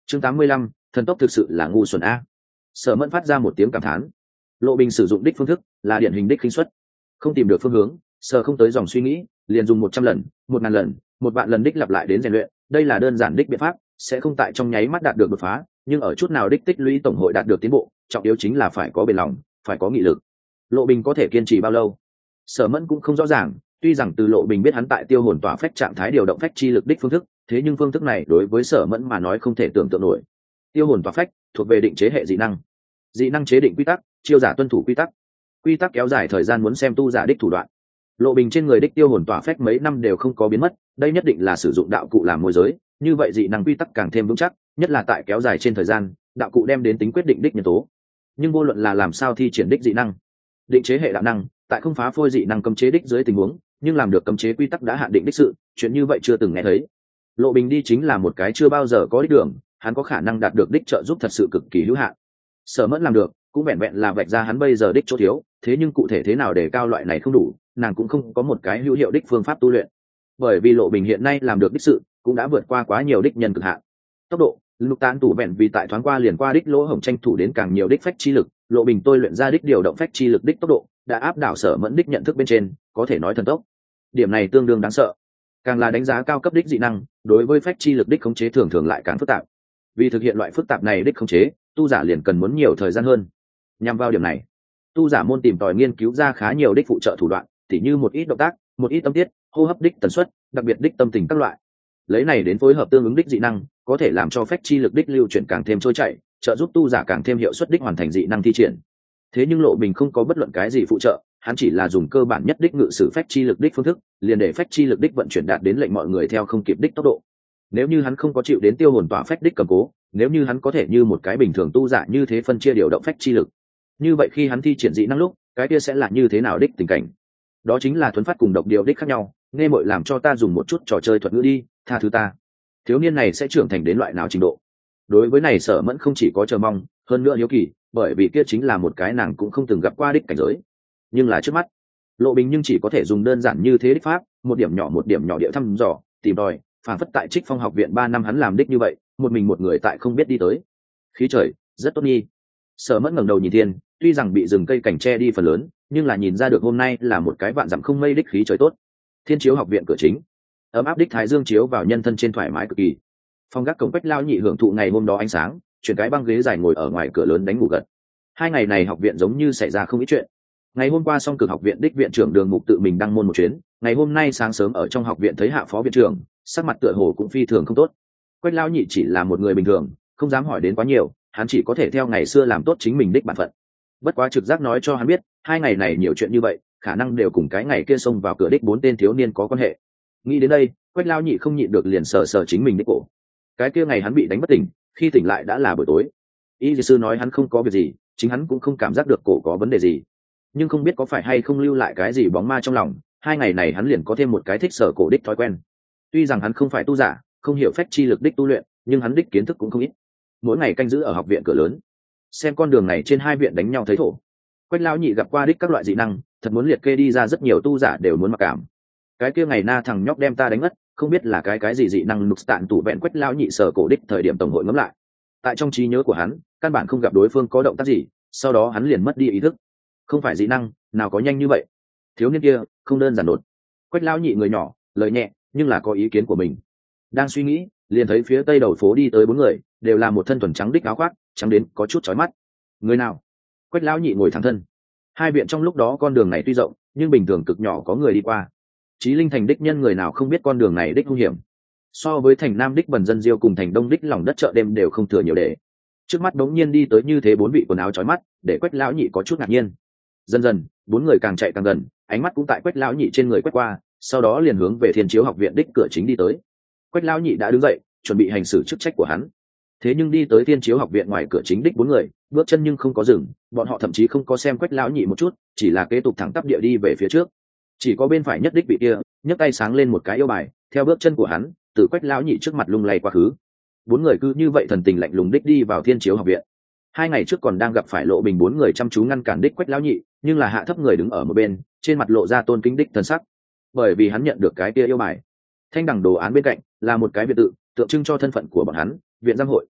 Chương 85, thần tốc thực sự là ngu xuẩn a. Sở Mẫn phát ra một tiếng cảm thán. Lộ Bình sử dụng đích phương thức là điển hình đích khinh suất, không tìm được phương hướng, sở không tới dòng suy nghĩ, liền dùng 100 lần, 1000 lần, 1 vạn lần đích lặp lại đến rèn luyện, đây là đơn giản đích biện pháp, sẽ không tại trong nháy mắt đạt được đột phá, nhưng ở chút nào đích tích lũy tổng hội đạt được tiến bộ, trọng yếu chính là phải có bền lòng, phải có nghị lực. Lộ Bình có thể kiên trì bao lâu? Sở Mẫn cũng không rõ ràng, tuy rằng từ Lộ Bình biết hắn tại tiêu hồn tỏa phách trạng thái điều động phách chi lực đích phương thức, thế nhưng phương thức này đối với Sở Mẫn mà nói không thể tưởng tượng nổi. Tiêu hồn tỏa phách thuộc về định chế hệ dị năng, dị năng chế định quy tắc, chiêu giả tuân thủ quy tắc, quy tắc kéo dài thời gian muốn xem tu giả đích thủ đoạn. Lộ Bình trên người đích tiêu hồn tỏa phách mấy năm đều không có biến mất, đây nhất định là sử dụng đạo cụ làm môi giới, như vậy dị năng quy tắc càng thêm vững chắc, nhất là tại kéo dài trên thời gian, đạo cụ đem đến tính quyết định đích nhân tố. Nhưng vô luận là làm sao thi triển đích dị năng, định chế hệ đạo năng, tại không phá phôi dị năng cấm chế đích dưới tình huống, nhưng làm được cấm chế quy tắc đã hạn định đích sự, chuyện như vậy chưa từng nghe thấy. Lộ Bình đi chính là một cái chưa bao giờ có đích đường, hắn có khả năng đạt được đích trợ giúp thật sự cực kỳ hữu hạn. Sở Mẫn làm được, cũng vẹn vẹn là vạch ra hắn bây giờ đích chỗ thiếu, thế nhưng cụ thể thế nào để cao loại này không đủ, nàng cũng không có một cái hữu hiệu đích phương pháp tu luyện. Bởi vì Lộ Bình hiện nay làm được đích sự, cũng đã vượt qua quá nhiều đích nhân cực hạn. Tốc độ, lục tán tủ vẹn vì tại thoáng qua liền qua đích lỗ hổng tranh thủ đến càng nhiều đích phách chi lực, Lộ Bình tôi luyện ra đích điều động phách chi lực đích tốc độ, đã áp đảo Sở Mẫn đích nhận thức bên trên, có thể nói thần tốc. Điểm này tương đương đáng sợ. Càng là đánh giá cao cấp đích dị năng, đối với phách chi lực đích khống chế thường thường lại càng phức tạp. Vì thực hiện loại phức tạp này đích khống chế, tu giả liền cần muốn nhiều thời gian hơn. Nhằm vào điểm này, tu giả môn tìm tòi nghiên cứu ra khá nhiều đích phụ trợ thủ đoạn, tỉ như một ít động tác, một ít tâm tiết, hô hấp đích tần suất, đặc biệt đích tâm tình các loại. Lấy này đến phối hợp tương ứng đích dị năng, có thể làm cho phách chi lực đích lưu chuyển càng thêm trôi chảy, trợ giúp tu giả càng thêm hiệu suất đích hoàn thành dị năng thi triển. Thế nhưng Lộ Bình không có bất luận cái gì phụ trợ, hắn chỉ là dùng cơ bản nhất đích ngự sử phách chi lực đích phương thức, liền để phách chi lực đích vận chuyển đạt đến lệnh mọi người theo không kịp đích tốc độ. Nếu như hắn không có chịu đến tiêu hồn tỏa phách đích cầm cố, nếu như hắn có thể như một cái bình thường tu giả như thế phân chia điều động phách chi lực, như vậy khi hắn thi triển dị năng lúc, cái kia sẽ là như thế nào đích tình cảnh? Đó chính là thuấn phát cùng độc điều đích khác nhau, nghe mội làm cho ta dùng một chút trò chơi thuật ngữ đi, tha thứ ta. Thiếu niên này sẽ trưởng thành đến loại nào trình độ? Đối với này Sở Mẫn không chỉ có chờ mong, hơn nữa hiếu kỳ, bởi vì kia chính là một cái nàng cũng không từng gặp qua đích cảnh giới. Nhưng là trước mắt, Lộ Bình nhưng chỉ có thể dùng đơn giản như thế đích pháp, một điểm nhỏ địa thăm dò, tìm tòi, phản phất tại Trích Phong học viện 3 năm hắn làm đích như vậy, một mình một người tại không biết đi tới. Khí trời rất tốt nhi. Sở Mẫn ngẩng đầu nhìn thiên, tuy rằng bị rừng cây cảnh che đi phần lớn, nhưng là nhìn ra được hôm nay là một cái vạn dặm không mây đích khí trời tốt. Thiên chiếu học viện cửa chính, ấm áp đích thái dương chiếu vào nhân thân trên thoải mái cực kỳ. Phòng gác cổng Quách Lao Nhị hưởng thụ ngày hôm đó ánh sáng, chuyển cái băng ghế dài ngồi ở ngoài cửa lớn đánh ngủ gật. 2 ngày này học viện giống như xảy ra không ít chuyện. Ngày hôm qua song cực học viện đích viện trưởng Đường Mục tự mình đăng môn một chuyến, ngày hôm nay sáng sớm ở trong học viện thấy hạ phó viện trưởng, sắc mặt tựa hồ cũng phi thường không tốt. Quách Lao Nhị chỉ là một người bình thường, không dám hỏi đến quá nhiều, hắn chỉ có thể theo ngày xưa làm tốt chính mình đích bản phận. Bất quá trực giác nói cho hắn biết, 2 ngày này nhiều chuyện như vậy, khả năng đều cùng cái ngày kia xông vào cửa đích 4 tên thiếu niên có quan hệ. Nghĩ đến đây, Quách Lao Nhị không nhịn được liền sờ sờ chính mình đích cổ. Cái kia ngày hắn bị đánh bất tỉnh, khi tỉnh lại đã là buổi tối. Y sư nói hắn không có việc gì, chính hắn cũng không cảm giác được cổ có vấn đề gì, nhưng không biết có phải hay không lưu lại cái gì bóng ma trong lòng. 2 ngày này hắn liền có thêm một cái thích sờ cổ đích thói quen. Tuy rằng hắn không phải tu giả, không hiểu phách chi lực đích tu luyện, nhưng hắn đích kiến thức cũng không ít. Mỗi ngày canh giữ ở học viện cửa lớn, xem con đường này trên 2 viện đánh nhau thấy thổ. Quách Lão Nhị gặp qua đích các loại dị năng, thật muốn liệt kê đi ra rất nhiều tu giả đều muốn mặc cảm. Cái kia ngày na thằng nhóc đem ta đánh ngất, không biết là cái gì dị năng lục tạn tủ vẹn. Quách Lão Nhị sở cổ đích thời điểm tổng hội ngẫm lại, tại trong trí nhớ của hắn, căn bản không gặp đối phương có động tác gì, sau đó hắn liền mất đi ý thức. Không phải dị năng, nào có nhanh như vậy. Thiếu niên kia không đơn giản đột. Quách Lão Nhị người nhỏ, lời nhẹ, nhưng là có ý kiến của mình. Đang suy nghĩ, liền thấy phía tây đầu phố đi tới 4 người, đều là một thân thuần trắng đích áo khoác, trắng đến có chút chói mắt. Người nào? Quách Lão Nhị ngồi thẳng thân. 2 viện trong lúc đó con đường này tuy rộng, nhưng bình thường cực nhỏ có người đi qua. Chí Linh thành đích nhân người nào không biết con đường này đích hung hiểm. So với thành Nam đích bần dân diêu cùng thành Đông đích lòng đất chợ đêm đều không thừa nhiều để. Trước mắt đống nhiên đi tới như thế 4 vị quần áo chói mắt, để Quách Lão Nhị có chút ngạc nhiên. Dần dần, 4 người càng chạy càng gần, ánh mắt cũng tại Quách Lão Nhị trên người quét qua, sau đó liền hướng về Thiên Chiếu học viện đích cửa chính đi tới. Quách Lão Nhị đã đứng dậy, chuẩn bị hành xử chức trách của hắn. Thế nhưng đi tới Thiên Chiếu học viện ngoài cửa chính đích 4 người, bước chân nhưng không có dừng, bọn họ thậm chí không có xem Quách Lão Nhị một chút, chỉ là kế tục thẳng tắp địa đi về phía trước. Chỉ có bên phải nhất đích vị kia, nhấc tay sáng lên một cái yêu bài, theo bước chân của hắn, từ Quách Lão Nhị trước mặt lung lay quá khứ. 4 người cứ như vậy thần tình lạnh lùng đích đi vào Thiên Chiếu học viện. 2 ngày trước còn đang gặp phải Lộ Bình 4 người chăm chú ngăn cản đích Quách Lão Nhị, nhưng là hạ thấp người đứng ở một bên, trên mặt lộ ra tôn kính đích thần sắc, bởi vì hắn nhận được cái kia yêu bài. Thanh đẳng đồ án bên cạnh là một cái biệt tự, tượng trưng cho thân phận của bọn hắn, viện giám hội.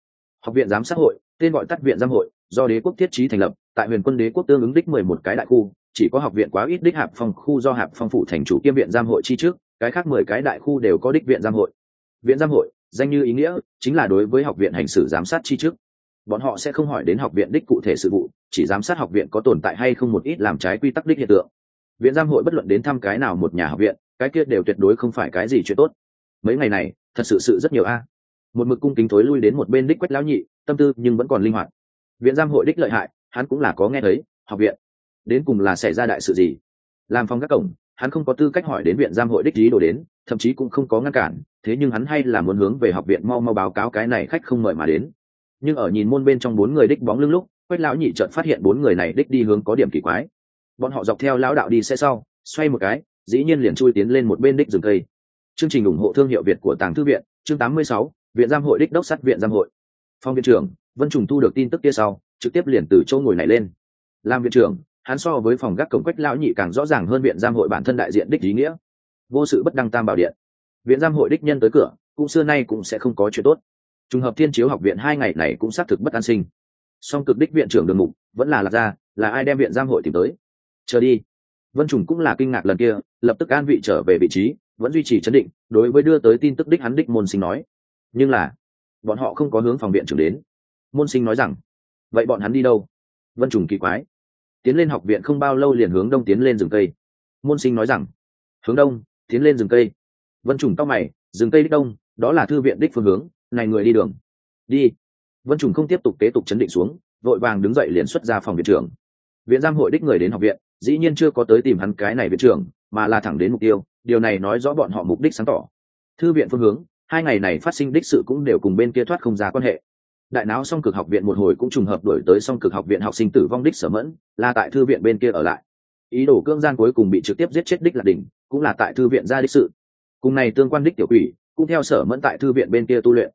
Học viện giám sát hội, tên gọi tắt viện giám hội, do đế quốc thiết trí thành lập, tại Huyền Quân đế quốc tương ứng đích 11 cái đại khu, chỉ có học viện quá ít đích Hạp Phong khu do Hạp Phong phủ thành chủ kiêm viện giám hội chi trước, cái khác 10 cái đại khu đều có đích viện giám hội. Viện giám hội, danh như ý nghĩa, chính là đối với học viện hành xử giám sát chi trước. Bọn họ sẽ không hỏi đến học viện đích cụ thể sự vụ, chỉ giám sát học viện có tồn tại hay không một ít làm trái quy tắc đích hiện tượng. Viện giám hội bất luận đến thăm cái nào một nhà học viện, cái kia đều tuyệt đối không phải cái gì chuyện tốt. Mấy ngày này, thật sự rất nhiều a. Một mực cung kính thối lui đến một bên đích Quách lão nhị, tâm tư nhưng vẫn còn linh hoạt. Viện giám hội đích lợi hại, hắn cũng là có nghe thấy, học viện đến cùng là xảy ra đại sự gì? Làm phòng các cổng, hắn không có tư cách hỏi đến viện giám hội đích ý đồ đến, thậm chí cũng không có ngăn cản, thế nhưng hắn hay là muốn hướng về học viện mau mau báo cáo cái này khách không mời mà đến. Nhưng ở nhìn môn bên trong 4 người đích bóng lưng lúc, Quách lão nhị chợt phát hiện 4 người này đích đi hướng có điểm kỳ quái. Bọn họ dọc theo lão đạo đi xe sau, xoay một cái, dĩ nhiên liền chui tiến lên một bên đích rừng cây. Chương trình ủng hộ thương hiệu Việt của Tàng Thư viện, chương 86, viện giám hội đích đốc sát viện giám hội. Phong viện trưởng Vân Trùng thu được tin tức kia sau, trực tiếp liền từ chỗ ngồi này lên. Làm viện trưởng, hắn so với phòng gác cổng Quách lão nhị càng rõ ràng hơn viện giám hội bản thân đại diện đích ý nghĩa. Vô sự bất đăng tam bảo điện. Viện giám hội đích nhân tới cửa, cũng xưa nay cũng sẽ không có chuyện tốt. Trùng hợp Thiên Chiếu học viện 2 ngày này cũng xác thực bất an sinh. Song cực đích viện trưởng Đường Mục vẫn là lạc ra, là ai đem viện giám hội tìm tới? Chờ đi. Vân Trùng cũng là kinh ngạc lần kia, lập tức an vị trở về vị trí, vẫn duy trì trấn định, đối với đưa tới tin tức đích hắn đích môn sinh nói. Nhưng là, bọn họ không có hướng phòng viện trưởng đến. Môn sinh nói rằng, vậy bọn hắn đi đâu? Vân Trùng kỳ quái. Tiến lên học viện không bao lâu liền hướng đông tiến lên rừng cây. Môn sinh nói rằng, hướng đông, tiến lên rừng cây. Vân Trùng cau mày, rừng cây đích đông, đó là thư viện đích phương hướng, này người đi đường. Đi. Vân Trùng không tiếp tục kế tục chấn định xuống, vội vàng đứng dậy liền xuất ra phòng viện trưởng. Viện giám hội đích người đến học viện, dĩ nhiên chưa có tới tìm hắn cái này viện trưởng, mà là thẳng đến mục tiêu, điều này nói rõ bọn họ mục đích sáng tỏ. Thư viện phương hướng, 2 ngày này phát sinh đích sự cũng đều cùng bên kia thoát không ra quan hệ. Đại náo Song Cực học viện một hồi cũng trùng hợp đuổi tới Song Cực học viện học sinh tử vong đích Sở Mẫn, là tại thư viện bên kia ở lại. Ý đồ cưỡng gian cuối cùng bị trực tiếp giết chết đích Lạc Đỉnh, cũng là tại thư viện ra đích sự. Cùng này tương quan đích tiểu quỷ, cũng theo Sở Mẫn tại thư viện bên kia tu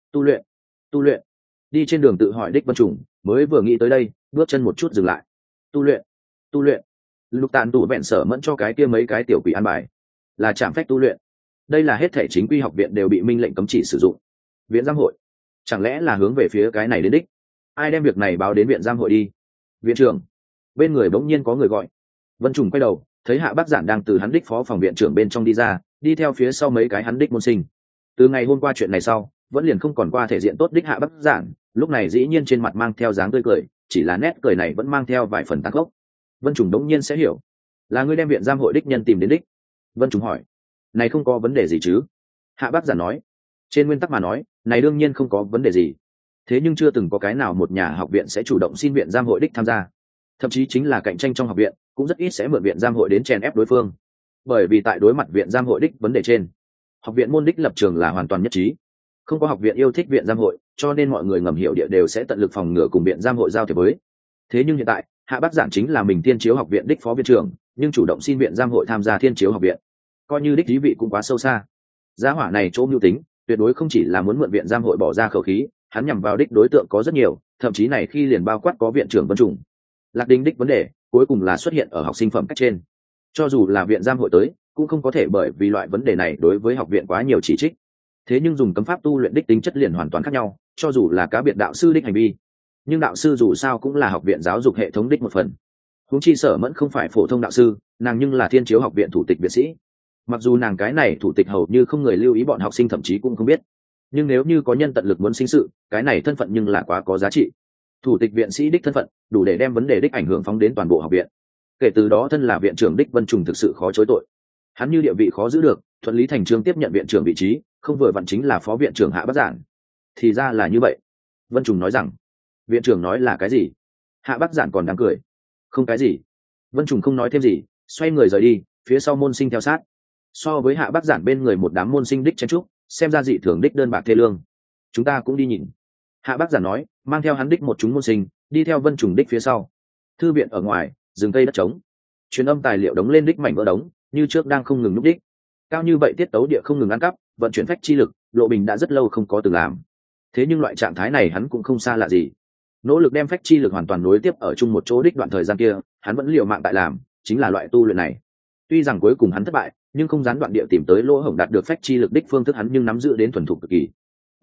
luyện. Đi trên đường tự hỏi đích Vân Trùng, mới vừa nghĩ tới đây, bước chân một chút dừng lại. Tu luyện. Lục Tàn tủ vẹn Sở Mẫn cho cái kia mấy cái tiểu quỷ ăn bài, là trảm phách tu luyện. Đây là hết thể chính quy học viện đều bị minh lệnh cấm chỉ sử dụng. Viện giám hội, chẳng lẽ là hướng về phía cái này đến đích? Ai đem việc này báo đến viện giám hội đi? Viện trưởng. Bên người bỗng nhiên có người gọi. Vân Trùng quay đầu, thấy Hạ Bác Giản đang từ hắn đích phó phòng viện trưởng bên trong đi ra, đi theo phía sau mấy cái hắn đích môn sinh. Từ ngày hôm qua chuyện này sau, vẫn liền không còn qua thể diện tốt đích Hạ Bác Giản, lúc này dĩ nhiên trên mặt mang theo dáng tươi cười, chỉ là nét cười này vẫn mang theo vài phần tăng gốc. Vân Trùng đống nhiên sẽ hiểu, là ngươi đem viện giám hội đích nhân tìm đến đích. Vân Trùng hỏi, này không có vấn đề gì chứ? Hạ Bác Giản nói, trên nguyên tắc mà nói, này đương nhiên không có vấn đề gì. Thế nhưng chưa từng có cái nào một nhà học viện sẽ chủ động xin viện giám hội đích tham gia, thậm chí chính là cạnh tranh trong học viện cũng rất ít sẽ mượn viện giám hội đến chèn ép đối phương. Bởi vì tại đối mặt viện giám hội đích vấn đề trên, học viện môn đích lập trường là hoàn toàn nhất trí. Không có học viện yêu thích viện giám hội, cho nên mọi người ngầm hiểu địa đều sẽ tận lực phòng ngừa cùng viện giám hội giao thiệp với. Thế nhưng hiện tại, Hạ Bác Giản chính là mình Thiên Chiếu học viện đích phó viện trưởng, nhưng chủ động xin viện giám hội tham gia Thiên Chiếu học viện, coi như đích lý vị cũng quá sâu xa. Giá hỏa này chỗ mưu tính, tuyệt đối không chỉ là muốn mượn viện giám hội bỏ ra khẩu khí, hắn nhằm vào đích đối tượng có rất nhiều, thậm chí này khi liền bao quát có viện trưởng Vân Trùng. Lạc Đinh đích vấn đề, cuối cùng là xuất hiện ở học sinh phẩm cách trên. Cho dù là viện giám hội tới, cũng không có thể bởi vì loại vấn đề này đối với học viện quá nhiều chỉ trích. Thế nhưng dùng cấm pháp tu luyện đích tính chất liền hoàn toàn khác nhau, cho dù là cá biệt đạo sư đích hành vi, nhưng đạo sư dù sao cũng là học viện giáo dục hệ thống đích một phần. Huống chi Sở Mẫn không phải phổ thông đạo sư, nàng nhưng là Thiên Chiếu học viện thủ tịch viện sĩ. Mặc dù nàng cái này thủ tịch hầu như không người lưu ý, bọn học sinh thậm chí cũng không biết, nhưng nếu như có nhân tận lực muốn sinh sự, cái này thân phận nhưng là quá có giá trị. Thủ tịch viện sĩ đích thân phận đủ để đem vấn đề đích ảnh hưởng phóng đến toàn bộ học viện. Kể từ đó thân là viện trưởng đích Vân Trùng thực sự khó chối tội. Hắn như địa vị khó giữ được, thuận lý thành trương tiếp nhận viện trưởng vị trí, không vừa vặn chính là phó viện trưởng Hạ Bác Giản. Thì ra là như vậy. Vân Trùng nói rằng, viện trưởng nói là cái gì? Hạ Bác Giản còn đang cười. Không cái gì. Vân Trùng không nói thêm gì, xoay người rời đi, phía sau môn sinh theo sát. So với Hạ Bác Giản bên người một đám môn sinh đích chen trúc, xem ra dị thường đích đơn bạc thê lương. Chúng ta cũng đi nhìn. Hạ Bác Giản nói, mang theo hắn đích một chúng môn sinh, đi theo Vân Trùng đích phía sau. Thư viện ở ngoài, rừng cây đất trống. Truyền âm tài liệu đống lên đích mảnh vỡ đống, như trước đang không ngừng núp đích. Cao như vậy tiết tấu địa không ngừng ăn cắp, vận chuyển phách chi lực, Lộ Bình đã rất lâu không có từng làm. Thế nhưng loại trạng thái này hắn cũng không xa lạ gì. Nỗ lực đem phách chi lực hoàn toàn nối tiếp ở chung một chỗ đích đoạn thời gian kia, hắn vẫn liều mạng tại làm, chính là loại tu luyện này. Tuy rằng cuối cùng hắn thất bại, nhưng không gián đoạn địa tìm tới lỗ hổng đạt được phách chi lực đích phương thức hắn nhưng nắm giữ đến thuần thục cực kỳ.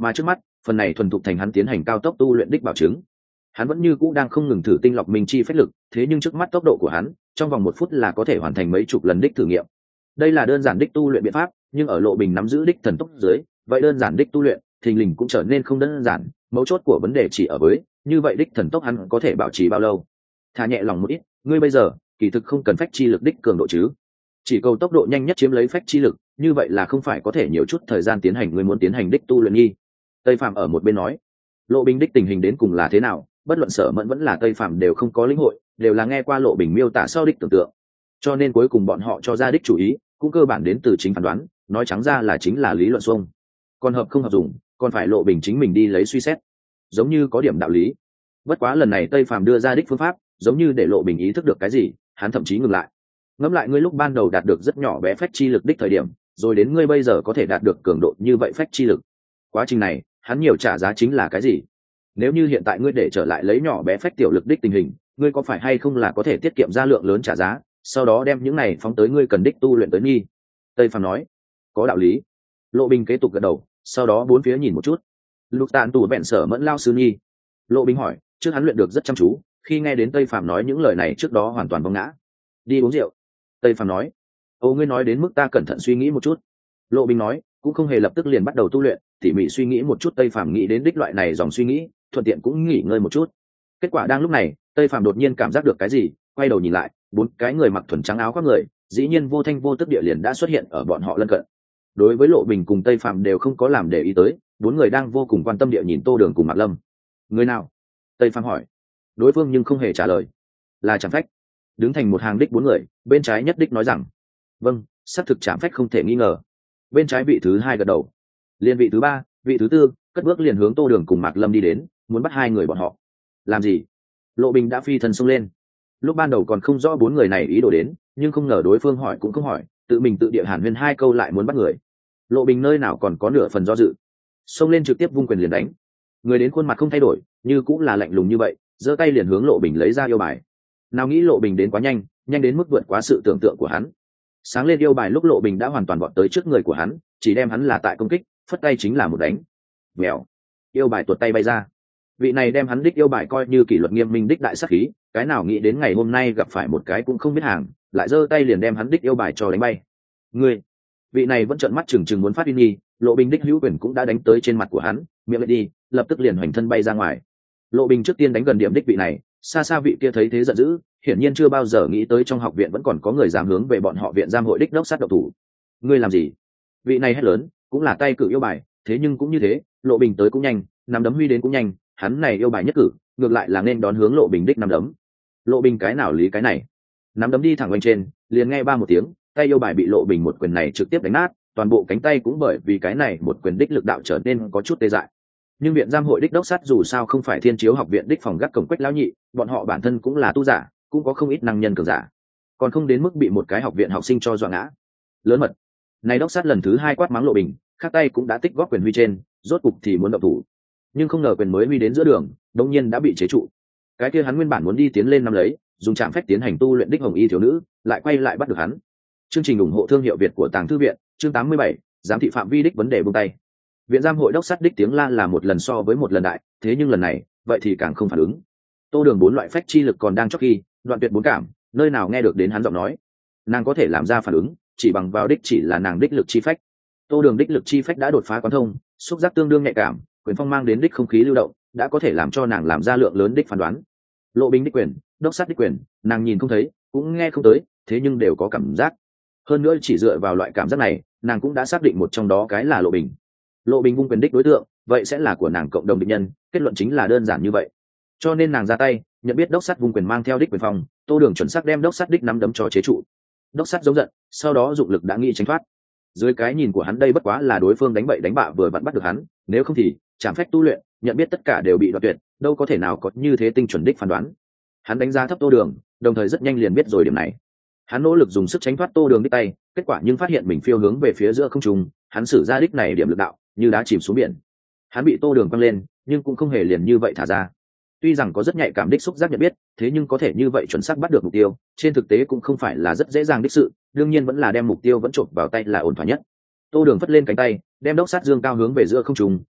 mà trước mắt phần này thuần thục thành hắn tiến hành cao tốc tu luyện đích bảo chứng. Hắn vẫn như cũ đang không ngừng thử tinh lọc minh chi phách lực, thế nhưng trước mắt tốc độ của hắn trong vòng 1 phút là có thể hoàn thành mấy chục lần đích thử nghiệm. Đây là đơn giản đích tu luyện biện pháp, nhưng ở Lộ Bình nắm giữ đích thần tốc dưới, vậy đơn giản đích tu luyện thình lình cũng trở nên không đơn giản. Mấu chốt của vấn đề chỉ ở với như vậy đích thần tốc hắn có thể bảo trì bao lâu. Thả nhẹ lòng một ít, ngươi bây giờ kỳ thực không cần phách chi lực đích cường độ chứ, chỉ cầu tốc độ nhanh nhất chiếm lấy phách chi lực, như vậy là không phải có thể nhiều chút thời gian tiến hành ngươi muốn tiến hành đích tu luyện nghi. Tây Phạm ở một bên nói, Lộ Bình đích tình hình đến cùng là thế nào, bất luận Sở Mẫn vẫn là Tây Phạm đều không có lĩnh hội, đều là nghe qua Lộ Bình miêu tả sau đích tưởng tượng, cho nên cuối cùng bọn họ cho ra đích chủ ý cũng cơ bản đến từ chính phán đoán, nói trắng ra là chính là lý luận xuông, còn hợp không hợp dụng còn phải Lộ Bình chính mình đi lấy suy xét, giống như có điểm đạo lý. Bất quá lần này Tây Phạm đưa ra đích phương pháp giống như để Lộ Bình ý thức được cái gì, hắn thậm chí ngừng lại. Ngẫm lại ngươi lúc ban đầu đạt được rất nhỏ bé phách chi lực đích thời điểm, rồi đến ngươi bây giờ có thể đạt được cường độ như vậy phách chi lực, quá trình này hắn nhiều trả giá chính là cái gì? Nếu như hiện tại ngươi để trở lại lấy nhỏ bé phách tiểu lực đích tình hình, ngươi có phải hay không là có thể tiết kiệm ra lượng lớn trả giá, sau đó đem những này phóng tới ngươi cần đích tu luyện tới nghi. Tây Phàm nói, có đạo lý. Lộ Bình kế tục gật đầu, sau đó bốn phía nhìn một chút. Lục Tạn tủ vẹn Sở Mẫn lao sư nghi. Lộ Bình hỏi, trước hắn luyện được rất chăm chú, khi nghe đến Tây Phàm nói những lời này trước đó hoàn toàn vong ngã. Đi uống rượu. Tây Phàm nói, ô ngươi nói đến mức ta cẩn thận suy nghĩ một chút. Lộ Bình nói, cũng không hề lập tức liền bắt đầu tu luyện, tỉ mỉ suy nghĩ một chút. Tây Phàm nghĩ đến đích loại này dòng suy nghĩ, thuận tiện cũng nghỉ ngơi một chút. Kết quả đang lúc này, Tây Phàm đột nhiên cảm giác được cái gì, quay đầu nhìn lại, 4 cái người mặc thuần trắng áo khoác người dĩ nhiên vô thanh vô tức địa liền đã xuất hiện ở bọn họ lân cận. Đối với Lộ Bình cùng Tây Phàm đều không có làm để ý tới, 4 người đang vô cùng quan tâm địa nhìn Tô Đường cùng Mạc Lâm. Người nào? Tây Phàm hỏi. Đối phương nhưng không hề trả lời. Là Trảm Phách. Đứng thành một hàng đích 4 người, bên trái nhất đích nói rằng, vâng, xác thực Trảm Phách không thể nghi ngờ. Bên trái vị thứ 2 gật đầu. Liên vị thứ 3, vị thứ 4 cất bước liền hướng Tô Đường cùng Mạc Lâm đi đến, muốn bắt 2 người bọn họ. Làm gì? Lộ Bình đã phi thân xông lên. Lúc ban đầu còn không rõ 4 người này ý đồ đến, nhưng không ngờ đối phương hỏi cũng không hỏi, tự mình tự địa hàn huyên 2 câu lại muốn bắt người. Lộ Bình nơi nào còn có nửa phần do dự, xông lên trực tiếp vung quyền liền đánh. Người đến khuôn mặt không thay đổi, như cũng là lạnh lùng như vậy, giơ tay liền hướng Lộ Bình lấy ra yêu bài. Nào nghĩ Lộ Bình đến quá nhanh, nhanh đến mức vượt quá sự tưởng tượng của hắn. Sáng lên yêu bài lúc Lộ Bình đã hoàn toàn vọt tới trước người của hắn, chỉ đem hắn là tại công kích, phất tay chính là một đánh. Vèo, yêu bài tuột tay bay ra. Vị này đem hắn đích yêu bài coi như kỷ luật nghiêm minh đích đại sát khí, cái nào nghĩ đến ngày hôm nay gặp phải một cái cũng không biết hàng, lại giơ tay liền đem hắn đích yêu bài cho đánh bay. Ngươi, vị này vẫn trợn mắt chừng chừng muốn phát uy nghi, Lộ Bình đích hữu quyền cũng đã đánh tới trên mặt của hắn, miệng lại đi, lập tức liền hoành thân bay ra ngoài. Lộ Bình trước tiên đánh gần điểm đích vị này, xa xa vị kia thấy thế giận dữ, hiển nhiên chưa bao giờ nghĩ tới trong học viện vẫn còn có người dám hướng về bọn họ viện giam hội đích đốc sát độc thủ. Ngươi làm gì? Vị này hét lớn, cũng là tay cử yêu bài, thế nhưng cũng như thế, Lộ Bình tới cũng nhanh, nắm đấm huy đến cũng nhanh, hắn này yêu bài nhất cử, ngược lại là nên đón hướng Lộ Bình đích nắm đấm. Lộ Bình cái nào lý cái này, nắm đấm đi thẳng bên trên, liền nghe ba một tiếng, tay yêu bài bị Lộ Bình một quyền này trực tiếp đánh nát, toàn bộ cánh tay cũng bởi vì cái này một quyền đích lực đạo trở nên có chút tê dại. Nhưng viện giam hội đích đốc sát dù sao không phải Thiên Chiếu học viện đích phòng gác cổng Quách lão nhị, bọn họ bản thân cũng là tu giả, cũng có không ít năng nhân cường giả, còn không đến mức bị một cái học viện học sinh cho dọa ngã. Lớn mật. Này đốc sát lần thứ 2 quát mắng Lộ Bình, khác tay cũng đã tích góp quyền huy trên, rốt cục thì muốn động thủ. Nhưng không ngờ quyền mới huy đến giữa đường, đột nhiên đã bị chế trụ. Cái kia hắn nguyên bản muốn đi tiến lên nắm lấy, dùng trảm phách tiến hành tu luyện đích hồng y thiếu nữ, lại quay lại bắt được hắn. Chương trình ủng hộ thương hiệu Việt của Tàng Thư viện, chương 87, giám thị phạm vi đích vấn đề buông tay. Viện giam hội đốc sát đích tiếng la là một lần so với một lần đại, thế nhưng lần này, vậy thì càng không phản ứng. Tô Đường 4 loại phách chi lực còn đang chốc khi, đoạn tuyệt 4 cảm, nơi nào nghe được đến hắn giọng nói. Nàng có thể làm ra phản ứng, chỉ bằng vào đích chỉ là nàng đích lực chi phách. Tô Đường đích lực chi phách đã đột phá quán thông, xúc giác tương đương nhạy cảm, quyền phong mang đến đích không khí lưu động, đã có thể làm cho nàng làm ra lượng lớn đích phán đoán. Lộ Bình đích quyền, đốc sát đích quyền, nàng nhìn không thấy, cũng nghe không tới, thế nhưng đều có cảm giác. Hơn nữa chỉ dựa vào loại cảm giác này, nàng cũng đã xác định một trong đó cái là Lộ Bình. Lộ Bình vung quyền đích đối tượng, vậy sẽ là của nàng cộng đồng địch nhân, kết luận chính là đơn giản như vậy. Cho nên nàng ra tay, nhận biết đốc sát vung quyền mang theo đích quyền phong, Tô Đường chuẩn xác đem đốc sát đích nắm đấm cho chế trụ. Đốc sát giống giận, sau đó dụng lực đã nghĩ tránh thoát. Dưới cái nhìn của hắn đây bất quá là đối phương đánh bậy đánh bạ vừa vặn bắt được hắn, nếu không thì trảm phách tu luyện, nhận biết tất cả đều bị đoạt tuyệt, đâu có thể nào có như thế tinh chuẩn đích phán đoán. Hắn đánh giá thấp Tô Đường, đồng thời rất nhanh liền biết rồi điểm này. Hắn nỗ lực dùng sức tránh thoát Tô Đường đích tay, kết quả nhưng phát hiện mình phiêu hướng về phía giữa không trung, hắn sử ra đích này điểm lực đạo, như đá chìm xuống biển. Hắn bị Tô Đường quăng lên, nhưng cũng không hề liền như vậy thả ra. Tuy rằng có rất nhạy cảm đích xúc giác nhận biết, thế nhưng có thể như vậy chuẩn xác bắt được mục tiêu, trên thực tế cũng không phải là rất dễ dàng đích sự, đương nhiên vẫn là đem mục tiêu vẫn chộp vào tay là ổn thỏa nhất. Tô Đường phất lên cánh tay, đem đốc sát dương cao hướng về giữa không trung,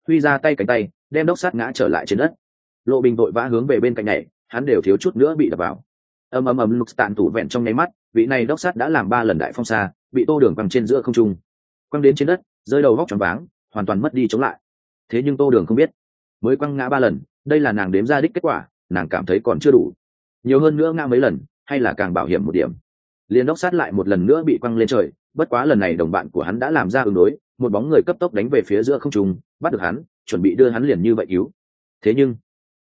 huy ra tay cánh tay đem đốc sát ngã trở lại trên đất. Lộ Bình vội vã hướng về bên cạnh nhảy, hắn đều thiếu chút nữa bị đập vào. Ầm lục tàn tủ vẹn trong nháy mắt, vị này đốc sát đã làm 3 lần đại phong xa, bị Tô Đường quăng trên giữa không trung, quăng đến trên đất, rơi đầu vóc choáng váng, hoàn toàn mất đi chống lại. Thế nhưng Tô Đường không biết, mới quăng ngã 3 lần, đây là nàng đếm ra đích kết quả, nàng cảm thấy còn chưa đủ, nhiều hơn nữa ngã mấy lần hay là càng bảo hiểm một điểm. Liên đốc sát lại một lần nữa bị quăng lên trời, bất quá lần này đồng bạn của hắn đã làm ra ứng đối, một bóng người cấp tốc đánh về phía giữa không trung, bắt được hắn, chuẩn bị đưa hắn liền như vậy cứu. Thế nhưng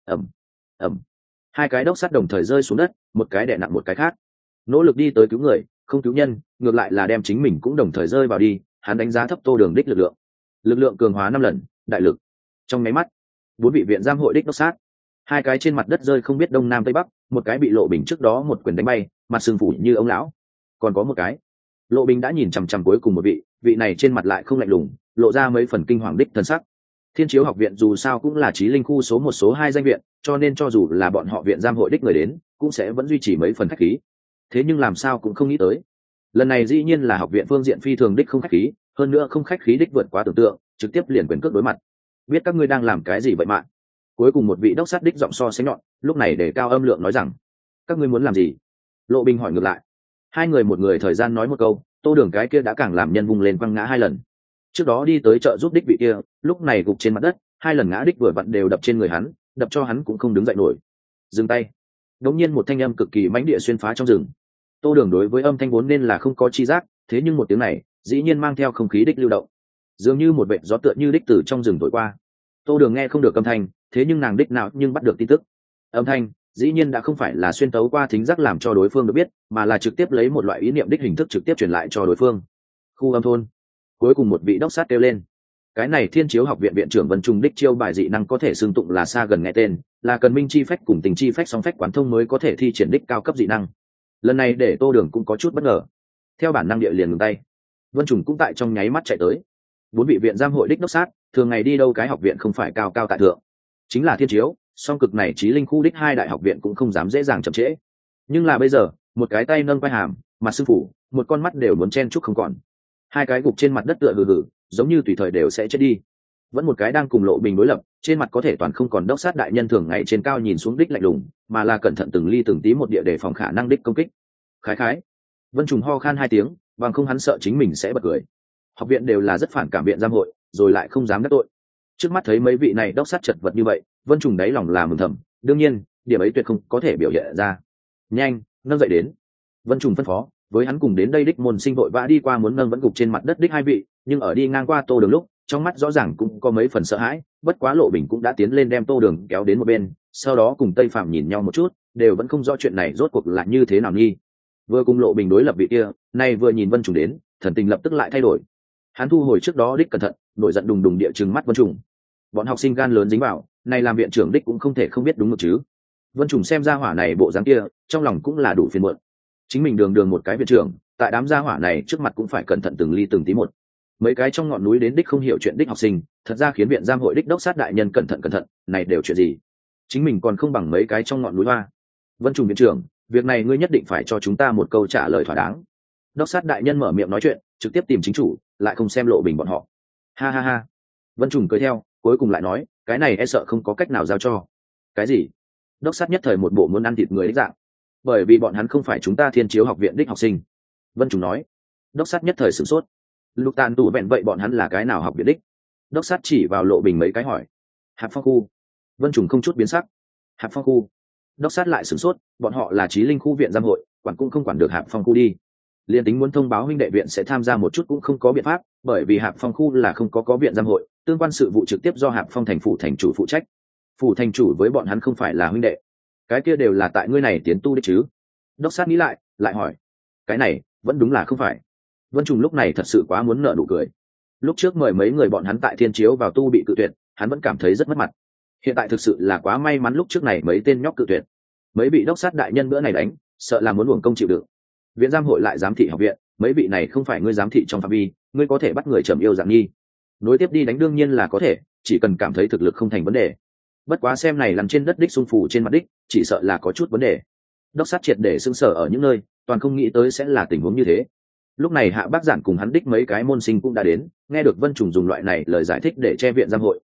ầm, hai cái đốc sát đồng thời rơi xuống đất, một cái đè nặng một cái khác, nỗ lực đi tới cứu người, không cứu nhân, ngược lại là đem chính mình cũng đồng thời rơi vào đi. Hắn đánh giá thấp Tô Đường đích lực lượng cường hóa 5 lần, đại lực. Trong máy mắt, 4 vị viện giam hội đích đốc sát, hai cái trên mặt đất rơi không biết đông nam tây bắc, một cái bị Lộ Bình trước đó một quyền đánh bay, mặt sưng phủ như ông lão, còn có một cái, Lộ Bình đã nhìn chằm chằm cuối cùng một vị này trên mặt lại không lạnh lùng, lộ ra mấy phần kinh hoàng đích thân sắc. Thiên Chiếu học viện dù sao cũng là Chí Linh khu số 1 số 2 danh viện, cho nên cho dù là bọn họ viện giam hội đích người đến, cũng sẽ vẫn duy trì mấy phần khách khí. Thế nhưng làm sao cũng không nghĩ tới, lần này dĩ nhiên là học viện phương diện phi thường đích không khách khí, hơn nữa không khách khí đích vượt quá tưởng tượng, trực tiếp liền quyền cước đối mặt. Biết các ngươi đang làm cái gì vậy mà? Cuối cùng một vị đốc sát đích giọng so sánh nhọn, lúc này để cao âm lượng nói rằng, các ngươi muốn làm gì? Lộ Bình hỏi ngược lại. Hai người một người thời gian nói một câu, Tô Đường cái kia đã càng làm nhân vung lên quăng ngã 2 lần. Trước đó đi tới chợ giúp đích vị kia, lúc này gục trên mặt đất, 2 lần ngã đích vừa vặn đều đập trên người hắn, đập cho hắn cũng không đứng dậy nổi. Dừng tay. Đột nhiên một thanh âm cực kỳ mãnh địa xuyên phá trong rừng. Tô Đường đối với âm thanh vốn nên là không có chi giác, thế nhưng một tiếng này, dĩ nhiên mang theo không khí đích lưu động, dường như một vệt gió tựa như đích từ trong rừng thổi qua. Tô Đường nghe không được âm thanh, thế nhưng nàng đích nào nhưng bắt được tin tức. Âm thanh dĩ nhiên đã không phải là xuyên tấu qua thính giác làm cho đối phương được biết, mà là trực tiếp lấy một loại ý niệm đích hình thức trực tiếp truyền lại cho đối phương. Khu âm thôn. Cuối cùng một vị đốc sát kêu lên. Cái này Thiên Chiếu học viện viện trưởng Vân Trung đích chiêu bài dị năng có thể xưng tụng là xa gần nghe tên, là cần minh chi phách cùng tình chi phách song phách quán thông mới có thể thi triển đích cao cấp dị năng. Lần này để Tô Đường cũng có chút bất ngờ, theo bản năng địa liền ngừng tay. Vân Trùng cũng tại trong nháy mắt chạy tới. 4 vị viện giam hội đích đốc sát, thường ngày đi đâu cái học viện không phải cao cao tại thượng, chính là Thiên Chiếu, song cực này Chí Linh khu đích 2 đại học viện cũng không dám dễ dàng chậm trễ. Nhưng là bây giờ, một cái tay nâng quai hàm, mặt sưng phủ, một con mắt đều muốn chen chúc không còn. 2 cái gục trên mặt đất tựa hừ hừ, giống như tùy thời đều sẽ chết đi. Vẫn một cái đang cùng Lộ Bình đối lập, trên mặt có thể toàn không còn đốc sát đại nhân thường ngày trên cao nhìn xuống đích lạnh lùng, mà là cẩn thận từng ly từng tí một địa để phòng khả năng đích công kích. Khái. Vân Trùng ho khan 2 tiếng, bằng không hắn sợ chính mình sẽ bật cười. Học viện đều là rất phản cảm viện giam hội, rồi lại không dám đắc tội. Trước mắt thấy mấy vị này đốc sát chật vật như vậy, Vân Trùng đáy lòng là mừng thầm, đương nhiên, điểm ấy tuyệt không có thể biểu hiện ra. Nhanh, nâng dậy đến. Vân Trùng phân phó, với hắn cùng đến đây đích môn sinh vội vã đi qua muốn nâng vẫn gục trên mặt đất đích 2 vị, nhưng ở đi ngang qua Tô Đường lúc, trong mắt rõ ràng cũng có mấy phần sợ hãi, bất quá Lộ Bình cũng đã tiến lên đem Tô Đường kéo đến một bên, sau đó cùng Tây Phạm nhìn nhau một chút, đều vẫn không rõ chuyện này rốt cuộc là như thế nào nghi. Vừa cùng Lộ Bình đối lập vị kia, nay vừa nhìn Vân Trùng đến, thần tình lập tức lại thay đổi. Hắn thu hồi trước đó đích cẩn thận, nổi giận đùng đùng địa trừng mắt Vân Trùng. Bọn học sinh gan lớn dính vào, này làm viện trưởng đích cũng không thể không biết đúng mực chứ. Vân Trùng xem ra hỏa này bộ dáng kia, trong lòng cũng là đủ phiền muộn. Chính mình đường một cái viện trưởng, tại đám gia hỏa này trước mặt cũng phải cẩn thận từng ly từng tí một. Mấy cái trong ngọn núi đến đích không hiểu chuyện đích học sinh, thật ra khiến viện giam hội đích đốc sát đại nhân cẩn thận, này đều chuyện gì? Chính mình còn không bằng mấy cái trong ngọn núi hoa. Vân Trùng viện trưởng, việc này ngươi nhất định phải cho chúng ta một câu trả lời thỏa đáng. Đốc sát đại nhân mở miệng nói chuyện, trực tiếp tìm chính chủ, lại không xem Lộ Bình bọn họ. Ha. Vân Trùng cười theo, cuối cùng lại nói, cái này e sợ không có cách nào giao cho. Cái gì? Đốc sát nhất thời một bộ muốn ăn thịt người đích dạng. Bởi vì bọn hắn không phải chúng ta Thiên Chiếu học viện đích học sinh. Vân Trùng nói. Đốc sát nhất thời sửng sốt. Lục Tàn tủ vẹn vậy bọn hắn là cái nào học viện đích? Đốc sát chỉ vào Lộ Bình mấy cái hỏi. Hạp Phong khu. Vân Trùng không chút biến sắc. Hạp Phong khu. Đốc sát lại sửng sốt, bọn họ là Chí Linh khu viện giam hội, quản cũng không quản được Hạp Phong khu đi. Liên tính muốn thông báo huynh đệ viện sẽ tham gia một chút cũng không có biện pháp, bởi vì Hạp Phong khu là không có viện giam hội, tương quan sự vụ trực tiếp do Hạp Phong thành phủ thành chủ phụ trách. Phủ thành chủ với bọn hắn không phải là huynh đệ, cái kia đều là tại ngươi này tiến tu đấy chứ? Đốc sát nghĩ lại hỏi, cái này vẫn đúng là không phải. Vân Trùng lúc này thật sự quá muốn nở nụ cười. Lúc trước mời mấy người bọn hắn tại Thiên Chiếu vào tu bị cự tuyệt, hắn vẫn cảm thấy rất mất mặt. Hiện tại thực sự là quá may mắn lúc trước này mấy tên nhóc cự tuyệt, mấy vị đốc sát đại nhân bữa này đánh, sợ là muốn uổng công chịu đựng. Viện giam hội lại giám thị học viện, mấy vị này không phải ngươi giám thị trong phạm vi, ngươi có thể bắt người trầm yêu dạng nghi. Nối tiếp đi đánh đương nhiên là có thể, chỉ cần cảm thấy thực lực không thành vấn đề. Bất quá xem này làm trên đất đích xung phù trên mặt đích, chỉ sợ là có chút vấn đề. Đốc sát triệt để sững sờ ở những nơi, toàn không nghĩ tới sẽ là tình huống như thế. Lúc này Hạ Bác Giản cùng hắn đích mấy cái môn sinh cũng đã đến, nghe được Vân Trùng dùng loại này lời giải thích để che viện giam hội,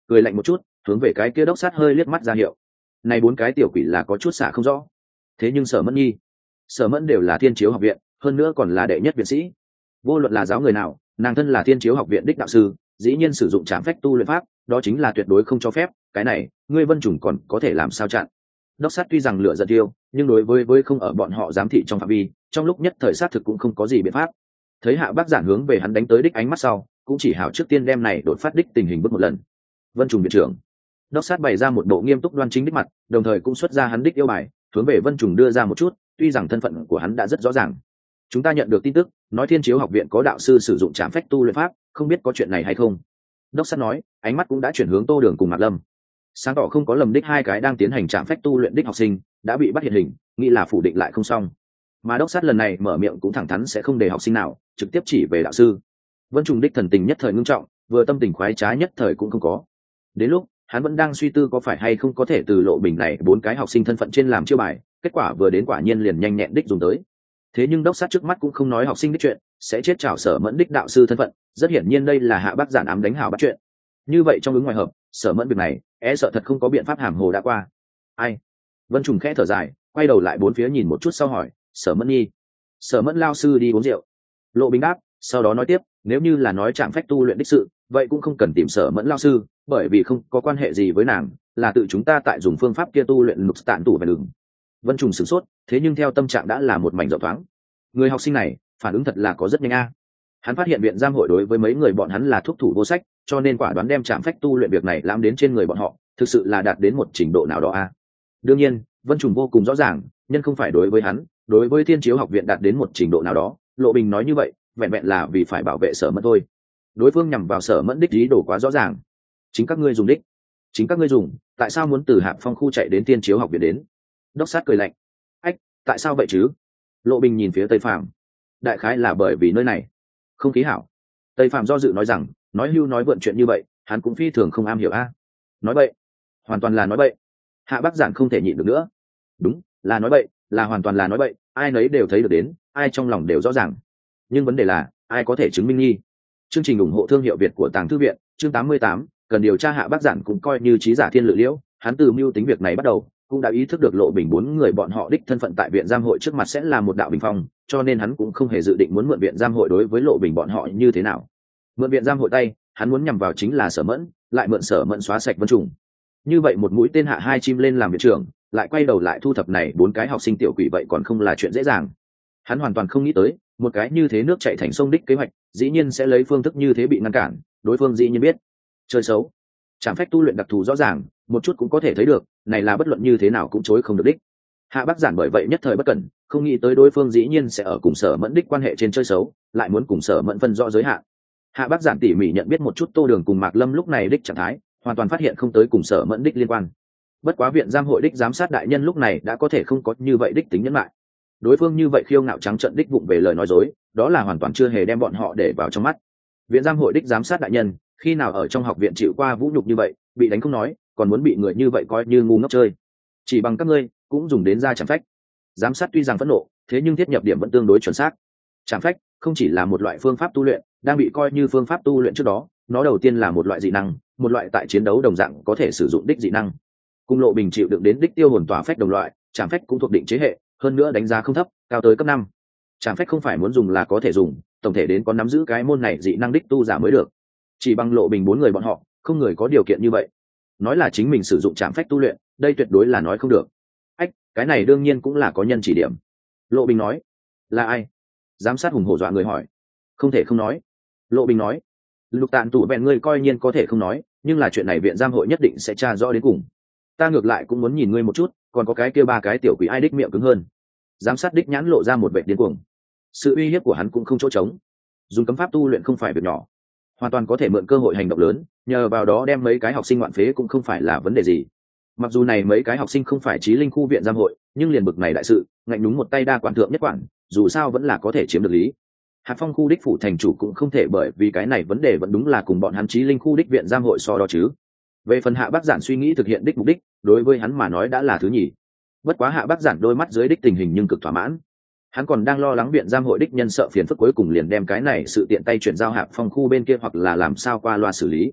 cười lạnh một chút, hướng về cái kia đốc sát hơi liếc mắt ra hiệu. Này 4 cái tiểu quỷ là có chút xả không rõ. Thế nhưng Sở Mẫn Nhi, Sở Mẫn đều là Thiên Chiếu học viện, hơn nữa còn là đệ nhất viện sĩ. Vô luận là giáo người nào, nàng thân là Thiên Chiếu học viện đích đạo sư, dĩ nhiên sử dụng trảm phách tu luyện pháp, đó chính là tuyệt đối không cho phép. Cái này, ngươi Vân Trùng còn có thể làm sao chặn? Đốc sát tuy rằng lửa giận tiêu, nhưng đối với không ở bọn họ giám thị trong phạm vi, trong lúc nhất thời sát thực cũng không có gì biện pháp. Thấy Hạ Bác Giản hướng về hắn đánh tới đích ánh mắt sau, cũng chỉ hảo trước tiên đem này đột phát đích tình hình bước một lần. Vân Trùng viện trưởng, đốc sát bày ra một bộ nghiêm túc đoan chính đích mặt, đồng thời cũng xuất ra hắn đích yêu bài, hướng về Vân Trùng đưa ra một chút, tuy rằng thân phận của hắn đã rất rõ ràng. Chúng ta nhận được tin tức, nói Thiên Chiếu học viện có đạo sư sử dụng trảm phách tu luyện pháp, không biết có chuyện này hay không? Đốc sát nói, ánh mắt cũng đã chuyển hướng Tô Đường cùng Mạc Lâm. Sáng tỏ không có lầm đích hai cái đang tiến hành trảm phách tu luyện đích học sinh đã bị bắt hiện hình, nghĩ là phủ định lại không xong. Mà đốc sát lần này mở miệng cũng thẳng thắn sẽ không để học sinh nào trực tiếp chỉ về đạo sư. Vân Trùng đích thần tình nhất thời ngưng trọng, vừa tâm tình khoái trá nhất thời cũng không có. Đến lúc hắn vẫn đang suy tư có phải hay không có thể từ Lộ Bình này 4 cái học sinh thân phận trên làm chiêu bài, kết quả vừa đến quả nhiên liền nhanh nhẹn đích dùng tới. Thế nhưng đốc sát trước mắt cũng không nói học sinh đích chuyện, sẽ chết chảo Sở Mẫn đích đạo sư thân phận, rất hiển nhiên đây là Hạ Bác Giản ám đánh hảo bắt chuyện. Như vậy trong ứng ngoài hợp, Sở Mẫn việc này, sợ thật không có biện pháp hàm hồ đã qua. Ai? Vân Trùng khẽ thở dài, quay đầu lại bốn phía nhìn một chút sau hỏi, Sở Mẫn Nhi, Sở Mẫn lao sư đi uống rượu. Lộ Bình đáp, sau đó nói tiếp, nếu như là nói trạm phách tu luyện đích sự, vậy cũng không cần tìm Sở Mẫn lao sư, bởi vì không có quan hệ gì với nàng, là tự chúng ta tại dùng phương pháp kia tu luyện lục tạn tủ về đường. Vân Trùng sửng sốt, thế nhưng theo tâm trạng đã là một mảnh rộng thoáng. Người học sinh này, phản ứng thật là có rất nhanh a. Hắn phát hiện viện giam hội đối với mấy người bọn hắn là thuốc thủ vô sách, cho nên quả đoán đem trạm phách tu luyện việc này lãm đến trên người bọn họ, thực sự là đạt đến một trình độ nào đó a. Đương nhiên, Vân Trùng vô cùng rõ ràng, nhân không phải đối với hắn, đối với Thiên Chiếu học viện đạt đến một trình độ nào đó, Lộ Bình nói như vậy, vẹn vẹn là vì phải bảo vệ Sở Mẫn thôi. Đối phương nhằm vào Sở Mẫn đích ý đồ quá rõ ràng. Chính các ngươi dùng đích, chính các ngươi dùng, tại sao muốn từ Hạp Phong khu chạy đến Thiên Chiếu học viện đến? Đốc sát cười lạnh. Ách, tại sao vậy chứ? Lộ Bình nhìn phía Tây Phàm. Đại khái là bởi vì nơi này không khí hảo. Tây Phàm do dự nói rằng, nói hưu nói vượn chuyện như vậy, hắn cũng phi thường không am hiểu a. Nói bậy, hoàn toàn là nói bậy. Hạ Bác Giản không thể nhịn được nữa. Đúng, là nói bậy, là hoàn toàn là nói bậy, ai nấy đều thấy được đến, ai trong lòng đều rõ ràng. Nhưng vấn đề là, ai có thể chứng minh nghi? Chương trình ủng hộ thương hiệu Việt của Tàng Thư viện, chương 88, cần điều tra Hạ Bác Giản cũng coi như trí giả thiên lự liễu, hắn từ mưu tính việc này bắt đầu, cũng đã ý thức được Lộ Bình 4 người bọn họ đích thân phận tại viện giam hội trước mặt sẽ là một đạo bình phong, cho nên hắn cũng không hề dự định muốn mượn viện giam hội đối với Lộ Bình bọn họ như thế nào. Mượn viện giam hội tay, hắn muốn nhằm vào chính là Sở Mẫn, lại mượn Sở Mẫn xóa sạch Vân Trùng. Như vậy một mũi tên hạ 2 chim lên làm viện trưởng, lại quay đầu lại thu thập này 4 cái học sinh tiểu quỷ vậy còn không là chuyện dễ dàng. Hắn hoàn toàn không nghĩ tới, một cái như thế nước chảy thành sông đích kế hoạch, dĩ nhiên sẽ lấy phương thức như thế bị ngăn cản, đối phương dĩ nhiên biết. Chơi xấu. Trảm phách tu luyện đặc thù rõ ràng, một chút cũng có thể thấy được, này là bất luận như thế nào cũng chối không được đích. Hạ Bác Giản bởi vậy nhất thời bất cẩn, không nghĩ tới đối phương dĩ nhiên sẽ ở cùng Sở Mẫn đích quan hệ trên chơi xấu, lại muốn cùng Sở Mẫn phân rõ giới hạn. Hạ Bác Giản tỉ mỉ nhận biết một chút Tô Đường cùng Mạc Lâm lúc này đích trạng thái, hoàn toàn phát hiện không tới cùng Sở Mẫn đích liên quan. Bất quá viện giam hội đích giám sát đại nhân lúc này đã có thể không có như vậy đích tính nhẫn lại. Đối phương như vậy khiêu ngạo trắng trợn đích vụng về lời nói dối, đó là hoàn toàn chưa hề đem bọn họ để vào trong mắt. Viện giam hội đích giám sát đại nhân, khi nào ở trong học viện chịu qua vũ nhục như vậy, bị đánh không nói, còn muốn bị người như vậy coi như ngu ngốc chơi. Chỉ bằng các ngươi cũng dùng đến ra trảm phách. Giám sát tuy rằng phẫn nộ, thế nhưng thiết nhập điểm vẫn tương đối chuẩn xác. Trảm phách không chỉ là một loại phương pháp tu luyện, đang bị coi như phương pháp tu luyện trước đó, nó đầu tiên là một loại dị năng, một loại tại chiến đấu đồng dạng có thể sử dụng đích dị năng. Cung Lộ Bình chịu đựng đến đích tiêu hồn tỏa phách đồng loại, trảm phách cũng thuộc định chế hệ, hơn nữa đánh giá không thấp, cao tới cấp 5. Trảm phách không phải muốn dùng là có thể dùng, tổng thể đến có nắm giữ cái môn này dị năng đích tu giả mới được. Chỉ bằng Lộ Bình 4 người bọn họ, không người có điều kiện như vậy. Nói là chính mình sử dụng trảm phách tu luyện, đây tuyệt đối là nói không được. Ách, cái này đương nhiên cũng là có nhân chỉ điểm. Lộ Bình nói, là ai? Giám sát hùng hổ dọa người hỏi. Không thể không nói. Lộ Bình nói, Lục Tạn tủ bèn ngươi coi nhiên có thể không nói, nhưng là chuyện này viện giam hội nhất định sẽ tra rõ đến cùng. Ta ngược lại cũng muốn nhìn ngươi một chút, còn có cái kia 3 cái tiểu quỷ ai đích miệng cứng hơn. Giám sát đích nhãn lộ ra một vẻ điên cuồng. Sự uy hiếp của hắn cũng không chỗ trống. Dùng cấm pháp tu luyện không phải việc nhỏ, hoàn toàn có thể mượn cơ hội hành động lớn, nhờ vào đó đem mấy cái học sinh ngoạn phế cũng không phải là vấn đề gì. Mặc dù này mấy cái học sinh không phải trí linh khu viện giam hội, nhưng liền bực này đại sự, ngạnh đúng một tay đa quản thượng nhất quản, dù sao vẫn là có thể chiếm được lý. Hạt Phong khu đích phủ thành chủ cũng không thể bởi vì cái này vấn đề vẫn đúng là cùng bọn hắn trí linh khu đích viện giam hội so đó chứ. Về phần Hạ Bác Giản suy nghĩ thực hiện đích mục đích, đối với hắn mà nói đã là thứ nhì. Bất quá Hạ Bác Giản đôi mắt dưới đích tình hình nhưng cực thỏa mãn. Hắn còn đang lo lắng viện giam hội đích nhân sợ phiền phức cuối cùng liền đem cái này sự tiện tay chuyển giao Hạ Phong khu bên kia hoặc là làm sao qua loa xử lý.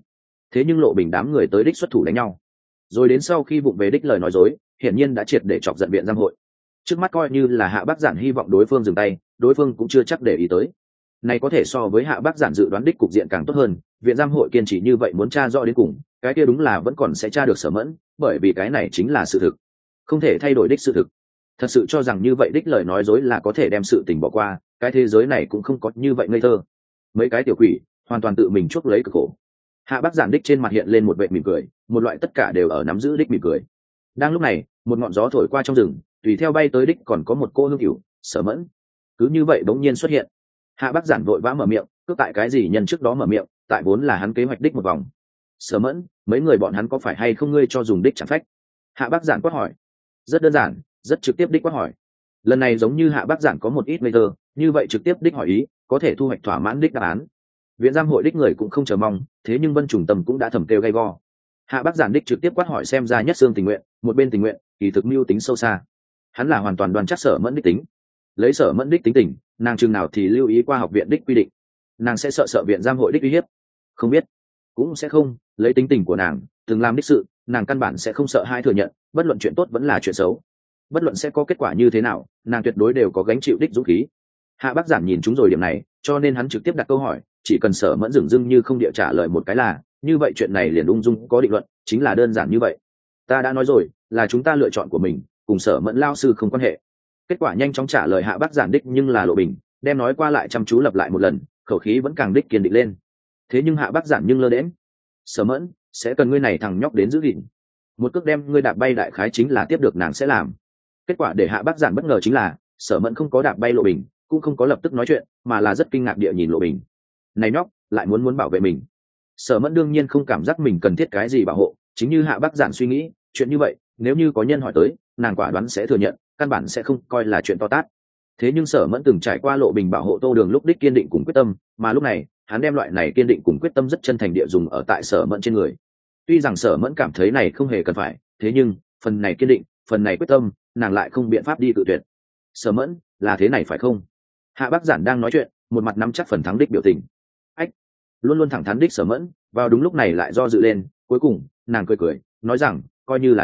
thế nhưng Lộ Bình đám người tới đích xuất thủ đánh nhau, rồi đến sau khi vụng về đích lời nói dối hiển nhiên đã triệt để chọc giận viện giam hội. Trước mắt coi như là Hạ Bác Giản hy vọng đối phương dừng tay, đối phương cũng chưa chắc để ý tới. Này có thể so với Hạ Bác Giản dự đoán đích cục diện càng tốt hơn, viện giam hội kiên trì như vậy muốn tra rõ đến cùng, cái kia đúng là vẫn còn sẽ tra được Sở Mẫn, bởi vì cái này chính là sự thực, không thể thay đổi đích sự thực. Thật sự cho rằng như vậy đích lời nói dối là có thể đem sự tình bỏ qua, cái thế giới này cũng không có như vậy ngây thơ. Mấy cái tiểu quỷ hoàn toàn tự mình chuốc lấy cực khổ. Hạ Bác Giản đích trên mặt hiện lên một vệt mỉm cười, một loại tất cả đều ở nắm giữ đích mỉm cười. Đang lúc này, một ngọn gió thổi qua trong rừng, tùy theo bay tới đích còn có một cô hương cửu, Sở Mẫn. Cứ như vậy bỗng nhiên xuất hiện. Hạ Bác Giản vội vã mở miệng, cướp tại cái gì nhân trước đó mở miệng, tại vốn là hắn kế hoạch đích một vòng. Sở Mẫn, mấy người bọn hắn có phải hay không ngươi cho dùng đích chẳng phách? Hạ Bác Giản quát hỏi. Rất đơn giản, rất trực tiếp đích quát hỏi. Lần này giống như Hạ Bác Giản có một ít ngây thơ, như vậy trực tiếp đích hỏi ý, có thể thu hoạch thỏa mãn đích đáp án. Viện giam hội đích người cũng không chờ mong, thế nhưng Vân Trùng Tâm cũng đã thầm kêu gay go. Hạ Bác Giản đích trực tiếp quát hỏi xem ra nhất xương tình nguyện, một bên tình nguyện, kỳ thực mưu tính sâu xa. Hắn là hoàn toàn đoán chắc Sở Mẫn đích tính. Lấy Sở Mẫn đích tính tình, nàng chừng nào thì lưu ý qua học viện đích quy định, nàng sẽ sợ viện giam hội đích uy hiếp? Không biết, cũng sẽ không, lấy tính tình của nàng, từng làm đích sự, nàng căn bản sẽ không sợ hai thừa nhận, bất luận chuyện tốt vẫn là chuyện xấu, bất luận sẽ có kết quả như thế nào, nàng tuyệt đối đều có gánh chịu đích dũng khí. Hạ Bác Giản nhìn chúng rồi điểm này, cho nên hắn trực tiếp đặt câu hỏi, chỉ cần Sở Mẫn dửng dưng như không địa trả lời một cái là, như vậy chuyện này liền ung dung có định luận, chính là đơn giản như vậy. Ta đã nói rồi, là chúng ta lựa chọn của mình, cùng Sở Mẫn lao sư không quan hệ. Kết quả nhanh chóng trả lời Hạ Bác Giản đích nhưng là Lộ Bình, đem nói qua lại chăm chú lặp lại một lần, khẩu khí vẫn càng đích kiên định lên. Thế nhưng Hạ Bác Giản nhưng lơ đễnh. Sở Mẫn sẽ cần ngươi này thằng nhóc đến giữ gìn, một cước đem ngươi đạp bay đại khái chính là tiếp được nàng sẽ làm. Kết quả để Hạ Bác Giản bất ngờ chính là Sở Mẫn không có đạp bay Lộ Bình, cũng không có lập tức nói chuyện, mà là rất kinh ngạc địa nhìn Lộ Bình. Này nhóc lại muốn bảo vệ mình. Sở Mẫn đương nhiên không cảm giác mình cần thiết cái gì bảo hộ, chính như Hạ Bác Giản suy nghĩ, chuyện như vậy nếu như có nhân hỏi tới, nàng quả đoán sẽ thừa nhận, căn bản sẽ không coi là chuyện to tát. Thế nhưng Sở Mẫn từng trải qua Lộ Bình bảo hộ Tô Đường lúc đích kiên định cùng quyết tâm, mà lúc này hắn đem loại này kiên định cùng quyết tâm rất chân thành địa dùng ở tại Sở Mẫn trên người. Tuy rằng Sở Mẫn cảm thấy này không hề cần phải, thế nhưng phần này kiên định, phần này quyết tâm, nàng lại không biện pháp đi cự tuyệt. Sở Mẫn là thế này phải không? Hạ Bác Giản đang nói chuyện, một mặt nắm chắc phần thắng đích biểu tình. Ách, luôn luôn thẳng thắn đích Sở Mẫn, vào đúng lúc này lại do dự lên, cuối cùng nàng cười, nói rằng, coi như là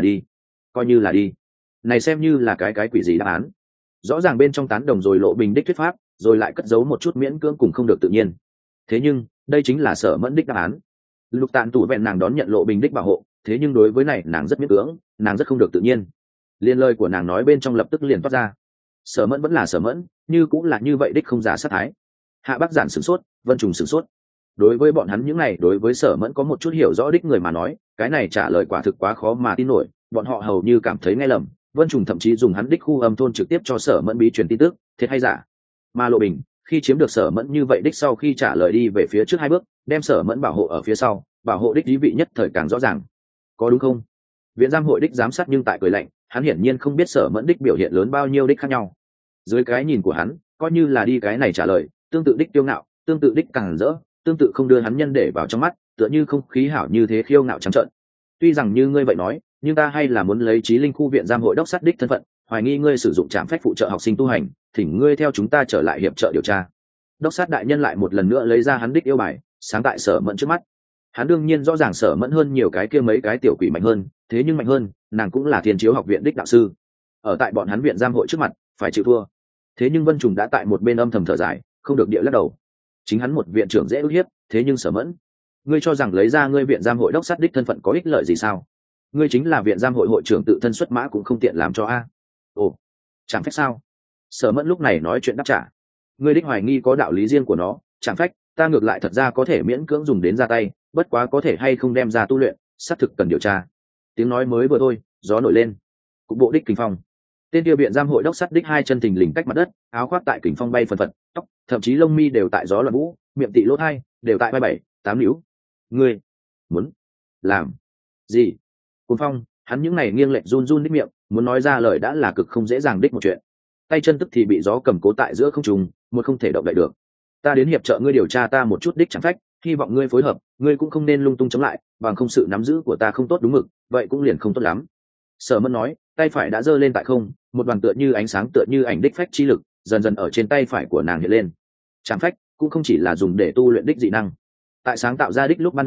đi. Này xem như là cái quỷ gì đáp án? Rõ ràng bên trong tán đồng rồi Lộ Bình đích thuyết pháp, rồi lại cất giấu một chút miễn cưỡng cùng không được tự nhiên. Thế nhưng đây chính là Sở Mẫn đích đáp án. Lục Tạn tủ vẹn nàng đón nhận Lộ Bình đích bảo hộ, thế nhưng đối với này nàng rất miễn cưỡng, nàng rất không được tự nhiên. Liên lời của nàng nói bên trong lập tức liền toát ra. Sở Mẫn vẫn là Sở Mẫn, như cũng là như vậy đích không giả sát thái. Hạ Bác Giản sửng sốt, Vân Trùng sửng sốt. Đối với bọn hắn những này đối với Sở Mẫn có một chút hiểu rõ đích người mà nói, cái này trả lời quả thực quá khó mà tin nổi, bọn họ hầu như cảm thấy nghe lầm. Vân Trùng thậm chí dùng hắn đích khu âm thôn trực tiếp cho Sở Mẫn bí truyền tin tức, thiệt hay giả? Mà Lộ Bình khi chiếm được Sở Mẫn như vậy đích sau khi trả lời đi về phía trước 2 bước, đem Sở Mẫn bảo hộ ở phía sau, bảo hộ đích ý vị nhất thời càng rõ ràng. Có đúng không? Viện giam hội đích giám sát nhưng tại cười lạnh, hắn hiển nhiên không biết Sở Mẫn đích biểu hiện lớn bao nhiêu đích khác nhau. Dưới cái nhìn của hắn, coi như là đi cái này trả lời, tương tự đích kiêu ngạo, tương tự đích càng rỡ, tương tự không đưa hắn nhân để vào trong mắt, tựa như không khí hảo như thế khiêu ngạo trắng trợn. Tuy rằng như ngươi vậy nói, nhưng ta hay là muốn lấy Chí Linh khu viện giam hội đốc sát đích thân phận, hoài nghi ngươi sử dụng trảm phách phụ trợ học sinh tu hành, thỉnh ngươi theo chúng ta trở lại hiệp trợ điều tra. Đốc sát đại nhân lại một lần nữa lấy ra hắn đích yêu bài, sáng tại Sở Mẫn trước mắt. Hắn đương nhiên rõ ràng Sở Mẫn hơn nhiều cái kia mấy cái tiểu quỷ mạnh hơn, thế nhưng mạnh hơn, nàng cũng là Thiên Chiếu học viện đích đạo sư. Ở tại bọn hắn viện giam hội trước mặt, phải chịu thua. Thế nhưng Vân Trùng đã tại một bên âm thầm thở dài, không được địa lắc đầu. Chính hắn một viện trưởng dễ ức hiếp, thế nhưng Sở Mẫn, ngươi cho rằng lấy ra ngươi viện giam hội đốc sát đích thân phận có ích lợi gì sao? Ngươi chính là viện giam hội hội trưởng tự thân xuất mã cũng không tiện làm cho a. Ồ, chẳng phách sao? Sở Mẫn lúc này nói chuyện đáp trả. Ngươi đích hoài nghi có đạo lý riêng của nó, chẳng phách, ta ngược lại thật ra có thể miễn cưỡng dùng đến ra tay, bất quá có thể hay không đem ra tu luyện, xác thực cần điều tra. Tiếng nói mới vừa thôi, gió nổi lên. Cục bộ đích kình phong. Tên kia viện giam hội đốc sắt đích 2 chân thình lình cách mặt đất, áo khoác tại kình phong bay phần phật, tóc, thậm chí lông mi đều tại gió loạn vũ, miệng tị lỗ hai đều tại 7-8 níu. Ngươi muốn làm gì? Cuồng phong, hắn những này nghiêng lệch run đích miệng, muốn nói ra lời đã là cực không dễ dàng đích một chuyện. Tay chân tức thì bị gió cầm cố tại giữa không trung, một không thể động đậy được. Ta đến hiệp trợ ngươi điều tra ta một chút đích chẳng phách, hy vọng ngươi phối hợp, ngươi cũng không nên lung tung chống lại, bằng không sự nắm giữ của ta không tốt đúng mực, vậy cũng liền không tốt lắm. Sở Mẫn nói, tay phải đã giơ lên tại không, một đoàn tựa như ánh sáng tựa như ảnh đích phách chi lực, dần dần ở trên tay phải của nàng hiện lên. Chẳng phách cũng không chỉ là dùng để tu luyện đích dị năng. Tại sáng tạo ra đích lúc ban đầu,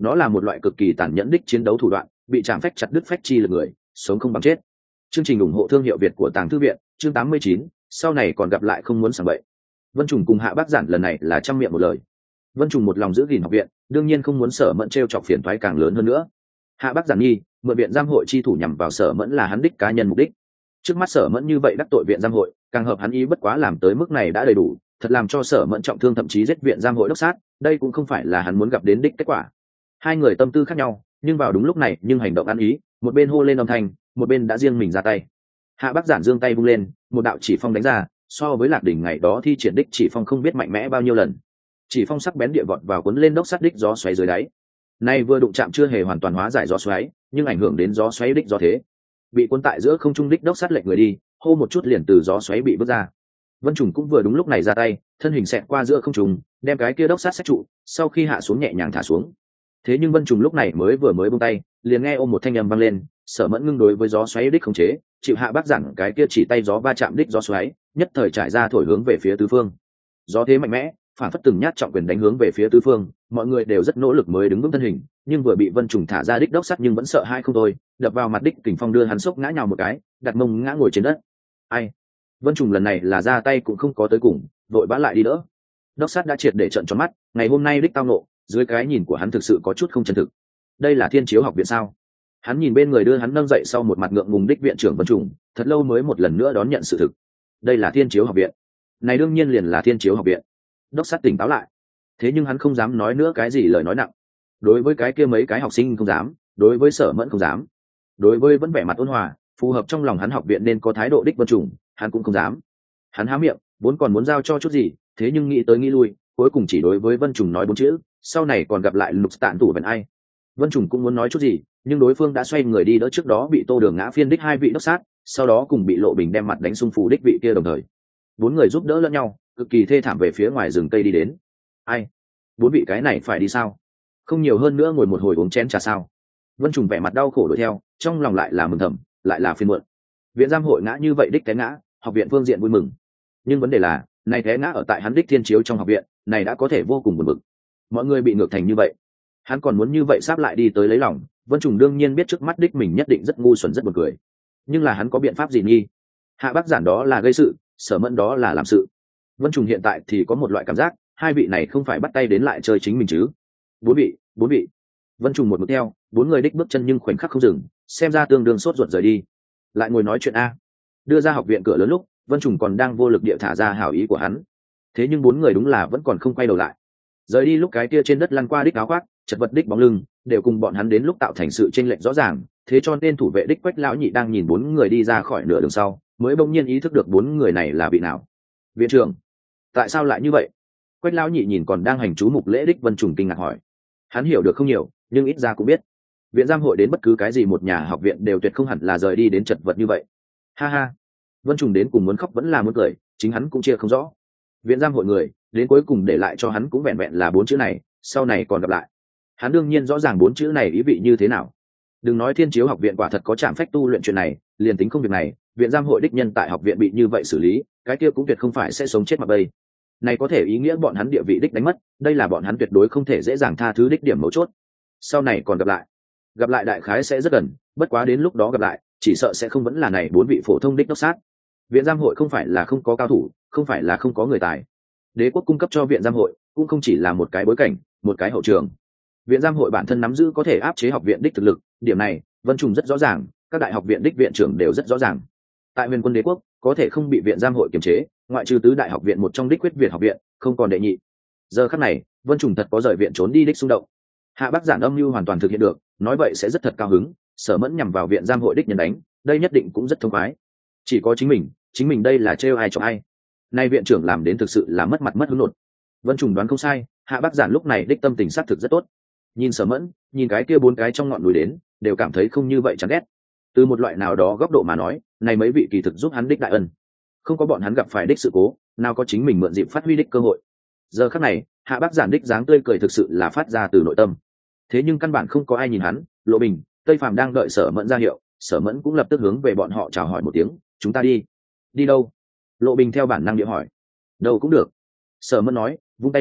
nó là một loại cực kỳ tàn nhẫn đích chiến đấu thủ đoạn, bị chạm phách chặt đứt phách chi lực người, sống không bằng chết. Chương trình ủng hộ thương hiệu Việt của Tàng Thư viện, chương 89, sau này còn gặp lại không muốn sảng bậy. Vân Trùng cùng Hạ Bác Giản lần này là trăm miệng một lời. Vân Trùng một lòng giữ gìn học viện, đương nhiên không muốn Sở Mẫn trêu chọc phiền toái càng lớn hơn nữa. Hạ Bác Giản nghi, mượn viện giam hội chi thủ nhằm vào Sở Mẫn là hắn đích cá nhân mục đích. Trước mắt Sở Mẫn như vậy đắc tội viện giam hội, càng hợp hắn ý, bất quá làm tới mức này đã đầy đủ, thật làm cho Sở Mẫn trọng thương thậm chí giết viện giam hội đốc sát, đây cũng không phải là hắn muốn gặp đến đích kết quả. Hai người tâm tư khác nhau, nhưng vào đúng lúc này, nhưng hành động ăn ý, một bên hô lên âm thanh, một bên đã riêng mình ra tay. Hạ Bác Giản giương tay vung lên, một đạo chỉ phong đánh ra, so với Lạc Đỉnh ngày đó thi triển đích chỉ phong không biết mạnh mẽ bao nhiêu lần. Chỉ phong sắc bén địa vọt vào cuốn lên đốc sát đích gió xoáy dưới đáy. Nay vừa đụng chạm chưa hề hoàn toàn hóa giải gió xoáy, nhưng ảnh hưởng đến gió xoáy đích gió thế. Bị cuốn tại giữa không trung đích đốc sát lệnh người đi, hô một chút liền từ gió xoáy bị vứt ra. Vân Trùng cũng vừa đúng lúc này ra tay, thân hình xẹt qua giữa không trung, đem cái kia đốc sát xách trụ, sau khi hạ xuống nhẹ nhàng thả xuống. Thế nhưng Vân Trùng lúc này mới buông tay, liền nghe ôm một thanh âm vang lên, Sở Mẫn ngưng đối với gió xoáy đích khống chế, chịu Hạ Bác Giản cái kia chỉ tay gió va chạm đích gió xoáy, nhất thời trải ra thổi hướng về phía tứ phương. Gió thế mạnh mẽ, phản phất từng nhát trọng quyền đánh hướng về phía tứ phương, mọi người đều rất nỗ lực mới đứng vững thân hình, nhưng vừa bị Vân Trùng thả ra đích đốc sắt nhưng vẫn sợ hai không thôi, đập vào mặt đích kình phong đưa hắn sốc ngã nhào một cái, đặt mông ngã ngồi trên đất. Ai? Vân Trùng lần này là ra tay cũng không có tới cùng, vội vã lại đi đỡ. Đốc sắt đã triệt để trợn tròn mắt, ngày hôm nay đích tao nộ, dưới cái nhìn của hắn thực sự có chút không chân thực. Đây là Thiên Chiếu học viện sao? Hắn nhìn bên người đưa hắn nâng dậy sau một mặt ngượng ngùng đích viện trưởng Vân Trùng, thật lâu mới một lần nữa đón nhận sự thực. Đây là Thiên Chiếu học viện. Này đương nhiên liền là Thiên Chiếu học viện. Đốc sát tỉnh táo lại, thế nhưng hắn không dám nói nữa cái gì lời nói nặng. Đối với cái kia mấy cái học sinh không dám, đối với Sở Mẫn không dám, đối với vẫn vẻ mặt ôn hòa, phù hợp trong lòng hắn học viện nên có thái độ đích Vân Trùng, hắn cũng không dám. Hắn há miệng, vốn còn muốn giao cho chút gì, thế nhưng nghĩ tới nghĩ lui, cuối cùng chỉ đối với Vân Trùng nói 4 chữ, sau này còn gặp lại Lục Tạn Tủ vẫn ai. Vân Trùng cũng muốn nói chút gì, nhưng đối phương đã xoay người đi đỡ trước đó bị Tô Đường ngã phiên đích hai vị đốc sát, sau đó cùng bị Lộ Bình đem mặt đánh xung phủ đích vị kia đồng thời. 4 người giúp đỡ lẫn nhau, cực kỳ thê thảm về phía ngoài rừng cây đi đến. Ai? 4 vị cái này phải đi sao? Không nhiều hơn nữa ngồi một hồi uống chén trà sao? Vân Trùng vẻ mặt đau khổ đuổi theo, trong lòng lại là mừng thầm, lại là phiền muộn. Viện giam hội ngã như vậy đích té ngã, học viện phương diện vui mừng. Nhưng vấn đề là, này té ngã ở tại hắn đích Thiên Chiếu trong học viện, này đã có thể vô cùng buồn bực. Mọi người bị ngược thành như vậy, hắn còn muốn như vậy sáp lại đi tới lấy lòng. Vân Trùng đương nhiên biết trước mắt đích mình nhất định rất ngu xuẩn rất buồn cười, nhưng là hắn có biện pháp gì nghi? Hạ Bác Giản đó là gây sự, Sở Mẫn đó là làm sự. Vân Trùng hiện tại thì có một loại cảm giác, hai vị này không phải bắt tay đến lại chơi chính mình chứ? Bốn vị. Vân Trùng một mực theo, 4 người đích bước chân nhưng khoảnh khắc không dừng, xem ra tương đương sốt ruột rời đi. Lại ngồi nói chuyện a. Đưa ra học viện cửa lớn lúc, Vân Trùng còn đang vô lực địa thả ra hảo ý của hắn. Thế nhưng 4 người đúng là vẫn còn không quay đầu lại. Rời đi lúc cái kia trên đất lăn qua đích áo khoác, chật vật đích bóng lưng, đều cùng bọn hắn đến lúc tạo thành sự chênh lệch rõ ràng, thế cho nên thủ vệ đích Quách lão nhị đang nhìn 4 người đi ra khỏi nửa đường sau, mới bỗng nhiên ý thức được 4 người này là vị nào. Viện trưởng, tại sao lại như vậy? Quách lão nhị nhìn còn đang hành chú mục lễ đích Vân Trùng kinh ngạc hỏi. Hắn hiểu được không nhiều, nhưng ít ra cũng biết, viện giam hội đến bất cứ cái gì một nhà học viện đều tuyệt không hẳn là rời đi đến chật vật như vậy. Ha ha. Vân Trùng đến cùng muốn khóc vẫn là muốn cười, chính hắn cũng chia không rõ. Viện giam hội người, đến cuối cùng để lại cho hắn cũng vẹn vẹn là 4 chữ này, sau này còn gặp lại. Hắn đương nhiên rõ ràng 4 chữ này ý vị như thế nào. Đừng nói Thiên Chiếu học viện quả thật có trạm phách tu luyện chuyện này, liền tính không việc này, viện giam hội đích nhân tại học viện bị như vậy xử lý, cái kia cũng tuyệt không phải sẽ sống chết mặc bay. Này có thể ý nghĩa bọn hắn địa vị đích đánh mất, đây là bọn hắn tuyệt đối không thể dễ dàng tha thứ đích điểm mấu chốt. Sau này còn gặp lại đại khái sẽ rất gần, bất quá đến lúc đó gặp lại, chỉ sợ sẽ không vẫn là này 4 vị phổ thông đích đốc sát. Viện giam hội không phải là không có cao thủ, không phải là không có người tài. Đế quốc cung cấp cho viện giam hội cũng không chỉ là một cái bối cảnh, một cái hậu trường. Viện giam hội bản thân nắm giữ có thể áp chế học viện đích thực lực, điểm này Vân Trùng rất rõ ràng, các đại học viện đích viện trưởng đều rất rõ ràng. Tại Huyền Quân Đế quốc có thể không bị viện giam hội kiềm chế, ngoại trừ tứ đại học viện một trong đích Quyết Việt học viện, không còn đệ nhị. Giờ khắc này, Vân Trùng thật có rời viện trốn đi đích xung động. Hạ Bác Giản âm mưu hoàn toàn thực hiện được, nói vậy sẽ rất thật cao hứng, Sở Mẫn nhằm vào viện giam hội đích nhân đánh, đây nhất định cũng rất thông khoái. Chỉ có chính mình đây là trêu ai cho ai. Nay viện trưởng làm đến thực sự là mất mặt mất hứng nột. Vân Trùng đoán không sai, Hạ Bác Giản lúc này đích tâm tình xác thực rất tốt. Nhìn Sở Mẫn, nhìn cái kia 4 cái trong ngọn núi đến, đều cảm thấy không như vậy chán ghét. Từ một loại nào đó góc độ mà nói, này mấy vị kỳ thực giúp hắn đích đại ân. Không có bọn hắn gặp phải đích sự cố, nào có chính mình mượn dịp phát huy đích cơ hội. Giờ khắc này, Hạ Bác Giản đích dáng tươi cười thực sự là phát ra từ nội tâm. Thế nhưng căn bản không có ai nhìn hắn, Lộ Bình, Tây Phàm đang đợi Sở Mẫn ra hiệu, Sở Mẫn cũng lập tức hướng về bọn họ chào hỏi một tiếng, chúng ta đi. Đi đâu? Lộ Bình theo bản năng địa hỏi. Đâu cũng được. Sở Mẫn nói, vung tay lên,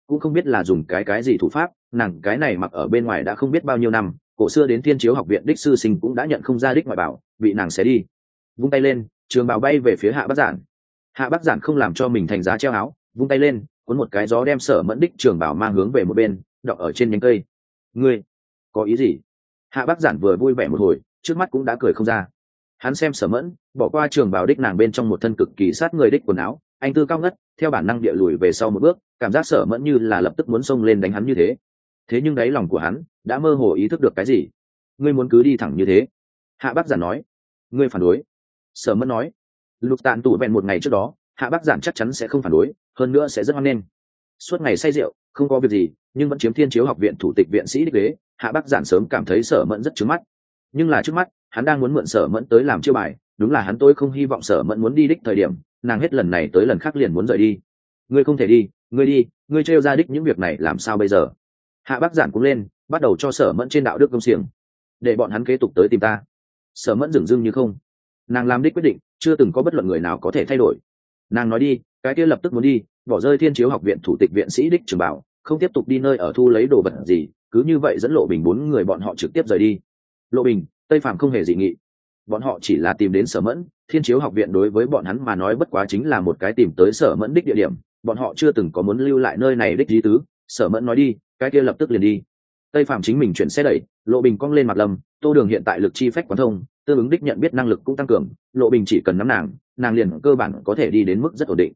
cũng không biết là dùng cái gì thủ pháp, nàng cái này mặc ở bên ngoài đã không biết bao nhiêu năm, cổ xưa đến thiên chiếu học viện đích sư sinh cũng đã nhận không ra đích ngoại bảo, bị nàng xé đi. Vung tay lên, trường bào bay về phía Hạ Bắc Giản. Hạ Bắc Giản không làm cho mình thành giá treo áo, vung tay lên, cuốn một cái gió đem Sở Mẫn đích trường bào mang hướng về một bên, đọng ở trên nhánh cây. Ngươi có ý gì? Hạ Bắc Giản vừa vui vẻ một hồi, trước mắt cũng đã cười không ra. Hắn xem Sở Mẫn bỏ qua trường bào đích nàng bên trong một thân cực kỳ sát người đích quần áo, anh tư cao ngất, theo bản năng địa lùi về sau một bước, cảm giác Sở Mẫn như là lập tức muốn xông lên đánh hắn như thế. Thế nhưng đáy lòng của hắn đã mơ hồ ý thức được cái gì. Ngươi muốn cứ đi thẳng như thế? Hạ Bắc Giản nói. Ngươi phản đối? Sở Mẫn nói. Lục Tạn tụ vẹn một ngày trước đó, Hạ Bắc Giản chắc chắn sẽ không phản đối, hơn nữa sẽ rất hoan nghênh. Suốt ngày say rượu, không có việc gì, nhưng vẫn chiếm thiên chiếu học viện thủ tịch viện sĩ đích ghế. Hạ Bắc Giản sớm cảm thấy Sở Mẫn rất trướng mắt, nhưng là trước mắt hắn đang muốn mượn Sở Mẫn tới làm chiêu bài. Đúng là hắn tôi không hy vọng Sở Mẫn muốn đi đích thời điểm, nàng hết lần này tới lần khác liền muốn rời đi. Ngươi không thể đi, ngươi đi, ngươi trêu ra đích những việc này làm sao bây giờ? Hạ Bắc Giản cũng lên, bắt đầu cho Sở Mẫn trên đạo đức công xiềng, để bọn hắn kế tục tới tìm ta. Sở Mẫn dửng dưng như không, nàng làm đích quyết định chưa từng có bất luận người nào có thể thay đổi. Nàng nói đi, cái kia lập tức muốn đi, bỏ rơi thiên chiếu học viện thủ tịch viện sĩ đích trường bảo, không tiếp tục đi nơi ở thu lấy đồ vật gì, cứ như vậy dẫn Lộ Bình bốn người bọn họ trực tiếp rời đi. Lộ Bình, Tây Phàm không hề dị nghị, bọn họ chỉ là tìm đến Sở Mẫn, thiên chiếu học viện đối với bọn hắn mà nói bất quá chính là một cái tìm tới Sở Mẫn đích địa điểm, bọn họ chưa từng có muốn lưu lại nơi này đích lý tứ. Sở Mẫn nói đi, cái kia lập tức liền đi. Tây Phàm chính mình chuyển xe đẩy, Lộ Bình cong lên mặt Lâm, Tô Đường hiện tại lực chi phách quán thông, tương ứng đích nhận biết năng lực cũng tăng cường, Lộ Bình chỉ cần nắm nàng liền cơ bản có thể đi đến mức rất ổn định.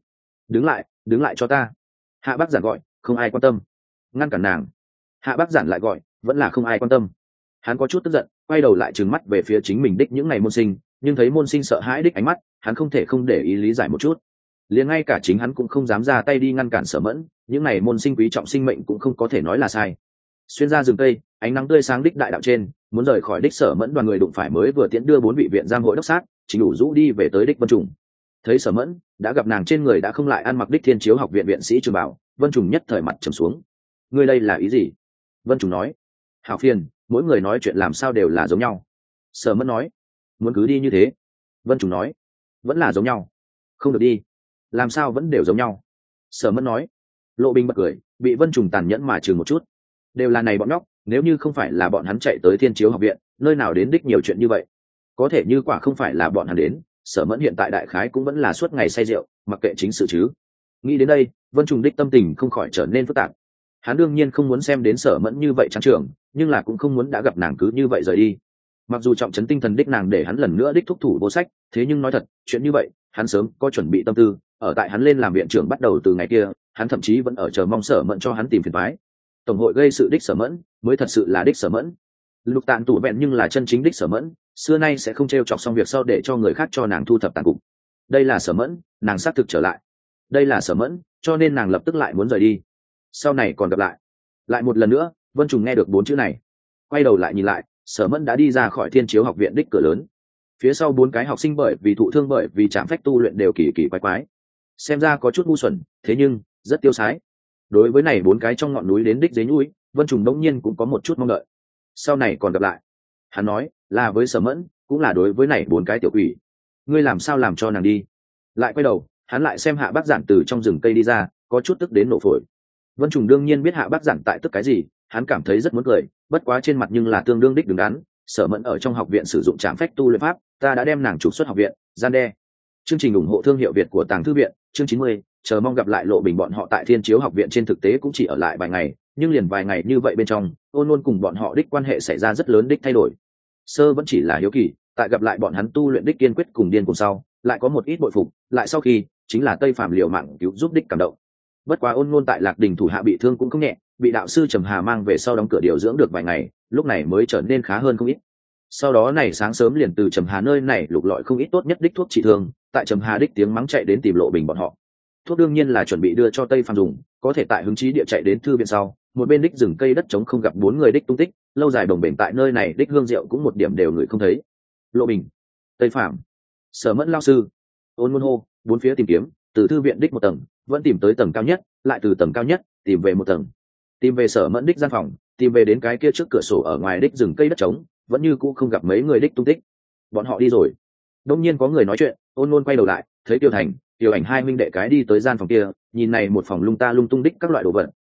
Đứng lại cho ta. Hạ Bắc Giản gọi, không ai quan tâm. Ngăn cản nàng. Hạ Bắc Giản lại gọi, vẫn là không ai quan tâm. Hắn có chút tức giận, quay đầu lại trừng mắt về phía chính mình đích những ngày môn sinh, nhưng thấy môn sinh sợ hãi đích ánh mắt, hắn không thể không để ý lý giải một chút. Liền ngay cả chính hắn cũng không dám ra tay đi ngăn cản Sở Mẫn, những ngày môn sinh quý trọng sinh mệnh cũng không có thể nói là sai. Xuyên ra rừng cây, ánh nắng tươi sáng đích đại đạo trên, muốn rời khỏi đích Sở Mẫn đoàn người đụng phải mới vừa tiễn đưa 4 vị viện giam hội đốc sát, Trình Đủ Dũ đi về tới đích Vân Trùng. Thấy Sở Mẫn đã gặp nàng trên người đã không lại ăn mặc đích thiên chiếu học viện viện sĩ trường bảo, Vân Trùng nhất thời mặt trầm xuống. Ngươi đây là ý gì? Vân Trùng nói. Hảo phiền, mỗi người nói chuyện làm sao đều là giống nhau. Sở Mẫn nói. Muốn cứ đi như thế. Vân Trùng nói. Vẫn là giống nhau. Không được đi. Làm sao vẫn đều giống nhau? Sở Mẫn nói. Lộ Bình bật cười, bị Vân Trùng tàn nhẫn mà chừng một chút. Đều là này bọn nhóc, nếu như không phải là bọn hắn chạy tới thiên chiếu học viện, nơi nào đến đích nhiều chuyện như vậy. Có thể như quả không phải là bọn hắn đến, Sở Mẫn hiện tại đại khái cũng vẫn là suốt ngày say rượu, mặc kệ chính sự chứ. Nghĩ đến đây, Vân Trùng đích tâm tình không khỏi trở nên phức tạp. Hắn đương nhiên không muốn xem đến Sở Mẫn như vậy trang trưởng, nhưng là cũng không muốn đã gặp nàng cứ như vậy rời đi. Mặc dù trọng trấn tinh thần đích nàng để hắn lần nữa đích thúc thủ vô sách, thế nhưng nói thật, chuyện như vậy, hắn sớm có chuẩn bị tâm tư, ở tại hắn lên làm viện trưởng bắt đầu từ ngày kia, hắn thậm chí vẫn ở chờ mong Sở Mẫn cho hắn tìm phiền toái. Tổng hội gây sự đích Sở Mẫn mới thật sự là đích Sở Mẫn. Lục Tạn tủ vẹn nhưng là chân chính đích Sở Mẫn, xưa nay sẽ không trêu chọc xong việc sau để cho người khác cho nàng thu thập tàn cục. Đây là Sở Mẫn, nàng xác thực trở lại. Đây là Sở Mẫn, cho nên nàng lập tức lại muốn rời đi. Sau này còn gặp lại. Lại một lần nữa, Vân Trùng nghe được 4 chữ này, quay đầu lại nhìn lại, Sở Mẫn đã đi ra khỏi thiên chiếu học viện đích cửa lớn. Phía sau 4 cái học sinh bởi vì thụ thương bởi vì trạm phách tu luyện đều kỳ kỳ quái quái, xem ra có chút ngu xuẩn, thế nhưng rất tiêu sái. Đối với này 4 cái trong ngọn núi đến đích dế núi, Vân Trùng đống nhiên cũng có một chút mong đợi. Sau này còn gặp lại. Hắn nói, là với Sở Mẫn, cũng là đối với này 4 cái tiểu quỷ. Ngươi làm sao làm cho nàng đi? Lại quay đầu, hắn lại xem Hạ Bắc Giản từ trong rừng cây đi ra, có chút tức đến nổ phổi. Vân Trùng đương nhiên biết Hạ Bắc Giản tại tức cái gì, hắn cảm thấy rất muốn cười, bất quá trên mặt nhưng là tương đương đích đứng đắn. Sở Mẫn ở trong học viện sử dụng trảm phách tu luyện pháp, ta đã đem nàng trục xuất học viện. Gian đe. Chương trình ủng hộ thương hiệu Việt của Tàng Thư viện, chương 90, chờ mong gặp lại Lộ Bình bọn họ tại thiên chiếu học viện. Trên thực tế cũng chỉ ở lại vài ngày, nhưng liền vài ngày như vậy bên trong, Ôn Ôn cùng bọn họ đích quan hệ xảy ra rất lớn đích thay đổi. Sơ vẫn chỉ là hiếu kỳ, tại gặp lại bọn hắn tu luyện đích kiên quyết cùng điên cùng sau, lại có một ít bội phục, lại sau khi chính là Tây Phàm liều mạng cứu giúp đích cảm động. Bất quá Ôn Ôn tại Lạc Đình thủ hạ bị thương cũng không nhẹ, bị đạo sư Trầm Hà mang về sau đóng cửa điều dưỡng được vài ngày, lúc này mới trở nên khá hơn không ít. Sau đó này sáng sớm liền từ Trầm Hà nơi này lục lọi không ít tốt nhất đích thuốc trị thương, tại Trầm Hà đích tiếng mắng chạy đến tìm Lộ Bình bọn họ. Thuốc đương nhiên là chuẩn bị đưa cho Tây Phàm dùng, có thể tại hứng chí địa chạy đến thư viện sau, một bên đích rừng cây đất trống không gặp 4 người đích tung tích, lâu dài đồng bền tại nơi này đích hương rượu cũng một điểm đều người không thấy. Lộ Bình, Tây Phàm, Sở Mẫn lao sư, Ôn Ôn hô, 4 phía tìm kiếm, từ thư viện đích một tầng, vẫn tìm tới tầng cao nhất, lại từ tầng cao nhất tìm về một tầng, tìm về Sở Mẫn đích gian phòng, tìm về đến cái kia trước cửa sổ ở ngoài đích rừng cây đất trống, vẫn như cũ không gặp mấy người đích tung tích. Bọn họ đi rồi. Đông nhiên có người nói chuyện, Ôn Ôn quay đầu lại, thấy Tiêu Thành, Tiêu Ảnh hai huynh đệ cái đi tới gian phòng kia, nhìn này một phòng lung ta lung tung đích các loại đồ vật,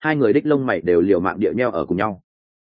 hai người đích lông mày đều liều mạng địa nheo ở cùng nhau.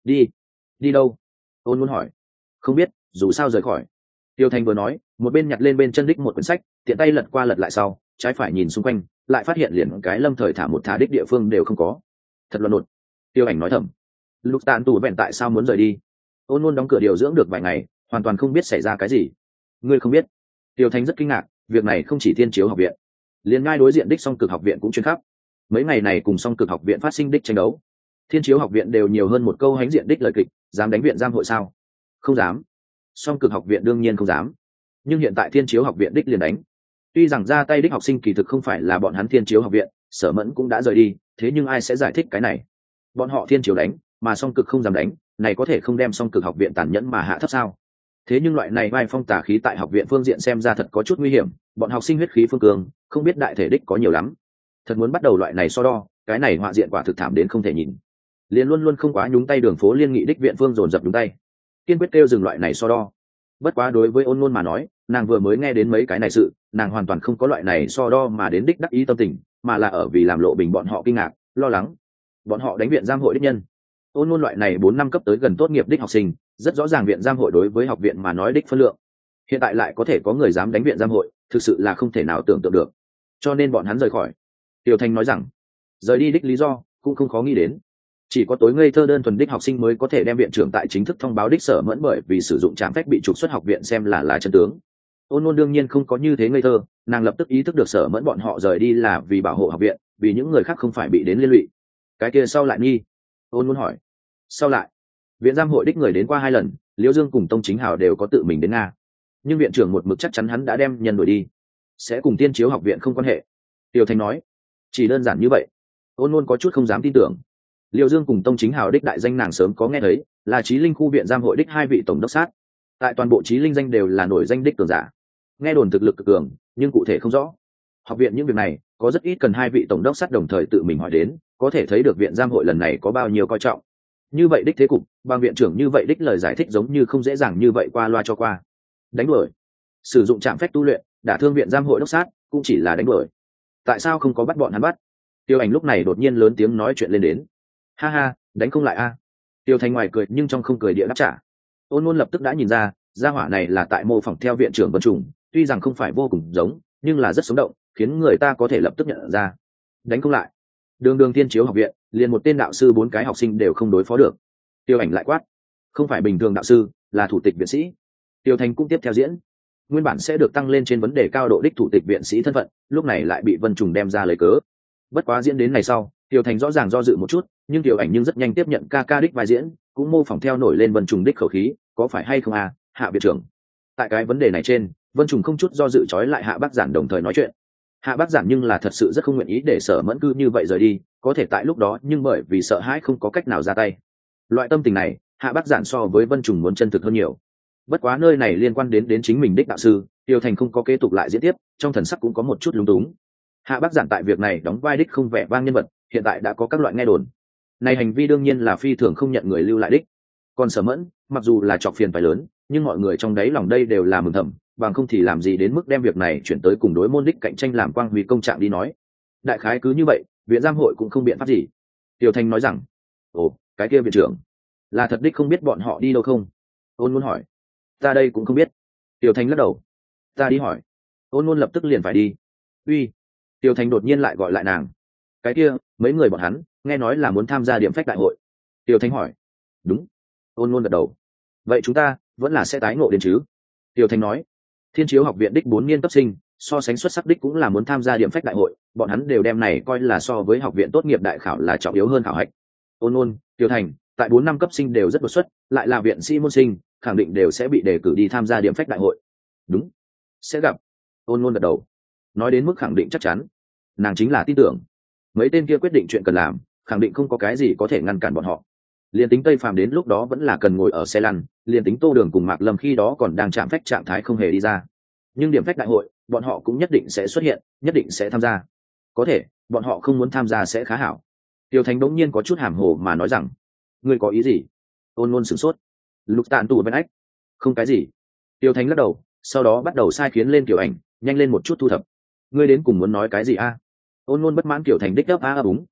Đi đâu? Ôn muốn hỏi. Không biết, dù sao rời khỏi. Tiêu Thành vừa nói, một bên nhặt lên bên chân đích một quyển sách, tiện tay lật qua lật lại sau, trái phải nhìn xung quanh, lại phát hiện liền cái lâm thời thả một thả đích địa phương đều không có. Thật loạn đột. Tiêu Ảnh nói thầm. Lúc tàn tù vẹn tại sao muốn rời đi? Ôn luôn đóng cửa điều dưỡng được vài ngày, hoàn toàn không biết xảy ra cái gì. Ngươi không biết? Tiêu Thành rất kinh ngạc, việc này không chỉ Thiên Chiếu học viện, liền ngay đối diện đích Song Cực học viện cũng chuyên khắp. Mấy ngày này cùng Song Cực học viện phát sinh đích tranh đấu, Thiên Chiếu học viện đều nhiều hơn một câu hãnh diện đích lời kịch, dám đánh viện giam hội sao? Không dám. Song Cực học viện đương nhiên không dám, nhưng hiện tại Thiên Chiếu học viện đích liền đánh. Tuy rằng ra tay đích học sinh kỳ thực không phải là bọn hắn Thiên Chiếu học viện, Sở Mẫn cũng đã rời đi, thế nhưng ai sẽ giải thích cái này? Bọn họ Thiên Chiếu đánh, mà Song Cực không dám đánh, này có thể không đem Song Cực học viện tàn nhẫn mà hạ thấp sao? Thế nhưng loại này vai phong tà khí tại học viện phương diện xem ra thật có chút nguy hiểm, bọn học sinh huyết khí phương cường, không biết đại thể đích có nhiều lắm. Thật muốn bắt đầu loại này so đo, cái này họa diện quả thực thảm đến không thể nhìn. Liên luôn luôn không quá nhúng tay Đường phố liên nghị đích viện phương dồn dập nhúng tay, kiên quyết kêu dừng loại này so đo. Bất quá đối với Ôn Nôn mà nói, nàng vừa mới nghe đến mấy cái này sự, nàng hoàn toàn không có loại này so đo mà đến đích đắc ý tâm tình, mà là ở vì làm Lộ Bình bọn họ kinh ngạc, lo lắng. Bọn họ đánh viện giam hội đích nhân. Ôn Nôn loại này 4 năm cấp tới gần tốt nghiệp đích học sinh, rất rõ ràng viện giam hội đối với học viện mà nói đích phân lượng. Hiện tại lại có thể có người dám đánh viện giam hội, thực sự là không thể nào tưởng tượng được. Cho nên bọn hắn rời khỏi. Tiểu Thanh nói rằng, rời đi đích lý do cũng không khó nghĩ đến. Chỉ có tối ngây thơ đơn thuần đích học sinh mới có thể đem viện trưởng tại chính thức thông báo đích Sở Mẫn bởi vì sử dụng trạm phách bị trục xuất học viện xem là chân tướng. Ôn Nôn đương nhiên không có như thế ngây thơ, nàng lập tức ý thức được Sở Mẫn bọn họ rời đi là vì bảo hộ học viện, vì những người khác không phải bị đến liên lụy. Cái kia sau lại nghi? Ôn Nôn hỏi. Sau lại, viện giam hội đích người đến qua 2 lần, Liễu Dương cùng Tông Chính Hào đều có tự mình đến Nga, nhưng viện trưởng một mực chắc chắn hắn đã đem nhân đuổi đi, sẽ cùng Tiên Chiếu học viện không quan hệ. Tiêu Thanh nói. Chỉ đơn giản như vậy? Ôn Nôn có chút không dám tin tưởng. Liễu Dương cùng Tông Chính Hào đích đại danh nàng sớm có nghe thấy, là Chí Linh khu viện giam hội đích 2 vị tổng đốc sát, tại toàn bộ Chí Linh danh đều là nổi danh đích cường giả, nghe đồn thực lực cực cường, nhưng cụ thể không rõ. Học viện những việc này có rất ít cần 2 vị tổng đốc sát đồng thời tự mình hỏi đến, có thể thấy được viện giam hội lần này có bao nhiêu coi trọng. Như vậy đích thế cục, bằng viện trưởng như vậy đích lời giải thích giống như không dễ dàng như vậy qua loa cho qua. Đánh đuổi, sử dụng trạm phách tu luyện, đả thương viện giam hội đốc sát, cũng chỉ là đánh đuổi. Tại sao không có bắt bọn hắn bắt? Tiêu Ảnh lúc này đột nhiên lớn tiếng nói chuyện lên đến. Ha ha, đánh không lại a. Tiêu Thanh ngoài cười nhưng trong không cười địa đáp trả. Ôn Nôn lập tức đã nhìn ra, gia hỏa này là tại mô phỏng theo viện trưởng Vân Trùng, tuy rằng không phải vô cùng giống, nhưng là rất sống động, khiến người ta có thể lập tức nhận ra. Đánh không lại. Đường Thiên Chiếu học viện, liền một tên đạo sư 4 cái học sinh đều không đối phó được. Tiêu Ảnh lại quát. Không phải bình thường đạo sư, là thủ tịch viện sĩ. Tiêu Thanh cũng tiếp theo diễn. Nguyên bản sẽ được tăng lên trên vấn đề cao độ đích thủ tịch viện sĩ thân phận, lúc này lại bị Vân Trùng đem ra lấy cớ. Bất quá diễn đến này sau, Tiêu Thành rõ ràng do dự một chút, nhưng Tiêu Ảnh nhưng rất nhanh tiếp nhận ca đích vai diễn, cũng mô phỏng theo nổi lên Vân Trùng đích khẩu khí, có phải hay không à, Hạ viện trưởng. Tại cái vấn đề này trên, Vân Trùng không chút do dự trói lại Hạ Bác Giản đồng thời nói chuyện. Hạ Bác Giản nhưng là thật sự rất không nguyện ý để Sở Mẫn cư như vậy rời đi, có thể tại lúc đó nhưng bởi vì sợ hãi không có cách nào ra tay. Loại tâm tình này, Hạ Bác Giản so với Vân Trùng muốn chân thực hơn nhiều. Bất quá nơi này liên quan đến chính mình đích đạo sư, Tiêu Thành không có kế tục lại diễn tiếp, trong thần sắc cũng có một chút lúng túng. Hạ Bác Giản tại việc này đóng vai đích không vẻ vang nhân vật, hiện tại đã có các loại nghe đồn. Này hành vi đương nhiên là phi thường không nhận người lưu lại đích. Còn Sở Mẫn, mặc dù là chọc phiền phải lớn, nhưng mọi người trong đấy lòng đây đều là mừng thầm, bằng không thì làm gì đến mức đem việc này chuyển tới cùng đối môn đích cạnh tranh làm quang huy công trạng đi nói. Đại khái cứ như vậy, viện giam hội cũng không biện pháp gì. Tiêu Thanh nói rằng, ồ, cái kia viện trưởng là thật đích không biết bọn họ đi đâu không? Ôn muốn hỏi. Ta đây cũng không biết. Tiêu Thanh lắc đầu. Ta đi hỏi. Ôn muốn lập tức liền phải đi. Uy. Tiêu Thanh đột nhiên lại gọi lại nàng. Cái kia, mấy người bọn hắn, nghe nói là muốn tham gia điểm phách đại hội. Tiêu Thanh hỏi. Đúng. Ôn luôn gật đầu. Vậy chúng ta vẫn là sẽ tái ngộ đến chứ? Tiêu Thanh nói. Thiên Chiếu học viện đích 4 niên cấp sinh, so sánh xuất sắc đích cũng là muốn tham gia điểm phách đại hội, bọn hắn đều đem này coi là so với học viện tốt nghiệp đại khảo là trọng yếu hơn khảo hạch. Ôn, Tiêu Thành, tại 4 năm cấp sinh đều rất đột xuất, lại là viện sĩ môn sinh, khẳng định đều sẽ bị đề cử đi tham gia điểm phách đại hội. Đúng. Sẽ gặp. Ôn gật đầu. Nói đến mức khẳng định chắc chắn, nàng chính là tin tưởng. Mấy tên kia quyết định chuyện cần làm, khẳng định không có cái gì có thể ngăn cản bọn họ. Liên tính Tây Phàm đến lúc đó vẫn là cần ngồi ở xe lăn, liên tính Tô Đường cùng Mạc Lâm khi đó còn đang chạm phách trạng thái không hề đi ra. Nhưng điểm phách đại hội, bọn họ cũng nhất định sẽ xuất hiện, nhất định sẽ tham gia. Có thể, bọn họ không muốn tham gia sẽ khá hảo. Tiêu Thành đống nhiên có chút hàm hồ mà nói rằng, ngươi có ý gì? Ôn sửng sốt. Lục Tạn tụ bên ách. Không cái gì. Tiêu Thành lắc đầu, sau đó bắt đầu sai khiến lên Kiều Ảnh, nhanh lên một chút thu thập. Ngươi đến cùng muốn nói cái gì a? Ôn bất mãn Kiều Thành đích đáp a úng.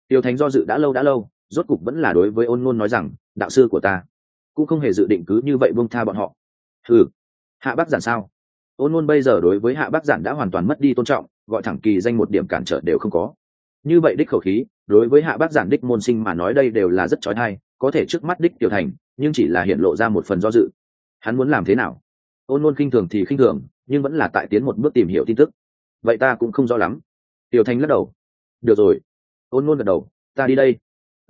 Tiêu Thành do dự đã lâu rốt cục vẫn là đối với Ôn Nôn nói rằng đạo sư của ta cũng không hề dự định cứ như vậy buông tha bọn họ. Hạ Bác Giản sao? Ôn Nôn bây giờ đối với Hạ Bác Giản đã hoàn toàn mất đi tôn trọng, gọi thẳng kỳ danh một điểm cản trở đều không có. Như vậy đích khẩu khí đối với Hạ Bác Giản đích môn sinh mà nói đây đều là rất chói tai, có thể trước mắt đích Tiểu Thành nhưng chỉ là hiện lộ ra một phần do dự. Hắn muốn làm thế nào? Ôn Nôn khinh thường thì khinh thường, nhưng vẫn là tại tiến một bước tìm hiểu tin tức. Vậy ta cũng không rõ lắm. Tiểu Thành lắc đầu. Được rồi. Ôn Nôn gật đầu. Ta đi đây.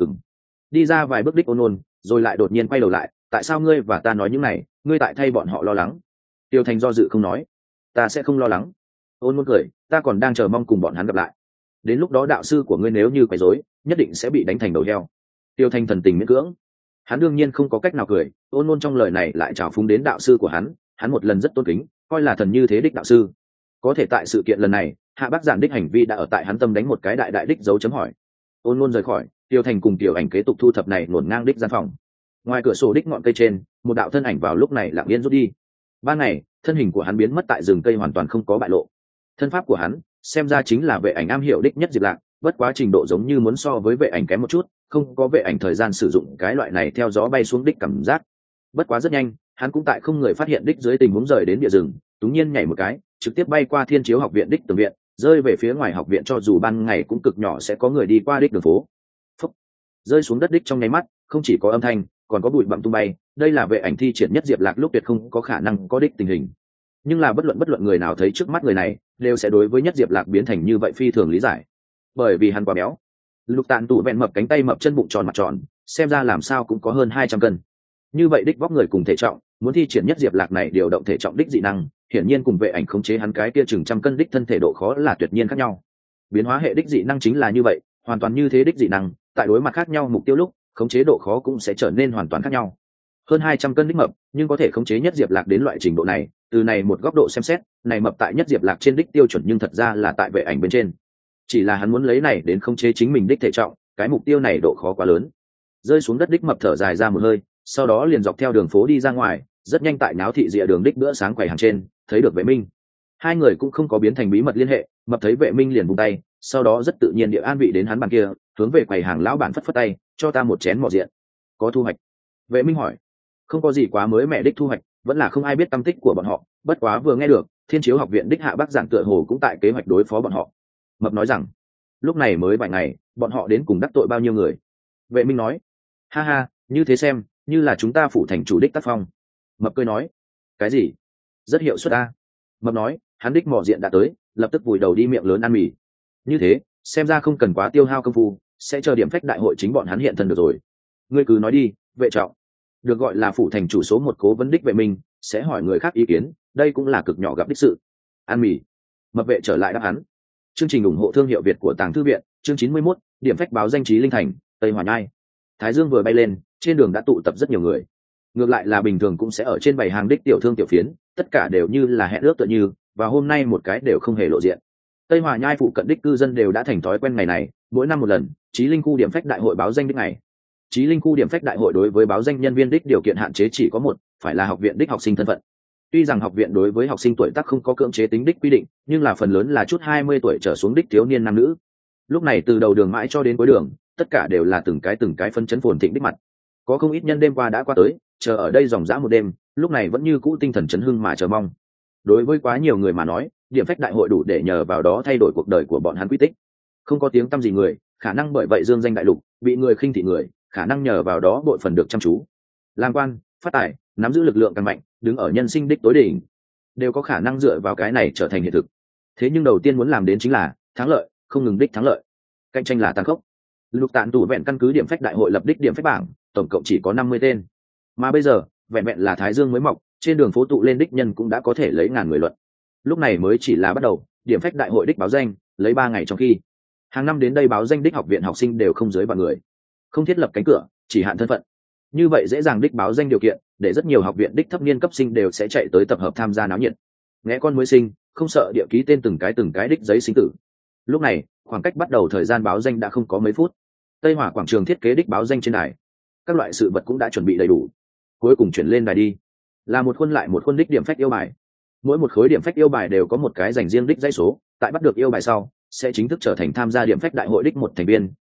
Đi ra vài bước đích Ôn Nôn rồi lại đột nhiên quay đầu lại. Tại sao ngươi và ta nói những này? Ngươi tại thay bọn họ lo lắng. Tiểu Thành do dự không nói. Ta sẽ không lo lắng. Ôn Nôn cười. Ta còn đang chờ mong cùng bọn hắn gặp lại. Đến lúc đó đạo sư của ngươi nếu như quấy rối, nhất định sẽ bị đánh thành đầu heo. Tiêu Thanh thần tình miễn cưỡng. Hắn đương nhiên không có cách nào cười. Ôn Nôn trong lời này lại trào phúng đến đạo sư của hắn một lần rất tôn kính, coi là thần như thế đích đạo sư. Có thể tại sự kiện lần này, Hạ Bác Giản đích hành vi đã ở tại hắn tâm đánh một cái đại đại đích dấu chấm hỏi. Ôn Nôn rời khỏi, Tiêu Thành cùng Tiểu Ảnh kế tục thu thập này luồn ngang đích gian phòng. Ngoài cửa sổ đích ngọn cây trên, một đạo thân ảnh vào lúc này lặng yên rút đi. Ban ngày, thân hình của hắn biến mất tại rừng cây hoàn toàn không có bại lộ. Thân pháp của hắn, xem ra chính là vệ ảnh am hiểu đích nhất Diệp Lạc, bất quá trình độ giống như muốn so với vệ ảnh kém một chút, không có vệ ảnh thời gian sử dụng cái loại này theo gió bay xuống đích cảm giác. Bất quá rất nhanh, hắn cũng tại không người phát hiện đích dưới tình huống rời đến địa rừng, túng nhiên nhảy một cái, trực tiếp bay qua Thiên Chiếu học viện đích tường viện, rơi về phía ngoài học viện cho dù ban ngày cũng cực nhỏ sẽ có người đi qua đích đường phố. Phúc. Rơi xuống đất đích trong nháy mắt, không chỉ có âm thanh, còn có bụi bặm tung bay, đây là vệ ảnh thi triển nhất Diệp Lạc lúc tuyệt không có khả năng có đích tình hình. Nhưng là bất luận người nào thấy trước mắt người này, đều sẽ đối với nhất Diệp Lạc biến thành như vậy phi thường lý giải. Bởi vì hắn quá béo. Lục Tạn tụ vẹn mập cánh tay mập chân bụng tròn mặt tròn, xem ra làm sao cũng có hơn 200 cân. Như vậy đích vóc người cùng thể trọng, muốn thi triển nhất Diệp Lạc này điều động thể trọng đích dị năng, hiển nhiên cùng vệ ảnh khống chế hắn cái kia chừng trăm cân đích thân thể độ khó là tuyệt nhiên khác nhau. Biến hóa hệ đích dị năng chính là như vậy, hoàn toàn như thế đích dị năng, tại đối mặt khác nhau mục tiêu lúc, khống chế độ khó cũng sẽ trở nên hoàn toàn khác nhau. Hơn 200 cân đích mập, nhưng có thể khống chế nhất Diệp Lạc đến loại trình độ này, từ này một góc độ xem xét, này mập tại nhất Diệp Lạc trên đích tiêu chuẩn nhưng thật ra là tại vệ ảnh bên trên. Chỉ là hắn muốn lấy này đến khống chế chính mình đích thể trọng, cái mục tiêu này độ khó quá lớn. Rơi xuống đất đích mập thở dài ra một hơi, sau đó liền dọc theo đường phố đi ra ngoài, rất nhanh tại náo thị rìa đường đích bữa sáng quầy hàng trên, thấy được Vệ Minh. Hai người cũng không có biến thành bí mật liên hệ, mập thấy Vệ Minh liền buông tay, sau đó rất tự nhiên địa an vị đến hắn bàn kia, hướng về quầy hàng lão bản phất phất tay, cho ta một chén mò diện. Có thu hoạch? Vệ Minh hỏi. Không có gì quá mới mẹ đích thu hoạch, vẫn là không ai biết tâm tích của bọn họ, bất quá vừa nghe được Thiên Chiếu học viện đích Hạ Bác Giản tựa hồ cũng tại kế hoạch đối phó bọn họ. Mập nói rằng, lúc này mới vài ngày, bọn họ đến cùng đắc tội bao nhiêu người? Vệ Minh nói, ha ha, như thế xem, như là chúng ta phủ thành chủ đích tác phong. Mập cười nói, cái gì? Rất hiệu suất a. Mập nói, hắn đích mỏ diện đã tới, lập tức vùi đầu đi miệng lớn ăn mì. Như thế, xem ra không cần quá tiêu hao công phu, sẽ chờ điểm phách đại hội chính bọn hắn hiện thân được rồi. Ngươi cứ nói đi, Vệ trọng. Được gọi là phủ thành chủ số một cố vấn đích Vệ Minh, sẽ hỏi người khác ý kiến, đây cũng là cực nhỏ gặp đích sự. Ăn mì. Mập vệ trở lại đáp hắn. Chương trình ủng hộ thương hiệu Việt của Tàng Thư viện, chương 91, điểm phách báo danh trí linh thành, Tây Hòa Nhai. Thái dương vừa bay lên, trên đường đã tụ tập rất nhiều người. Ngược lại là bình thường cũng sẽ ở trên bày hàng đích tiểu thương tiểu phiến, tất cả đều như là hẹn ước tựa như, và hôm nay một cái đều không hề lộ diện. Tây Hòa Nhai phụ cận đích cư dân đều đã thành thói quen ngày này, mỗi năm một lần, Chí Linh khu điểm phách đại hội báo danh đích ngày. Chí Linh khu điểm phách đại hội đối với báo danh nhân viên đích điều kiện hạn chế chỉ có một, phải là học viện đích học sinh thân phận. Tuy rằng học viện đối với học sinh tuổi tác không có cưỡng chế tính đích quy định, nhưng là phần lớn là chút 20 tuổi trở xuống đích thiếu niên nam nữ. Lúc này từ đầu đường mãi cho đến cuối đường, tất cả đều là từng cái phân chấn phồn thịnh đích mặt. Có không ít nhân đêm qua đã qua tới, chờ ở đây dòng dã một đêm, lúc này vẫn như cũ tinh thần chấn hưng mà chờ mong. Đối với quá nhiều người mà nói, điểm phách đại hội đủ để nhờ vào đó thay đổi cuộc đời của bọn hắn quy tích. Không có tiếng tăm gì người, khả năng bởi vậy dương danh đại lục, bị người khinh thị người, khả năng nhờ vào đó bội phần được chăm chú. Làm quan, phát tài, nắm giữ lực lượng càng mạnh, đứng ở nhân sinh đích tối đỉnh, đều có khả năng dựa vào cái này trở thành hiện thực. Thế nhưng đầu tiên muốn làm đến chính là thắng lợi, không ngừng đích thắng lợi. Cạnh tranh là tàn khốc. Lục Tạn tủ vẹn căn cứ điểm phách đại hội lập đích điểm phách bảng, tổng cộng chỉ có 50 tên. Mà bây giờ, vẹn vẹn là thái dương mới mọc, trên đường phố tụ lên đích nhân cũng đã có thể lấy ngàn người luận. Lúc này mới chỉ là bắt đầu, điểm phách đại hội đích báo danh, lấy 3 ngày trong khi hàng năm đến đây báo danh đích học viện học sinh đều không dưới vạn người. Không thiết lập cánh cửa, chỉ hạn thân phận. Như vậy dễ dàng đích báo danh điều kiện, để rất nhiều học viện đích thấp niên cấp sinh đều sẽ chạy tới tập hợp tham gia náo nhiệt. Nghe con mới sinh, không sợ địa ký tên từng cái đích giấy sinh tử. Lúc này, khoảng cách bắt đầu thời gian báo danh đã không có mấy phút. Tây Hỏa quảng trường thiết kế đích báo danh trên đài, các loại sự vật cũng đã chuẩn bị đầy đủ. Cuối cùng chuyển lên đài đi, là một khuôn lại một khuôn đích điểm phách yêu bài. Mỗi một khối điểm phách yêu bài đều có một cái dành riêng đích dãy số, tại bắt được yêu bài sau, sẽ chính thức trở thành tham gia điểm phách đại hội đích một thành viên,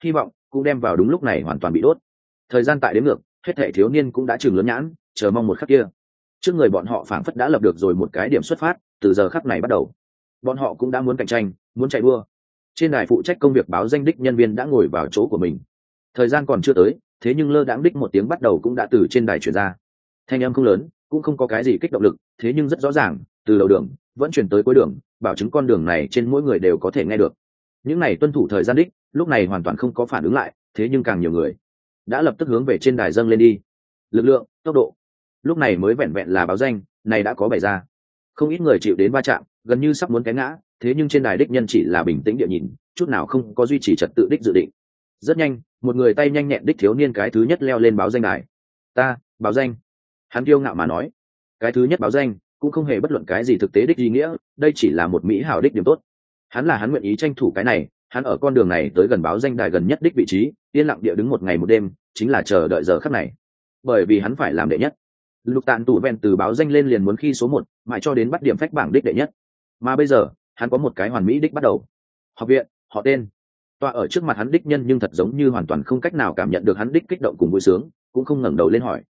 hy vọng cũng đem vào đúng lúc này hoàn toàn bị đốt. Thời gian tại đếm ngược, hết thảy thiếu niên cũng đã chừng lớn nhãn, chờ mong một khắc kia. Trước người bọn họ phảng phất đã lập được rồi một cái điểm xuất phát, từ giờ khắc này bắt đầu bọn họ cũng đã muốn cạnh tranh, muốn chạy đua. Trên đài phụ trách công việc báo danh đích nhân viên đã ngồi vào chỗ của mình. Thời gian còn chưa tới, thế nhưng lơ đãng đích một tiếng bắt đầu cũng đã từ trên đài truyền ra. Thanh âm không lớn, cũng không có cái gì kích động lực, thế nhưng rất rõ ràng, từ đầu đường vẫn truyền tới cuối đường, bảo chứng con đường này trên mỗi người đều có thể nghe được. Những này tuân thủ thời gian đích, lúc này hoàn toàn không có phản ứng lại, thế nhưng càng nhiều người đã lập tức hướng về trên đài dâng lên đi. Lực lượng, tốc độ, lúc này mới vẹn vẹn là báo danh, này đã có bày ra. Không ít người chịu đến va chạm, gần như sắp muốn té ngã, thế nhưng trên đài đích nhân chỉ là bình tĩnh địa nhìn, chút nào không có duy trì trật tự đích dự định. Rất nhanh, một người tay nhanh nhẹn đích thiếu niên cái thứ nhất leo lên báo danh đài. Ta báo danh. Hắn kiêu ngạo mà nói, cái thứ nhất báo danh cũng không hề bất luận cái gì thực tế đích ý nghĩa, đây chỉ là một mỹ hảo đích điểm tốt. Hắn nguyện ý tranh thủ cái này, hắn ở con đường này tới gần báo danh đài gần nhất đích vị trí, yên lặng địa đứng một ngày một đêm, chính là chờ đợi giờ khắc này. Bởi vì hắn phải làm đệ nhất. Lục Tạn tủ ven từ báo danh lên liền muốn khi số 1, mãi cho đến bắt điểm phách bảng đích đệ nhất. Mà bây giờ, hắn có một cái hoàn mỹ đích bắt đầu. Học viện, họ tên. Tọa ở trước mặt hắn đích nhân nhưng thật giống như hoàn toàn không cách nào cảm nhận được hắn đích kích động cùng vui sướng, cũng không ngẩng đầu lên hỏi.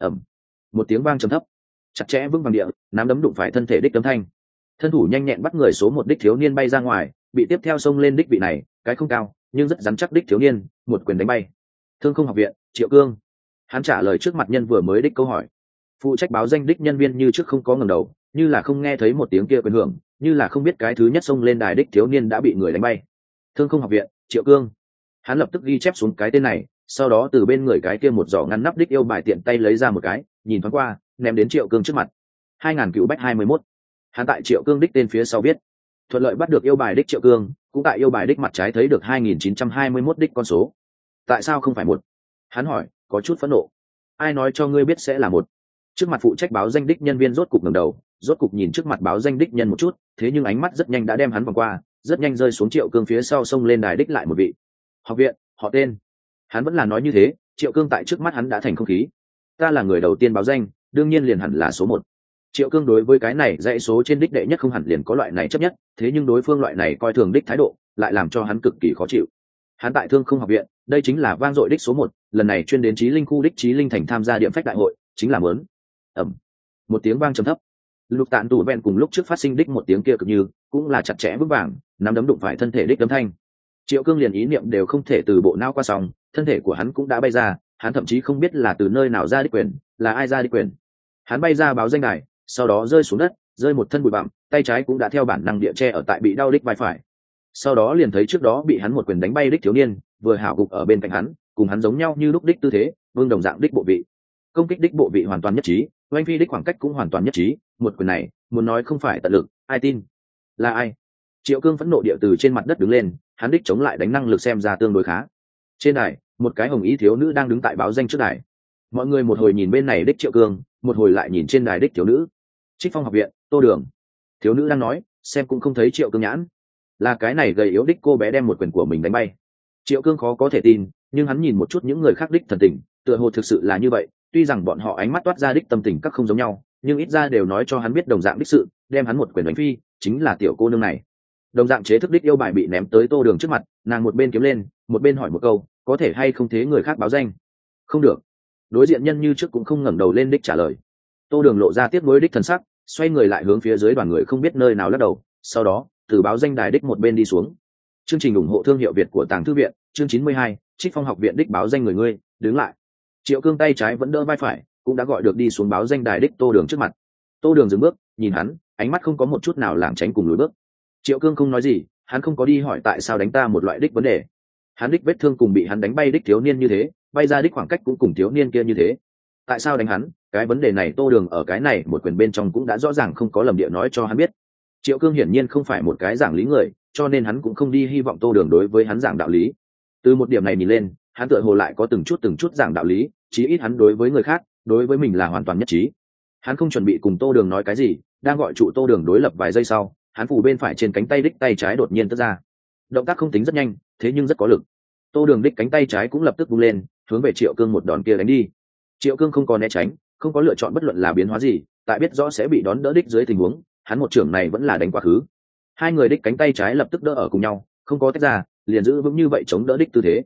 Một tiếng vang trầm thấp, chặt chẽ vững vàng địa, nắm đấm đụng phải thân thể đích đấm thanh. Thân thủ nhanh nhẹn bắt người số 1 đích thiếu niên bay ra ngoài, bị tiếp theo xông lên đích vị này, cái không cao, nhưng rất rắn chắc đích thiếu niên, một quyền đánh bay. Thương không học viện, Triệu Cương. Hắn trả lời trước mặt nhân vừa mới đích câu hỏi. Phụ trách báo danh đích nhân viên như trước không có ngẩng đầu, như là không nghe thấy một tiếng kia quyền hưởng, như là không biết cái thứ nhất xông lên đài đích thiếu niên đã bị người đánh bay. Thương không học viện, Triệu Cương. Hắn lập tức ghi chép xuống cái tên này, sau đó từ bên người cái kia một giỏ ngăn nắp đích yêu bài tiện tay lấy ra một cái, nhìn thoáng qua, ném đến Triệu Cương trước mặt. 2000 cựu bách 21. Hắn tại Triệu Cương đích tên phía sau viết. Thuận lợi bắt được yêu bài đích Triệu Cương, cũng tại yêu bài đích mặt trái thấy được 2921 đích con số. Tại sao không phải một? Hắn hỏi, có chút phẫn nộ. Ai nói cho ngươi biết sẽ là một? Trước mặt phụ trách báo danh đích nhân viên rốt cục ngẩng đầu, rốt cục nhìn trước mặt báo danh đích nhân một chút, thế nhưng ánh mắt rất nhanh đã đem hắn vòng qua, rất nhanh rơi xuống Triệu Cương phía sau xông lên đài đích lại một vị. Học viện, họ tên. Hắn vẫn là nói như thế, Triệu Cương tại trước mắt hắn đã thành không khí. Ta là người đầu tiên báo danh, đương nhiên liền hẳn là số 1. Triệu Cương đối với cái này dãy số trên đích đệ nhất không hẳn liền có loại này chấp nhất, thế nhưng đối phương loại này coi thường đích thái độ, lại làm cho hắn cực kỳ khó chịu. Hắn tại Thương không học viện, đây chính là vang dội đích số 1, lần này chuyên đến Chí Linh khu đích Chí Linh thành tham gia điểm phách đại hội, chính là muốn. Một tiếng vang trầm thấp. Lục Tạn tủ ven cùng lúc trước phát sinh đích một tiếng kia cực như, cũng là chặt chẽ vững vàng, nắm đấm đụng phải thân thể đích đấm thanh. Triệu Cương liền ý niệm đều không thể từ bộ não qua xong, thân thể của hắn cũng đã bay ra, hắn thậm chí không biết là từ nơi nào ra đích quyền, là ai ra đích quyền. Hắn bay ra báo danh đài, sau đó rơi xuống đất, rơi một thân bụi bặm, tay trái cũng đã theo bản năng địa che ở tại bị đau đích vai phải. Sau đó liền thấy trước đó bị hắn một quyền đánh bay đích thiếu niên, vừa hảo gục ở bên cạnh hắn, cùng hắn giống nhau như lúc đích tư thế, vương đồng dạng đích bộ vị. Công kích đích bộ vị hoàn toàn nhất trí, oanh phi đích khoảng cách cũng hoàn toàn nhất trí, một quyền này, muốn nói không phải tận lực, ai tin? Là ai? Triệu Cương phẫn nộ địa từ trên mặt đất đứng lên, hắn đích chống lại đánh năng lực xem ra tương đối khá. Trên đài, một cái hồng ý thiếu nữ đang đứng tại báo danh trước đài. Mọi người một hồi nhìn bên này đích Triệu Cương, một hồi lại nhìn trên đài đích thiếu nữ. Trích Phong học viện, Tô Đường. Thiếu nữ đang nói, xem cũng không thấy Triệu Cương nhãn. Là cái này gầy yếu đích cô bé đem một quyền của mình đánh bay. Triệu Cương khó có thể tin, nhưng hắn nhìn một chút những người khác đích thần tình, tựa hồ thực sự là như vậy. Tuy rằng bọn họ ánh mắt toát ra đích tâm tình các không giống nhau, nhưng ít ra đều nói cho hắn biết đồng dạng đích sự, đem hắn một quyền đánh phi, chính là tiểu cô nương này. Đồng dạng chế thức đích yêu bài bị ném tới Tô Đường trước mặt, nàng một bên kiếm lên, một bên hỏi một câu, có thể hay không thế người khác báo danh? Không được. Đối diện nhân như trước cũng không ngẩng đầu lên đích trả lời. Tô Đường lộ ra tiếc nuối đích thần sắc, xoay người lại hướng phía dưới đoàn người không biết nơi nào lắc đầu, sau đó từ báo danh đài đích một bên đi xuống. Chương trình ủng hộ thương hiệu Việt của Tàng Thư viện, chương 92, Trích Phong học viện đích báo danh người ngươi, đứng lại. Triệu Cương tay trái vẫn đỡ vai phải, cũng đã gọi được đi xuống báo danh đài đích Tô Đường trước mặt. Tô Đường dừng bước, nhìn hắn, ánh mắt không có một chút nào lảng tránh cùng lùi bước. Triệu Cương không nói gì, hắn không có đi hỏi tại sao đánh ta một loại đích vấn đề. Hắn đích vết thương cùng bị hắn đánh bay đích thiếu niên như thế, bay ra đích khoảng cách cũng cùng thiếu niên kia như thế. Tại sao đánh hắn? Cái vấn đề này Tô Đường ở cái này một quyền bên trong cũng đã rõ ràng không có lầm địa nói cho hắn biết. Triệu Cương hiển nhiên không phải một cái giảng lý người, cho nên hắn cũng không đi hy vọng Tô Đường đối với hắn giảng đạo lý. Từ một điểm này nhìn lên, hắn tựa hồ lại có từng chút giảng đạo lý, chí ít hắn đối với người khác, đối với mình là hoàn toàn nhất trí. Hắn không chuẩn bị cùng Tô Đường nói cái gì, đang gọi trụ Tô Đường đối lập vài giây sau, hắn phủ bên phải trên cánh tay đích tay trái đột nhiên tất ra. Động tác không tính rất nhanh, thế nhưng rất có lực. Tô Đường đích cánh tay trái cũng lập tức vung lên, hướng về Triệu Cương một đòn kia đánh đi. Triệu Cương không có né tránh, không có lựa chọn bất luận là biến hóa gì, tại biết rõ sẽ bị đón đỡ đích dưới tình huống, hắn một trưởng này vẫn là đánh quá khứ. Hai người đích cánh tay trái lập tức đỡ ở cùng nhau, không có tách ra, liền giữ vững như vậy chống đỡ đích tư thế.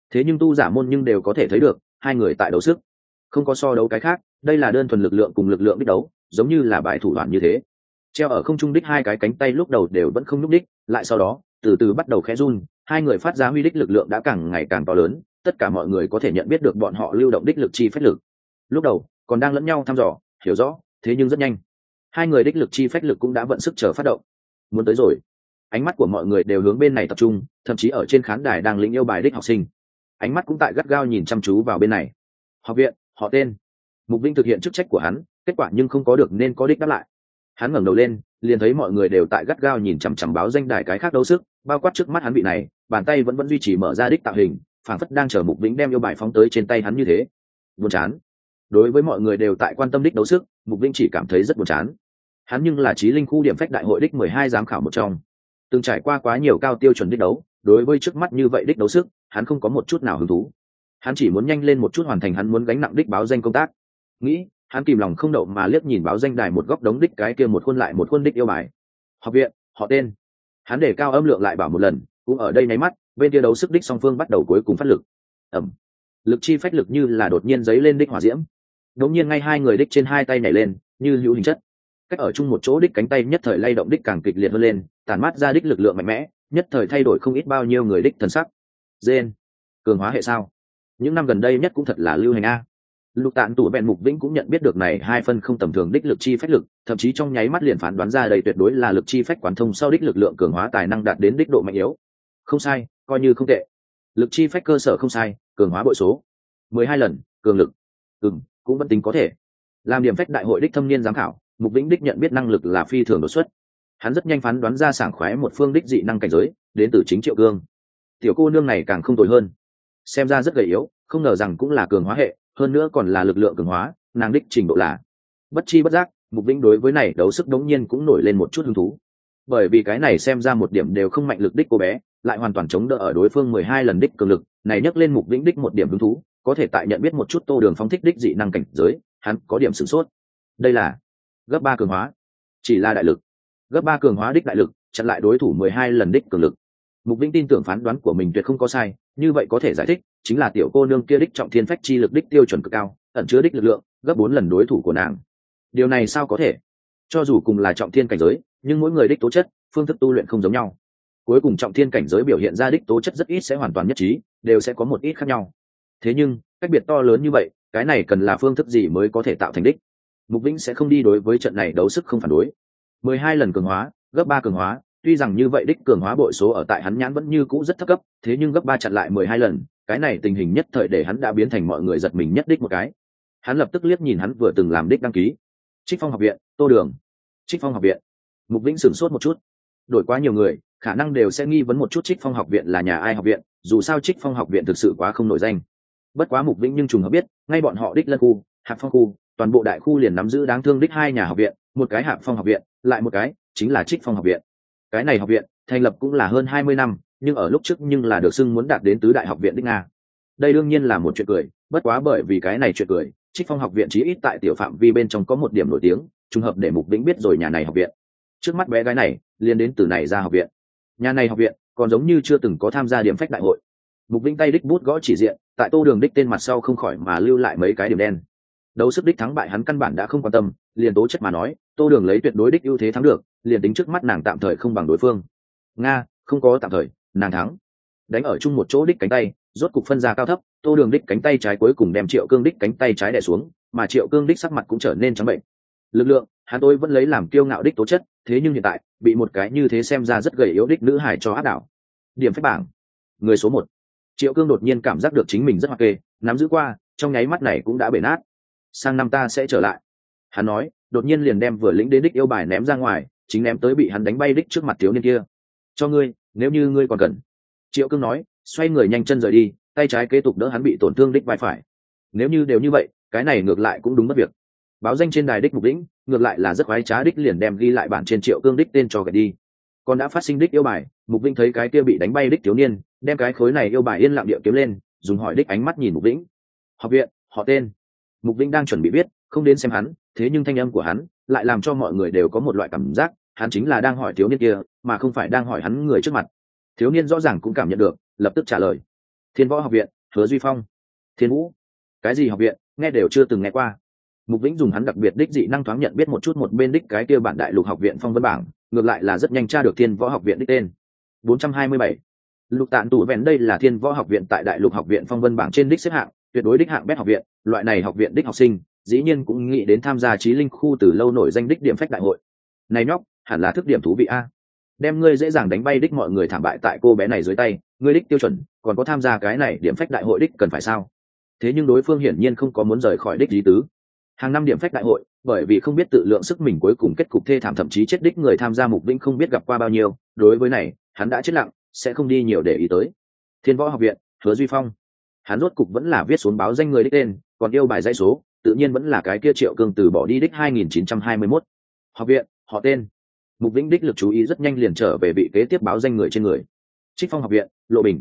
thế nhưng tu giả môn nhưng đều có thể thấy được hai người tại đấu sức, không có so đấu cái khác, đây là đơn thuần lực lượng cùng lực lượng đích đấu, giống như là bài thủ đoạn như thế. Treo ở không trung đích hai cái cánh tay lúc đầu đều vẫn không nhúc đích, lại sau đó từ từ bắt đầu khẽ run, hai người phát ra huy đích lực lượng đã càng ngày càng to lớn, tất cả mọi người có thể nhận biết được bọn họ lưu động đích lực chi phách lực. Lúc đầu còn đang lẫn nhau thăm dò hiểu rõ, thế nhưng rất nhanh hai người đích lực chi phách lực cũng đã vận sức chờ phát động, muốn tới rồi. Ánh mắt của mọi người đều hướng bên này tập trung, thậm chí ở trên khán đài đang lĩnh yêu bài đích học sinh ánh mắt cũng tại gắt gao nhìn chăm chú vào bên này. Học viện, họ tên. Mục Vinh thực hiện chức trách của hắn, kết quả nhưng không có được nên có đích đáp lại. Hắn ngẩng đầu lên, liền thấy mọi người đều tại gắt gao nhìn chằm chằm báo danh đài cái khác đấu sức, bao quát trước mắt hắn vị này, bàn tay vẫn duy trì mở ra đích tạo hình, phảng phất đang chờ Mục Vinh đem yêu bài phóng tới trên tay hắn như thế. Buồn chán. Đối với mọi người đều tại quan tâm đích đấu sức, Mục Vinh chỉ cảm thấy rất buồn chán. Hắn nhưng là Chí Linh khu điểm phách đại hội đích 12 giám khảo một trong, từng trải qua quá nhiều cao tiêu chuẩn đích đấu, đối với trước mắt như vậy đích đấu sức, hắn không có một chút nào hứng thú. Hắn chỉ muốn nhanh lên một chút hoàn thành hắn muốn gánh nặng đích báo danh công tác. Nghĩ, hắn kìm lòng không đậu mà liếc nhìn báo danh đài một góc đống đích cái kia một khuôn lại một khuôn đích yêu bài. Học viện, họ tên. Hắn để cao âm lượng lại bảo một lần, cũng ở đây nháy mắt, bên kia đấu sức đích song phương bắt đầu cuối cùng phát lực. Ầm. Lực chi phách lực như là đột nhiên giấy lên đích hỏa diễm. Đột nhiên ngay hai người đích trên hai tay nhảy lên, như hữu hình chất. Cách ở chung một chỗ đích cánh tay nhất thời lay động đích càng kịch liệt hơn lên, tản mát ra đích lực lượng mạnh mẽ, nhất thời thay đổi không ít bao nhiêu người đích thần sắc. Gen, cường hóa hệ sao? Những năm gần đây nhất cũng thật là lưu hành a. Lục Tạn tủ vẹn Mục Vĩnh cũng nhận biết được này hai phân không tầm thường đích lực chi phách lực, thậm chí trong nháy mắt liền phán đoán ra đây tuyệt đối là lực chi phách quán thông sau đích lực lượng cường hóa tài năng đạt đến đích độ mạnh yếu. Không sai, coi như không tệ. Lực chi phách cơ sở không sai, cường hóa bội số 12 lần, cường lực. Cũng vẫn tính có thể. Làm điểm phách đại hội đích thâm niên giám khảo, Mục Vĩnh đích nhận biết năng lực là phi thường đột xuất. Hắn rất nhanh phán đoán ra sảng khoái một phương đích dị năng cảnh giới, đến từ chính Triệu Cương. Tiểu cô nương này càng không tồi hơn, xem ra rất gầy yếu, không ngờ rằng cũng là cường hóa hệ, hơn nữa còn là lực lượng cường hóa, nàng đích trình độ là. Bất chi bất giác, Mục Vĩnh đối với này đấu sức đống nhiên cũng nổi lên một chút hứng thú. Bởi vì cái này xem ra một điểm đều không mạnh lực đích cô bé, lại hoàn toàn chống đỡ ở đối phương 12 lần đích cường lực, này nhắc lên Mục Vĩnh đích một điểm hứng thú, có thể tại nhận biết một chút Tô Đường phóng thích đích dị năng cảnh giới, hắn có điểm sửng sốt. Đây là gấp 3 cường hóa, chỉ là đại lực. Gấp 3 cường hóa đích đại lực, chặn lại đối thủ 12 lần đích cường lực. Mục Vĩnh tin tưởng phán đoán của mình tuyệt không có sai, như vậy có thể giải thích, chính là tiểu cô nương kia đích trọng thiên phách chi lực đích tiêu chuẩn cực cao, ẩn chứa đích lực lượng gấp 4 lần đối thủ của nàng. Điều này sao có thể? Cho dù cùng là trọng thiên cảnh giới, nhưng mỗi người đích tố chất, phương thức tu luyện không giống nhau. Cuối cùng trọng thiên cảnh giới biểu hiện ra đích tố chất rất ít sẽ hoàn toàn nhất trí, đều sẽ có một ít khác nhau. Thế nhưng, cách biệt to lớn như vậy, cái này cần là phương thức gì mới có thể tạo thành đích? Mục Vĩnh sẽ không đi đối với trận này đấu sức không phản đối. 12 lần cường hóa, gấp 3 cường hóa, tuy rằng như vậy đích cường hóa bội số ở tại hắn nhãn vẫn như cũ rất thấp cấp, thế nhưng gấp 3 chặn lại 12 lần, cái này tình hình nhất thời để hắn đã biến thành mọi người giật mình nhất đích một cái. Hắn lập tức liếc nhìn hắn vừa từng làm đích đăng ký. Trích Phong học viện, Tô Đường. Trích Phong học viện. Mục Vĩnh sửng sốt một chút. Đổi quá nhiều người, khả năng đều sẽ nghi vấn một chút Trích Phong học viện là nhà ai học viện, dù sao Trích Phong học viện thực sự quá không nổi danh. Bất quá Mục Vĩnh nhưng trùng hợp biết, ngay bọn họ đích Lân khu, Hạp Phong khu, toàn bộ đại khu liền nắm giữ đáng thương đích hai nhà học viện, một cái Hạp Phong học viện, lại một cái chính là Trích Phong học viện. Cái này học viện thành lập cũng là hơn 20 năm, nhưng ở lúc trước nhưng là được xưng muốn đạt đến tứ đại học viện đích Nga. Đây đương nhiên là một chuyện cười, bất quá bởi vì cái này chuyện cười, Trích Phong học viện chí ít tại tiểu phạm vi bên trong có một điểm nổi tiếng, trùng hợp để Mục Vĩnh biết rồi nhà này học viện. Trước mắt bé gái này liền đến từ này ra học viện. Nhà này học viện còn giống như chưa từng có tham gia điểm phách đại hội. Mục Vĩnh tay đích bút gõ chỉ diện, tại Tô Đường đích tên mặt sau không khỏi mà lưu lại mấy cái điểm đen. Đấu sức đích thắng bại hắn căn bản đã không quan tâm, liền tố chất mà nói, Tô Đường lấy tuyệt đối đích ưu thế thắng được, liền tính trước mắt nàng tạm thời không bằng đối phương. Nga, không có tạm thời, nàng thắng. Đánh ở chung một chỗ đích cánh tay, rốt cục phân ra cao thấp, Tô Đường đích cánh tay trái cuối cùng đem Triệu Cương đích cánh tay trái đè xuống, mà Triệu Cương đích sắc mặt cũng trở nên trắng bệnh. Lực lượng, hắn tôi vẫn lấy làm kiêu ngạo đích tố chất, thế nhưng hiện tại, bị một cái như thế xem ra rất gầy yếu đích nữ hải cho áp đảo. Điểm phách bảng, người số 1. Triệu Cương đột nhiên cảm giác được chính mình rất hoặc kê, nắm giữ qua, trong nháy mắt này cũng đã bể nát. Sang năm ta sẽ trở lại. Hắn nói, đột nhiên liền đem vừa lĩnh đến đích yêu bài ném ra ngoài, chính ném tới bị hắn đánh bay đích trước mặt thiếu niên kia. Cho ngươi, nếu như ngươi còn cần. Triệu Cương nói, xoay người nhanh chân rời đi, tay trái kế tục đỡ hắn bị tổn thương đích vai phải. Nếu như đều như vậy, cái này ngược lại cũng đúng mất việc. Báo danh trên đài đích Mục Vĩnh, ngược lại là rất khoái trá đích liền đem ghi lại bản trên Triệu Cương đích tên cho gạch đi. Còn đã phát sinh đích yêu bài, Mục Vĩnh thấy cái kia bị đánh bay đích thiếu niên, đem cái khối này yêu bài yên lặng địa kiếm lên, dùng hỏi đích ánh mắt nhìn Mục Vĩnh. Học viện, họ tên. Mục Vĩnh đang chuẩn bị biết, không đến xem hắn, thế nhưng thanh âm của hắn lại làm cho mọi người đều có một loại cảm giác, hắn chính là đang hỏi thiếu niên kia, mà không phải đang hỏi hắn người trước mặt. Thiếu niên rõ ràng cũng cảm nhận được, lập tức trả lời. Thiên Võ học viện, Hứa Duy Phong, Thiên Vũ. Cái gì học viện, nghe đều chưa từng nghe qua. Mục Vĩnh dùng hắn đặc biệt đích dị năng thoáng nhận biết một chút một bên đích cái kia bản đại lục học viện phong vân bảng, ngược lại là rất nhanh tra được Thiên Võ học viện đích tên. 427. Lục Tạn Tủ Vẹn, đây là Thiên Võ học viện tại đại lục học viện phong vân bảng trên đích xếp hạng, tuyệt đối đích hạng bét học viện, loại này học viện đích học sinh, dĩ nhiên cũng nghĩ đến tham gia Chí Linh khu từ lâu nổi danh đích điểm phách đại hội. Này nhóc, hẳn là thức điểm thú vị a. Đem ngươi dễ dàng đánh bay đích mọi người thảm bại tại cô bé này dưới tay, ngươi đích tiêu chuẩn, còn có tham gia cái này điểm phách đại hội đích cần phải sao? Thế nhưng đối phương hiển nhiên không có muốn rời khỏi đích lý tứ. Hàng năm điểm phách đại hội, bởi vì không biết tự lượng sức mình cuối cùng kết cục thê thảm thậm chí chết đích người tham gia Mục Vĩnh không biết gặp qua bao nhiêu, đối với này, hắn đã chết lặng, sẽ không đi nhiều để ý tới. Thiên Võ học viện, Hứa Duy Phong. Hắn rốt cục vẫn là viết xuống báo danh người đích tên, còn yêu bài dãy số, tự nhiên vẫn là cái kia Triệu Cương từ bỏ đi đích 2921. Học viện, họ tên. Mục Vĩnh đích lực chú ý rất nhanh liền trở về vị kế tiếp báo danh người trên người. Trích Phong học viện, Lộ Bình.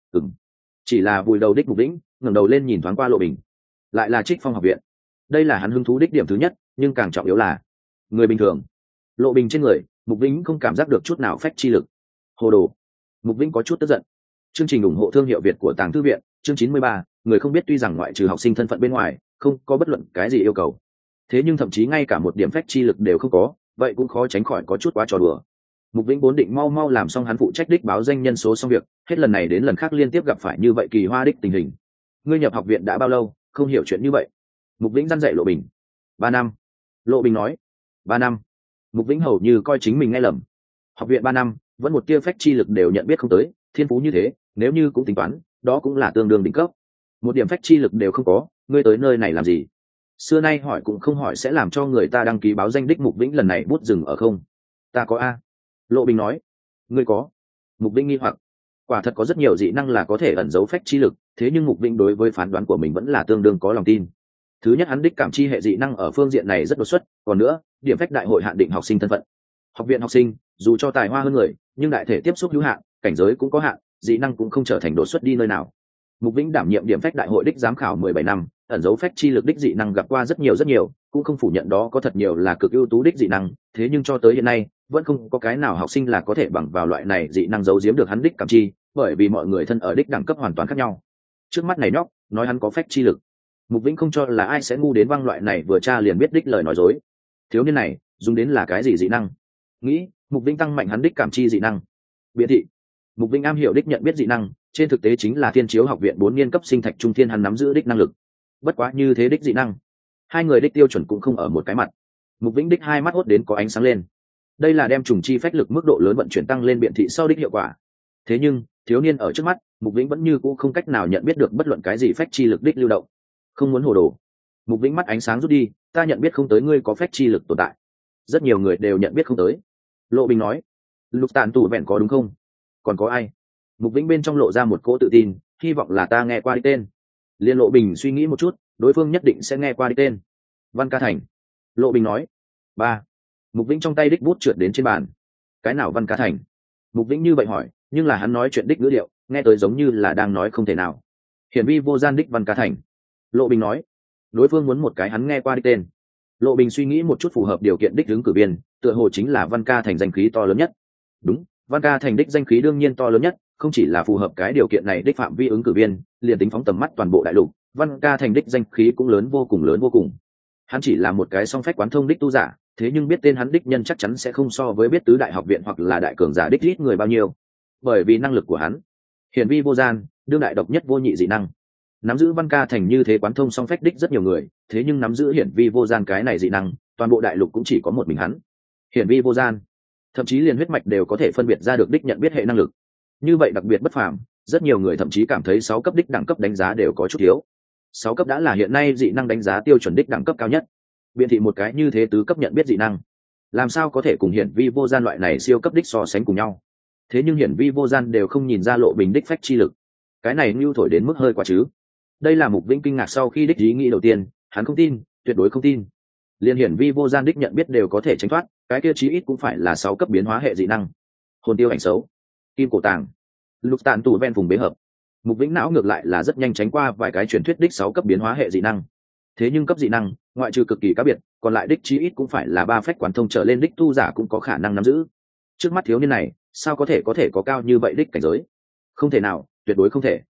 Chỉ là vùi đầu đích Mục Vĩnh, ngẩng đầu lên nhìn thoáng qua Lộ Bình. Lại là Trích Phong học viện. Đây là hắn hứng thú đích điểm thứ nhất, nhưng càng trọng yếu là người bình thường. Lộ Bình trên người, Mục Vĩnh không cảm giác được chút nào phách chi lực. Hồ đồ. Mục Vĩnh có chút tức giận. Chương trình ủng hộ thương hiệu Việt của Tàng Thư viện, chương 93, người không biết tuy rằng ngoại trừ học sinh thân phận bên ngoài, không có bất luận cái gì yêu cầu. Thế nhưng thậm chí ngay cả một điểm phách chi lực đều không có, vậy cũng khó tránh khỏi có chút quá trò đùa. Mục Vĩnh vốn định mau mau làm xong hắn phụ trách đích báo danh nhân số xong việc, hết lần này đến lần khác liên tiếp gặp phải như vậy kỳ hoa đích tình hình. Ngươi nhập học viện đã bao lâu, không hiểu chuyện như vậy? Mục Vĩnh răn dạy Lộ Bình. 3 năm. Lộ Bình nói. 3 năm. Mục Vĩnh hầu như coi chính mình nghe lầm. Học viện 3 năm, vẫn một tia phách chi lực đều nhận biết không tới, thiên phú như thế, nếu như cũng tính toán, đó cũng là tương đương đỉnh cấp. Một điểm phách chi lực đều không có, ngươi tới nơi này làm gì? Xưa nay hỏi cũng không hỏi sẽ làm cho người ta đăng ký báo danh đích Mục Vĩnh lần này bút dừng ở không. Ta có a. Lộ Bình nói. Ngươi có. Mục Vĩnh nghi hoặc. Quả thật có rất nhiều dị năng là có thể ẩn giấu phách chi lực, thế nhưng Mục Vĩnh đối với phán đoán của mình vẫn là tương đương có lòng tin. Thứ nhất, hắn đích cảm chi hệ dị năng ở phương diện này rất đột xuất, còn nữa, điểm phách đại hội hạn định học sinh thân phận. Học viện học sinh, dù cho tài hoa hơn người, nhưng đại thể tiếp xúc hữu hạn, cảnh giới cũng có hạn, dị năng cũng không trở thành đột xuất đi nơi nào. Mục Vĩnh đảm nhiệm điểm phách đại hội đích giám khảo 17 năm, ẩn dấu phách chi lực đích dị năng gặp qua rất nhiều, cũng không phủ nhận đó có thật nhiều là cực ưu tú đích dị năng, thế nhưng cho tới hiện nay, vẫn không có cái nào học sinh là có thể bằng vào loại này dị năng giấu giếm được hắn đích cảm chi, bởi vì mọi người thân ở đích đẳng cấp hoàn toàn khác nhau. Trước mắt này nhóc, nói hắn có phách chi lực. Mục Vĩnh không cho là ai sẽ ngu đến văng loại này vừa tra liền biết đích lời nói dối. Thiếu niên này, dùng đến là cái gì dị năng? Nghĩ, Mục Vĩnh tăng mạnh hắn đích cảm chi dị năng. Biện thị. Mục Vĩnh am hiểu đích nhận biết dị năng, trên thực tế chính là Thiên Chiếu học viện 4 niên cấp sinh thạch trung thiên hắn nắm giữ đích năng lực. Bất quá như thế đích dị năng, hai người đích tiêu chuẩn cũng không ở một cái mặt. Mục Vĩnh đích hai mắt hốt đến có ánh sáng lên. Đây là đem trùng chi phách lực mức độ lớn vận chuyển tăng lên biện thị sau đích hiệu quả. Thế nhưng, thiếu niên ở trước mắt, Mục Vĩnh vẫn như cũ không cách nào nhận biết được bất luận cái gì phách chi lực đích lưu động. Không muốn hồ đồ. Mục Vĩnh mắt ánh sáng rút đi, ta nhận biết không tới ngươi có phách chi lực tồn tại. Rất nhiều người đều nhận biết không tới. Lộ Bình nói. Lục Tạn Tủ Vẹn có đúng không? Còn có ai? Mục Vĩnh bên trong lộ ra một cỗ tự tin, hy vọng là ta nghe qua đi tên. Liên Lộ Bình suy nghĩ một chút, đối phương nhất định sẽ nghe qua đi tên. Văn Ca Thành. Lộ Bình nói. 3. Mục Vĩnh trong tay đích bút trượt đến trên bàn. Cái nào Văn Ca Thành? Mục Vĩnh như vậy hỏi, nhưng là hắn nói chuyện đích ngữ điệu, nghe tới giống như là đang nói không thể nào. Hiển vi vô gian đích Văn Ca Thành. Lộ Bình nói. Đối phương muốn một cái hắn nghe qua đi tên. Lộ Bình suy nghĩ một chút phù hợp điều kiện đích ứng cử viên, tựa hồ chính là Văn Ca Thành danh khí to lớn nhất. Đúng, Văn Ca Thành đích danh khí đương nhiên to lớn nhất, không chỉ là phù hợp cái điều kiện này đích phạm vi ứng cử viên, liền tính phóng tầm mắt toàn bộ đại lục, Văn Ca Thành đích danh khí cũng lớn vô cùng. Hắn chỉ là một cái song phách quán thông đích tu giả, thế nhưng biết tên hắn đích nhân chắc chắn sẽ không so với biết tứ đại học viện hoặc là đại cường giả đích ít người bao nhiêu, bởi vì năng lực của hắn, hiển vi vô gian, đương đại độc nhất vô nhị dị năng. Nắm giữ Văn Ca Thành như thế quán thông song phách đích rất nhiều người, thế nhưng nắm giữ hiển vi vô gian cái này dị năng, toàn bộ đại lục cũng chỉ có một mình hắn. Hiển vi vô gian, thậm chí liền huyết mạch đều có thể phân biệt ra được đích nhận biết hệ năng lực. Như vậy đặc biệt bất phàm, rất nhiều người thậm chí cảm thấy 6 cấp đích đẳng cấp đánh giá đều có chút thiếu. 6 cấp đã là hiện nay dị năng đánh giá tiêu chuẩn đích đẳng cấp cao nhất. Biện thị một cái như thế tứ cấp nhận biết dị năng, làm sao có thể cùng hiển vi vô gian loại này siêu cấp đích so sánh cùng nhau. Thế nhưng hiển vi vô gian đều không nhìn ra Lộ Bình đích phách chi lực, cái này nưu thổi đến mức hơi quá chứ. Đây là Mục Vĩnh kinh ngạc sau khi đích ý nghĩ đầu tiên, hắn không tin, tuyệt đối không tin. Liên hiển vi vô gian đích nhận biết đều có thể tránh thoát, cái kia chí ít cũng phải là 6 cấp biến hóa hệ dị năng. Hồn tiêu ảnh xấu, kim cổ tàng, Lục Tạn Tủ Ven vùng bế hợp. Mục Vĩnh não ngược lại là rất nhanh tránh qua vài cái truyền thuyết đích 6 cấp biến hóa hệ dị năng. Thế nhưng cấp dị năng, ngoại trừ cực kỳ cá biệt, còn lại đích chí ít cũng phải là 3 phách quán thông trở lên đích tu giả cũng có khả năng nắm giữ. Trước mắt thiếu niên này, sao có thể có cao như vậy đích cảnh giới? Không thể nào, tuyệt đối không thể.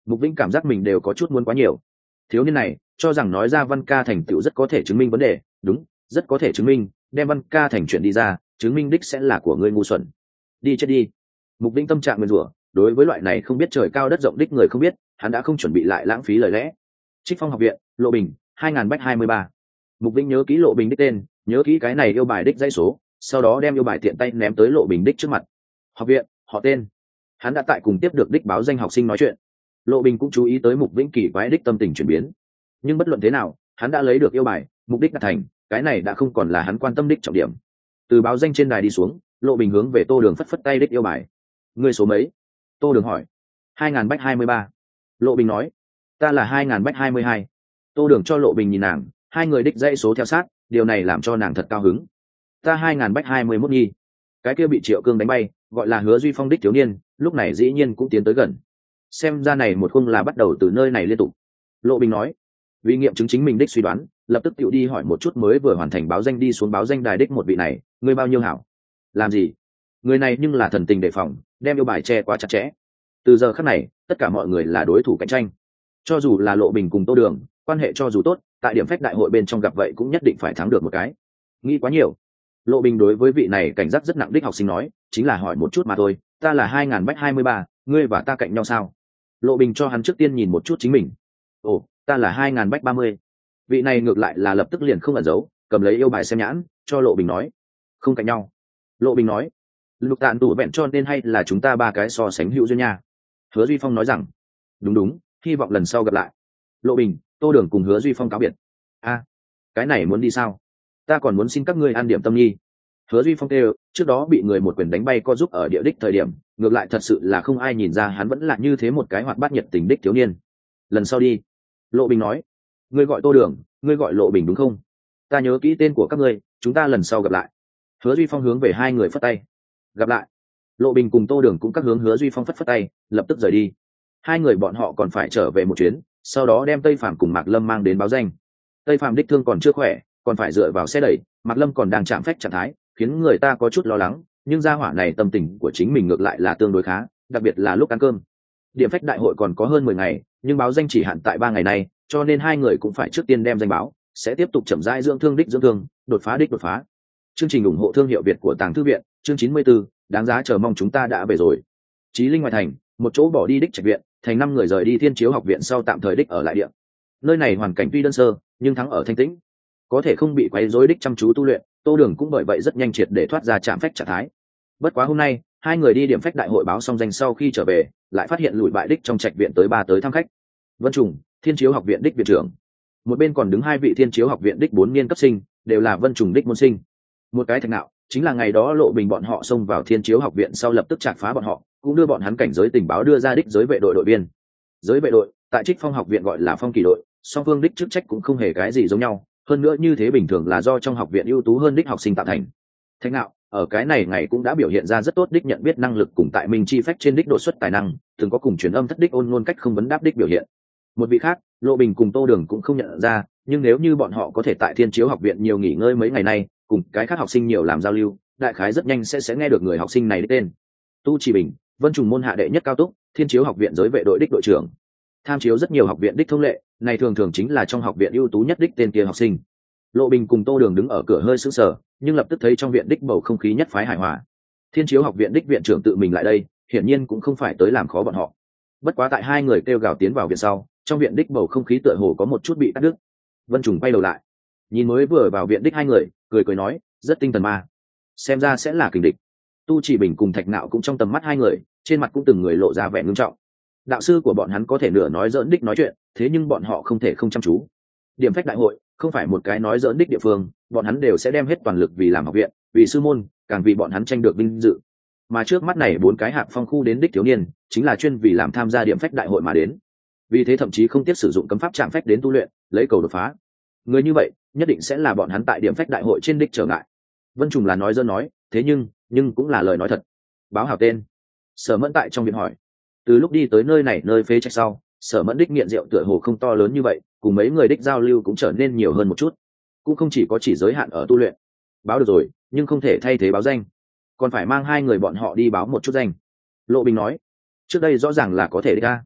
Mục Vĩnh cảm giác mình đều có chút muốn quá nhiều. Thiếu niên này cho rằng nói ra Văn Ca thành tựu rất có thể chứng minh vấn đề, đúng, rất có thể chứng minh, đem Văn Ca thành chuyện đi ra, chứng minh đích sẽ là của ngươi ngu xuẩn. Đi chết đi. Mục Vĩnh tâm trạng nguyên rủa, đối với loại này không biết trời cao đất rộng đích người không biết, hắn đã không chuẩn bị lại lãng phí lời lẽ. Trích Phong học viện, Lộ Bình, 2023. Mục Vĩnh nhớ kỹ Lộ Bình đích tên, nhớ kỹ cái này yêu bài đích dãy số, sau đó đem yêu bài tiện tay ném tới Lộ Bình đích trước mặt. Học viện, họ tên. Hắn đã tại cùng tiếp được đích báo danh học sinh nói chuyện. Lộ Bình cũng chú ý tới Mục Vĩnh kỳ quái đích tâm tình chuyển biến, nhưng bất luận thế nào, hắn đã lấy được yêu bài, mục đích đạt thành, cái này đã không còn là hắn quan tâm đích trọng điểm. Từ báo danh trên đài đi xuống, Lộ Bình hướng về Tô Đường phất phất tay đích yêu bài. Ngươi số mấy? Tô Đường hỏi. 2023. Lộ Bình nói. Ta là 2022. Tô Đường cho Lộ Bình nhìn nàng, hai người đích dãy số theo sát, điều này làm cho nàng thật cao hứng. Ta 2021 nhi. Cái kia bị Triệu Cương đánh bay, gọi là Hứa Duy Phong đích thiếu niên, lúc này dĩ nhiên cũng tiến tới gần. Xem ra này một khung là bắt đầu từ nơi này liên tục. Lộ Bình nói. Vì nghiệm chứng chính mình đích suy đoán, lập tức tự đi hỏi một chút mới vừa hoàn thành báo danh đi xuống báo danh đài đích một vị này, ngươi bao nhiêu hảo? Làm gì? Người này nhưng là thần tình đề phòng, đem yêu bài che quá chặt chẽ. Từ giờ khắc này, tất cả mọi người là đối thủ cạnh tranh. Cho dù là Lộ Bình cùng Tô Đường, quan hệ cho dù tốt, tại điểm phách đại hội bên trong gặp vậy cũng nhất định phải thắng được một cái. Nghĩ quá nhiều. Lộ Bình đối với vị này cảnh giác rất nặng đích học sinh nói, chính là hỏi một chút mà thôi, ta là 2023, ngươi và ta cạnh nhau sao? Lộ Bình cho hắn trước tiên nhìn một chút chính mình. Ồ, ta là 2030. Vị này ngược lại là lập tức liền không ẩn giấu, cầm lấy yêu bài xem nhãn, cho Lộ Bình nói. Không cạnh nhau. Lộ Bình nói. Lục Tạn tủ vẹn cho nên hay là chúng ta ba cái so sánh hữu duyên nha. Hứa Duy Phong nói rằng. Đúng đúng, hy vọng lần sau gặp lại. Lộ Bình, Tô Đường cùng Hứa Duy Phong cáo biệt. A, cái này muốn đi sao? Ta còn muốn xin các ngươi ăn điểm tâm nhi. Hứa Duy Phong kêu, trước đó bị người một quyền đánh bay co giúp ở địa đích thời điểm, ngược lại thật sự là không ai nhìn ra hắn vẫn là như thế một cái hoạt bát nhiệt tình đích thiếu niên. Lần sau đi. Lộ Bình nói. Ngươi gọi Tô Đường, ngươi gọi Lộ Bình đúng không? Ta nhớ kỹ tên của các ngươi, chúng ta lần sau gặp lại. Hứa Duy Phong hướng về hai người phất tay. Gặp lại. Lộ Bình cùng Tô Đường cũng các hướng Hứa Duy Phong phất phất tay, lập tức rời đi. Hai người bọn họ còn phải trở về một chuyến, sau đó đem Tây Phạm cùng Mạc Lâm mang đến báo danh. Tây Phạm đích thương còn chưa khỏe, còn phải dựa vào xe đẩy, Mạc Lâm còn đang chạm phách trạng thái, khiến người ta có chút lo lắng, nhưng gia hỏa này tâm tình của chính mình ngược lại là tương đối khá, đặc biệt là lúc ăn cơm. Điểm phách đại hội còn có hơn 10 ngày, nhưng báo danh chỉ hạn tại 3 ngày này, cho nên hai người cũng phải trước tiên đem danh báo, sẽ tiếp tục chậm rãi dưỡng thương đích dưỡng thương, đột phá đích đột phá. Chương trình ủng hộ thương hiệu Việt của Tàng Thư viện, chương 94, đáng giá chờ mong chúng ta đã về rồi. Chí Linh ngoại thành, một chỗ bỏ đi đích trạch viện, thành 5 người rời đi Thiên Chiếu học viện sau tạm thời đích ở lại địa. Nơi này hoàn cảnh tuy đơn sơ, nhưng thắng ở thanh tĩnh, có thể không bị quấy rối đích chăm chú tu luyện. Tô Đường cũng bởi vậy rất nhanh triệt để thoát ra trạm phách trạng thái. Bất quá hôm nay, hai người đi điểm phách đại hội báo xong danh sau khi trở về, lại phát hiện lùi bại đích trong trạch viện tới thăm khách. Vân Trùng, Thiên Chiếu học viện đích viện trưởng. Một bên còn đứng hai vị Thiên Chiếu học viện đích 4 niên cấp sinh, đều là Vân Trùng đích môn sinh. Một cái Thạch Nạo, chính là ngày đó Lộ Bình bọn họ xông vào Thiên Chiếu học viện sau lập tức chặt phá bọn họ, cũng đưa bọn hắn cảnh giới tình báo đưa ra đích giới vệ đội đội viên. Giới vệ đội, tại Trích Phong học viện gọi là Phong kỳ đội, song phương đích chức trách cũng không hề cái gì giống nhau, hơn nữa như thế bình thường là do trong học viện ưu tú hơn đích học sinh tạo thành. Thạch Nạo ở cái này ngày cũng đã biểu hiện ra rất tốt đích nhận biết năng lực cùng tại minh chi phách trên đích đột xuất tài năng, thường có cùng truyền âm thất đích ôn ngôn cách không vấn đáp đích biểu hiện. Một vị khác, Lộ Bình cùng Tô Đường cũng không nhận ra, nhưng nếu như bọn họ có thể tại Thiên Chiếu học viện nhiều nghỉ ngơi mấy ngày nay, cùng cái khác học sinh nhiều làm giao lưu, đại khái rất nhanh sẽ nghe được người học sinh này đích tên. Tu Chỉ Bình, Vân Trùng môn hạ đệ nhất cao túc, Thiên Chiếu học viện giới vệ đội đích đội trưởng. Tham chiếu rất nhiều học viện đích thông lệ, này thường thường chính là trong học viện ưu tú nhất đích tên kia học sinh. Lộ Bình cùng Tô Đường đứng ở cửa hơi sững sờ, nhưng lập tức thấy trong viện đích bầu không khí nhất phái hài hòa. Thiên Chiếu học viện đích viện trưởng tự mình lại đây, hiển nhiên cũng không phải tới làm khó bọn họ. Bất quá tại hai người kêu gào tiến vào viện sau, trong viện đích bầu không khí tựa hồ có một chút bị cắt đứt. Vân Trùng quay đầu lại, nhìn mới vừa vào viện đích hai người, cười nói, rất tinh thần mà, xem ra sẽ là kình địch. Tu Chỉ Bình cùng Thạch Nạo cũng trong tầm mắt hai người, trên mặt cũng từng người lộ ra vẻ ngưng trọng. Đạo sư của bọn hắn có thể nửa nói giỡn đích nói chuyện, thế nhưng bọn họ không thể không chăm chú. Điểm phách đại hội không phải một cái nói giỡn đích địa phương, bọn hắn đều sẽ đem hết toàn lực vì làm học viện, vì sư môn, càng vì bọn hắn tranh được vinh dự. Mà trước mắt này 4 cái hạng phong khu đến đích thiếu niên, chính là chuyên vì làm tham gia điểm phách đại hội mà đến. Vì thế thậm chí không tiếc sử dụng cấm pháp trạm phách đến tu luyện, lấy cầu đột phá. Người như vậy, nhất định sẽ là bọn hắn tại điểm phách đại hội trên đích trở ngại. Vân Trùng là nói giỡn nói, thế nhưng cũng là lời nói thật. Báo hảo tên. Sở Mẫn tại trong viện hỏi. Từ lúc đi tới nơi này nơi phế trạch sau, Sở Mẫn đích nghiện rượu tựa hồ không to lớn như vậy, cùng mấy người đích giao lưu cũng trở nên nhiều hơn một chút, cũng không chỉ có chỉ giới hạn ở tu luyện. Báo được rồi, nhưng không thể thay thế báo danh, còn phải mang hai người bọn họ đi báo một chút danh. Lộ Bình nói, trước đây rõ ràng là có thể đi ra.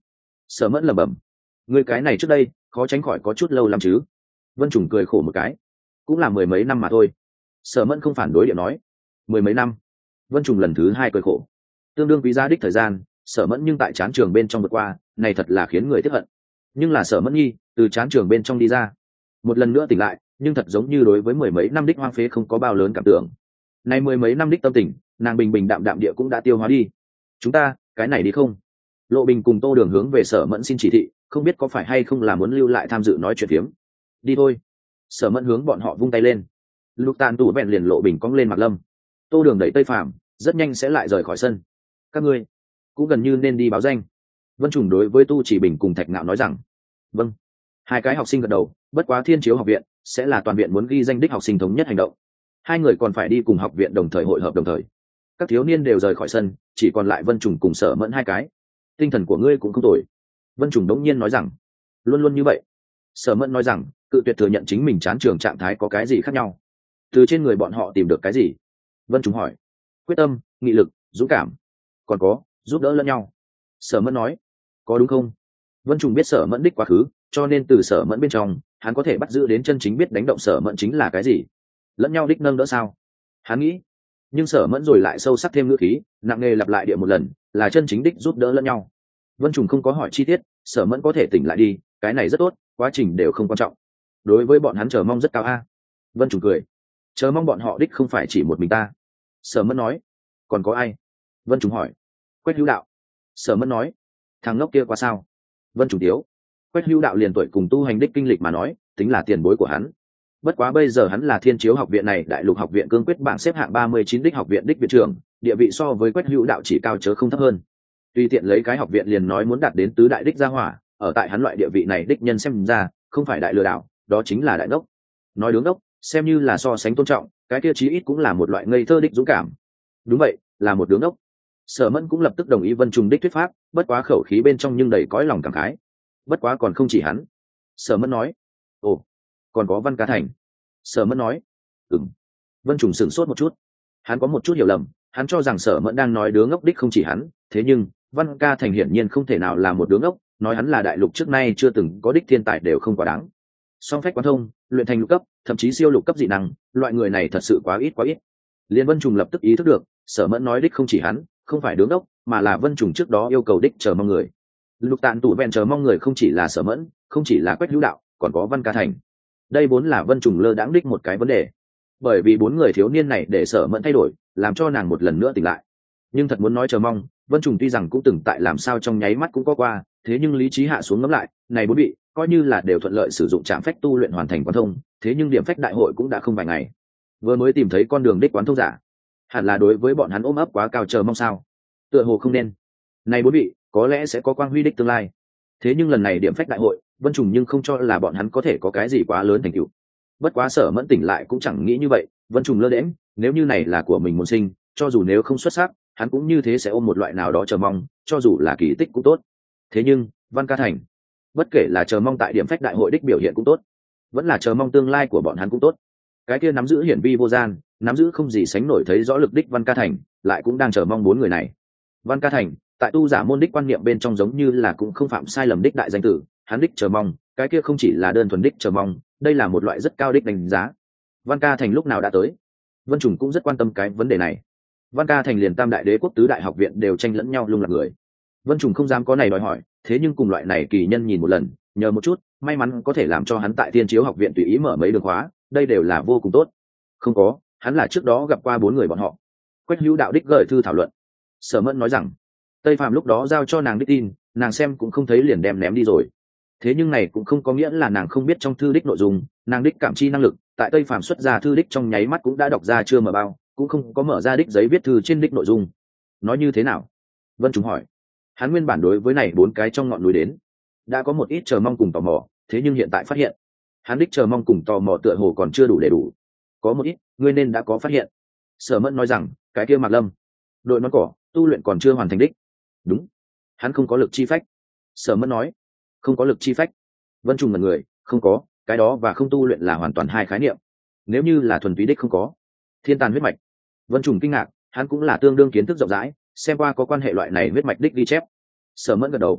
Sở Mẫn lẩm bẩm, người cái này trước đây khó tránh khỏi có chút lâu lắm chứ. Vân Trùng cười khổ một cái, cũng là mười mấy năm mà thôi. Sở Mẫn không phản đối điệu nói, mười mấy năm. Vân Trùng lần thứ hai cười khổ, tương đương quý giá đích thời gian. Sở Mẫn nhưng tại chán trường bên trong vượt qua, này thật là khiến người tiếc hận. Nhưng là Sở Mẫn nhi từ chán trường bên trong đi ra, một lần nữa tỉnh lại, nhưng thật giống như đối với mười mấy năm đích hoang phế không có bao lớn cảm tưởng. Này mười mấy năm đích tâm tình, nàng bình bình đạm đạm địa cũng đã tiêu hóa đi. Chúng ta cái này đi không? Lộ Bình cùng Tô Đường hướng về Sở Mẫn xin chỉ thị, không biết có phải hay không là muốn lưu lại tham dự nói chuyện phiếm. Đi thôi. Sở Mẫn hướng bọn họ vung tay lên. Lục Tàn tủ vẹn liền Lộ Bình cong lên Mạc Lâm. Tô Đường đẩy Tây Phàm, rất nhanh sẽ lại rời khỏi sân. Các ngươi cũng gần như nên đi báo danh. Vân Trùng đối với Tu Chỉ Bình cùng Thạch Ngạo nói rằng, vâng. Hai cái học sinh gật đầu. Bất quá Thiên Chiếu học viện sẽ là toàn viện muốn ghi danh đích học sinh thống nhất hành động. Hai người còn phải đi cùng học viện đồng thời hội hợp đồng thời. Các thiếu niên đều rời khỏi sân, chỉ còn lại Vân Trùng cùng Sở Mẫn hai cái. Tinh thần của ngươi cũng không tồi. Vân Trùng đống nhiên nói rằng, luôn luôn như vậy. Sở Mẫn nói rằng, cự tuyệt thừa nhận chính mình chán trường trạng thái có cái gì khác nhau. Từ trên người bọn họ tìm được cái gì? Vân Trùng hỏi. Quyết tâm, nghị lực, dũng cảm, còn có giúp đỡ lẫn nhau. Sở Mẫn nói. Có đúng không? Vân Trùng biết Sở Mẫn đích quá khứ, cho nên từ Sở Mẫn bên trong hắn có thể bắt giữ đến chân chính biết đánh động Sở Mẫn chính là cái gì. Lẫn nhau đích nâng đỡ sao? Hắn nghĩ. Nhưng Sở Mẫn rồi lại sâu sắc thêm ngữ khí, nặng nề lặp lại địa một lần, là chân chính đích giúp đỡ lẫn nhau. Vân Trùng không có hỏi chi tiết, Sở Mẫn có thể tỉnh lại đi, cái này rất tốt, quá trình đều không quan trọng. Đối với bọn hắn chờ mong rất cao a. Vân Trùng cười. Chờ mong bọn họ đích không phải chỉ một mình ta. Sở Mẫn nói. Còn có ai? Vân Trùng hỏi. Quách Hữu Đạo. Sở Mẫn nói. Thằng ngốc kia quá sao? Vân Trùng tiếu. Quách Hữu Đạo liền tuổi cùng tu hành đích kinh lịch mà nói, tính là tiền bối của hắn. Bất quá bây giờ hắn là Thiên Chiếu học viện này đại lục học viện cương quyết bảng xếp hạng 39 đích học viện đích viện trưởng, địa vị so với Quách Hữu Đạo chỉ cao chớ không thấp hơn. Tùy tiện lấy cái học viện liền nói muốn đạt đến tứ đại đích gia hỏa, ở tại hắn loại địa vị này đích nhân xem ra, không phải đại lừa đảo, đó chính là đại ngốc. Nói đứng đốc, xem như là so sánh tôn trọng, cái kia chí ít cũng là một loại ngây thơ đích dũng cảm. Đúng vậy, là một đứng đốc. Sở Mẫn cũng lập tức đồng ý Vân Trùng đích thuyết pháp, bất quá khẩu khí bên trong nhưng đầy cõi lòng cảm khái. Bất quá còn không chỉ hắn. Sở Mẫn nói. Ồ, còn có Văn Ca Thành. Sở Mẫn nói. Ừm. Vân Trùng sửng sốt một chút. Hắn có một chút hiểu lầm, hắn cho rằng Sở Mẫn đang nói đứa ngốc đích không chỉ hắn, thế nhưng Văn Ca Thành hiển nhiên không thể nào là một đứa ngốc, nói hắn là đại lục trước nay chưa từng có đích thiên tài đều không quá đáng. Song phách quán thông, luyện thành lục cấp, thậm chí siêu lục cấp dị năng, loại người này thật sự quá ít. Liên Vân Trùng lập tức ý thức được, Sở Mẫn nói đích không chỉ hắn, không phải đứa ngốc, mà là Vân Trùng trước đó yêu cầu đích chờ mong người. Lục Tạn tủ vẹn chờ mong người không chỉ là Sở Mẫn, không chỉ là Quách Hữu Đạo, còn có Văn Ca Thành. Đây vốn là Vân Trùng lơ đãng đích một cái vấn đề. Bởi vì bốn người thiếu niên này để Sở Mẫn thay đổi, làm cho nàng một lần nữa tỉnh lại. Nhưng thật muốn nói chờ mong, Vân Trùng tuy rằng cũng từng tại làm sao trong nháy mắt cũng có qua, thế nhưng lý trí hạ xuống ngẫm lại, này bốn vị coi như là đều thuận lợi sử dụng trạm phách tu luyện hoàn thành quán thông, thế nhưng điểm phách đại hội cũng đã không vài ngày, vừa mới tìm thấy con đường đích quán thông giả, hẳn là đối với bọn hắn ôm ấp quá cao chờ mong sao? Tựa hồ không nên. Này bốn vị có lẽ sẽ có quang huy đích tương lai, thế nhưng lần này điểm phách đại hội, Vân Trùng nhưng không cho là bọn hắn có thể có cái gì quá lớn thành tựu. Bất quá Sở Mẫn tỉnh lại cũng chẳng nghĩ như vậy, Vân Trùng lơ đễnh, nếu như này là của mình môn sinh, cho dù nếu không xuất sắc, hắn cũng như thế sẽ ôm một loại nào đó chờ mong, cho dù là kỳ tích cũng tốt. Thế nhưng Văn Ca Thành, bất kể là chờ mong tại điểm phách đại hội đích biểu hiện cũng tốt, vẫn là chờ mong tương lai của bọn hắn cũng tốt, cái kia nắm giữ hiển vi vô gian, nắm giữ không gì sánh nổi thấy rõ lực đích Văn Ca Thành, lại cũng đang chờ mong bốn người này. Văn Ca Thành tại tu giả môn đích quan niệm bên trong giống như là cũng không phạm sai lầm đích đại danh tử, hắn đích chờ mong, cái kia không chỉ là đơn thuần đích chờ mong, đây là một loại rất cao đích đánh giá. Văn Ca Thành lúc nào đã tới? Vân Trùng cũng rất quan tâm cái vấn đề này. Văn Ca Thành liền Tam Đại Đế Quốc tứ đại học viện đều tranh lẫn nhau lung lạc người. Vân Trùng không dám có này đòi hỏi, thế nhưng cùng loại này kỳ nhân nhìn một lần, nhờ một chút, may mắn có thể làm cho hắn tại Thiên Chiếu học viện tùy ý mở mấy đường khóa, đây đều là vô cùng tốt. Không có, hắn là trước đó gặp qua bốn người bọn họ. Quách Hữu Đạo đích gửi thư thảo luận. Sở Mẫn nói rằng, Tây Phàm lúc đó giao cho nàng đích tin, nàng xem cũng không thấy liền đem ném đi rồi. Thế nhưng này cũng không có nghĩa là nàng không biết trong thư đích nội dung, nàng đích cảm chi năng lực, tại Tây Phàm xuất ra thư đích trong nháy mắt cũng đã đọc ra chưa mở bao, cũng không có mở ra đích giấy viết thư trên đích nội dung. Nói như thế nào? Vân Trùng hỏi. Hắn nguyên bản đối với này bốn cái trong ngọn núi đến, đã có một ít chờ mong cùng tò mò, thế nhưng hiện tại phát hiện, hắn đích chờ mong cùng tò mò tựa hồ còn chưa đủ đầy đủ. Có một ít, ngươi nên đã có phát hiện. Sở Mẫn nói rằng, cái kia Mạc Lâm, đội nón cỏ, tu luyện còn chưa hoàn thành đích. Đúng, hắn không có lực chi phách. Sở Mẫn nói, không có lực chi phách. Vân Trùng là người, không có, cái đó và không tu luyện là hoàn toàn hai khái niệm. Nếu như là thuần túy đích không có, thiên tàn huyết mạch. Vân Trùng kinh ngạc, hắn cũng là tương đương kiến thức rộng rãi, xem qua có quan hệ loại này huyết mạch đích ghi chép. Sở Mẫn gật đầu,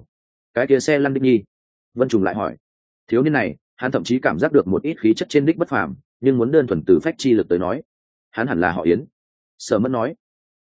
Cái kia xe lăn đích nhi. Vân Trùng lại hỏi. Thiếu niên này, hắn thậm chí cảm giác được một ít khí chất trên đích bất phàm, nhưng muốn đơn thuần từ phách chi lực tới nói, hắn hẳn là họ Yến. Sở Mẫn nói.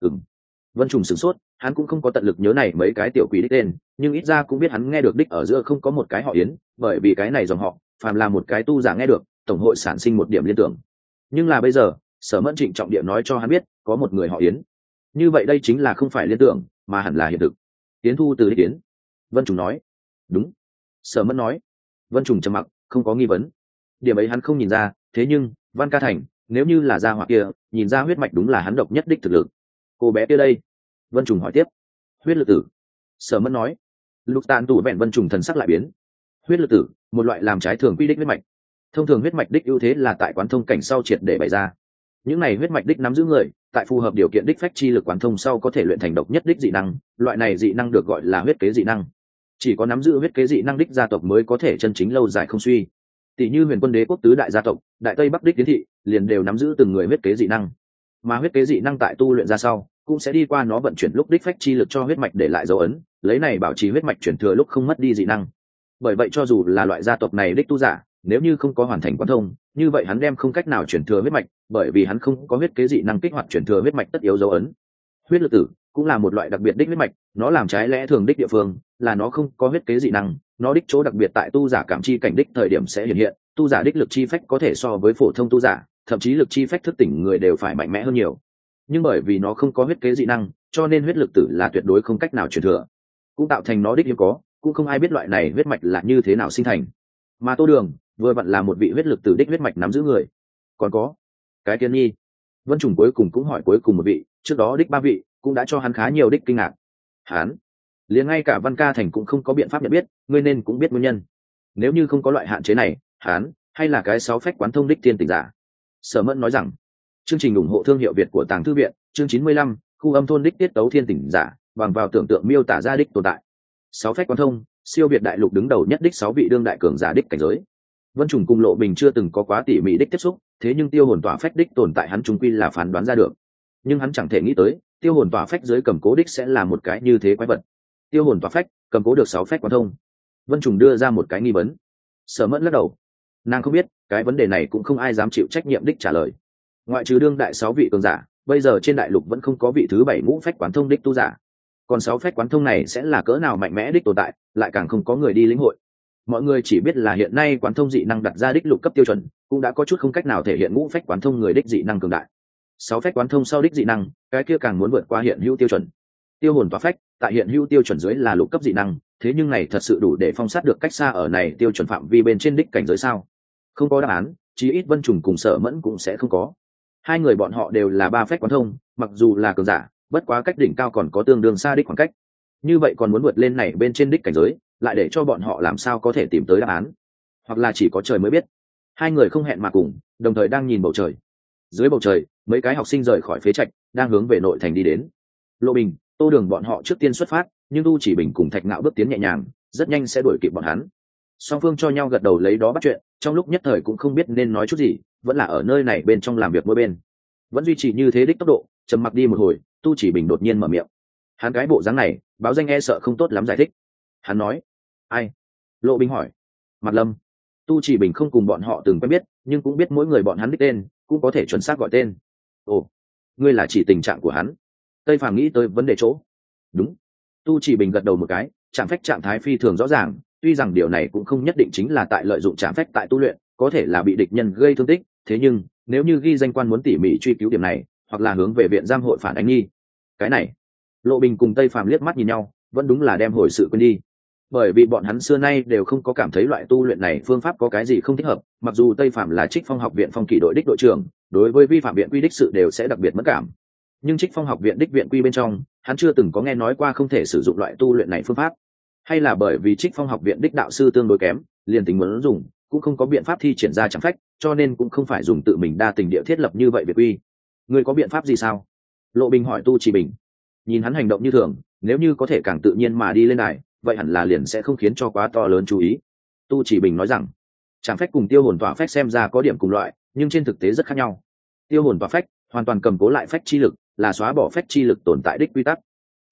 Vân Trùng sửng sốt, hắn cũng không có tận lực nhớ này mấy cái tiểu quỷ đích tên, nhưng ít ra cũng biết hắn nghe được đích ở giữa không có một cái họ Yến, bởi vì cái này dòng họ, phàm là một cái tu giả nghe được, tổng hội sản sinh một điểm liên tưởng. Nhưng là bây giờ, Sở Mẫn trịnh trọng địa nói cho hắn biết, có một người họ Yến. Như vậy đây chính là không phải liên tưởng, mà hẳn là hiện thực. Yến Thu từ đích Yến. Vân Trùng nói. Đúng. Sở Mẫn nói. Vân Trùng trầm mặc, không có nghi vấn. Điểm ấy hắn không nhìn ra, thế nhưng, Văn Ca Thành, nếu như là gia hỏa kia, nhìn ra huyết mạch đúng là hắn độc nhất đích thực lực. Cô bé kia đây? Vân Trùng hỏi tiếp. Huyết lực tử. Sở Mẫn nói. Lục Tạn tủ vẹn Vân Trùng thần sắc lại biến. Huyết lực tử, một loại làm trái thường quy đích huyết mạch. Thông thường huyết mạch đích ưu thế là tại quán thông cảnh sau triệt để bày ra. Những này huyết mạch đích nắm giữ người, tại phù hợp điều kiện đích phách chi lực quán thông sau có thể luyện thành độc nhất đích dị năng, loại này dị năng được gọi là huyết kế dị năng. Chỉ có nắm giữ huyết kế dị năng đích gia tộc mới có thể chân chính lâu dài không suy. Tỷ như Huyền Quân Đế quốc tứ đại gia tộc, Đại Tây Bắc đích Tiến thị, liền đều nắm giữ từng người huyết kế dị năng. Mà huyết kế dị năng tại tu luyện ra sau, cũng sẽ đi qua nó vận chuyển lúc đích phách chi lực cho huyết mạch để lại dấu ấn, lấy này bảo trì huyết mạch chuyển thừa lúc không mất đi dị năng. Bởi vậy cho dù là loại gia tộc này đích tu giả, nếu như không có hoàn thành quán thông, như vậy hắn đem không cách nào chuyển thừa huyết mạch, bởi vì hắn không có huyết kế dị năng kích hoạt chuyển thừa huyết mạch tất yếu dấu ấn. Huyết lực tử cũng là một loại đặc biệt đích huyết mạch, nó làm trái lẽ thường đích địa phương, là nó không có huyết kế dị năng, nó đích chỗ đặc biệt tại tu giả cảm chi cảnh đích thời điểm sẽ hiện hiện, tu giả đích lực chi phách có thể so với phổ thông tu giả, thậm chí lực chi phách thức tỉnh người đều phải mạnh mẽ hơn nhiều. Nhưng bởi vì nó không có huyết kế dị năng, cho nên huyết lực tử là tuyệt đối không cách nào truyền thừa, cũng tạo thành nó đích hiếm có, cũng không ai biết loại này huyết mạch là như thế nào sinh thành. Mà Tô Đường vừa vặn là một vị huyết lực tử đích huyết mạch nắm giữ người. Còn có cái Tiên Nhi. Vân Trùng cuối cùng cũng hỏi cuối cùng một vị, trước đó đích ba vị cũng đã cho hắn khá nhiều đích kinh ngạc. Hắn liền ngay cả Văn Ca Thành cũng không có biện pháp nhận biết, ngươi nên cũng biết nguyên nhân. Nếu như không có loại hạn chế này, hắn hay là cái sáu phách quán thông đích tiên tỉnh giả. Sở Mẫn nói rằng, chương trình ủng hộ thương hiệu Việt của Tàng Thư viện, chương 95, khu âm thôn đích tiết tấu thiên tỉnh giả, bằng vào tưởng tượng miêu tả ra đích tồn tại. Sáu phách quán thông, siêu việt đại lục đứng đầu nhất đích sáu vị đương đại cường giả đích cảnh giới. Vân Trùng cùng Lộ Bình chưa từng có quá tỉ mỉ đích tiếp xúc, thế nhưng tiêu hồn tỏa phách đích tồn tại hắn trung quy là phán đoán ra được. Nhưng hắn chẳng thể nghĩ tới, tiêu hồn tỏa phách dưới cầm cố đích sẽ là một cái như thế quái vật. Tiêu hồn tỏa phách cầm cố được sáu phách quán thông. Vân Trùng đưa ra một cái nghi vấn. Sở Mẫn lắc đầu, nàng không biết, cái vấn đề này cũng không ai dám chịu trách nhiệm đích trả lời. Ngoại trừ đương đại sáu vị cường giả, bây giờ trên đại lục vẫn không có vị thứ bảy ngũ phách quán thông đích tu giả. Còn sáu phách quán thông này sẽ là cỡ nào mạnh mẽ đích tồn tại, lại càng không có người đi lĩnh hội. Mọi người chỉ biết là hiện nay quán thông dị năng đặt ra đích lục cấp tiêu chuẩn, cũng đã có chút không cách nào thể hiện ngũ phách quán thông người đích dị năng cường đại. Sáu phách quán thông sau đích dị năng, cái kia càng muốn vượt qua hiện hữu tiêu chuẩn. Tiêu hồn tỏa phách tại hiện hữu tiêu chuẩn dưới là lục cấp dị năng, thế nhưng này thật sự đủ để phong sát được cách xa ở này tiêu chuẩn phạm vi bên trên đích cảnh giới sao? Không có đáp án, chí ít Vân Trùng cùng Sở Mẫn cũng sẽ không có. Hai người bọn họ đều là ba phách quán thông, mặc dù là cường giả, bất quá cách đỉnh cao còn có tương đương xa đích khoảng cách. Như vậy còn muốn vượt lên này bên trên đích cảnh giới, lại để cho bọn họ làm sao có thể tìm tới đáp án, hoặc là chỉ có trời mới biết. Hai người không hẹn mà cùng, đồng thời đang nhìn bầu trời. Dưới bầu trời, mấy cái học sinh rời khỏi phế trạch, đang hướng về nội thành đi đến. Lộ Bình, Tô Đường bọn họ trước tiên xuất phát, nhưng Tu Chỉ Bình cùng Thạch Ngạo bước tiến nhẹ nhàng, rất nhanh sẽ đuổi kịp bọn hắn. Song phương cho nhau gật đầu lấy đó bắt chuyện, trong lúc nhất thời cũng không biết nên nói chút gì, vẫn là ở nơi này bên trong làm việc mỗi bên, vẫn duy trì như thế đích tốc độ. Trầm mặc đi một hồi, Tu Chỉ Bình đột nhiên mở miệng. Hắn cái bộ dáng này, báo danh e sợ không tốt lắm giải thích. Hắn nói, ai? Lộ Bình hỏi. Mặt Lâm. Tu Chỉ Bình không cùng bọn họ từng quen biết, nhưng cũng biết mỗi người bọn hắn đích tên, cũng có thể chuẩn xác gọi tên. Ồ, ngươi là chỉ tình trạng của hắn. Tây Phàm nghĩ tới vấn đề chỗ. Đúng. Tu Chỉ Bình gật đầu một cái, trạng phách trạng thái phi thường rõ ràng, tuy rằng điều này cũng không nhất định chính là tại lợi dụng trạng phách tại tu luyện, có thể là bị địch nhân gây thương tích, thế nhưng nếu như ghi danh quan muốn tỉ mỉ truy cứu điểm này, hoặc là hướng về viện giam hội phản ánh nghi. Cái này, Lộ Bình cùng Tây Phàm liếc mắt nhìn nhau, vẫn đúng là đem hồi sự quên đi. Bởi vì bọn hắn xưa nay đều không có cảm thấy loại tu luyện này phương pháp có cái gì không thích hợp, mặc dù Tây Phàm là Trích Phong học viện phong kỷ đội đích đội trưởng, đối với vi phạm viện quy đích sự đều sẽ đặc biệt mất cảm. Nhưng Trích Phong học viện đích viện quy bên trong, hắn chưa từng có nghe nói qua không thể sử dụng loại tu luyện này phương pháp. Hay là bởi vì Trích Phong học viện đích đạo sư tương đối kém, liền tính muốn dùng, cũng không có biện pháp thi triển ra chẳng phách, cho nên cũng không phải dùng tự mình đa tình địa thiết lập như vậy viện quy. Người có biện pháp gì sao? Lộ Bình hỏi Tu Chỉ Bình. Nhìn hắn hành động như thường, nếu như có thể càng tự nhiên mà đi lên này, vậy hẳn là liền sẽ không khiến cho quá to lớn chú ý. Tu Chỉ Bình nói rằng, chẳng phách cùng tiêu hồn tỏa phách xem ra có điểm cùng loại, nhưng trên thực tế rất khác nhau. Tiêu hồn tỏa phách hoàn toàn cầm cố lại phách chi lực, là xóa bỏ phách chi lực tồn tại đích quy tắc.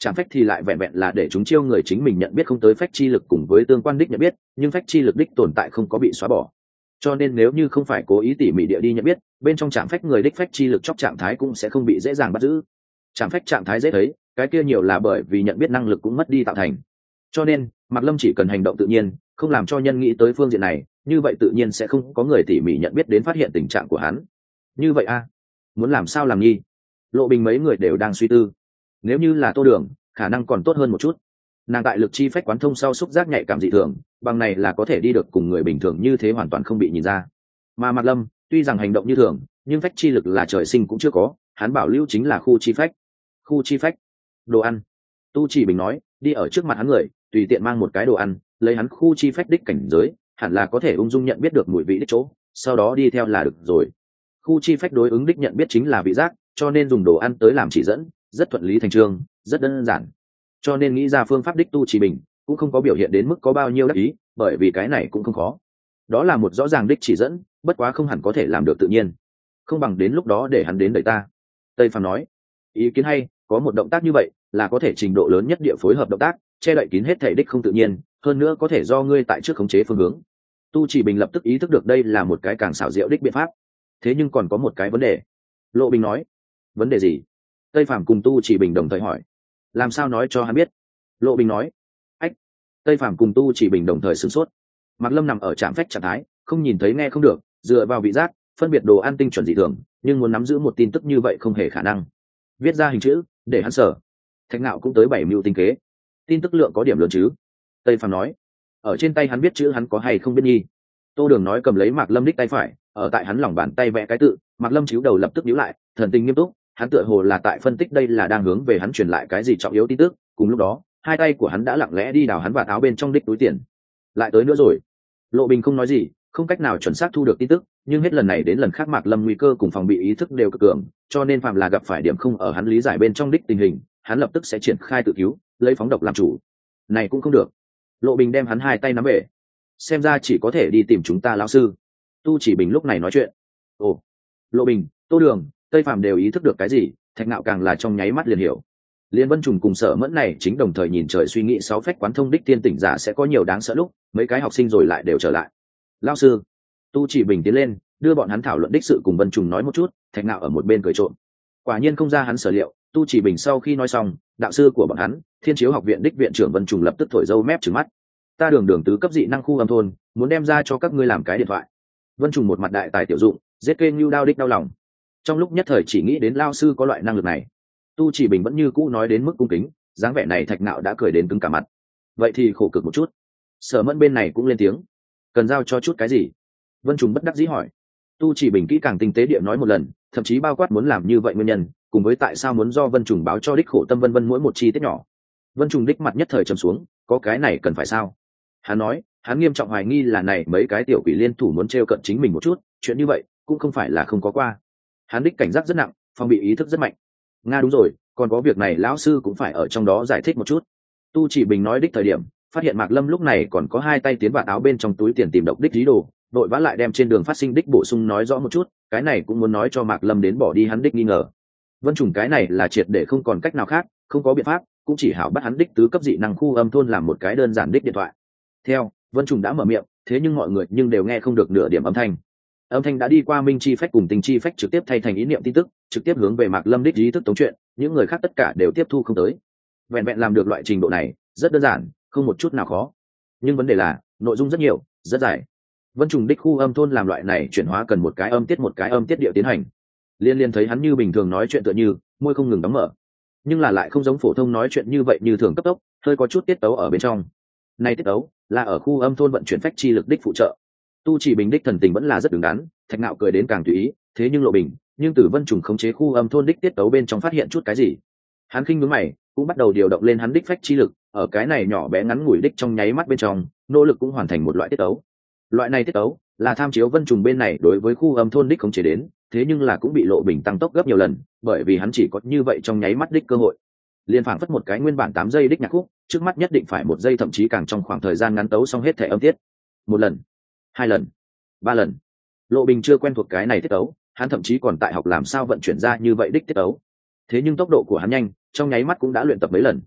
Chạm phách thì lại vẹn vẹn là để chúng chiêu người chính mình nhận biết không tới phách chi lực cùng với tương quan đích nhận biết, nhưng phách chi lực đích tồn tại không có bị xóa bỏ. Cho nên nếu như không phải cố ý tỉ mỉ địa đi nhận biết, bên trong chạm phách người đích phách chi lực chóc trạng thái cũng sẽ không bị dễ dàng bắt giữ. Chạm phách trạng thái dễ thấy, cái kia nhiều là bởi vì nhận biết năng lực cũng mất đi tạo thành. Cho nên Mạc Lâm chỉ cần hành động tự nhiên, không làm cho nhân nghĩ tới phương diện này, như vậy tự nhiên sẽ không có người tỉ mỉ nhận biết đến phát hiện tình trạng của hắn. Như vậy muốn làm sao làm nghi? Lộ Bình mấy người đều đang suy tư. Nếu như là Tô Đường, khả năng còn tốt hơn một chút. Nàng tại lực chi phách quán thông sau xúc giác nhạy cảm dị thường, bằng này là có thể đi được cùng người bình thường như thế hoàn toàn không bị nhìn ra. Mà Mạc Lâm, tuy rằng hành động như thường, nhưng phách chi lực là trời sinh cũng chưa có, hắn bảo lưu chính là khu chi phách. Khu chi phách, đồ ăn. Tu Chỉ Bình nói, đi ở trước mặt hắn người, tùy tiện mang một cái đồ ăn, lấy hắn khu chi phách đích cảnh giới, hẳn là có thể ung dung nhận biết được mùi vị đích chỗ, sau đó đi theo là được rồi. Khu chi phách đối ứng đích nhận biết chính là vị giác, cho nên dùng đồ ăn tới làm chỉ dẫn, rất thuận lý thành chương, rất đơn giản. Cho nên nghĩ ra phương pháp đích Tu Chỉ Bình cũng không có biểu hiện đến mức có bao nhiêu đắc ý, bởi vì cái này cũng không khó. Đó là một rõ ràng đích chỉ dẫn, bất quá không hẳn có thể làm được tự nhiên. Không bằng đến lúc đó để hắn đến đợi ta. Tây Phàm nói, ý kiến hay, có một động tác như vậy là có thể trình độ lớn nhất địa phối hợp động tác, che đậy kín hết thể đích không tự nhiên, hơn nữa có thể do ngươi tại trước khống chế phương hướng. Tu Chỉ Bình lập tức ý thức được đây là một cái càng xảo diệu đích biện pháp. Thế nhưng còn có một cái vấn đề. Lộ Bình nói, vấn đề gì? Tây Phàm cùng Tu Chỉ Bình đồng thời hỏi. Làm sao nói cho hắn biết? Lộ Bình nói, ách. Tây Phàm cùng Tu Chỉ Bình đồng thời sửng sốt. Mạc Lâm nằm ở trạm phách trạng thái, không nhìn thấy nghe không được, dựa vào vị giác phân biệt đồ ăn tinh chuẩn dị thường, nhưng muốn nắm giữ một tin tức như vậy không hề khả năng. Viết ra hình chữ để hắn sở. Thạch Nạo cũng tới 7 mưu tinh kế. Tin tức lượng có điểm lớn chứ? Tây Phàm nói. Ở trên tay hắn viết chữ hắn có hay không biết nghi? Tô Đường nói cầm lấy Mạc Lâm đích tay phải, ở tại hắn lòng bàn tay vẽ cái tự. Mạc Lâm chíu đầu lập tức nhíu lại, thần tình nghiêm túc, hắn tựa hồ là tại phân tích đây là đang hướng về hắn truyền lại cái gì trọng yếu tin tức. Cùng lúc đó, hai tay của hắn đã lặng lẽ đi đào hắn và áo bên trong đích túi tiền. Lại tới nữa rồi. Lộ Bình không nói gì, không cách nào chuẩn xác thu được tin tức, nhưng hết lần này đến lần khác Mạc Lâm nguy cơ cùng phòng bị ý thức đều cực cường, cho nên phạm là gặp phải điểm không ở hắn lý giải bên trong đích tình hình, hắn lập tức sẽ triển khai tự cứu, lấy phóng độc làm chủ. Này cũng không được. Lộ Bình đem hắn hai tay nắm về. Xem ra chỉ có thể đi tìm chúng ta lão sư. Tu Chỉ Bình lúc này nói chuyện. Ồ. Lộ Bình, Tô Đường, Tây Phàm đều ý thức được cái gì, Thạch Nạo càng là trong nháy mắt liền hiểu. Liên Vân Trùng cùng Sở Mẫn này chính đồng thời nhìn trời suy nghĩ sáu phách quán thông đích tiên tỉnh giả sẽ có nhiều đáng sợ lúc, mấy cái học sinh rồi lại đều trở lại. Lão sư. Tu Chỉ Bình tiến lên, đưa bọn hắn thảo luận đích sự cùng Vân Trùng nói một chút, Thạch Nạo ở một bên cười trộm. Quả nhiên không ra hắn sở liệu, Tu Chỉ Bình sau khi nói xong, đạo sư của bọn hắn, Thiên Chiếu học viện đích viện trưởng Vân Trùng lập tức thổi râu mép trừng mắt. Ta Đường tứ cấp dị năng khu âm thôn, muốn đem ra cho các ngươi làm cái điện thoại. Vân Trùng một mặt đại tài tiểu dụng, giết kê như đao đích đau lòng. Trong lúc nhất thời chỉ nghĩ đến lao sư có loại năng lực này. Tu Chỉ Bình vẫn như cũ nói đến mức cung kính, dáng vẻ này Thạch Nạo đã cười đến cứng cả mặt. Vậy thì khổ cực một chút. Sở Mẫn bên này cũng lên tiếng. Cần giao cho chút cái gì? Vân Trùng bất đắc dĩ hỏi. Tu Chỉ Bình kỹ càng tinh tế địa nói một lần, thậm chí bao quát muốn làm như vậy nguyên nhân, cùng với tại sao muốn do Vân Trùng báo cho đích khổ tâm vân vân mỗi một chi tiết nhỏ. Vân Trùng đích mặt nhất thời trầm xuống, có cái này cần phải sao? Hắn nói, hắn nghiêm trọng hoài nghi là này mấy cái tiểu quỷ liên thủ muốn trêu cận chính mình một chút, chuyện như vậy cũng không phải là không có qua. Hắn đích cảnh giác rất nặng, phòng bị ý thức rất mạnh. Nga đúng rồi, còn có việc này lão sư cũng phải ở trong đó giải thích một chút. Tu Chỉ Bình nói đích thời điểm, phát hiện Mạc Lâm lúc này còn có hai tay tiến vào áo bên trong túi tiền tìm độc đích ý đồ, đội vã lại đem trên đường phát sinh đích bổ sung nói rõ một chút, cái này cũng muốn nói cho Mạc Lâm đến bỏ đi hắn đích nghi ngờ. Vân Trùng cái này là triệt để không còn cách nào khác, không có biện pháp, cũng chỉ hảo bắt hắn đích tứ cấp dị năng khu âm thôn làm một cái đơn giản đích điện thoại. Theo, Vân Trùng đã mở miệng, thế nhưng mọi người nhưng đều nghe không được nửa điểm âm thanh. Âm thanh đã đi qua minh chi phách cùng tình chi phách trực tiếp thay thành ý niệm tin tức, trực tiếp hướng về Mạc Lâm đích ý thức tống chuyện, những người khác tất cả đều tiếp thu không tới. Vẹn vẹn làm được loại trình độ này, rất đơn giản, không một chút nào khó. Nhưng vấn đề là, nội dung rất nhiều, rất dài. Vân Trùng đích khu âm thôn làm loại này chuyển hóa cần một cái âm tiết điệu tiến hành. Liên thấy hắn như bình thường nói chuyện tựa như, môi không ngừng đóng mở. Nhưng là lại không giống phổ thông nói chuyện như vậy như thường cấp tốc, hơi có chút tiết tấu ở bên trong. Này tiết tấu là ở khu âm thôn vận chuyển phách chi lực đích phụ trợ. Tu Chỉ Bình đích thần tình vẫn là rất đứng đắn, Thạch Nạo cười đến càng tùy ý, thế nhưng Lộ Bình, nhưng Tử Vân Trùng khống chế khu âm thôn đích tiết tấu bên trong phát hiện chút cái gì. Hắn khinh nhướng mày, cũng bắt đầu điều động lên hắn đích phách chi lực, ở cái này nhỏ bé ngắn ngủi đích trong nháy mắt bên trong, nỗ lực cũng hoàn thành một loại tiết tấu. Loại này tiết tấu là tham chiếu Vân Trùng bên này đối với khu âm thôn đích khống chế đến, thế nhưng là cũng bị Lộ Bình tăng tốc gấp nhiều lần, bởi vì hắn chỉ có như vậy trong nháy mắt đích cơ hội. Liên phảng phất một cái nguyên bản 8 giây đích nhạc khúc, trước mắt nhất định phải 1 giây thậm chí càng trong khoảng thời gian ngắn tấu xong hết thể âm tiết. 1 lần, 2 lần, 3 lần. Lộ Bình chưa quen thuộc cái này tiết tấu, hắn thậm chí còn tại học làm sao vận chuyển ra như vậy đích tiết tấu. Thế nhưng tốc độ của hắn nhanh, trong nháy mắt cũng đã luyện tập mấy lần,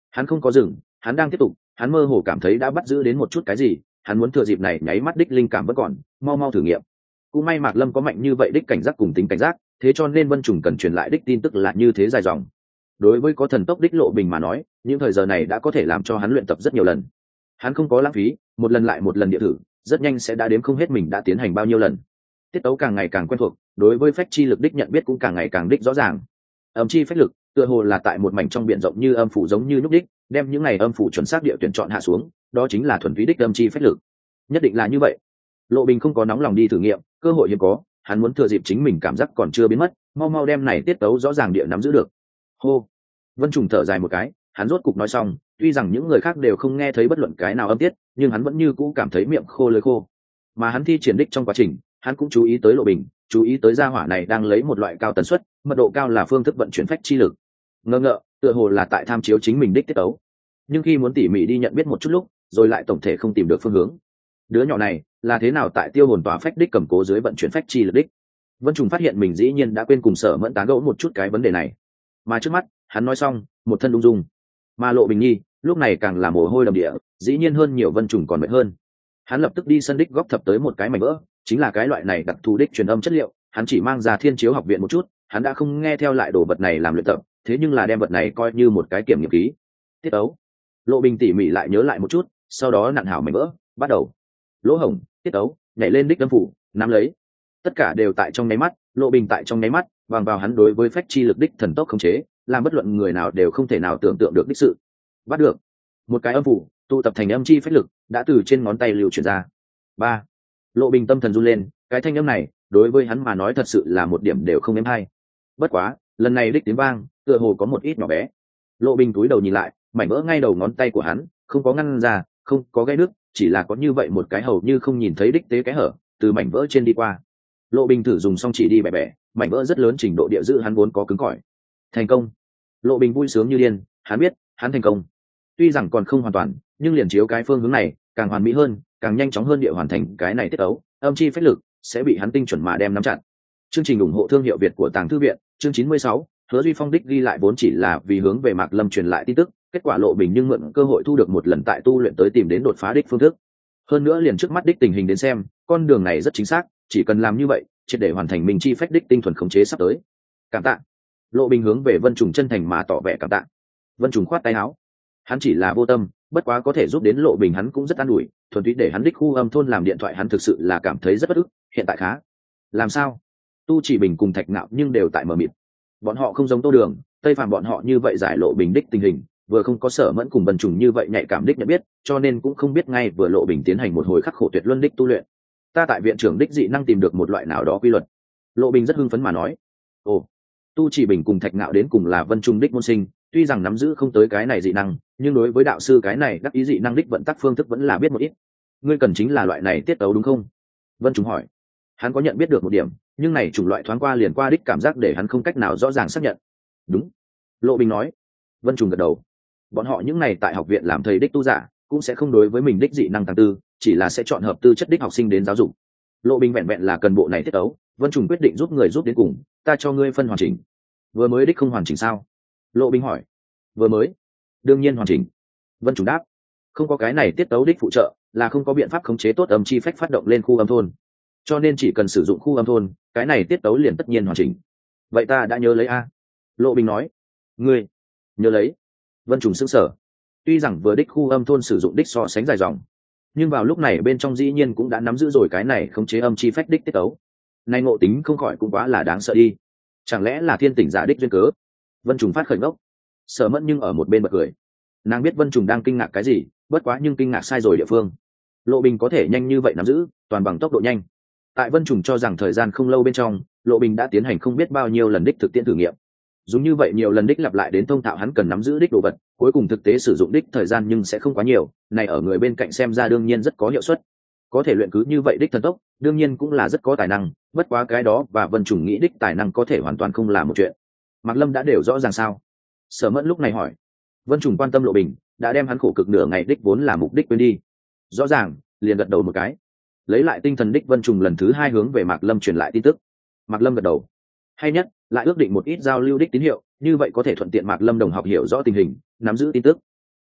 Hắn không có dừng, hắn đang tiếp tục, hắn mơ hồ cảm thấy đã bắt giữ đến một chút cái gì, hắn muốn thừa dịp này nháy mắt đích linh cảm vẫn còn, mau mau thử nghiệm. Cũng may Mạc Lâm có mạnh như vậy đích cảnh giác cùng tính cảnh giác, thế cho nên Vân Trùng cần truyền lại đích tin tức là như thế dài dòng. Đối với có thần tốc đích Lộ Bình mà nói, những thời giờ này đã có thể làm cho hắn luyện tập rất nhiều lần. Hắn không có lãng phí, một lần lại một lần địa thử, rất nhanh sẽ đã đếm không hết mình đã tiến hành bao nhiêu lần. Tiết tấu càng ngày càng quen thuộc, đối với phách chi lực đích nhận biết cũng càng ngày càng đích rõ ràng. Âm chi phách lực, tựa hồ là tại một mảnh trong biển rộng như âm phủ giống như nhúc đích, đem những này âm phủ chuẩn xác địa tuyển chọn hạ xuống, đó chính là thuần túy đích âm chi phách lực. Nhất định là như vậy. Lộ Bình không có nóng lòng đi thử nghiệm, cơ hội hiếm có, hắn muốn thừa dịp chính mình cảm giác còn chưa biến mất, mau mau đem này tiết tấu rõ ràng địa nắm giữ được. Hô. Vân Trùng thở dài một cái, hắn rốt cục nói xong, tuy rằng những người khác đều không nghe thấy bất luận cái nào âm tiết, nhưng hắn vẫn như cũ cảm thấy miệng khô lưỡi khô. Mà hắn thi triển đích trong quá trình, hắn cũng chú ý tới Lộ Bình, chú ý tới gia hỏa này đang lấy một loại cao tần suất, mật độ cao là phương thức vận chuyển phách chi lực. Ngơ ngợ, tựa hồ là tại tham chiếu chính mình đích tiết tấu. Nhưng khi muốn tỉ mỉ đi nhận biết một chút lúc, rồi lại tổng thể không tìm được phương hướng. Đứa nhỏ này là thế nào tại tiêu hồn tỏa phách đích cầm cố dưới vận chuyển phách chi lực đích? Vân Trùng phát hiện mình dĩ nhiên đã quên cùng Sở Mẫn tán gẫu một chút cái vấn đề này. Mà trước mắt, hắn nói xong, một thân ung dung. Mà Lộ Bình Nhi, lúc này càng là mồ hôi đầm địa, dĩ nhiên hơn nhiều Vân Trùng còn mệt hơn. Hắn lập tức đi sân đích góp thập tới một cái mảnh vỡ, chính là cái loại này đặc thù đích truyền âm chất liệu, hắn chỉ mang ra Thiên Chiếu học viện một chút, hắn đã không nghe theo lại đồ vật này làm luyện tập, thế nhưng là đem vật này coi như một cái kiểm nghiệm ký. Tiết ấu. Lộ Bình tỉ mỉ lại nhớ lại một chút, sau đó nặn hảo mảnh vỡ, bắt đầu. Lỗ hổng, tiết ấu, nhảy lên đích âm phủ, nắm lấy. Tất cả đều tại trong nháy mắt, Lộ Bình tại trong nháy mắt, bằng vào hắn đối với phách chi lực đích thần tốc khống chế, làm bất luận người nào đều không thể nào tưởng tượng được đích sự. Bắt được. Một cái âm phủ, tụ tập thành âm chi phách lực, đã từ trên ngón tay lưu chuyển ra. 3. Lộ Bình tâm thần run lên, cái thanh âm này, đối với hắn mà nói thật sự là một điểm đều không êm hay. Bất quá, lần này đích tiếng vang, tựa hồ có một ít nhỏ bé. Lộ Bình cúi đầu nhìn lại, mảnh vỡ ngay đầu ngón tay của hắn, không có ngăn ra, không có gây nước, chỉ là có như vậy một cái hầu như không nhìn thấy đích tế cái hở, từ mảnh vỡ trên đi qua. Lộ Bình thử dùng xong chỉ đi bẻ bẻ, mảnh vỡ rất lớn trình độ địa giữ hắn vốn có cứng cỏi. Thành công. Lộ Bình vui sướng như điên, hắn biết, hắn thành công. Tuy rằng còn không hoàn toàn, nhưng liền chiếu cái phương hướng này, càng hoàn mỹ hơn, càng nhanh chóng hơn địa hoàn thành cái này tiết ấu, âm chi phách lực sẽ bị hắn tinh chuẩn mà đem nắm chặt. Chương trình ủng hộ thương hiệu Việt của Tàng Thư viện, chương 96, Hứa Duy Phong đích ghi lại vốn chỉ là vì hướng về Mạc Lâm truyền lại tin tức, kết quả Lộ Bình nhưng mượn cơ hội thu được một lần tại tu luyện tới tìm đến đột phá đích phương thức. Hơn nữa liền trước mắt đích tình hình đến xem, con đường này rất chính xác, chỉ cần làm như vậy, triệt để hoàn thành mình chi phách đích tinh thuần khống chế sắp tới. Cảm tạ. Lộ Bình hướng về Vân Trùng chân thành mà tỏ vẻ cảm tạ. Vân Trùng khoát tay áo. Hắn chỉ là vô tâm, bất quá có thể giúp đến Lộ Bình hắn cũng rất an ủi, thuần túy để hắn đích khu âm thôn làm điện thoại hắn thực sự là cảm thấy rất bất ức, hiện tại khá. Làm sao? Tu Chỉ Bình cùng Thạch Nạo nhưng đều tại mờ mịt. Bọn họ không giống Tô Đường, Tây Phàm bọn họ như vậy giải Lộ Bình đích tình hình, vừa không có Sở Mẫn cùng Vân Trùng như vậy nhạy cảm đích nhận biết, cho nên cũng không biết ngay vừa Lộ Bình tiến hành một hồi khắc khổ tuyệt luân đích tu luyện. Ta tại viện trưởng đích dị năng tìm được một loại nào đó quy luật. Lộ Bình rất hưng phấn mà nói. Ồ, Tu Chỉ Bình cùng Thạch Nạo đến cùng là Vân Trung đích môn sinh, tuy rằng nắm giữ không tới cái này dị năng, nhưng đối với đạo sư cái này đắc ý dị năng đích vận tắc phương thức vẫn là biết một ít. Ngươi cần chính là loại này tiết tấu đúng không? Vân Trung hỏi. Hắn có nhận biết được một điểm, nhưng này chủng loại thoáng qua liền qua đích cảm giác để hắn không cách nào rõ ràng xác nhận. Đúng. Lộ Bình nói. Vân Trung gật đầu. Bọn họ những này tại học viện làm thầy đích tu giả, cũng sẽ không đối với mình đích dị năng tăng tư, chỉ là sẽ chọn hợp tư chất đích học sinh đến giáo dục. Lộ Bình vẹn vẹn là cần bộ này tiết tấu, Vân Trùng quyết định giúp người giúp đến cùng, ta cho ngươi phân hoàn chỉnh. Vừa mới đích không hoàn chỉnh sao? Lộ Bình hỏi. Vừa mới, đương nhiên hoàn chỉnh. Vân Trùng đáp. Không có cái này tiết tấu đích phụ trợ, là không có biện pháp khống chế tốt âm chi phách phát động lên khu âm thôn. Cho nên chỉ cần sử dụng khu âm thôn, cái này tiết tấu liền tất nhiên hoàn chỉnh. Vậy ta đã nhớ lấy a. Lộ Bình nói. Ngươi nhớ lấy. Vân Trùng sững sờ. Tuy rằng vừa đích khu âm thôn sử dụng đích so sánh dài dòng, nhưng vào lúc này bên trong dĩ nhiên cũng đã nắm giữ rồi cái này khống chế âm chi phách đích tiết tấu. Này ngộ tính không khỏi cũng quá là đáng sợ đi. Chẳng lẽ là thiên tỉnh giả đích duyên cớ? Vân Trùng phát khởi ngốc. Sở Mẫn nhưng ở một bên bật cười. Nàng biết Vân Trùng đang kinh ngạc cái gì, bất quá nhưng kinh ngạc sai rồi địa phương. Lộ Bình có thể nhanh như vậy nắm giữ, toàn bằng tốc độ nhanh. Tại Vân Trùng cho rằng thời gian không lâu bên trong, Lộ Bình đã tiến hành không biết bao nhiêu lần đích thực tiễn thử nghiệm. Dùng như vậy nhiều lần đích lặp lại đến thông thạo hắn cần nắm giữ đích đồ vật, cuối cùng thực tế sử dụng đích thời gian nhưng sẽ không quá nhiều, này ở người bên cạnh xem ra đương nhiên rất có hiệu suất. Có thể luyện cứ như vậy đích thần tốc, đương nhiên cũng là rất có tài năng, bất quá cái đó và Vân Trùng nghĩ đích tài năng có thể hoàn toàn không là một chuyện. Mạc Lâm đã đều rõ ràng sao? Sở Mẫn lúc này hỏi. Vân Trùng quan tâm Lộ Bình, đã đem hắn khổ cực nửa ngày đích vốn là mục đích quên đi. Rõ ràng, liền gật đầu một cái. Lấy lại tinh thần đích Vân Trùng lần thứ 2 hướng về Mạc Lâm truyền lại tin tức. Mạc Lâm gật đầu. Hay nhất, lại ước định một ít giao lưu đích tín hiệu, như vậy có thể thuận tiện Mạc Lâm đồng học hiểu rõ tình hình, nắm giữ tin tức.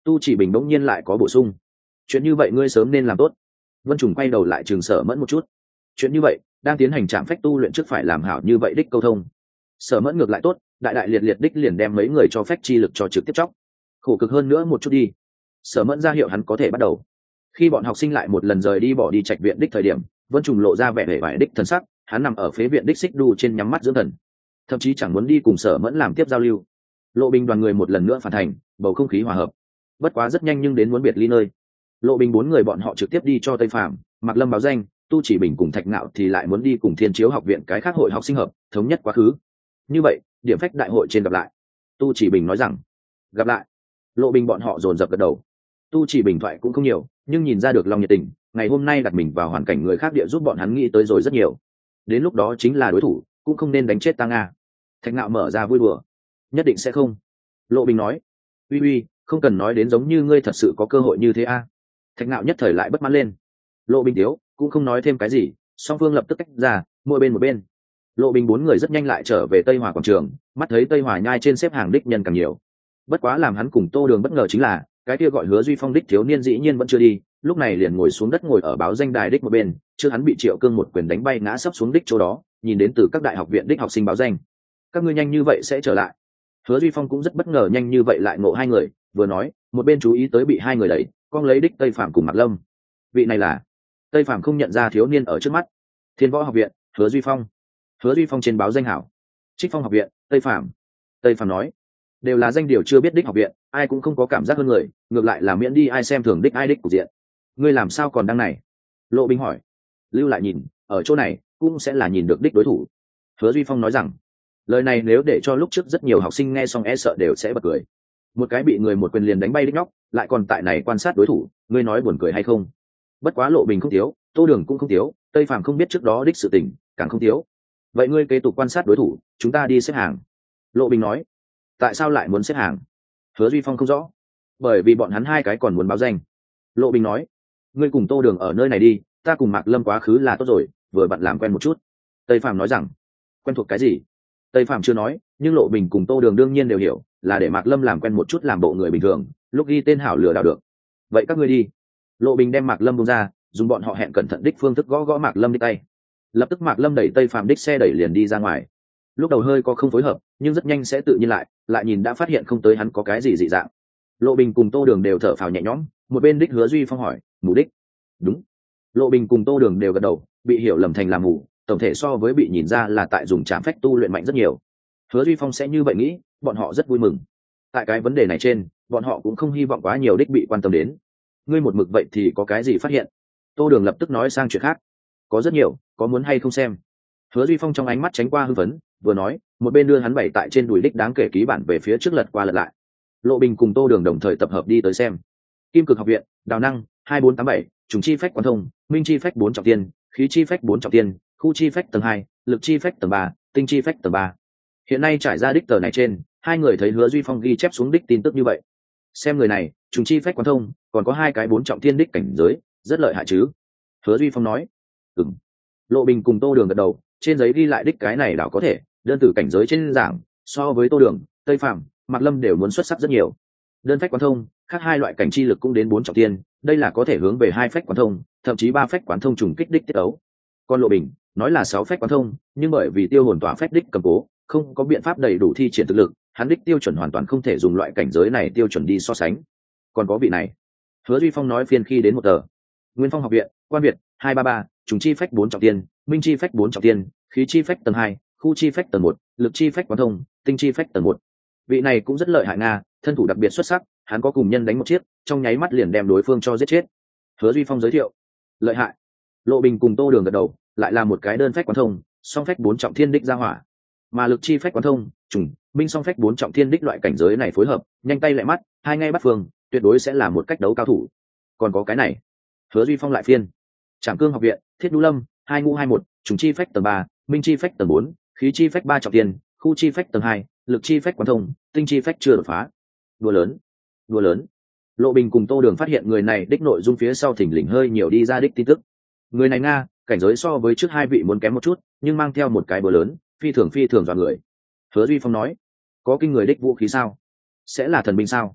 Tu Chỉ Bình bỗng nhiên lại có bổ sung, chuyện như vậy ngươi sớm nên làm tốt. Vân Trùng quay đầu lại trường Sở Mẫn một chút, chuyện như vậy đang tiến hành trạm phách tu luyện trước phải làm hảo như vậy đích câu thông. Sở Mẫn ngược lại tốt, đại đại liệt liệt đích liền đem mấy người cho phách chi lực cho trực tiếp chóc, khổ cực hơn nữa một chút đi. Sở Mẫn ra hiệu hắn có thể bắt đầu. Khi bọn học sinh lại một lần rời đi bỏ đi trạch viện đích thời điểm, Vân Trùng lộ ra vẻ hề vải đích thần sắc, hắn nằm ở phế viện đích xích đu trên nhắm mắt dưỡng thần, thậm chí chẳng muốn đi cùng Sở Mẫn làm tiếp giao lưu. Lộ Bình đoàn người một lần nữa phản thành, bầu không khí hòa hợp. Bất quá rất nhanh nhưng đến muốn biệt ly nơi. Lộ Bình 4 người bọn họ trực tiếp đi cho Tây Phạm, Mạc Lâm báo danh, Tu Chỉ Bình cùng Thạch Nạo thì lại muốn đi cùng Thiên Chiếu học viện cái khác hội học sinh hợp, thống nhất quá khứ. Như vậy, điểm phách đại hội trên gặp lại. Tu Chỉ Bình nói rằng, gặp lại. Lộ Bình bọn họ dồn dập gật đầu. Tu Chỉ Bình thoại cũng không nhiều, nhưng nhìn ra được lòng nhiệt tình, ngày hôm nay đặt mình vào hoàn cảnh người khác địa giúp bọn hắn nghĩ tới rồi rất nhiều. Đến lúc đó chính là đối thủ, cũng không nên đánh chết ta Nga. Thạch Nạo mở ra vui đùa, nhất định sẽ không. Lộ Bình nói, uy uy, không cần nói đến giống như ngươi thật sự có cơ hội như thế a. Thạch Nạo nhất thời lại bất mãn lên. Lộ Bình thiếu cũng không nói thêm cái gì, song phương lập tức tách ra, mỗi bên một bên. Lộ Bình 4 người rất nhanh lại trở về Tây Hòa quảng trường, mắt thấy Tây Hòa nhai trên xếp hàng đích nhân càng nhiều. Bất quá làm hắn cùng Tô Đường bất ngờ chính là, cái kia gọi Hứa Duy Phong đích thiếu niên dĩ nhiên vẫn chưa đi, lúc này liền ngồi xuống đất ngồi ở báo danh đài đích một bên, trước hắn bị Triệu Cương một quyền đánh bay ngã sấp xuống đích chỗ đó, nhìn đến từ các đại học viện đích học sinh báo danh. Các ngươi nhanh như vậy sẽ trở lại. Hứa Duy Phong cũng rất bất ngờ nhanh như vậy lại ngộ hai người, vừa nói, một bên chú ý tới bị hai người đẩy, con lấy đích Tây Phạm cùng Mạc Lâm. Vị này là? Tây Phạm không nhận ra thiếu niên ở trước mắt. Thiên Võ học viện, Hứa Duy Phong. Hứa Duy Phong trên báo danh hảo. Trích Phong học viện, Tây Phạm. Tây Phạm nói, đều là danh điều chưa biết đích học viện, ai cũng không có cảm giác hơn người, ngược lại là miễn đi ai xem thường đích ai đích của diện. Ngươi làm sao còn đăng này? Lộ Bình hỏi. Lưu lại nhìn, ở chỗ này cũng sẽ là nhìn được đích đối thủ. Hứa Duy Phong nói rằng, lời này nếu để cho lúc trước rất nhiều học sinh nghe xong e sợ đều sẽ bật cười. Một cái bị người một quyền liền đánh bay đích nhóc, lại còn tại này quan sát đối thủ, ngươi nói buồn cười hay không? Bất quá Lộ Bình không thiếu, Tô Đường cũng không thiếu, Tây Phạm không biết trước đó đích sự tình, càng không thiếu. Vậy ngươi kế tục quan sát đối thủ, chúng ta đi xếp hàng. Lộ Bình nói. Tại sao lại muốn xếp hàng? Hứa Duy Phong không rõ. Bởi vì bọn hắn hai cái còn muốn báo danh. Lộ Bình nói, ngươi cùng Tô Đường ở nơi này đi, ta cùng Mạc Lâm quá khứ là tốt rồi, vừa bạn làm quen một chút. Tây Phạm nói rằng, quen thuộc cái gì? Tây Phạm chưa nói, nhưng Lộ Bình cùng Tô Đường đương nhiên đều hiểu, là để Mạc Lâm làm quen một chút làm bộ người bình thường, lúc ghi tên hảo lừa đảo được. Vậy các ngươi đi. Lộ Bình đem Mạc Lâm buông ra, dùng bọn họ hẹn cẩn thận đích phương thức gõ gõ Mạc Lâm đích tay. Lập tức Mạc Lâm đẩy Tây Phạm đích xe đẩy liền đi ra ngoài. Lúc đầu hơi có không phối hợp, nhưng rất nhanh sẽ tự nhiên lại nhìn đã phát hiện không tới hắn có cái gì dị dạng. Lộ Bình cùng Tô Đường đều thở phào nhẹ nhõm, một bên đích Hứa Duy Phong hỏi, mục đích? Đúng. Lộ Bình cùng Tô Đường đều gật đầu, bị hiểu lầm thành là mù, tổng thể so với bị nhìn ra là tại dùng trảm phách tu luyện mạnh rất nhiều. Hứa Duy Phong sẽ như vậy nghĩ, bọn họ rất vui mừng. Tại cái vấn đề này trên, bọn họ cũng không hy vọng quá nhiều đích bị quan tâm đến. Ngươi một mực vậy thì có cái gì phát hiện? Tô Đường lập tức nói sang chuyện khác. Có rất nhiều, có muốn hay không xem? Hứa Duy Phong trong ánh mắt tránh qua hưng phấn, vừa nói, một bên đưa hắn bày tại trên đùi đích đáng kể ký bản về phía trước lật qua lật lại. Lộ Bình cùng Tô Đường đồng thời tập hợp đi tới xem. Kim Cực học viện, Đào năng 2487, Trùng chi phách quán thông, Minh chi phách 4 trọng tiên, Khí chi phách 4 trọng tiên, Khu chi phách tầng 2, Lực chi phách tầng 3, Tinh chi phách tầng 3. Hiện nay trải ra đích tờ này trên, hai người thấy Hứa Duy Phong ghi chép xuống đích tin tức như vậy. Xem người này, Trùng chi phách quán thông, còn có hai cái 4 trọng tiên đích cảnh giới, rất lợi hại chứ? Hứa Duy Phong nói. Ừm. Lộ Bình cùng Tô Đường gật đầu, trên giấy ghi lại đích cái này đảo có thể, đơn từ cảnh giới trên giảng, so với Tô Đường, Tây Phạm, Mạc Lâm đều muốn xuất sắc rất nhiều. Đơn phách quán thông, khác hai loại cảnh chi lực cũng đến 4 trọng tiên, đây là có thể hướng về hai phách quán thông, thậm chí 3 phách quán thông trùng kích đích tiết ấu. Còn Lộ Bình, nói là 6 phách quán thông, nhưng bởi vì tiêu hồn tỏa phách đích cầm cố, không có biện pháp đầy đủ thi triển thực lực, hắn đích tiêu chuẩn hoàn toàn không thể dùng loại cảnh giới này tiêu chuẩn đi so sánh. Còn có vị này, Hứa Duy Phong nói phiên khi đến một tờ. Nguyên Phong học viện, Quan Việt, 233, Trùng chi phách 4 trọng tiên, Minh chi phách 4 trọng tiên, Khí chi phách tầng 2, Khu chi phách tầng 1, Lực chi phách quán thông, Tinh chi phách tầng 1. Vị này cũng rất lợi hại Nga, thân thủ đặc biệt xuất sắc, hắn có cùng nhân đánh một chiếc, trong nháy mắt liền đem đối phương cho giết chết. Hứa Duy Phong giới thiệu, lợi hại. Lộ Bình cùng Tô Đường gật đầu, lại là một cái đơn phách quán thông, song phách 4 trọng thiên đích ra hỏa. Mà Lực chi phách quán thông, Trùng, Minh song phách 4 trọng thiên đích loại cảnh giới này phối hợp, nhanh tay lẹ mắt, hai ngay bắt phương, tuyệt đối sẽ là một cách đấu cao thủ. Còn có cái này, Hứa Duy Phong lại phiên. Trảm Cương học viện, Thiết Đu Lâm, 2521, Trùng chi phách tầng 3, Minh chi phách tầng 4, Khí chi phách 3 trọng thiên, Khu chi phách tầng 2, Lực chi phách quán thông, Tinh chi phách chưa đột phá. Đùa lớn, đùa lớn. Lộ Bình cùng Tô Đường phát hiện người này đích nội dung phía sau thỉnh lình hơi nhiều đi ra đích tin tức. Người này Nga, cảnh giới so với trước hai vị muốn kém một chút, nhưng mang theo một cái bờ lớn, phi thường dọa người. Hứa Duy Phong nói, có kinh người đích vũ khí sao? Sẽ là thần binh sao?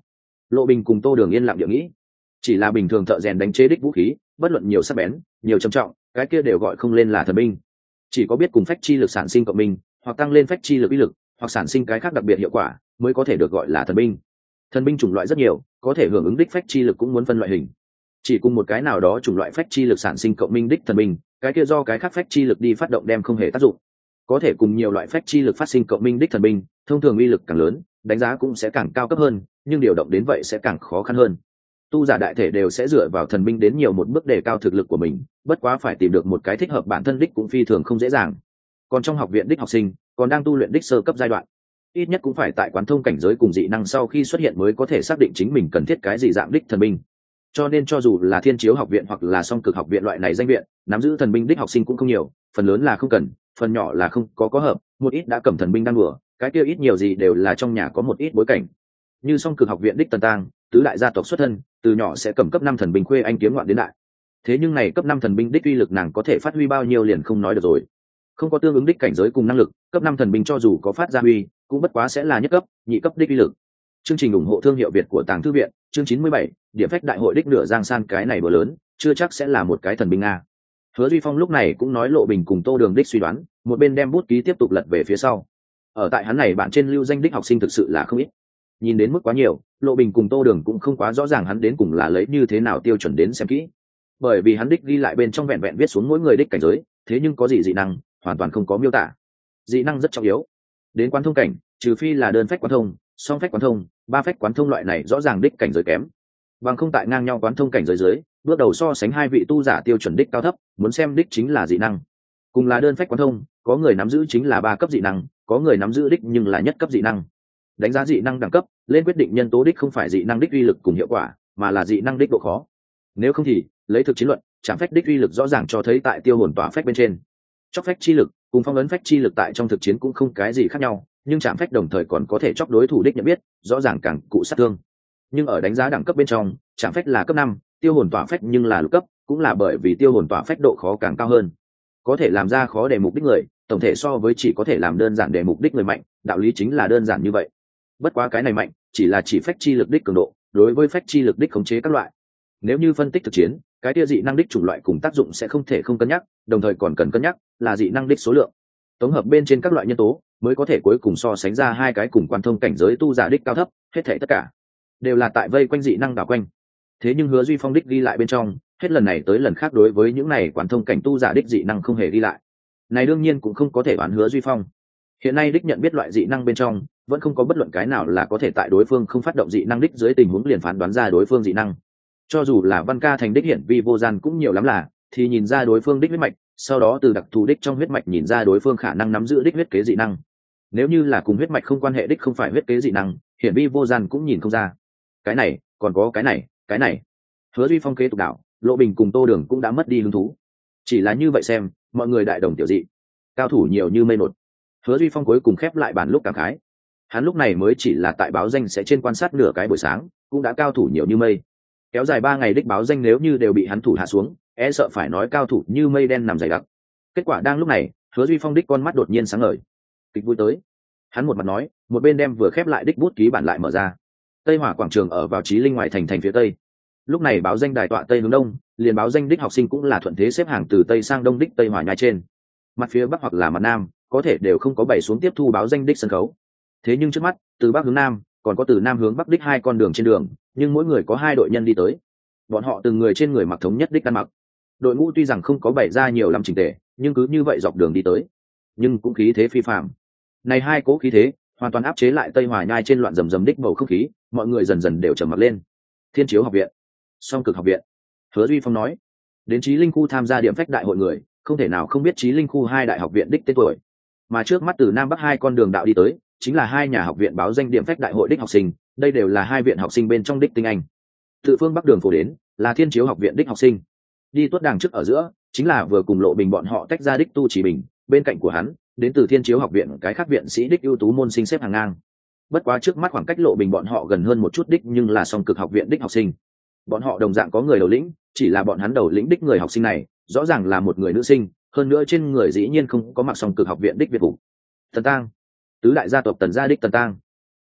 Lộ Bình cùng Tô Đường yên lặng địa nghĩ, chỉ là bình thường thợ rèn đánh chế đích vũ khí, bất luận nhiều sắc bén, nhiều trầm trọng, cái kia đều gọi không lên là thần binh. Chỉ có biết cùng phách chi lực sản sinh cộng minh, hoặc tăng lên phách chi lực uy lực, hoặc sản sinh cái khác đặc biệt hiệu quả, mới có thể được gọi là thần binh. Thần binh chủng loại rất nhiều, có thể hưởng ứng đích phách chi lực cũng muốn phân loại hình. Chỉ cùng một cái nào đó chủng loại phách chi lực sản sinh cộng minh đích thần binh, cái kia do cái khác phách chi lực đi phát động đem không hề tác dụng. Có thể cùng nhiều loại phách chi lực phát sinh cộng minh đích thần binh, thông thường uy lực càng lớn, đánh giá cũng sẽ càng cao cấp hơn, nhưng điều động đến vậy sẽ càng khó khăn hơn. Tu giả đại thể đều sẽ dựa vào thần binh đến nhiều một bước đề cao thực lực của mình, bất quá phải tìm được một cái thích hợp bản thân đích cũng phi thường không dễ dàng. Còn trong học viện đích học sinh còn đang tu luyện đích sơ cấp giai đoạn, ít nhất cũng phải tại quán thông cảnh giới cùng dị năng sau khi xuất hiện mới có thể xác định chính mình cần thiết cái gì dạng đích thần binh. Cho nên cho dù là Thiên Chiếu học viện hoặc là Song Cực học viện loại này danh viện, nắm giữ thần binh đích học sinh cũng không nhiều, phần lớn là không cần, phần nhỏ là không có hợp, một ít đã cầm thần binh đang đùa, cái kia ít nhiều gì đều là trong nhà có một ít bối cảnh. Như Song Cực học viện đích Tần Tang, tứ đại gia tộc xuất thân, từ nhỏ sẽ cầm cấp 5 thần binh khuê anh kiếm ngoạn đến đại. Thế nhưng này cấp 5 thần binh đích uy lực nàng có thể phát huy bao nhiêu liền không nói được rồi. Không có tương ứng đích cảnh giới cùng năng lực, cấp 5 thần binh cho dù có phát ra uy, cũng bất quá sẽ là nhất cấp, nhị cấp đích uy lực. Chương trình ủng hộ thương hiệu Việt của Tàng Thư viện, chương 97, điểm phách đại hội đích nửa giang san cái này bữa lớn, chưa chắc sẽ là một cái thần binh a. Hứa Duy Phong lúc này cũng nói Lộ Bình cùng Tô Đường đích suy đoán, một bên đem bút ký tiếp tục lật về phía sau. Ở tại hắn này bạn trên lưu danh đích học sinh thực sự là không ít. Nhìn đến mức quá nhiều, Lộ Bình cùng Tô Đường cũng không quá rõ ràng hắn đến cùng là lấy như thế nào tiêu chuẩn đến xem kỹ. Bởi vì hắn đích ghi lại bên trong vẹn vẹn viết xuống mỗi người đích cảnh giới, thế nhưng có gì dị năng, hoàn toàn không có miêu tả. Dị năng rất trọng yếu. Đến quán thông cảnh, trừ phi là đơn phách quán thông, song phách quán thông, ba phách quán thông loại này rõ ràng đích cảnh giới kém. Bằng không tại ngang nhau quán thông cảnh giới dưới, bước đầu so sánh hai vị tu giả tiêu chuẩn đích cao thấp, muốn xem đích chính là dị năng. Cùng là đơn phách quán thông, có người nắm giữ chính là 3 cấp dị năng, có người nắm giữ đích nhưng là nhất cấp dị năng. Đánh giá dị năng đẳng cấp, lên quyết định nhân tố đích không phải dị năng đích uy lực cùng hiệu quả, mà là dị năng đích độ khó. Nếu không thì, lấy thực chiến luận, trảm phách đích uy lực rõ ràng cho thấy tại tiêu hồn tỏa phách bên trên. Chóc phách chi lực cùng phong ấn phách chi lực tại trong thực chiến cũng không cái gì khác nhau, nhưng trảm phách đồng thời còn có thể chóc đối thủ đích nhận biết, rõ ràng càng cụ sát thương. Nhưng ở đánh giá đẳng cấp bên trong, trảm phách là cấp 5, tiêu hồn tỏa phách nhưng là lục cấp, cũng là bởi vì tiêu hồn tỏa phách độ khó càng cao hơn. Có thể làm ra khó đề mục đích người, tổng thể so với chỉ có thể làm đơn giản đề mục đích người mạnh, đạo lý chính là đơn giản như vậy. Bất quá cái này mạnh, chỉ là chỉ phách chi lực đích cường độ, đối với phách chi lực đích khống chế các loại. Nếu như phân tích thực chiến, cái tia dị năng đích chủng loại cùng tác dụng sẽ không thể không cân nhắc, đồng thời còn cần cân nhắc là dị năng đích số lượng. Tổng hợp bên trên các loại nhân tố, mới có thể cuối cùng so sánh ra hai cái cùng quan thông cảnh giới tu giả đích cao thấp, hết thảy tất cả đều là tại vây quanh dị năng đảo quanh. Thế nhưng Hứa Duy Phong đích ghi lại bên trong, hết lần này tới lần khác đối với những này quan thông cảnh tu giả đích dị năng không hề ghi lại. Này đương nhiên cũng không có thể đoán Hứa Duy Phong. Hiện nay đích nhận biết loại dị năng bên trong, vẫn không có bất luận cái nào là có thể tại đối phương không phát động dị năng đích dưới tình huống liền phán đoán ra đối phương dị năng. Cho dù là Văn Ca thành đích hiển vi vô gian cũng nhiều lắm là thì nhìn ra đối phương đích huyết mạch, sau đó từ đặc thù đích trong huyết mạch nhìn ra đối phương khả năng nắm giữ đích huyết kế dị năng. Nếu như là cùng huyết mạch không quan hệ đích không phải huyết kế dị năng, hiển vi vô gian cũng nhìn không ra. Cái này, còn có cái này. Hứa Duy Phong kế tục đạo, Lộ Bình cùng Tô Đường cũng đã mất đi hứng thú. Chỉ là như vậy xem, mọi người đại đồng tiểu dị, cao thủ nhiều như mây nột. Hứa Duy Phong cuối cùng khép lại bản lúc cảm khái. Hắn lúc này mới chỉ là tại báo danh sẽ trên quan sát nửa cái buổi sáng, cũng đã cao thủ nhiều như mây. Kéo dài 3 ngày đích báo danh nếu như đều bị hắn thủ hạ xuống, e sợ phải nói cao thủ như mây đen nằm dày đặc. Kết quả đang lúc này, Hứa Duy Phong đích con mắt đột nhiên sáng ngời. Kịch vui tới. Hắn một mặt nói, một bên đem vừa khép lại đích bút ký bản lại mở ra. Tây Hỏa quảng trường ở vào Chí Linh ngoại thành phía tây. Lúc này báo danh đài tọa tây hướng đông, liền báo danh đích học sinh cũng là thuận thế xếp hàng từ tây sang đông đích Tây Hỏa nhai trên. Mặt phía bắc hoặc là mặt nam, có thể đều không có bày xuống tiếp thu báo danh đích sân khấu. Thế nhưng trước mắt, từ bắc hướng nam, còn có từ nam hướng bắc đích 2 con đường trên đường, nhưng mỗi người có 2 đội nhân đi tới. Bọn họ từng người trên người mặc thống nhất đích ăn mặc. Đội ngũ tuy rằng không có bày ra nhiều lắm chỉnh tề, nhưng cứ như vậy dọc đường đi tới, nhưng cũng khí thế phi phàm. Này 2 cố khí thế, hoàn toàn áp chế lại Tây Hỏa nhai trên loạn rầm rầm đích bầu không khí, mọi người dần dần đều trầm mặc lên. Thiên Chiếu học viện, Song Cực học viện. Hứa Duy Phong nói, đến Chí Linh khu tham gia điểm phách đại hội người, không thể nào không biết Chí Linh khu 2 đại học viện đích tên tuổi. Mà trước mắt từ nam bắc 2 con đường đạo đi tới, chính là 2 nhà học viện báo danh điểm phách đại hội đích học sinh, đây đều là 2 viện học sinh bên trong đích tinh anh. Tự phương bắc đường phổ đến, là Thiên Chiếu học viện đích học sinh. Đi tuốt đàng trước ở giữa, chính là vừa cùng Lộ Bình bọn họ tách ra đích Tu Chỉ Bình, bên cạnh của hắn, đến từ Thiên Chiếu học viện cái khác viện sĩ đích ưu tú môn sinh xếp hàng ngang. Bất quá trước mắt khoảng cách Lộ Bình bọn họ gần hơn một chút đích nhưng là Song Cực học viện đích học sinh. Bọn họ đồng dạng có người đầu lĩnh, chỉ là bọn hắn đầu lĩnh đích người học sinh này, rõ ràng là một người nữ sinh, hơn nữa trên người dĩ nhiên không có mặc Song Cực học viện đích việt vụ. Tần Tang, tứ đại gia tộc Tần gia đích Tần Tang.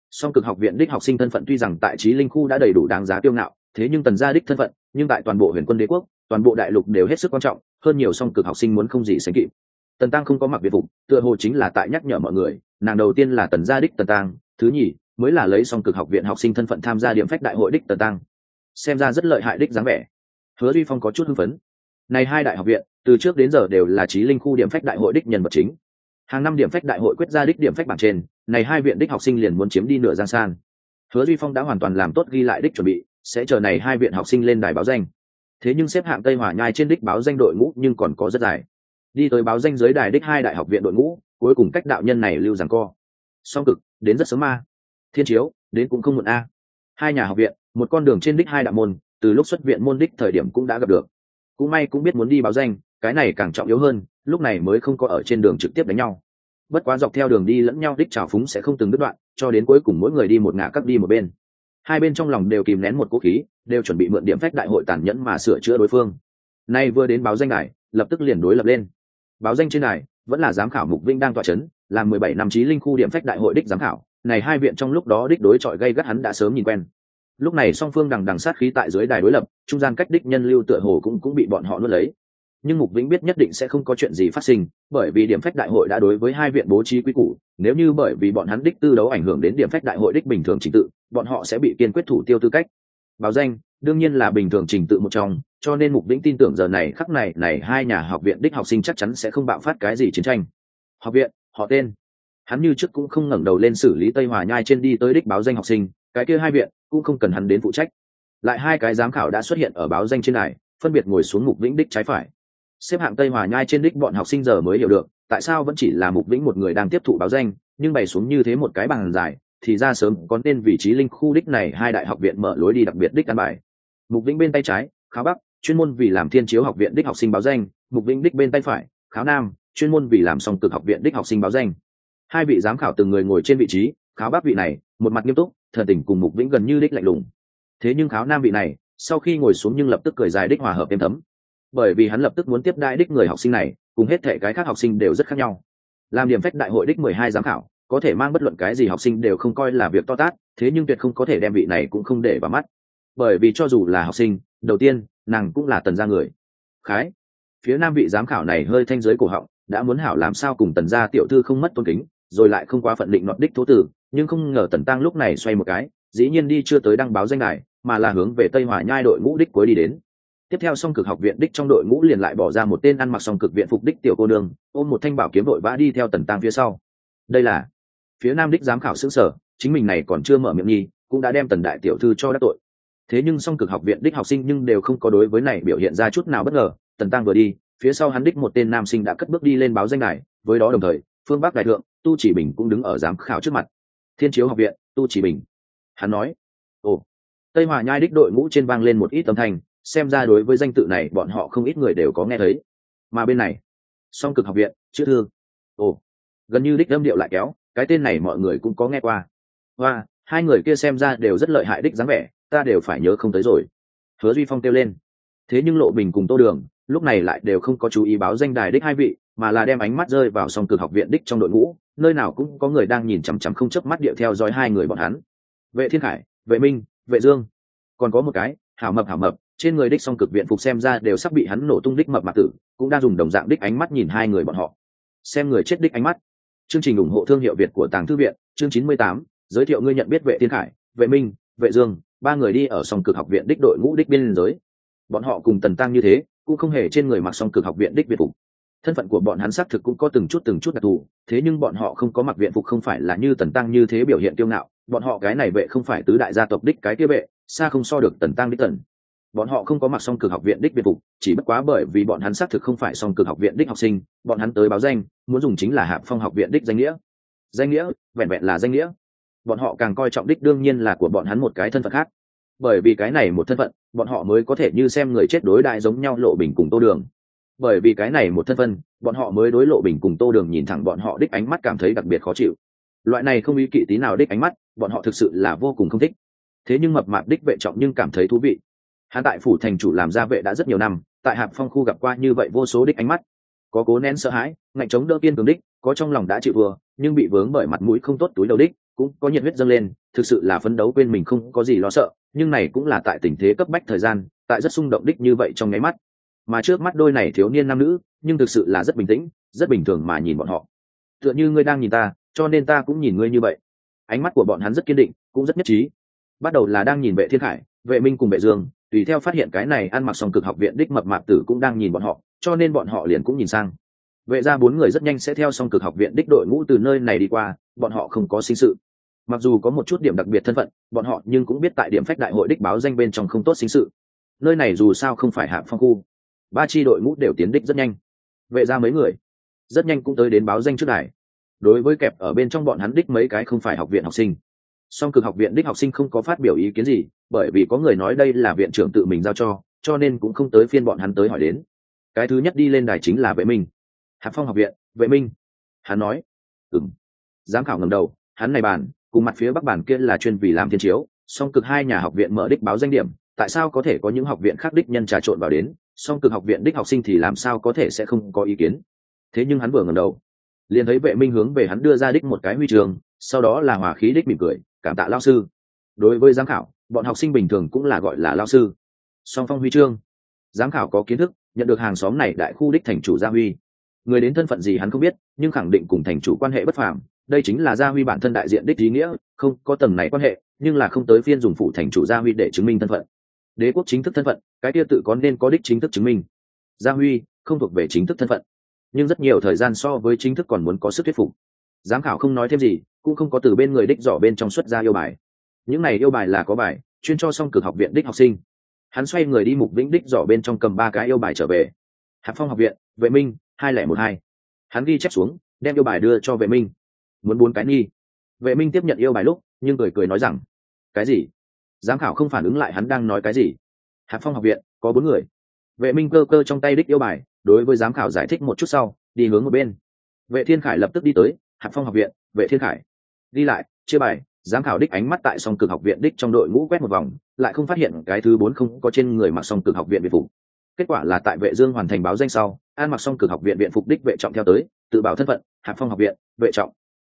Song cực học viện đích học sinh thân phận tuy rằng tại Chí Linh khu đã đầy đủ đáng giá kiêu ngạo, thế nhưng Tần gia đích thân phận, nhưng tại toàn bộ Huyền Quân Đế quốc, toàn bộ đại lục đều hết sức quan trọng, hơn nhiều song cực học sinh muốn không gì sánh kịp. Tần Tăng không có mặc biệt phục, tựa hồ chính là tại nhắc nhở mọi người, nàng đầu tiên là Tần gia đích Tần Tăng, thứ nhì mới là lấy song cực học viện học sinh thân phận tham gia điểm phách đại hội đích Tần Tăng. Xem ra rất lợi hại đích dáng vẻ. Hứa Duy Phong có chút hưng phấn. Này hai đại học viện, từ trước đến giờ đều là Chí Linh khu điểm phách đại hội đích nhân vật chính. Hàng năm điểm phách đại hội quyết ra đích điểm phách bảng trên, này hai viện đích học sinh liền muốn chiếm đi nửa giang san. Hứa Duy Phong đã hoàn toàn làm tốt ghi lại đích chuẩn bị, sẽ chờ này hai viện học sinh lên đài báo danh. Thế nhưng xếp hạng Tây Hỏa Nhai trên đích báo danh đội ngũ nhưng còn có rất dài. Đi tới báo danh dưới đài đích hai đại học viện đội ngũ, cuối cùng cách đạo nhân này lưu giằng co. Song cực, đến rất sớm ma. Thiên Chiếu, đến cũng không muộn a. Hai nhà học viện, một con đường trên đích hai đạo môn, từ lúc xuất viện môn đích thời điểm cũng đã gặp được. Cũng may cũng biết muốn đi báo danh, cái này càng trọng yếu hơn, lúc này mới không có ở trên đường trực tiếp đánh nhau. Bất quá dọc theo đường đi lẫn nhau đích trào phúng sẽ không từng đứt đoạn, cho đến cuối cùng mỗi người đi một ngả cắt đi một bên. Hai bên trong lòng đều kìm nén một cố khí, đều chuẩn bị mượn điểm phách đại hội tàn nhẫn mà sửa chữa đối phương. Nay vừa đến báo danh đài, lập tức liền đối lập lên. Báo danh trên đài vẫn là giám khảo Mục Vinh đang tọa chấn, làm 17 năm Chí Linh khu điểm phách đại hội đích giám khảo. Này hai viện trong lúc đó đích đối chọi gay gắt hắn đã sớm nhìn quen. Lúc này song phương đằng sát khí tại dưới đài đối lập, trung gian cách đích nhân lưu tựa hồ cũng bị bọn họ nuốt lấy. Nhưng Mục Vĩnh biết nhất định sẽ không có chuyện gì phát sinh, bởi vì điểm phách đại hội đã đối với hai viện bố trí quy củ, nếu như bởi vì bọn hắn đích tư đấu ảnh hưởng đến điểm phách đại hội đích bình thường trình tự, bọn họ sẽ bị kiên quyết thủ tiêu tư cách. Báo danh đương nhiên là bình thường trình tự một trong, cho nên Mục Vĩnh tin tưởng giờ này khắc này hai nhà học viện đích học sinh chắc chắn sẽ không bạo phát cái gì chiến tranh. Học viện, họ tên. Hắn như trước cũng không ngẩng đầu lên xử lý Tây Hòa Nhai trên đi tới đích báo danh học sinh, cái kia hai viện cũng không cần hắn đến phụ trách. Lại hai cái giám khảo đã xuất hiện ở báo danh trên này, phân biệt ngồi xuống Mục Vĩnh đích trái phải. Xếp hạng Tây Hòa Nhai trên đích bọn học sinh giờ mới hiểu được tại sao vẫn chỉ là Mục Vĩnh một người đang tiếp thụ báo danh, nhưng bày xuống như thế một cái bàn dài thì ra sớm có nên vị trí linh khu đích này hai đại học viện mở lối đi đặc biệt đích căn bài. Mục Vĩnh bên tay trái, kháo bắc, chuyên môn vì làm Thiên Chiếu học viện đích học sinh báo danh. Mục Vĩnh đích bên tay phải, kháo nam, chuyên môn vì làm song cực học viện đích học sinh báo danh. Hai vị giám khảo từng người ngồi trên vị trí, kháo bắc vị này một mặt nghiêm túc, thần tình cùng Mục Vĩnh gần như đích lạnh lùng. Thế nhưng kháo nam vị này sau khi ngồi xuống nhưng lập tức cười dài đích hòa hợp êm thấm, bởi vì hắn lập tức muốn tiếp đãi đích người học sinh này cùng hết thể cái khác học sinh đều rất khác nhau. Làm điểm phách đại hội đích 12 giám khảo có thể mang bất luận cái gì học sinh đều không coi là việc to tát, thế nhưng tuyệt không có thể đem vị này cũng không để vào mắt, bởi vì cho dù là học sinh đầu tiên nàng cũng là Tần gia người. Khái phía nam vị giám khảo này hơi thanh giới cổ họng, đã muốn hảo làm sao cùng Tần gia tiểu thư không mất tôn kính, rồi lại không quá phận định nọt đích thố tử, nhưng không ngờ Tần Tăng lúc này xoay một cái, dĩ nhiên đi chưa tới đăng báo danh đài, mà là hướng về Tây Hòa Nhai đội ngũ đích cuối đi đến. Tiếp theo song cực học viện đích trong đội ngũ liền lại bỏ ra một tên ăn mặc song cực viện phục đích tiểu cô nương, ôm một thanh bảo kiếm đội vã đi theo Tần Tăng phía sau. Đây là phía nam đích giám khảo sững sờ, chính mình này còn chưa mở miệng nhi cũng đã đem Tần đại tiểu thư cho đắc tội. Thế nhưng song cực học viện đích học sinh nhưng đều không có đối với này biểu hiện ra chút nào bất ngờ. Tần Tăng vừa đi, phía sau hắn đích một tên nam sinh đã cất bước đi lên báo danh đài, với đó đồng thời phương bắc đại thượng Tu Chỉ Bình cũng đứng ở giám khảo trước mặt. Thiên Chiếu học viện, Tu Chỉ Bình. Hắn nói: ồ. Tây Hòa Nhai đích đội ngũ trên vang lên một ít âm thanh, xem ra đối với danh tự này bọn họ không ít người đều có nghe thấy. Mà bên này song cực học viện, chữ thư. ồ, gần như đích âm điệu lại kéo, cái tên này mọi người cũng có nghe qua. Và hai người kia xem ra đều rất lợi hại đích dáng vẻ, ta đều phải nhớ không tới rồi. Hứa Duy Phong kêu lên. Thế nhưng Lộ Bình cùng Tô Đường lúc này lại đều không có chú ý báo danh đài đích hai vị, mà là đem ánh mắt rơi vào song cực học viện đích trong đội ngũ, nơi nào cũng có người đang nhìn chằm chằm không chớp mắt điệu theo dõi hai người bọn hắn. Vệ Thiên Khải, Vệ Minh, Vệ Dương, còn có một cái hảo mập trên người đích song cực viện phục xem ra đều sắp bị hắn nổ tung đích mập mạp tử, cũng đang dùng đồng dạng đích ánh mắt nhìn hai người bọn họ. Xem người chết đích ánh mắt. Chương trình ủng hộ thương hiệu Việt của Tàng Thư viện, chương 98, giới thiệu ngươi nhận biết Vệ Thiên Khải, Vệ Minh, Vệ Dương, ba người đi ở song cực học viện đích đội ngũ đích biên giới. Bọn họ cùng Tần Tăng như thế, cũng không hề trên người mặc song cực học viện đích viện phục. Thân phận của bọn hắn xác thực cũng có từng chút đặc thù, thế nhưng bọn họ không có mặc viện phục không phải là như Tần Tăng như thế biểu hiện kiêu ngạo, bọn họ cái này vệ không phải tứ đại gia tộc đích cái kia vệ, xa không so được Tần Tăng đích Tần. Bọn họ không có mặc song cực học viện đích viện phục, chỉ bất quá bởi vì bọn hắn xác thực không phải song cực học viện đích học sinh, bọn hắn tới báo danh, muốn dùng chính là Hạp Phong học viện đích danh nghĩa. Danh nghĩa, vẹn vẹn là danh nghĩa. Bọn họ càng coi trọng đích đương nhiên là của bọn hắn một cái thân phận khác. Bởi vì cái này một thân phận, bọn họ mới có thể như xem người chết đối đại giống nhau Lộ Bình cùng Tô Đường. Bởi vì cái này một thân phận, bọn họ mới đối Lộ Bình cùng Tô Đường nhìn thẳng bọn họ đích ánh mắt cảm thấy đặc biệt khó chịu. Loại này không ý kỵ tí nào đích ánh mắt, bọn họ thực sự là vô cùng không thích. Thế nhưng mập mạp đích vệ trọng nhưng cảm thấy thú vị. Hắn tại phủ thành chủ làm gia vệ đã rất nhiều năm, tại Hạp Phong khu gặp qua như vậy vô số đích ánh mắt, có cố nén sợ hãi, ngạnh chống đỡ kiên cường đích, có trong lòng đã chịu vừa, nhưng bị vướng bởi mặt mũi không tốt túi đầu đích, cũng có nhiệt huyết dâng lên, thực sự là phấn đấu quên mình không có gì lo sợ, nhưng này cũng là tại tình thế cấp bách thời gian, tại rất xung động đích như vậy trong nháy mắt. Mà trước mắt đôi này thiếu niên nam nữ, nhưng thực sự là rất bình tĩnh, rất bình thường mà nhìn bọn họ. Tựa như ngươi đang nhìn ta, cho nên ta cũng nhìn ngươi như vậy. Ánh mắt của bọn hắn rất kiên định, cũng rất nhất trí. Bắt đầu là đang nhìn Vệ Thiên Khải, Vệ Minh cùng Vệ Dương, tùy theo phát hiện cái này ăn mặc song cực học viện đích mập mạp tử cũng đang nhìn bọn họ, cho nên bọn họ liền cũng nhìn sang. Vệ ra 4 người rất nhanh sẽ theo song cực học viện đích đội ngũ từ nơi này đi qua, bọn họ không có sinh sự. Mặc dù có một chút điểm đặc biệt thân phận, bọn họ nhưng cũng biết tại điểm phách đại hội đích báo danh bên trong không tốt sinh sự. Nơi này dù sao không phải Hạp Phong khu. 3 chi đội ngũ đều tiến đích rất nhanh. Vệ ra mấy người rất nhanh cũng tới đến báo danh trước đài. Đối với kẹp ở bên trong bọn hắn đích mấy cái không phải học viện học sinh, song cực học viện đích học sinh không có phát biểu ý kiến gì, bởi vì có người nói đây là viện trưởng tự mình giao cho nên cũng không tới phiên bọn hắn tới hỏi đến. Cái thứ nhất đi lên đài chính là Vệ Minh. Hạp Phong học viện, Vệ Minh. Hắn nói, giám khảo ngẩng đầu, hắn này bàn cùng mặt phía bắc bàn kia là chuyên vì làm thiên chiếu, song cực hai nhà học viện mở đích báo danh điểm, tại sao có thể có những học viện khác đích nhân trà trộn vào đến, song cực học viện đích học sinh thì làm sao có thể sẽ không có ý kiến. Thế nhưng hắn vừa ngẩng đầu, liền thấy Vệ Minh hướng về hắn đưa ra đích một cái huy chương, sau đó là hòa khí đích mỉm cười, cảm tạ lao sư. Đối với giám khảo, bọn học sinh bình thường cũng là gọi là lao sư. Song phong huy chương, giám khảo có kiến thức, nhận được hàng xóm này đại khu đích thành chủ gia huy. Người đến thân phận gì hắn không biết, nhưng khẳng định cùng thành chủ quan hệ bất phàm, đây chính là gia huy bản thân đại diện đích ý nghĩa, không có tầng này quan hệ, nhưng là không tới phiên dùng phụ thành chủ gia huy để chứng minh thân phận. Đế quốc chính thức thân phận, cái kia tự có nên có đích chính thức chứng minh. Gia huy không thuộc về chính thức thân phận, nhưng rất nhiều thời gian so với chính thức còn muốn có sức thuyết phục. Giám khảo không nói thêm gì, cũng không có từ bên người đích dò bên trong xuất ra yêu bài. Những này yêu bài là có bài chuyên cho song cực học viện đích học sinh. Hắn xoay người đi Mục Vĩnh đích dò bên trong cầm 3 cái yêu bài trở về. Hạp Phong học viện, Vệ Minh 2012. Hắn ghi chép xuống, đem yêu bài đưa cho Vệ Minh. Muốn 4 cái nghi. Vệ Minh tiếp nhận yêu bài lúc, nhưng cười nói rằng, cái gì? Giám khảo không phản ứng lại hắn đang nói cái gì. Hạp Phong học viện có 4 người. Vệ Minh cơ trong tay đích yêu bài, đối với giám khảo giải thích một chút sau, đi hướng một bên. Vệ Thiên Khải lập tức đi tới. Hạp Phong học viện, Vệ Thiên Khải. Đi lại, chia bài. Giám khảo đích ánh mắt tại song cực học viện đích trong đội ngũ quét một vòng, lại không phát hiện cái thứ 4 không có trên người mặc song cực học viện biệt phục. Kết quả là tại Vệ Dương hoàn thành báo danh sau, an mặc song cực học viện viện phục đích Vệ Trọng theo tới, tự bảo thân phận, Hạp Phong học viện, Vệ Trọng.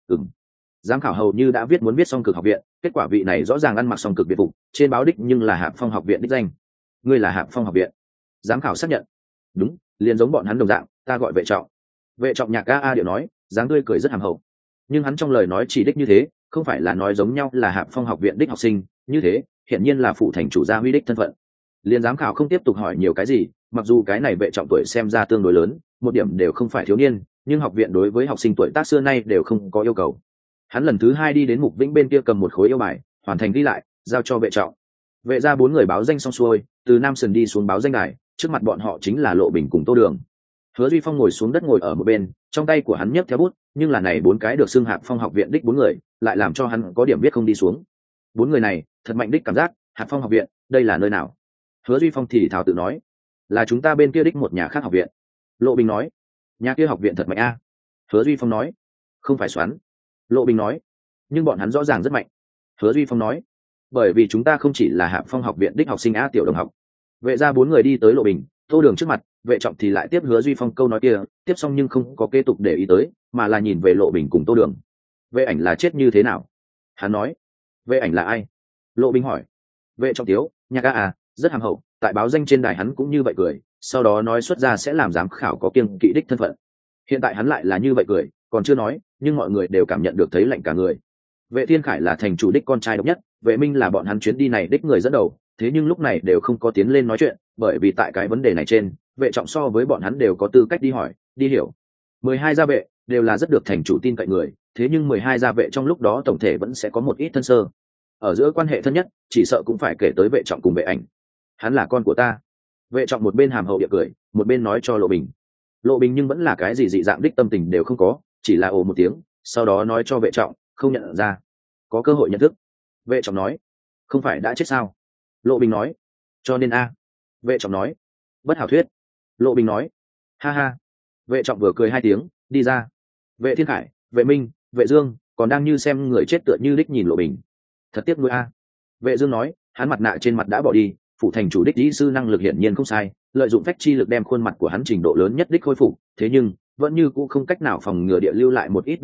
Giám khảo hầu như đã viết muốn viết song cực học viện, kết quả vị này rõ ràng ăn mặc song cực biệt phục, trên báo đích nhưng là Hạp Phong học viện đích danh. Ngươi là Hạp Phong học viện? Giám khảo xác nhận. Đúng, liền giống bọn hắn đồng dạng, ta gọi Vệ Trọng. Vệ Trọng nhạc a điệu nói, dáng tươi cười rất hàm hậu. Nhưng hắn trong lời nói chỉ đích như thế, không phải là nói giống nhau là Hạp Phong học viện đích học sinh, như thế, hiển nhiên là phụ thành chủ gia huy đích thân phận. Liên giám khảo không tiếp tục hỏi nhiều cái gì, mặc dù cái này Vệ Trọng tuổi xem ra tương đối lớn, một điểm đều không phải thiếu niên, nhưng học viện đối với học sinh tuổi tác xưa nay đều không có yêu cầu. Hắn lần thứ 2 đi đến Mục Vĩnh bên kia cầm một khối yêu bài, hoàn thành đi lại, giao cho Vệ Trọng. Vệ ra 4 người báo danh xong xuôi, từ Nam Sườn đi xuống báo danh đài, trước mặt bọn họ chính là Lộ Bình cùng Tô Đường. Hứa Duy Phong ngồi xuống đất ngồi ở một bên, trong tay của hắn nhấc theo bút, nhưng là này 4 cái được xưng Hạp Phong học viện đích 4 người, lại làm cho hắn có điểm biết không đi xuống. 4 người này, thật mạnh đích cảm giác, Hạp Phong học viện, đây là nơi nào? Hứa Duy Phong thì thào tự nói, là chúng ta bên kia đích một nhà khác học viện. Lộ Bình nói, nhà kia học viện thật mạnh a. Hứa Duy Phong nói, không phải xoắn. Lộ Bình nói, nhưng bọn hắn rõ ràng rất mạnh. Hứa Duy Phong nói, bởi vì chúng ta không chỉ là Hạp Phong học viện đích học sinh a tiểu đồng học. Vệ ra 4 người đi tới Lộ Bình, Tô Đường trước mặt, Vệ Trọng thì lại tiếp Hứa Duy Phong câu nói kia, tiếp xong nhưng không có kế tục để ý tới, mà là nhìn về Lộ Bình cùng Tô Đường. Vệ ảnh là chết như thế nào? Hắn nói, Vệ ảnh là ai? Lộ Bình hỏi. Vệ Trọng tiếu, nhạc a rất hàm hậu, tại báo danh trên đài hắn cũng như vậy cười, sau đó nói xuất ra sẽ làm giám khảo có kiêng kỵ đích thân phận. Hiện tại hắn lại là như vậy cười, còn chưa nói, nhưng mọi người đều cảm nhận được thấy lạnh cả người. Vệ Thiên Khải là thành chủ đích con trai độc nhất, Vệ Minh là bọn hắn chuyến đi này đích người dẫn đầu, thế nhưng lúc này đều không có tiến lên nói chuyện, bởi vì tại cái vấn đề này trên, Vệ Trọng so với bọn hắn đều có tư cách đi hỏi, đi hiểu. 12 gia vệ đều là rất được thành chủ tin cậy người, thế nhưng 12 gia vệ trong lúc đó tổng thể vẫn sẽ có một ít thân sơ. Ở giữa quan hệ thân nhất, chỉ sợ cũng phải kể tới Vệ Trọng cùng Vệ ảnh. Hắn là con của ta. Vệ Trọng một bên hàm hậu địa cười, một bên nói cho Lộ Bình. Lộ Bình nhưng vẫn là cái gì dị dạng đích tâm tình đều không có, chỉ là ồ một tiếng, sau đó nói cho Vệ Trọng, không nhận ra. Có cơ hội nhận thức. Vệ Trọng nói, không phải đã chết sao? Lộ Bình nói, cho nên a. Vệ Trọng nói, bất hảo thuyết. Lộ Bình nói, ha ha. Vệ Trọng vừa cười 2 tiếng, đi ra. Vệ Thiên Khải, Vệ Minh, Vệ Dương còn đang như xem người chết tựa như đích nhìn Lộ Bình. Thật tiếc nuối a. Vệ Dương nói, hắn mặt nạ trên mặt đã bỏ đi, phụ thành chủ đích lý sư năng lực hiển nhiên không sai, lợi dụng phách chi lực đem khuôn mặt của hắn trình độ lớn nhất đích khôi phục, thế nhưng vẫn như cũ không cách nào phòng ngừa địa lưu lại một ít vết tích,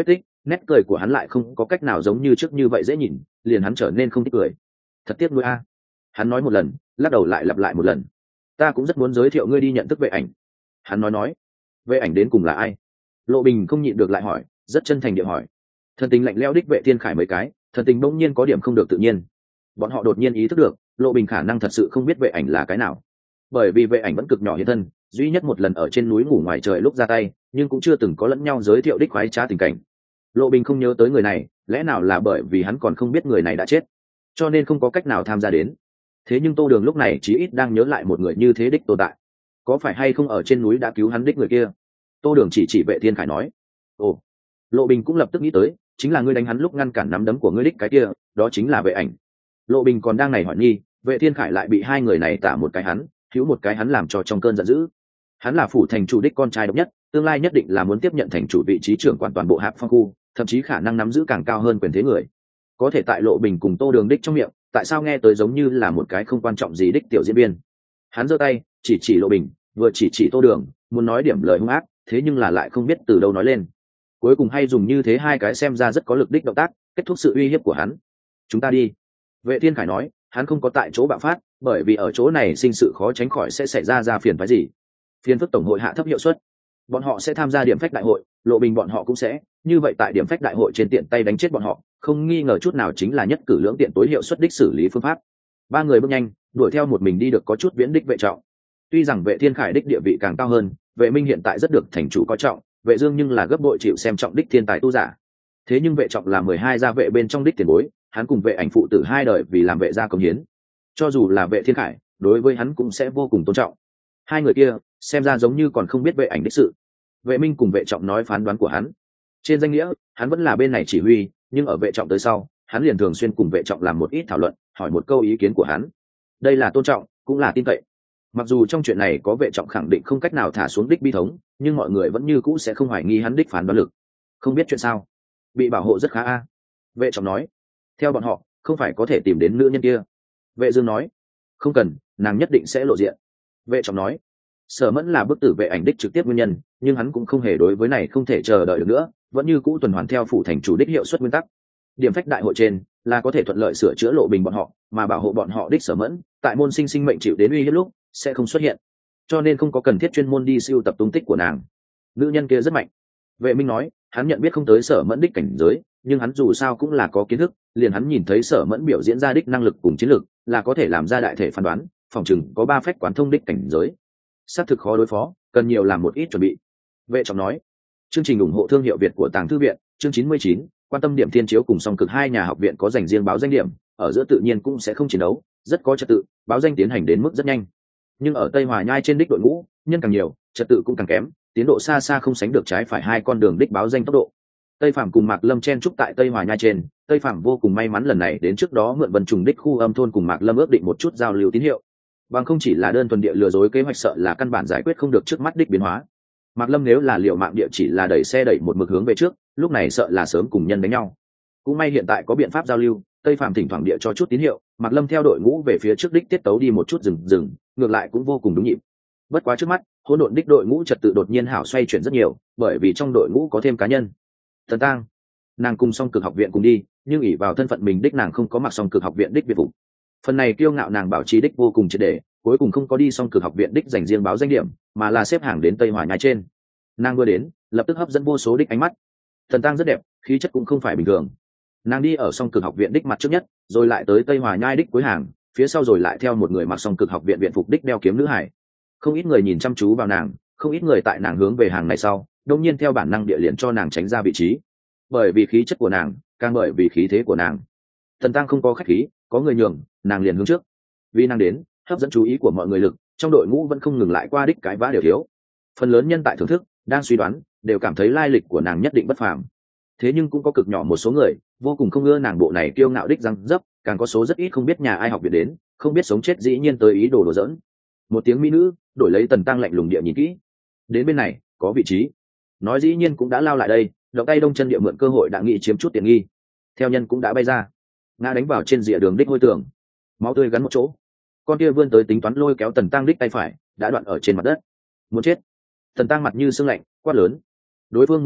nét cười của hắn lại không có cách nào giống như trước như vậy dễ nhìn, liền hắn trở nên không thích cười. Thật tiếc nuối a. Hắn nói một lần, lắc đầu lại lặp lại một lần. Ta cũng rất muốn giới thiệu ngươi đi nhận thức vệ ảnh. Hắn nói, vệ ảnh đến cùng là ai? Lộ Bình không nhịn được lại hỏi, rất chân thành địa hỏi. Thần tình lạnh lẽo đích Vệ Thiên Khải mấy cái, thần tình bỗng nhiên có điểm không được tự nhiên. Bọn họ đột nhiên ý thức được, Lộ Bình khả năng thật sự không biết vệ ảnh là cái nào, bởi vì vệ ảnh vẫn cực nhỏ hiện thân, duy nhất một lần ở trên núi ngủ ngoài trời lúc ra tay, nhưng cũng chưa từng có lẫn nhau giới thiệu đích khoái trá tình cảnh. Lộ Bình không nhớ tới người này, lẽ nào là bởi vì hắn còn không biết người này đã chết, cho nên không có cách nào tham gia đến. Thế nhưng Tô Đường lúc này chí ít đang nhớ lại một người như thế đích tồn tại, có phải hay không ở trên núi đã cứu hắn đích người kia? Tô Đường chỉ Vệ Thiên Khải nói. Ồ. Lộ Bình cũng lập tức nghĩ tới, chính là ngươi đánh hắn lúc ngăn cản nắm đấm của ngươi đích cái kia, đó chính là vệ ảnh. Lộ Bình còn đang này hỏi nghi, Vệ Thiên Khải lại bị hai người này tả một cái hắn, hữu một cái hắn làm cho trong cơn giận dữ. Hắn là phủ thành chủ đích con trai độc nhất, tương lai nhất định là muốn tiếp nhận thành chủ vị trí trưởng quản toàn bộ Hạp Phong khu, thậm chí khả năng nắm giữ càng cao hơn quyền thế người. Có thể tại Lộ Bình cùng Tô Đường đích trong miệng, tại sao nghe tới giống như là một cái không quan trọng gì đích tiểu diễn viên. Hắn giơ tay, chỉ Lộ Bình, vừa chỉ Tô Đường, muốn nói điểm lời hung ác, thế nhưng là lại không biết từ đâu nói lên. Cuối cùng hay dùng như thế hai cái xem ra rất có lực đích động tác, kết thúc sự uy hiếp của hắn. Chúng ta đi. Vệ Thiên Khải nói, hắn không có tại chỗ bạo phát, bởi vì ở chỗ này sinh sự khó tránh khỏi sẽ xảy ra phiền phức gì. Phiền phức tổng hội hạ thấp hiệu suất. Bọn họ sẽ tham gia điểm phách đại hội, Lộ Bình bọn họ cũng sẽ, như vậy tại điểm phách đại hội trên tiện tay đánh chết bọn họ, không nghi ngờ chút nào chính là nhất cử lưỡng tiện tối hiệu suất đích xử lý phương pháp. Ba người bước nhanh, đuổi theo một mình đi được có chút viễn đích Vệ Trọng. Tuy rằng Vệ Thiên Khải đích địa vị càng cao hơn, Vệ Minh hiện tại rất được thành chủ coi trọng, Vệ Dương nhưng là gấp bội chịu xem trọng đích thiên tài tu giả. Thế nhưng Vệ Trọng là 12 gia vệ bên trong đích tiền bối, hắn cùng Vệ ảnh phụ tử hai đời vì làm vệ gia công hiến. Cho dù là Vệ Thiên Khải, đối với hắn cũng sẽ vô cùng tôn trọng. Hai người kia, xem ra giống như còn không biết Vệ ảnh đích sự. Vệ Minh cùng Vệ Trọng nói phán đoán của hắn. Trên danh nghĩa, hắn vẫn là bên này chỉ huy, nhưng ở Vệ Trọng tới sau, hắn liền thường xuyên cùng Vệ Trọng làm một ít thảo luận, hỏi một câu ý kiến của hắn. Đây là tôn trọng, cũng là tin cậy. Mặc dù trong chuyện này có Vệ Trọng khẳng định không cách nào thả xuống đích bi thống, nhưng mọi người vẫn như cũ sẽ không hoài nghi hắn đích phán đoán lực. Không biết chuyện sao? Bị bảo hộ rất khá a. Vệ Trọng nói. Theo bọn họ, không phải có thể tìm đến nữ nhân kia. Vệ Dương nói. Không cần, nàng nhất định sẽ lộ diện. Vệ Trọng nói. Sở Mẫn là bức tử vệ ảnh đích trực tiếp nguyên nhân, nhưng hắn cũng không hề đối với này không thể chờ đợi được nữa, vẫn như cũ tuần hoàn theo phủ thành chủ đích hiệu suất nguyên tắc. Điểm phách đại hội trên là có thể thuận lợi sửa chữa Lộ Bình bọn họ, mà bảo hộ bọn họ đích Sở Mẫn, tại môn sinh mệnh chịu đến uy hiếp lúc sẽ không xuất hiện, cho nên không có cần thiết chuyên môn đi siêu tập tung tích của nàng. Nữ nhân kia rất mạnh. Vệ Minh nói, hắn nhận biết không tới Sở Mẫn đích cảnh giới, nhưng hắn dù sao cũng là có kiến thức, liền hắn nhìn thấy Sở Mẫn biểu diễn ra đích năng lực cùng chiến lược, là có thể làm ra đại thể phán đoán, phòng chừng có 3 phách quán thông đích cảnh giới. Xác thực khó đối phó, cần nhiều làm một ít chuẩn bị. Vệ Trọng nói. Chương trình ủng hộ thương hiệu Việt của Tàng Thư viện, chương 99, quan tâm điểm thiên chiếu cùng song cực hai nhà học viện có dành riêng báo danh điểm, ở giữa tự nhiên cũng sẽ không chiến đấu, rất có trật tự, báo danh tiến hành đến mức rất nhanh. Nhưng ở Tây Hòa Nhai trên đích đội ngũ, nhân càng nhiều, trật tự cũng càng kém, tiến độ xa xa không sánh được trái phải hai con đường đích báo danh tốc độ. Tây Phạm cùng Mạc Lâm chen chúc tại Tây Hòa Nhai trên, Tây Phạm vô cùng may mắn lần này đến trước đó mượn Vân Trùng đích khu âm thôn cùng Mạc Lâm ước định một chút giao lưu tín hiệu. Bằng không chỉ là đơn thuần địa lừa dối kế hoạch sợ là căn bản giải quyết không được trước mắt đích biến hóa. Mạc Lâm nếu là liệu mạng địa chỉ là đẩy xe đẩy một mực hướng về trước, lúc này sợ là sớm cùng nhân đánh nhau. Cũng may hiện tại có biện pháp giao lưu, Tây Phạm thỉnh thoảng địa cho chút tín hiệu, Mạc Lâm theo đội ngũ về phía trước đích tiết tấu đi một chút dừng, ngược lại cũng vô cùng đúng nhịp. Bất quá trước mắt, hỗn độn đích đội ngũ trật tự đột nhiên hảo xoay chuyển rất nhiều, bởi vì trong đội ngũ có thêm cá nhân. Thần Tang, nàng cùng song cực học viện cùng đi, nhưng ỷ vào thân phận mình đích nàng không có mặc song cực học viện đích biệt vụ. Phần này kiêu ngạo nàng bảo trì đích vô cùng triệt để, cuối cùng không có đi song cực học viện đích dành riêng báo danh điểm, mà là xếp hàng đến Tây Hòa Nhai trên. Nàng vừa đến, lập tức hấp dẫn vô số đích ánh mắt. Thần Tang rất đẹp, khí chất cũng không phải bình thường. Nàng đi ở song cực học viện đích mặt trước nhất, rồi lại tới Tây Hòa Nhai đích cuối hàng, phía sau rồi lại theo một người mặc song cực học viện viện phục đích đeo kiếm nữ hải. Không ít người nhìn chăm chú vào nàng, không ít người tại nàng hướng về hàng này sau, đương nhiên theo bản năng địa liền cho nàng tránh ra vị trí. Bởi vì khí chất của nàng, càng bởi vì khí thế của nàng. Thần Tang không có khách khí, có người nhường, nàng liền hướng trước. Vì nàng đến, hấp dẫn chú ý của mọi người lực, trong đội ngũ vẫn không ngừng lại qua đích cái vã đều thiếu. Phần lớn nhân tại thưởng thức, đang suy đoán, đều cảm thấy lai lịch của nàng nhất định bất phàm. Thế nhưng cũng có cực nhỏ một số người vô cùng không ưa nàng bộ này kiêu ngạo đích răng dấp, càng có số rất ít không biết nhà ai học viện đến, không biết sống chết dĩ nhiên tới ý đồ đùa giỡn. Một tiếng mỹ nữ đổi lấy Tần Tăng lạnh lùng địa nhìn kỹ. Đến bên này có vị trí, nói dĩ nhiên cũng đã lao lại đây, động tay đông chân địa mượn cơ hội đã nghị chiếm chút tiện nghi. Theo nhân cũng đã bay ra, ngã đánh vào trên rìa đường đích hôi tường, máu tươi gắn một chỗ. Con kia vươn tới tính toán lôi kéo Tần Tăng đích tay phải đã đoạn ở trên mặt đất. Muốn chết. Tần Tăng mặt như sương lạnh quát lớn. Đối phương muốn chết,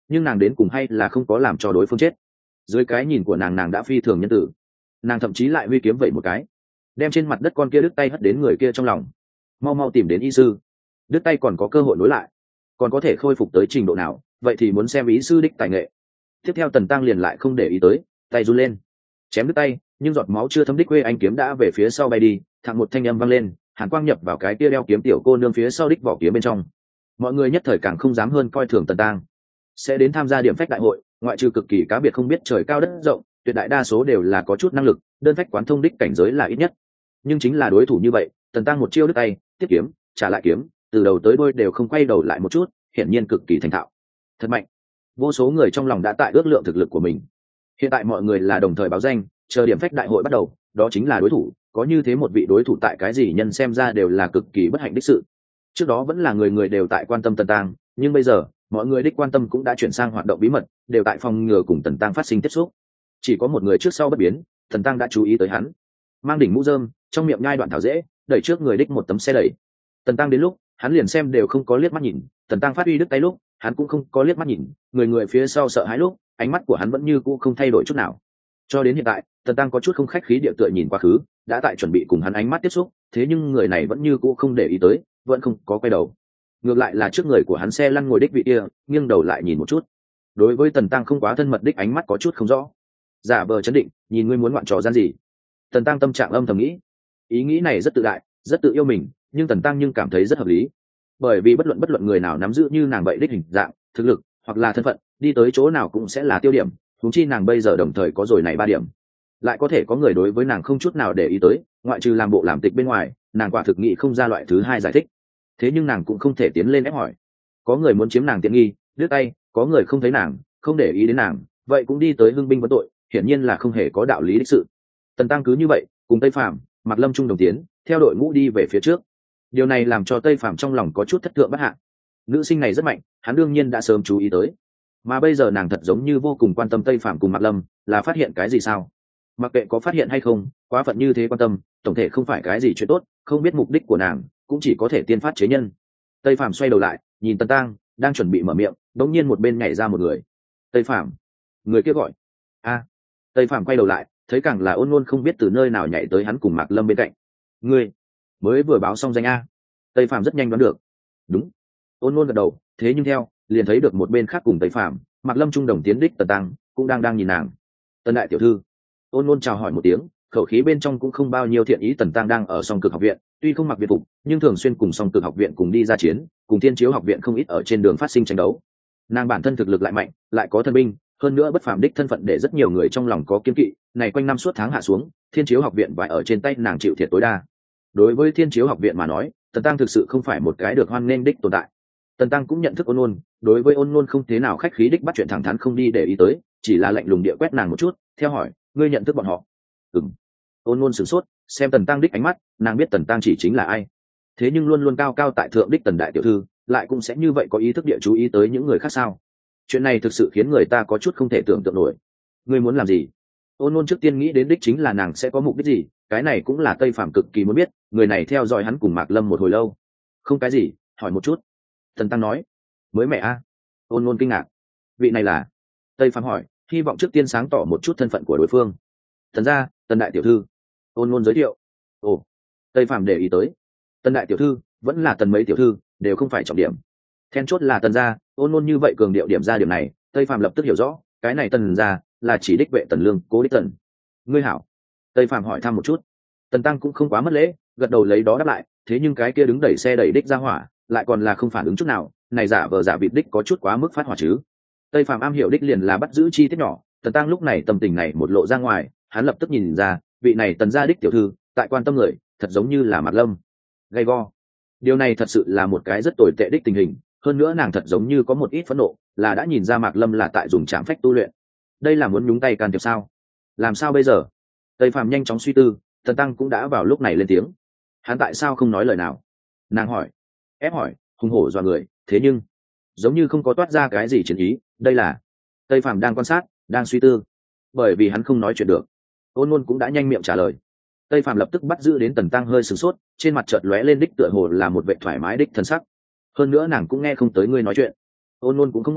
nhưng nàng đến cùng hay là không có làm cho đối phương chết. Dưới cái nhìn của nàng đã phi thường nhân tử, nàng thậm chí lại huy kiếm vậy một cái, đem trên mặt đất con kia đứt tay hất đến người kia trong lòng. Mau mau tìm đến y sư, đứt tay còn có cơ hội nối lại, còn có thể khôi phục tới trình độ nào, vậy thì muốn xem ý sư đích tài nghệ. Tiếp theo Tần Tăng liền lại không để ý tới, tay run lên, chém đứt tay, nhưng giọt máu chưa thấm đích quê anh kiếm đã về phía sau bay đi, thẳng một thanh âm vang lên, hàn quang nhập vào cái kia đeo kiếm tiểu cô nương phía sau đích vỏ kiếm bên trong. Mọi người nhất thời càng không dám hơn coi thường Tần Tăng sẽ đến tham gia điểm phách đại hội, ngoại trừ cực kỳ cá biệt không biết trời cao đất rộng, tuyệt đại đa số đều là có chút năng lực, đơn phách quán thông đích cảnh giới là ít nhất. Nhưng chính là đối thủ như vậy, Tần Tăng một chiêu đứt tay, tiếp kiếm, trả lại kiếm, từ đầu tới đuôi đều không quay đầu lại một chút, hiển nhiên cực kỳ thành thạo. Thật mạnh. Vô số người trong lòng đã tại ước lượng thực lực của mình. Hiện tại mọi người là đồng thời báo danh, chờ điểm phách đại hội bắt đầu, đó chính là đối thủ, có như thế một vị đối thủ tại cái gì nhân xem ra đều là cực kỳ bất hạnh đích sự. Trước đó vẫn là người người đều tại quan tâm Tần Tăng, nhưng bây giờ, mọi người đích quan tâm cũng đã chuyển sang hoạt động bí mật, đều tại phòng ngừa cùng Tần Tăng phát sinh tiếp xúc. Chỉ có một người trước sau bất biến, Tần Tăng đã chú ý tới hắn. Mang đỉnh mũ rơm, trong miệng nhai đoạn thảo dễ, đẩy trước người đích một tấm xe đẩy. Tần Tăng đến lúc, hắn liền xem đều không có liếc mắt nhìn, Tần Tăng phát uy đứt tay lúc, hắn cũng không có liếc mắt nhìn, người phía sau sợ hãi lúc, ánh mắt của hắn vẫn như cũ không thay đổi chút nào. Cho đến hiện tại, Tần Tăng có chút không khách khí địa tựa nhìn quá khứ, đã tại chuẩn bị cùng hắn ánh mắt tiếp xúc, thế nhưng người này vẫn như cũ không để ý tới, vẫn không có quay đầu. Ngược lại là trước người của hắn xe lăn ngồi đích vị kia, nghiêng đầu lại nhìn một chút. Đối với Tần Tăng không quá thân mật đích ánh mắt có chút không rõ. Giả vờ chấn định, nhìn ngươi muốn ngoạn trò gian gì. Tần Tăng tâm trạng âm thầm nghĩ. Ý nghĩ này rất tự đại, rất tự yêu mình, nhưng Tần Tăng nhưng cảm thấy rất hợp lý. Bởi vì bất luận người nào nắm giữ như nàng vậy đích hình dạng, thực lực hoặc là thân phận, đi tới chỗ nào cũng sẽ là tiêu điểm, huống chi nàng bây giờ đồng thời có rồi này 3 điểm. Lại có thể có người đối với nàng không chút nào để ý tới, ngoại trừ làm bộ làm tịch bên ngoài, nàng quả thực nghĩ không ra loại thứ hai giải thích. Thế nhưng nàng cũng không thể tiến lên ép hỏi. Có người muốn chiếm nàng tiện nghi, đứt tay, có người không thấy nàng, không để ý đến nàng, vậy cũng đi tới hưng binh vấn tội, hiển nhiên là không hề có đạo lý đích sự. Tần Tăng cứ như vậy, cùng Tây Phàm, Mạc Lâm chung đồng tiến, theo đội ngũ đi về phía trước. Điều này làm cho Tây Phàm trong lòng có chút thất thượng bất hạ. Nữ sinh này rất mạnh, hắn đương nhiên đã sớm chú ý tới. Mà bây giờ nàng thật giống như vô cùng quan tâm Tây Phàm cùng Mạc Lâm, là phát hiện cái gì sao? Mặc kệ có phát hiện hay không, quá phận như thế quan tâm, tổng thể không phải cái gì chuyện tốt, không biết mục đích của nàng, cũng chỉ có thể tiên phát chế nhân. Tây Phàm xoay đầu lại, nhìn Tần Tăng, đang chuẩn bị mở miệng, đống nhiên một bên nhảy ra một người. Tây Phàm, người kia gọi. A. Tây Phàm quay đầu lại, thấy càng là Ôn Nôn không biết từ nơi nào nhảy tới hắn cùng Mạc Lâm bên cạnh. Ngươi mới vừa báo xong danh a? Tây Phàm rất nhanh đoán được. Đúng. Ôn Nôn gật đầu, thế nhưng theo, liền thấy được một bên khác cùng Tây Phàm, Mạc Lâm trung đồng tiến đích Tần Tăng, cũng đang nhìn nàng. Tần đại tiểu thư. Ôn Nôn chào hỏi một tiếng, khẩu khí bên trong cũng không bao nhiêu thiện ý. Tần Tăng đang ở Song Cực học viện, tuy không mặc biệt phục, nhưng thường xuyên cùng Song Cực học viện cùng đi ra chiến, cùng Thiên Chiếu học viện không ít ở trên đường phát sinh tranh đấu. Nàng bản thân thực lực lại mạnh, lại có thân binh, hơn nữa bất phàm đích thân phận để rất nhiều người trong lòng có kiên kỵ. Này quanh năm suốt tháng hạ xuống, Thiên Chiếu học viện bại ở trên tay nàng chịu thiệt tối đa. Đối với Thiên Chiếu học viện mà nói, Tần Tăng thực sự không phải một cái được hoan nghênh đích tồn tại. Tần Tăng cũng nhận thức Ôn Nôn, đối với Ôn Nôn không thế nào khách khí đích bắt chuyện thẳng thắn không đi để ý tới, chỉ là lạnh lùng địa quét nàng một chút, theo hỏi, ngươi nhận thức bọn họ? Ừm. Ôn Nôn sửng sốt, xem Tần Tăng đích ánh mắt, nàng biết Tần Tăng chỉ chính là ai. Thế nhưng luôn luôn cao cao tại thượng đích Tần đại tiểu thư, lại cũng sẽ như vậy có ý thức địa chú ý tới những người khác sao? Chuyện này thực sự khiến người ta có chút không thể tưởng tượng nổi. Ngươi muốn làm gì? Ôn Nôn trước tiên nghĩ đến đích chính là nàng sẽ có mục đích gì, cái này cũng là Tây Phàm cực kỳ muốn biết, người này theo dõi hắn cùng Mạc Lâm một hồi lâu. Không cái gì, hỏi một chút. Tần Tăng nói. Mới mẹ a? Ôn Nôn kinh ngạc. Vị này là? Tây Phàm hỏi, hy vọng trước tiên sáng tỏ một chút thân phận của đối phương. Tần gia, Tần đại tiểu thư. Ôn Nôn giới thiệu. Ồ. Tây Phàm để ý tới. Tần đại tiểu thư, vẫn là Tần mấy tiểu thư, đều không phải trọng điểm. Then chốt là Tần gia. Ôn Nôn như vậy cường điệu điểm ra điểm này, Tây Phàm lập tức hiểu rõ, cái này Tần gia là chỉ đích vệ Tần Lương, cố đích Tần. Ngươi hảo. Tây Phàm hỏi thăm một chút. Tần Tăng cũng không quá mất lễ, gật đầu lấy đó đáp lại, thế nhưng cái kia đứng đẩy xe đẩy đích ra hỏa, lại còn là không phản ứng chút nào, này giả vờ giả vịt đích có chút quá mức phát hỏa chứ. Tây Phàm am hiểu đích liền là bắt giữ chi tiết nhỏ, Tần Tăng lúc này tâm tình này một lộ ra ngoài, hắn lập tức nhìn ra, vị này Tần gia đích tiểu thư, tại quan tâm người, thật giống như là Mạc Lâm. Gay go. Điều này thật sự là một cái rất tồi tệ đích tình hình, hơn nữa nàng thật giống như có một ít phẫn nộ, là đã nhìn ra Mạc Lâm là tại dùng trảm phách tu luyện. Đây là muốn nhúng tay can thiệp sao? Làm sao bây giờ? Tây Phàm nhanh chóng suy tư, Tần Tăng cũng đã vào lúc này lên tiếng. Hắn tại sao không nói lời nào? Nàng hỏi. Ép hỏi, hùng hổ dọa người, thế nhưng giống như không có toát ra cái gì chiến ý, đây là. Tây Phàm đang quan sát, đang suy tư. Bởi vì hắn không nói chuyện được. Ôn Nôn cũng đã nhanh miệng trả lời. Tây Phàm lập tức bắt giữ đến Tần Tăng hơi sửng sốt, trên mặt chợt lóe lên đích tựa hồ là một vẻ thoải mái đích thần sắc. Hơn nữa nàng cũng nghe không tới ngươi nói chuyện. Ôn Nôn cũng không ngu,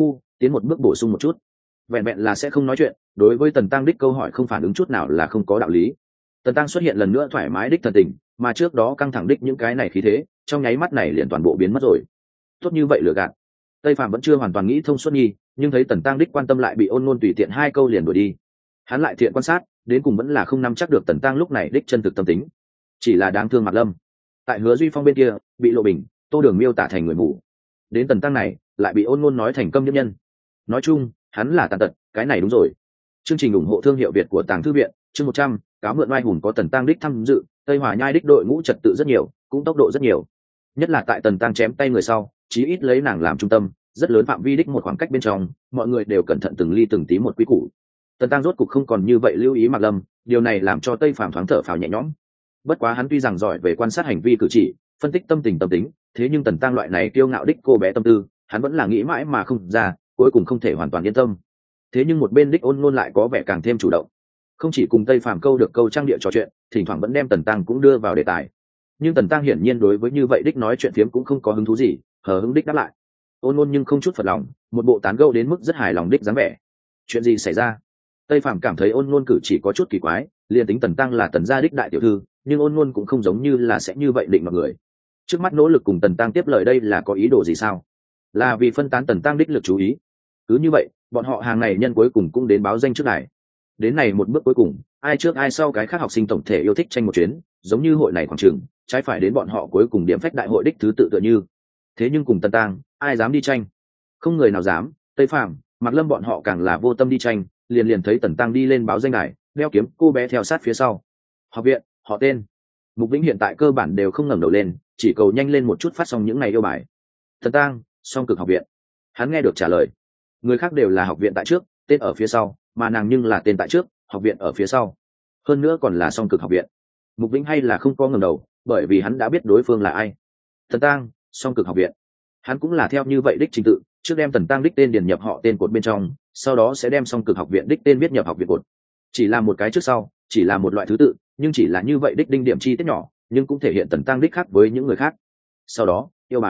tiến một bước bổ sung một chút. Vẹn vẹn là sẽ không nói chuyện, đối với Tần Tăng đích câu hỏi không phản ứng chút nào là không có đạo lý. Tần Tăng xuất hiện lần nữa thoải mái đích thần tình, mà trước đó căng thẳng đích những cái này khí thế trong nháy mắt này liền toàn bộ biến mất rồi. Tốt như vậy lừa gạt. Tây Phạm vẫn chưa hoàn toàn nghĩ thông suốt nghi, nhưng thấy Tần Tăng đích quan tâm lại bị Ôn Nôn tùy tiện hai câu liền đuổi đi. Hắn lại thiện quan sát, đến cùng vẫn là không nắm chắc được Tần Tăng lúc này đích chân thực tâm tính. Chỉ là đáng thương Mạc Lâm. Tại Hứa Duy Phong bên kia, bị Lộ Bình, Tô Đường miêu tả thành người mù. Đến Tần Tăng này, lại bị Ôn Nôn nói thành câm điếc nhân. Nói chung, hắn là tàn tật, cái này đúng rồi. Chương trình ủng hộ thương hiệu Việt của Tàng Thư viện, chương 100, cáo mượn oai hùng có Tần Tăng đích tham dự, Tây Hòa Nhai đích đội ngũ trật tự rất nhiều, cũng tốc độ rất nhiều. Nhất là tại Tần Tăng chém tay người sau, chí ít lấy nàng làm trung tâm, rất lớn phạm vi đích một khoảng cách bên trong, mọi người đều cẩn thận từng ly từng tí một quý củ. Tần Tăng rốt cục không còn như vậy lưu ý Mạc Lâm, điều này làm cho Tây Phàm thoáng thở phào nhẹ nhõm. Bất quá hắn tuy rằng giỏi về quan sát hành vi cử chỉ, phân tích tâm tính, thế nhưng Tần Tăng loại này kiêu ngạo đích cô bé tâm tư, hắn vẫn là nghĩ mãi mà không ra, cuối cùng không thể hoàn toàn yên tâm. Thế nhưng một bên đích Ôn Nôn lại có vẻ càng thêm chủ động, không chỉ cùng Tây Phàm câu được câu trang địa trò chuyện, thỉnh thoảng vẫn đem Tần Tăng cũng đưa vào đề tài. Nhưng Tần Tăng hiển nhiên đối với như vậy đích nói chuyện phiếm cũng không có hứng thú gì, hờ hững đích đáp lại. Ôn Nôn nhưng không chút phật lòng, một bộ tán gẫu đến mức rất hài lòng đích dáng vẻ. Chuyện gì xảy ra? Tây Phàm cảm thấy Ôn Nôn cử chỉ có chút kỳ quái, liền tính Tần Tăng là Tần gia đích đại tiểu thư, nhưng Ôn Nôn cũng không giống như là sẽ như vậy định mọi người. Trước mắt nỗ lực cùng Tần Tăng tiếp lời đây là có ý đồ gì sao? Là vì phân tán Tần Tăng đích lực chú ý. Cứ như vậy, bọn họ hàng này nhân cuối cùng cũng đến báo danh trước này. Đến này một bước cuối cùng, ai trước ai sau cái khác học sinh tổng thể yêu thích tranh một chuyến, giống như hội này khoảng trường, trái phải đến bọn họ cuối cùng điểm phách đại hội đích thứ tự tựa như. Thế nhưng cùng Tần Tăng, ai dám đi tranh? Không người nào dám. Tây Phàm, Mạc Lâm bọn họ càng là vô tâm đi tranh, liền thấy Tần Tăng đi lên báo danh đài, đeo kiếm cô bé theo sát phía sau. Học viện, họ tên. Mục Vĩnh hiện tại cơ bản đều không ngẩng đầu lên, chỉ cầu nhanh lên một chút phát xong những ngày yêu bài. Tần Tăng, Song Cực học viện. Hắn nghe được trả lời. Người khác đều là học viện tại trước, tên ở phía sau, mà nàng nhưng là tên tại trước, học viện ở phía sau. Hơn nữa còn là Song Cực học viện. Mục Vĩnh hay là không có ngẩng đầu, bởi vì hắn đã biết đối phương là ai. Tần Tăng, Song Cực học viện. Hắn cũng là theo như vậy đích trình tự, trước đem Tần Tăng đích tên điền nhập họ tên cột bên trong, sau đó sẽ đem Song Cực học viện đích tên viết nhập học viện cột. Chỉ là một cái trước sau, chỉ là một loại thứ tự, nhưng chỉ là như vậy đích đinh điểm chi tiết nhỏ, nhưng cũng thể hiện Tần Tăng đích khác với những người khác. Sau đó,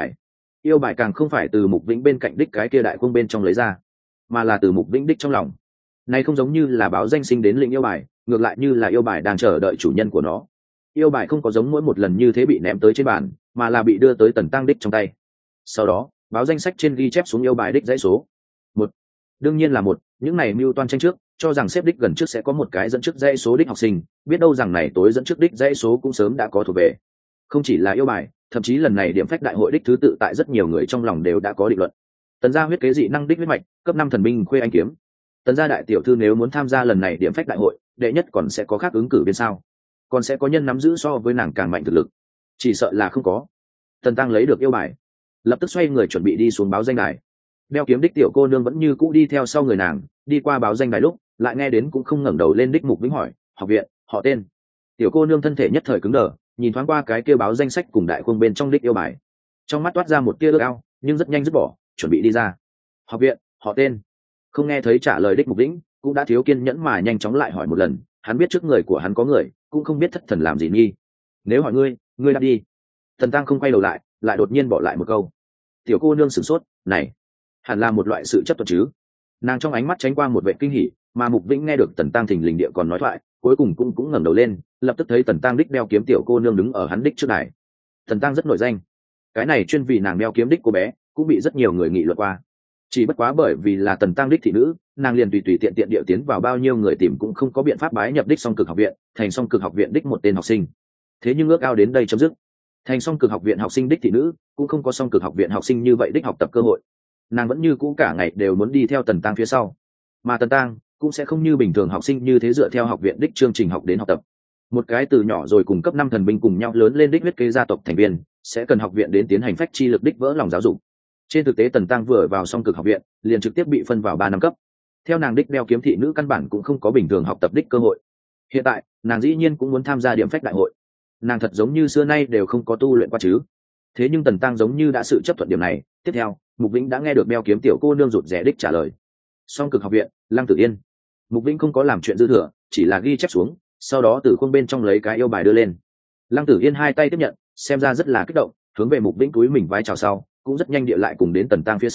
yêu bài càng không phải từ Mục Vĩnh bên cạnh đích cái kia đại quân bên trong lấy ra, mà là từ Mục Vĩnh đích trong lòng. Này không giống như là báo danh sinh đến lĩnh yêu bài, ngược lại như là yêu bài đang chờ đợi chủ nhân của nó. Yêu bài không có giống mỗi một lần như thế bị ném tới trên bàn, mà là bị đưa tới Tần Tăng đích trong tay. Sau đó, báo danh sách trên ghi chép xuống yêu bài đích dãy số. Một, đương nhiên là một, những này mưu toan tranh trước, cho rằng xếp đích gần trước sẽ có một cái dẫn trước dãy số đích học sinh, biết đâu rằng này tối dẫn trước đích dãy số cũng sớm đã có thuộc về. Không chỉ là yêu bài, thậm chí lần này điểm phách đại hội đích thứ tự tại rất nhiều người trong lòng đều đã có định luận. Tần gia huyết kế dị năng đích huyết mạch, cấp 5 thần binh khuê anh kiếm. Tần gia đại tiểu thư nếu muốn tham gia lần này điểm phách đại hội, đệ nhất còn sẽ có khác ứng cử viên sao? Còn sẽ có nhân nắm giữ so với nàng càng mạnh thực lực? Chỉ sợ là không có. Tần Tăng lấy được yêu bài, lập tức xoay người chuẩn bị đi xuống báo danh đài. Đeo kiếm đích tiểu cô nương vẫn như cũ đi theo sau người nàng, đi qua báo danh đài lúc lại nghe đến cũng không ngẩng đầu lên đích Mục Vĩnh hỏi, học viện, họ tên. Tiểu cô nương thân thể nhất thời cứng đờ, nhìn thoáng qua cái kia báo danh sách cùng đại khung bên trong đích yêu bài, trong mắt toát ra một tia ước ao, nhưng rất nhanh dứt bỏ, chuẩn bị đi ra. Học viện, họ tên. Không nghe thấy trả lời đích Mục Vĩnh cũng đã thiếu kiên nhẫn mà nhanh chóng lại hỏi một lần. Hắn biết trước người của hắn có người, cũng không biết thất thần làm gì nghi. Nếu hỏi ngươi đáp đi. Tần Tăng không quay đầu lại, lại đột nhiên bỏ lại một câu. Tiểu cô nương sửng sốt, này hẳn là một loại sự chấp thuận chứ? Nàng trong ánh mắt tránh qua một vệ kinh hỉ, mà Mục Vĩnh nghe được Tần Tăng thình lình địa còn nói thoại, cuối cùng cũng ngẩng đầu lên, lập tức thấy Tần Tăng đích đeo kiếm tiểu cô nương đứng ở hắn đích trước đài. Tần Tăng rất nổi danh, cái này chuyên vì nàng đeo kiếm đích cô bé cũng bị rất nhiều người nghị luận qua. Chỉ bất quá bởi vì là Tần Tăng đích thị nữ, nàng liền tùy tiện địa tiến vào bao nhiêu người tìm cũng không có biện pháp bái nhập đích Song Cực học viện, thành Song Cực học viện đích một tên học sinh. Thế nhưng ước ao đến đây chấm dứt. Thành Song Cực học viện học sinh đích thị nữ, cũng không có Song Cực học viện học sinh như vậy đích học tập cơ hội. Nàng vẫn như cũ cả ngày đều muốn đi theo Tần Tăng phía sau, mà Tần Tăng cũng sẽ không như bình thường học sinh như thế dựa theo học viện đích chương trình học đến học tập. Một cái từ nhỏ rồi cùng cấp 5 thần binh cùng nhau lớn lên đích huyết kế gia tộc thành viên, sẽ cần học viện đến tiến hành phách chi lực đích vỡ lòng giáo dục. Trên thực tế Tần Tăng vừa vào Song Cực học viện, liền trực tiếp bị phân vào 3 năm cấp. Theo nàng đích đeo kiếm thị nữ căn bản cũng không có bình thường học tập đích cơ hội. Hiện tại, nàng dĩ nhiên cũng muốn tham gia điểm phách đại hội. Nàng thật giống như xưa nay đều không có tu luyện qua chứ. Thế nhưng Tần Tăng giống như đã sự chấp thuận điểm này. Tiếp theo, Mục Vĩnh đã nghe được đeo kiếm tiểu cô nương rụt rè đích trả lời. Song Cực học viện, Lăng Tử Yên. Mục Vĩnh không có làm chuyện dư thừa, chỉ là ghi chép xuống, sau đó từ khuôn bên trong lấy cái yêu bài đưa lên. Lăng Tử Yên hai tay tiếp nhận, xem ra rất là kích động, hướng về Mục Vĩnh cúi mình vái chào sau, cũng rất nhanh địa lại cùng đến Tần Tăng phía sau.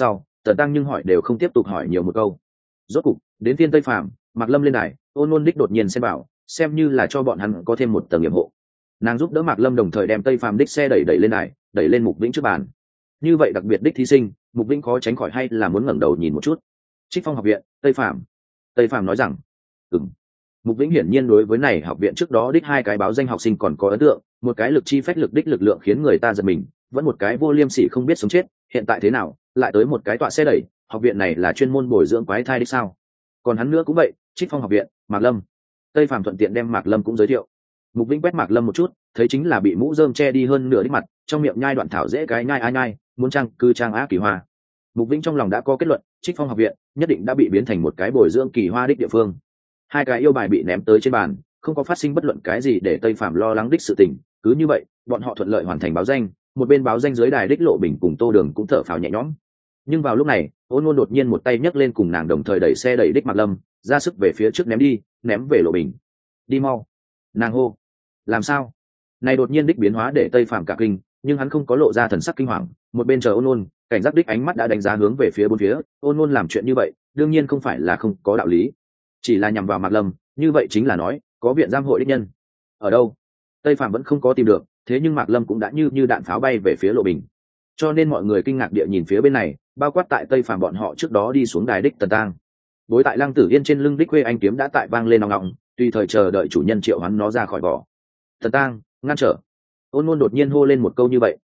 Tần Tăng nhưng hỏi đều không tiếp tục hỏi nhiều một câu. Rốt cục đến phiên Tây Phàm, Mạc Lâm lên đài, Ôn Nôn đích đột nhiên xem bảo, xem như là cho bọn hắn có thêm một tầng nhiệm hộ. Nàng giúp đỡ Mạc Lâm đồng thời đem Tây Phàm đích xe đẩy lên đài, đẩy lên Mục Vĩnh trước bàn. Như vậy đặc biệt đích thí sinh, Mục Vĩnh khó tránh khỏi hay là muốn ngẩng đầu nhìn một chút. Trích Phong học viện, Tây Phàm. Tây Phàm nói rằng, Mục Vĩnh hiển nhiên đối với này học viện trước đó đích hai cái báo danh học sinh còn có ấn tượng, một cái lực chi phách lực đích lực lượng khiến người ta giật mình, vẫn một cái vô liêm sỉ không biết sống chết, hiện tại thế nào, lại tới một cái tọa xe đẩy, học viện này là chuyên môn bồi dưỡng quái thai đích sao? Còn hắn nữa cũng vậy, Trích Phong học viện, Mạc Lâm. Tây Phàm thuận tiện đem Mạc Lâm cũng giới thiệu. Mục Vĩnh quét Mạc Lâm một chút, thấy chính là bị mũ rơm che đi hơn nửa đích mặt, trong miệng nhai đoạn thảo dễ cái nhai a nhai, muốn trang cư trang á kỳ hoa. Mục Vĩnh trong lòng đã có kết luận, Trích Phong học viện nhất định đã bị biến thành một cái bồi dưỡng kỳ hoa đích địa phương. Hai cái yêu bài bị ném tới trên bàn, không có phát sinh bất luận cái gì để Tây Phàm lo lắng đích sự tình, cứ như vậy, bọn họ thuận lợi hoàn thành báo danh, một bên báo danh dưới đài đích Lộ Bình cùng Tô Đường cũng thở phào nhẹ nhõm. Nhưng vào lúc này, Ôn Nôn đột nhiên một tay nhấc lên cùng nàng đồng thời đẩy xe đẩy đích Mạc Lâm, ra sức về phía trước ném đi, ném về Lộ Bình. Đi mau! Nàng hô. Làm sao? Này đột nhiên đích biến hóa để Tây Phàm cả kinh, nhưng hắn không có lộ ra thần sắc kinh hoàng, một bên chờ Ôn Nôn, cảnh giác đích ánh mắt đã đánh giá hướng về phía bốn phía, Ôn Nôn làm chuyện như vậy, đương nhiên không phải là không có đạo lý, chỉ là nhằm vào Mạc Lâm, như vậy chính là nói, có viện giam hội đích nhân. Ở đâu? Tây Phàm vẫn không có tìm được, thế nhưng Mạc Lâm cũng đã như đạn pháo bay về phía Lộ Bình. Cho nên mọi người kinh ngạc địa nhìn phía bên này, bao quát tại Tây Phàm bọn họ trước đó đi xuống đài đích Tần Tăng. Bối tại Lăng Tử Yên trên lưng đích quê anh kiếm đã tại vang lên nòng nòng, tùy thời chờ đợi chủ nhân triệu hắn nó ra khỏi vỏ. Tần Tăng, ngăn trở. Ôn Nôn đột nhiên hô lên một câu như vậy.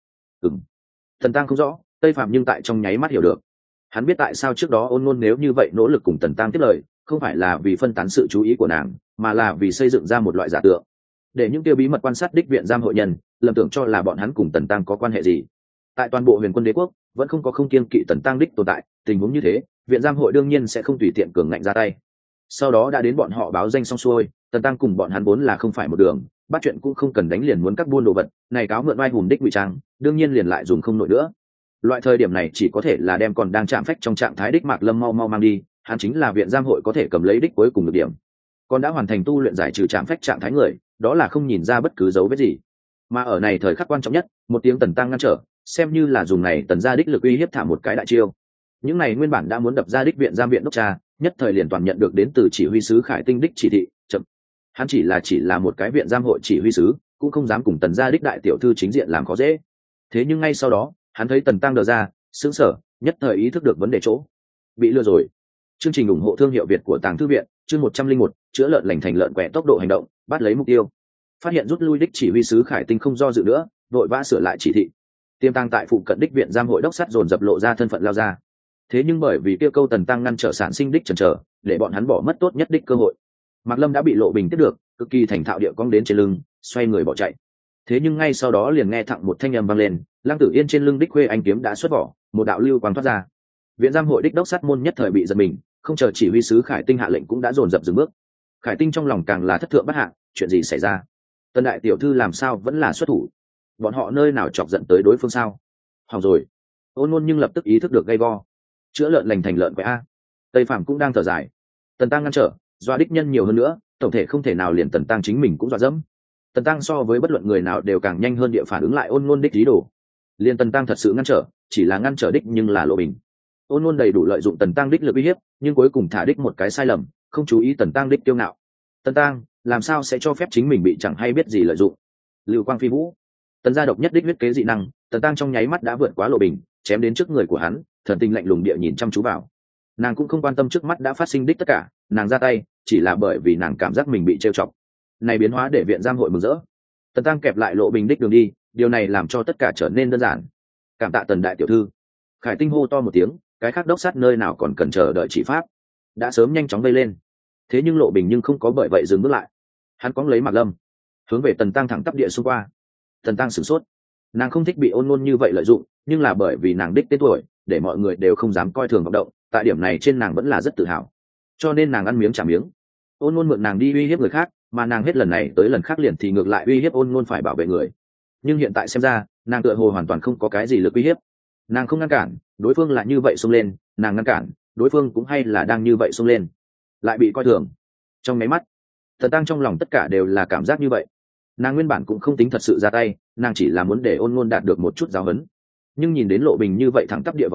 Tần Tăng không rõ, Tây Phàm nhưng tại trong nháy mắt hiểu được. Hắn biết tại sao trước đó Ôn Nôn nếu như vậy nỗ lực cùng Tần Tăng tiếp lời, không phải là vì phân tán sự chú ý của nàng, mà là vì xây dựng ra một loại giả tượng, để những tiêu bí mật quan sát đích viện giam hội nhân lầm tưởng cho là bọn hắn cùng Tần Tăng có quan hệ gì. Tại toàn bộ Huyền Quân Đế quốc vẫn không có không kiêng kỵ Tần Tăng đích tồn tại, tình huống như thế, viện giam hội đương nhiên sẽ không tùy tiện cường ngạnh ra tay. Sau đó đã đến bọn họ báo danh xong xuôi, Tần Tăng cùng bọn hắn vốn là không phải một đường, bắt chuyện cũng không cần đánh liền muốn các buôn đồ vật, này cáo mượn oai hùng đích ngụy trang, đương nhiên liền lại dùng không nổi nữa. Loại thời điểm này chỉ có thể là đem còn đang chạm phách trong trạng thái đích Mạc Lâm mau mau mang đi, hắn chính là viện giam hội có thể cầm lấy đích cuối cùng được điểm. Còn đã hoàn thành tu luyện giải trừ chạm phách trạng thái người, đó là không nhìn ra bất cứ dấu vết gì. Mà ở này thời khắc quan trọng nhất, một tiếng Tần Tăng ngăn trở, xem như là dùng này Tần gia đích lực uy hiếp thả một cái đại chiêu. Những này nguyên bản đã muốn đập ra đích viện giam viện đốc tra, nhất thời liền toàn nhận được đến từ chỉ huy sứ Khải Tinh đích chỉ thị, chậm. Hắn chỉ là một cái viện giam hội chỉ huy sứ, cũng không dám cùng Tần gia đích đại tiểu thư chính diện làm khó dễ. Thế nhưng ngay sau đó, hắn thấy Tần Tăng đờ ra, sững sờ, nhất thời ý thức được vấn đề chỗ. Bị lừa rồi. Chương trình ủng hộ thương hiệu Việt của Tàng Thư viện, chương 101, chữa lợn lành thành lợn quẹ tốc độ hành động, bắt lấy mục tiêu. Phát hiện rút lui đích chỉ huy sứ Khải Tinh không do dự nữa, vội vã sửa lại chỉ thị. Tiêm Tăng tại phụ cận đích viện giam hội đốc sát dồn dập lộ ra thân phận lao ra. Thế nhưng bởi vì kêu câu Tần Tăng ngăn trở sản sinh đích chần chờ, để bọn hắn bỏ mất tốt nhất đích cơ hội. Mạc Lâm đã bị Lộ Bình tiếp được, cực kỳ thành thạo địa cong đến trên lưng, xoay người bỏ chạy. Thế nhưng ngay sau đó liền nghe thẳng một thanh âm vang lên, Lăng Tử Yên trên lưng đích khuê anh kiếm đã xuất vỏ, một đạo lưu quang thoát ra. Viện giam hội đích đốc sát môn nhất thời bị giật mình, không chờ chỉ huy sứ Khải Tinh hạ lệnh cũng đã dồn dập dừng bước. Khải Tinh trong lòng càng là thất thượng bất hạ, chuyện gì xảy ra? Tần đại tiểu thư làm sao vẫn là xuất thủ? Bọn họ nơi nào chọc giận tới đối phương sao? Hỏng rồi. Ôn Nôn nhưng lập tức ý thức được gay go. Chữa lợn lành thành lợn quẹ a. Tây Phàm cũng đang thở dài. Tần Tăng ngăn trở, do đích nhân nhiều hơn nữa, tổng thể không thể nào liền Tần Tăng chính mình cũng dọa dẫm. Tần Tăng so với bất luận người nào đều càng nhanh hơn địa phản ứng lại Ôn Nôn đích ý đồ. Liên Tần Tăng thật sự ngăn trở, chỉ là ngăn trở đích nhưng là Lộ Bình. Ôn Nôn đầy đủ lợi dụng Tần Tăng đích lực uy hiếp, nhưng cuối cùng thả đích một cái sai lầm, không chú ý Tần Tăng đích tiêu ngạo. Tần Tăng làm sao sẽ cho phép chính mình bị chẳng hay biết gì lợi dụng? Lưu quang phi vũ, Tần gia độc nhất đích huyết kế dị năng, Tần Tăng trong nháy mắt đã vượt quá Lộ Bình, chém đến trước người của hắn, thần tình lạnh lùng địa nhìn chăm chú vào. Nàng cũng không quan tâm trước mắt đã phát sinh đích tất cả, nàng ra tay chỉ là bởi vì nàng cảm giác mình bị trêu chọc. Này biến hóa để viện giam hội mừng rỡ. Tần Tăng kẹp lại Lộ Bình đích đường đi, điều này làm cho tất cả trở nên đơn giản. Cảm tạ Tần đại tiểu thư. Khải Tinh hô to một tiếng, cái khác đốc sát nơi nào còn cần chờ đợi chỉ pháp, đã sớm nhanh chóng vây lên. Thế nhưng Lộ Bình nhưng không có bởi vậy dừng bước lại, hắn cóng lấy Mạc Lâm, hướng về Tần Tăng thẳng tắp địa xung qua. Tần Tăng sửng sốt, nàng không thích bị Ôn Nôn như vậy lợi dụng, nhưng là bởi vì nàng đích tên tuổi, để mọi người đều không dám coi thường vọng động, tại điểm này trên nàng vẫn là rất tự hào, cho nên nàng ăn miếng trả miếng. Ôn Nôn mượn nàng đi uy hiếp người khác, mà nàng hết lần này tới lần khác liền thì ngược lại uy hiếp Ôn Nôn phải bảo vệ người. Nhưng hiện tại xem ra, nàng tựa hồ hoàn toàn không có cái gì lực uy hiếp. Nàng không ngăn cản, đối phương là như vậy xông lên, nàng ngăn cản, đối phương cũng hay là đang như vậy xông lên, lại bị coi thường. Trong máy mắt, Tần Tăng trong lòng tất cả đều là cảm giác như vậy. Nàng nguyên bản cũng không tính thật sự ra tay, nàng chỉ là muốn để Ôn Nôn đạt được một chút giáo huấn. Nhưng nhìn đến Lộ Bình như vậy thẳng tắp địa vào tới,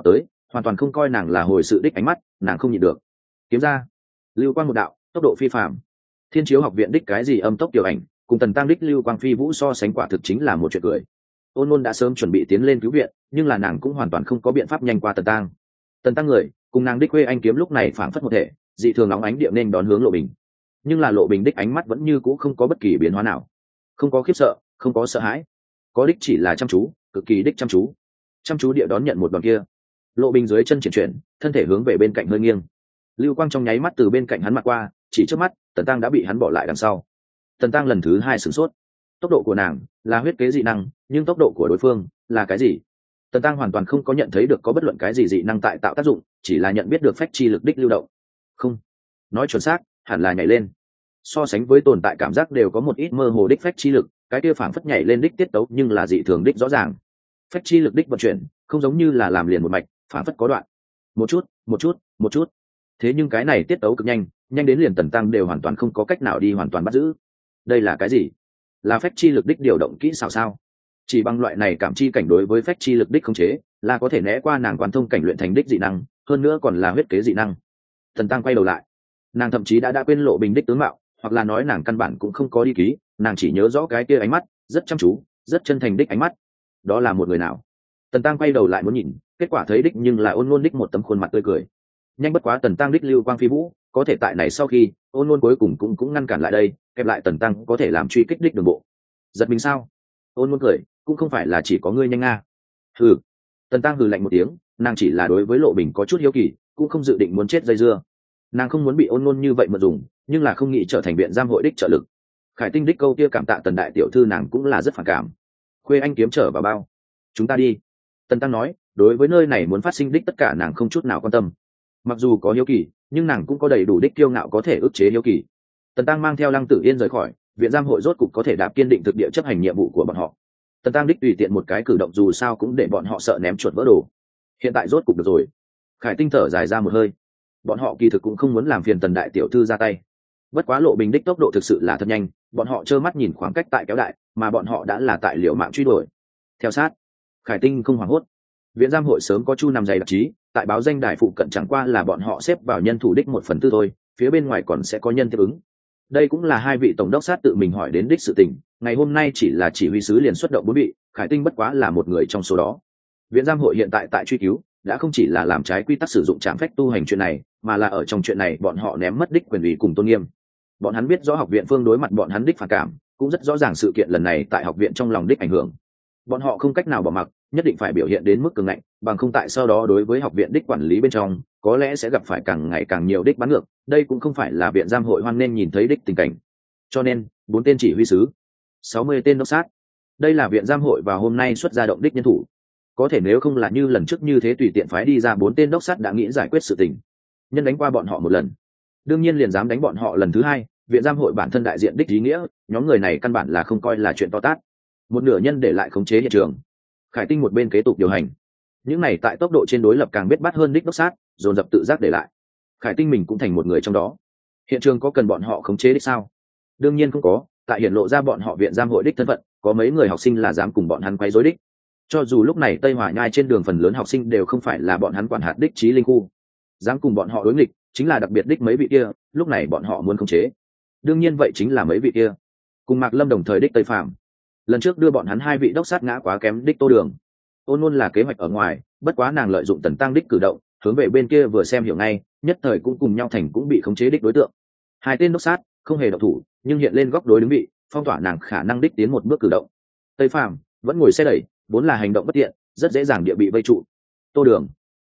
hoàn toàn không coi nàng là hồi sự đích ánh mắt, nàng không nhịn được kiếm ra lưu quang một đạo, tốc độ phi phàm. Thiên Chiếu học viện đích cái gì âm tốc tiểu ảnh cùng Tần Tăng đích lưu quang phi vũ so sánh quả thực chính là một chuyện cười. Ôn Nôn đã sớm chuẩn bị tiến lên cứu viện, nhưng là nàng cũng hoàn toàn không có biện pháp nhanh qua Tần Tăng. Tần Tăng người cùng nàng đích quê anh kiếm lúc này phảng phất một thể, dị thường nóng ánh điệm nên đón hướng Lộ Bình. Nhưng là Lộ Bình đích ánh mắt vẫn như cũ không có bất kỳ biến hóa nào, không có khiếp sợ, không có sợ hãi, có đích chỉ là chăm chú, cực kỳ đích chăm chú địa đón nhận một đòn kia. Lộ Bình dưới chân chuyển chuyển, thân thể hướng về bên cạnh hơi nghiêng, lưu quang trong nháy mắt từ bên cạnh hắn mặt qua, chỉ trước mắt Tần Tăng đã bị hắn bỏ lại đằng sau. Tần Tăng lần thứ hai sửng sốt, tốc độ của nàng là huyết kế dị năng, nhưng tốc độ của đối phương là cái gì? Tần Tăng hoàn toàn không có nhận thấy được có bất luận cái gì dị năng tại tạo tác dụng, chỉ là nhận biết được phách chi lực đích lưu động. Không, nói chuẩn xác hẳn là nhảy lên. So sánh với tồn tại cảm giác đều có một ít mơ hồ đích phách chi lực, cái kia phảng phất nhảy lên đích tiết tấu nhưng là dị thường đích rõ ràng. Phách chi lực đích vận chuyển không giống như là làm liền một mạch, phảng phất có đoạn, một chút. Thế nhưng cái này tiết tấu cực nhanh, nhanh đến liền Tần Tăng đều hoàn toàn không có cách nào đi hoàn toàn bắt giữ. Đây là cái gì? Là phách chi lực đích điều động kỹ xảo sao? Chỉ bằng loại này cảm chi cảnh đối với phách chi lực đích khống chế là có thể né qua nàng quán thông cảnh luyện thành đích dị năng, hơn nữa còn là huyết kế dị năng. Tần Tăng quay đầu lại, nàng thậm chí đã quên Lộ Bình đích tướng mạo, hoặc là nói nàng căn bản cũng không có đi ký, nàng chỉ nhớ rõ cái kia ánh mắt rất chăm chú, rất chân thành đích ánh mắt. Đó là một người nào? Tần Tăng quay đầu lại muốn nhìn, kết quả thấy đích nhưng là Ôn Nôn đích một tấm khuôn mặt tươi cười. Nhanh bất quá Tần Tăng đích lưu quang phi vũ, có thể tại này sau khi Ôn Nôn cuối cùng cũng ngăn cản lại đây, kẹp lại Tần Tăng có thể làm truy kích đích đường bộ. Giật mình sao? Ôn Nôn cười, cũng không phải là chỉ có ngươi nhanh nga. Hừ. Tần Tăng hừ lạnh một tiếng, nàng chỉ là đối với Lộ Bình có chút hiếu kỳ, cũng không dự định muốn chết dây dưa. Nàng không muốn bị Ôn Nôn như vậy mà dùng, nhưng là không nghĩ trở thành viện giam hội đích trợ lực. Khải Tinh đích câu kia cảm tạ Tần đại tiểu thư nàng cũng là rất phản cảm. Khuê anh kiếm trở vào bao, chúng ta đi. Tần Tăng nói, đối với nơi này muốn phát sinh đích tất cả nàng không chút nào quan tâm. Mặc dù có hiếu kỳ, nhưng nàng cũng có đầy đủ đích kiêu ngạo có thể ức chế hiếu kỳ. Tần Tăng mang theo Lăng Tử Yên rời khỏi viện giam hội, rốt cục có thể đạp kiên định thực địa chấp hành nhiệm vụ của bọn họ. Tần Tăng đích tùy tiện một cái cử động dù sao cũng để bọn họ sợ ném chuột vỡ đồ. Hiện tại rốt cục được rồi. Khải Tinh thở dài ra một hơi. Bọn họ kỳ thực cũng không muốn làm phiền Tần đại tiểu thư ra tay. Bất quá Lộ Bình đích tốc độ thực sự là thật nhanh, bọn họ trơ mắt nhìn khoảng cách tại kéo đại, mà bọn họ đã là tại liều mạng truy đuổi. Theo sát, Khải Tinh không hoảng hốt. Viện giam hội sớm có chu nằm dày đặc trí, tại báo danh đài phụ cận chẳng qua là bọn họ xếp vào nhân thủ đích 1/4 thôi, phía bên ngoài còn sẽ có nhân tiếp ứng. Đây cũng là hai vị tổng đốc sát tự mình hỏi đến đích sự tình, ngày hôm nay chỉ là chỉ huy sứ liền xuất động 4 vị, Khải Tinh bất quá là một người trong số đó. Viện giam hội hiện tại tại truy cứu đã không chỉ là làm trái quy tắc sử dụng trảm phách tu hành chuyện này, mà là ở trong chuyện này bọn họ ném mất đích quyền ủy cùng tôn nghiêm. Bọn hắn biết rõ học viện phương đối mặt bọn hắn đích phản cảm, cũng rất rõ ràng sự kiện lần này tại học viện trong lòng đích ảnh hưởng. Bọn họ không cách nào bỏ mặc, nhất định phải biểu hiện đến mức cường ngạnh, bằng không tại sau đó đối với học viện đích quản lý bên trong có lẽ sẽ gặp phải càng ngày càng nhiều đích bắn ngược. Đây cũng không phải là viện giam hội hoan nên nhìn thấy đích tình cảnh. Cho nên 4 tên chỉ huy sứ, 60 tên đốc sát, đây là viện giam hội vào hôm nay xuất ra động đích nhân thủ. Có thể nếu không là như lần trước như thế tùy tiện phái đi ra 4 tên đốc sát đã nghĩ giải quyết sự tình, nhân đánh qua bọn họ một lần, đương nhiên liền dám đánh bọn họ lần thứ hai. Viện giam hội bản thân đại diện đích ý nghĩa, nhóm người này căn bản là không coi là chuyện to tát. Một nửa nhân để lại khống chế hiện trường, Khải Tinh một bên kế tục điều hành. Những này tại tốc độ trên đối lập càng biết bắt hơn đích đốc sát dồn dập tự giác để lại. Khải Tinh mình cũng thành một người trong đó. Hiện trường có cần bọn họ khống chế đích sao? Đương nhiên không có. Tại hiện lộ ra bọn họ viện giam hội đích thân phận, có mấy người học sinh là dám cùng bọn hắn quấy rối đích. Cho dù lúc này Tây Hòa Nhai trên đường phần lớn học sinh đều không phải là bọn hắn quản hạt đích trí linh khu, dám cùng bọn họ đối nghịch chính là đặc biệt đích mấy vị kia. Lúc này bọn họ muốn khống chế, đương nhiên vậy chính là mấy vị kia cùng Mạc Lâm đồng thời đích Tây Phạm. Lần trước đưa bọn hắn 2 vị đốc sát ngã quá kém đích Tô Đường. Ôn Nôn là kế hoạch ở ngoài, bất quá nàng lợi dụng Tần Tăng đích cử động, hướng về bên kia vừa xem hiểu ngay, nhất thời cũng cùng nhau thành cũng bị khống chế đích đối tượng. 2 tên đốc sát không hề động thủ, nhưng hiện lên góc đối đứng vị, phong tỏa nàng khả năng đích tiến một bước cử động. Tây Phạm vẫn ngồi xe đẩy, vốn là hành động bất tiện, rất dễ dàng địa bị vây trụ. Tô Đường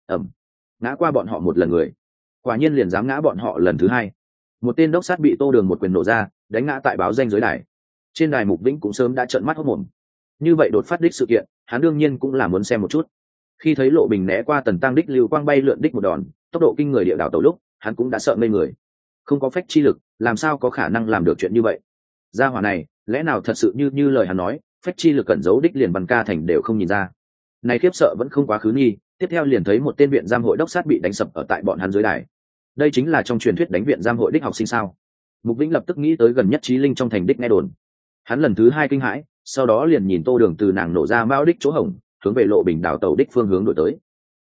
ngã qua bọn họ một lần người, quả nhiên liền dám ngã bọn họ lần thứ hai. Một tên đốc sát bị Tô Đường một quyền nổ ra, đánh ngã tại báo danh dưới đài. Trên đài Mục Vĩnh cũng sớm đã trợn mắt hốt mồm. Như vậy đột phát đích sự kiện, hắn đương nhiên cũng là muốn xem một chút. Khi thấy Lộ Bình né qua Tần Tăng đích lưu quang bay lượn đích một đòn, tốc độ kinh người địa đảo tàu lúc, hắn cũng đã sợ ngây người. Không có phách chi lực, làm sao có khả năng làm được chuyện như vậy? Gia hỏa này, lẽ nào thật sự như lời hắn nói, phách chi lực cẩn giấu đích liền Văn Ca Thành đều không nhìn ra. Này khiếp sợ vẫn không quá khứ nghi, tiếp theo liền thấy một tên viện giam hội đốc sát bị đánh sập ở tại bọn hắn dưới đài. Đây chính là trong truyền thuyết đánh viện giam hội đích học sinh sao? Mục Vĩnh lập tức nghĩ tới gần nhất trí linh trong thành đích nghe đồn. Hắn lần thứ hai kinh hãi, sau đó liền nhìn Tô Đường từ nàng nổ ra mao đích chỗ hổng, hướng về Lộ Bình đảo tàu đích phương hướng đổi tới.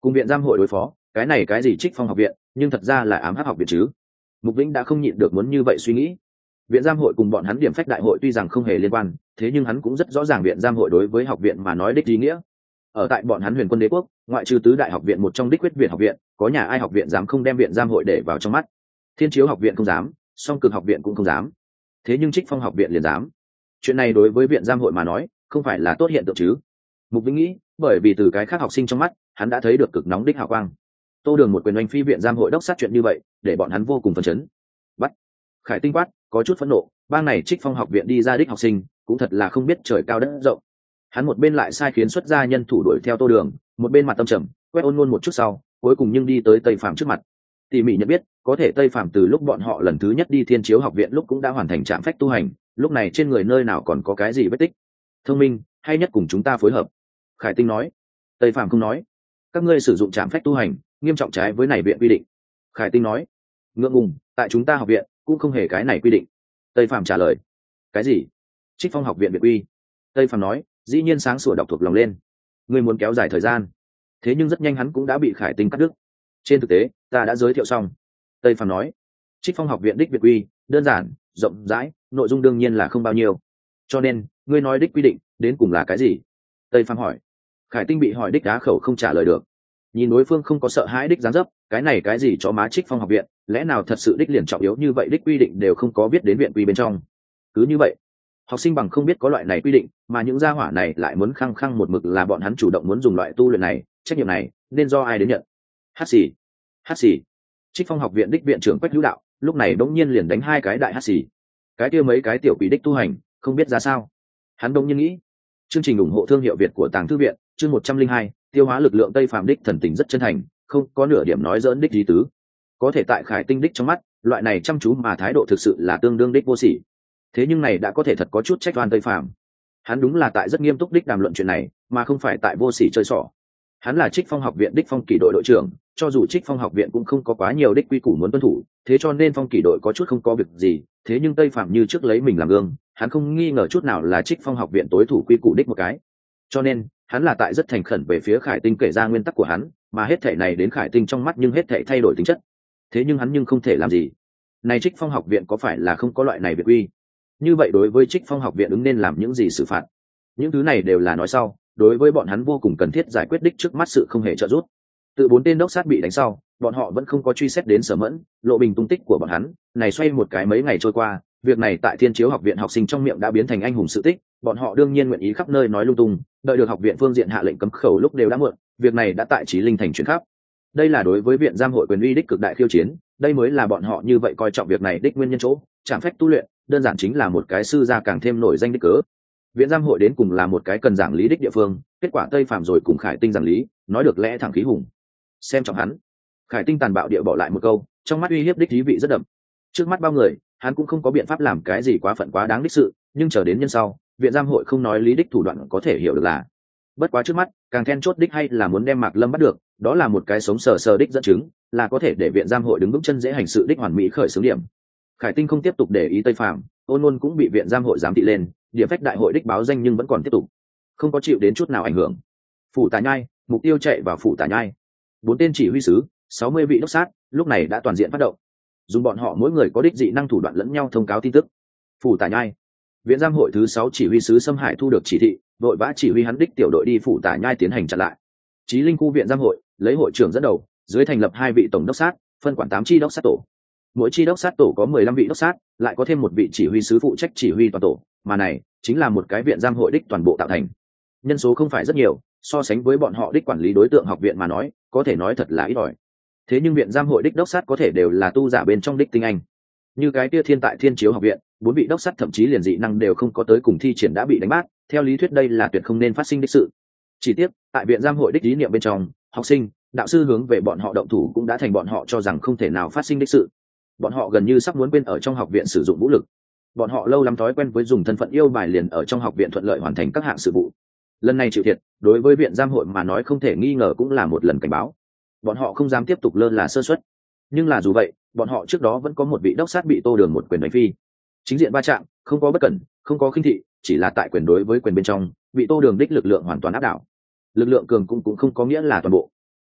cùng viện giam hội đối phó, cái này cái gì Trích Phong học viện, nhưng thật ra là ám hắc học viện chứ. Mục Vĩnh đã không nhịn được muốn như vậy suy nghĩ. Viện giam hội cùng bọn hắn điểm phách đại hội tuy rằng không hề liên quan, thế nhưng hắn cũng rất rõ ràng viện giam hội đối với học viện mà nói đích ý nghĩa. Ở tại bọn hắn Huyền Quân Đế quốc, ngoại trừ tứ đại học viện một trong đích quyết viện học viện, có nhà ai học viện dám không đem viện giam hội để vào trong mắt. Thiên Chiếu học viện không dám, Song Cực học viện cũng không dám, thế nhưng Trích Phong học viện liền dám. Chuyện này đối với viện giam hội mà nói không phải là tốt hiện tượng chứ. Mục Vĩnh nghĩ, bởi vì từ cái khác học sinh trong mắt hắn đã thấy được cực nóng đích hào quang. Tô Đường một quyền oanh phi viện giam hội đốc sát chuyện như vậy để bọn hắn vô cùng phấn chấn. Bắt Khải Tinh quát, có chút phẫn nộ, bang này Trích Phong học viện đi ra đích học sinh cũng thật là không biết trời cao đất rộng. Hắn một bên lại sai khiến xuất gia nhân thủ đuổi theo Tô Đường, một bên mặt tâm trầm quét ôn ngôn một chút sau, cuối cùng nhưng đi tới Tây Phàm trước mặt. Tỉ mỉ nhận biết, có thể Tây Phàm từ lúc bọn họ lần thứ nhất đi Thiên Chiếu học viện lúc cũng đã hoàn thành trạm phách tu hành, lúc này trên người nơi nào còn có cái gì vết tích. Thông minh, hay nhất cùng chúng ta phối hợp. Khải Tinh nói. Tây Phàm không nói. Các ngươi sử dụng trạm phách tu hành, nghiêm trọng trái với này viện quy định. Khải Tinh nói. Ngượng ngùng, tại chúng ta học viện cũng không hề cái này quy định. Tây Phàm trả lời. Cái gì? Trích Phong học viện viện quy? Tây Phàm nói, dĩ nhiên sáng sủa đọc thuộc lòng lên. Ngươi muốn kéo dài thời gian, thế nhưng rất nhanh hắn cũng đã bị Khải Tinh cắt đứt. Trên thực tế, ta đã giới thiệu xong. Tây Phàm nói. Trích Phong học viện đích viện quy đơn giản, rộng rãi, nội dung đương nhiên là không bao nhiêu. Cho nên, ngươi nói đích quy định đến cùng là cái gì? Tây Phàm hỏi. Khải Tinh bị hỏi đích đá khẩu không trả lời được. Nhìn đối phương không có sợ hãi đích dáng dấp, cái này cái gì cho má Trích Phong học viện, lẽ nào thật sự đích liền trọng yếu như vậy đích quy định đều không có biết đến viện quy bên trong. Cứ như vậy, học sinh bằng không biết có loại này quy định, mà những gia hỏa này lại muốn khăng khăng một mực là bọn hắn chủ động muốn dùng loại tu luyện này, trách nhiệm này nên do ai đến nhận? Hát xì, hát xì. Trích Phong học viện đích viện trưởng Quách Hữu Đạo lúc này đống nhiên liền đánh hai cái đại hát xì. Cái kia mấy cái tiểu quỷ đích tu hành không biết ra sao. Hắn đống nhiên nghĩ, chương trình ủng hộ thương hiệu Việt của Tàng Thư viện, chương 102, tiêu hóa lực lượng Tây Phàm đích thần tình rất chân thành, không có nửa điểm nói dỡn đích lý tứ. Có thể tại Khải Tinh đích trong mắt, loại này chăm chú mà thái độ thực sự là tương đương đích vô sỉ. Thế nhưng này đã có thể thật có chút trách oan Tây Phàm. Hắn đúng là tại rất nghiêm túc đích đàm luận chuyện này, mà không phải tại vô sỉ chơi xỏ. Hắn là Trích Phong học viện đích phong kỷ đội đội trưởng, cho dù Trích Phong học viện cũng không có quá nhiều đích quy củ muốn tuân thủ, thế cho nên phong kỷ đội có chút không có việc gì, thế nhưng Tây Phàm như trước lấy mình làm gương, hắn không nghi ngờ chút nào là Trích Phong học viện tối thủ quy củ đích một cái. Cho nên, hắn là tại rất thành khẩn về phía Khải Tinh kể ra nguyên tắc của hắn, mà hết thảy này đến Khải Tinh trong mắt nhưng hết thảy thay đổi tính chất. Thế nhưng hắn nhưng không thể làm gì. Này Trích Phong học viện có phải là không có loại này biệt quy? Như vậy đối với Trích Phong học viện ứng nên làm những gì xử phạt? Những thứ này đều là nói sau, đối với bọn hắn vô cùng cần thiết giải quyết đích trước mắt sự không hề trợ giúp. Từ 4 tên đốc sát bị đánh sau, bọn họ vẫn không có truy xét đến Sở Mẫn, Lộ Bình tung tích của bọn hắn. Này xoay một cái mấy ngày trôi qua, việc này tại Thiên Chiếu học viện học sinh trong miệng đã biến thành anh hùng sự tích, bọn họ đương nhiên nguyện ý khắp nơi nói lung tung, đợi được học viện phương diện hạ lệnh cấm khẩu lúc đều đã muộn, việc này đã tại Chí Linh thành chuyển khắp. Đây là đối với viện giam hội quyền uy đích cực đại khiêu chiến, đây mới là bọn họ như vậy coi trọng việc này đích nguyên nhân chỗ, trảm phách tu luyện, đơn giản chính là một cái sư gia càng thêm nổi danh đích cớ. Viện giam hội đến cùng là một cái cần giảng lý đích địa phương, kết quả Tây Phàm rồi cùng Khải Tinh giảng lý, nói được lẽ thẳng khí hùng. Xem trọng hắn. Khải Tinh tàn bạo địa bỏ lại một câu, trong mắt uy hiếp đích ý vị rất đậm. Trước mắt bao người, hắn cũng không có biện pháp làm cái gì quá phận quá đáng đích sự, nhưng chờ đến nhân sau, viện giam hội không nói lý đích thủ đoạn có thể hiểu được là. Bất quá trước mắt, càng then chốt đích hay là muốn đem Mạc Lâm bắt được, đó là một cái sống sờ sờ đích dẫn chứng, là có thể để viện giam hội đứng vững chân dễ hành sự đích hoàn mỹ khởi xướng điểm. Khải Tinh không tiếp tục để ý Tây Phàm, Ôn Ôn cũng bị viện giam hội giám thị lên, điểm phách đại hội đích báo danh nhưng vẫn còn tiếp tục, không có chịu đến chút nào ảnh hưởng. Phủ Tà Nhai, mục tiêu chạy vào Phủ Tà Nhai. 4 tên chỉ huy sứ, 60 vị đốc sát, lúc này đã toàn diện phát động. Dùng bọn họ mỗi người có đích dị năng thủ đoạn lẫn nhau thông cáo tin tức. Phủ Tà Nhai. Viện giam hội thứ 6 chỉ huy sứ Sâm Hải thu được chỉ thị, đội vã chỉ huy hắn đích tiểu đội đi Phủ Tà Nhai tiến hành chặn lại. Chí Linh khu viện giam hội, lấy hội trưởng dẫn đầu, dưới thành lập 2 vị tổng đốc sát, phân quản 8 chi đốc sát tổ. Mỗi chi đốc sát tổ có 15 vị đốc sát, lại có thêm một vị chỉ huy sứ phụ trách chỉ huy toàn tổ, mà này chính là một cái viện giam hội đích toàn bộ tạo thành. Nhân số không phải rất nhiều, so sánh với bọn họ đích quản lý đối tượng học viện mà nói, có thể nói thật là ít ỏi. Thế nhưng viện giam hội đích đốc sát có thể đều là tu giả bên trong đích tinh anh. Như cái kia Thiên tại Thiên Chiếu học viện, 4 vị đốc sát thậm chí liền dị năng đều không có tới cùng thi triển đã bị đánh bát, theo lý thuyết đây là tuyệt không nên phát sinh đích sự. Chỉ tiếc, tại viện giam hội đích lý niệm bên trong, học sinh, đạo sư hướng về bọn họ động thủ cũng đã thành bọn họ cho rằng không thể nào phát sinh đích sự. Bọn họ gần như sắp muốn quên ở trong học viện sử dụng vũ lực. Bọn họ lâu lắm thói quen với dùng thân phận yêu bài liền ở trong học viện thuận lợi hoàn thành các hạng sự vụ. Lần này chịu thiệt, đối với viện giam hội mà nói không thể nghi ngờ cũng là một lần cảnh báo. Bọn họ không dám tiếp tục lơ là sơ suất. Nhưng là dù vậy, bọn họ trước đó vẫn có một vị đốc sát bị Tô Đường một quyền đánh phi. Chính diện va chạm, không có bất cẩn, không có khinh thị, chỉ là tại quyền đối với quyền bên trong, bị Tô Đường đích lực lượng hoàn toàn áp đảo. Lực lượng cường cũng không có nghĩa là toàn bộ.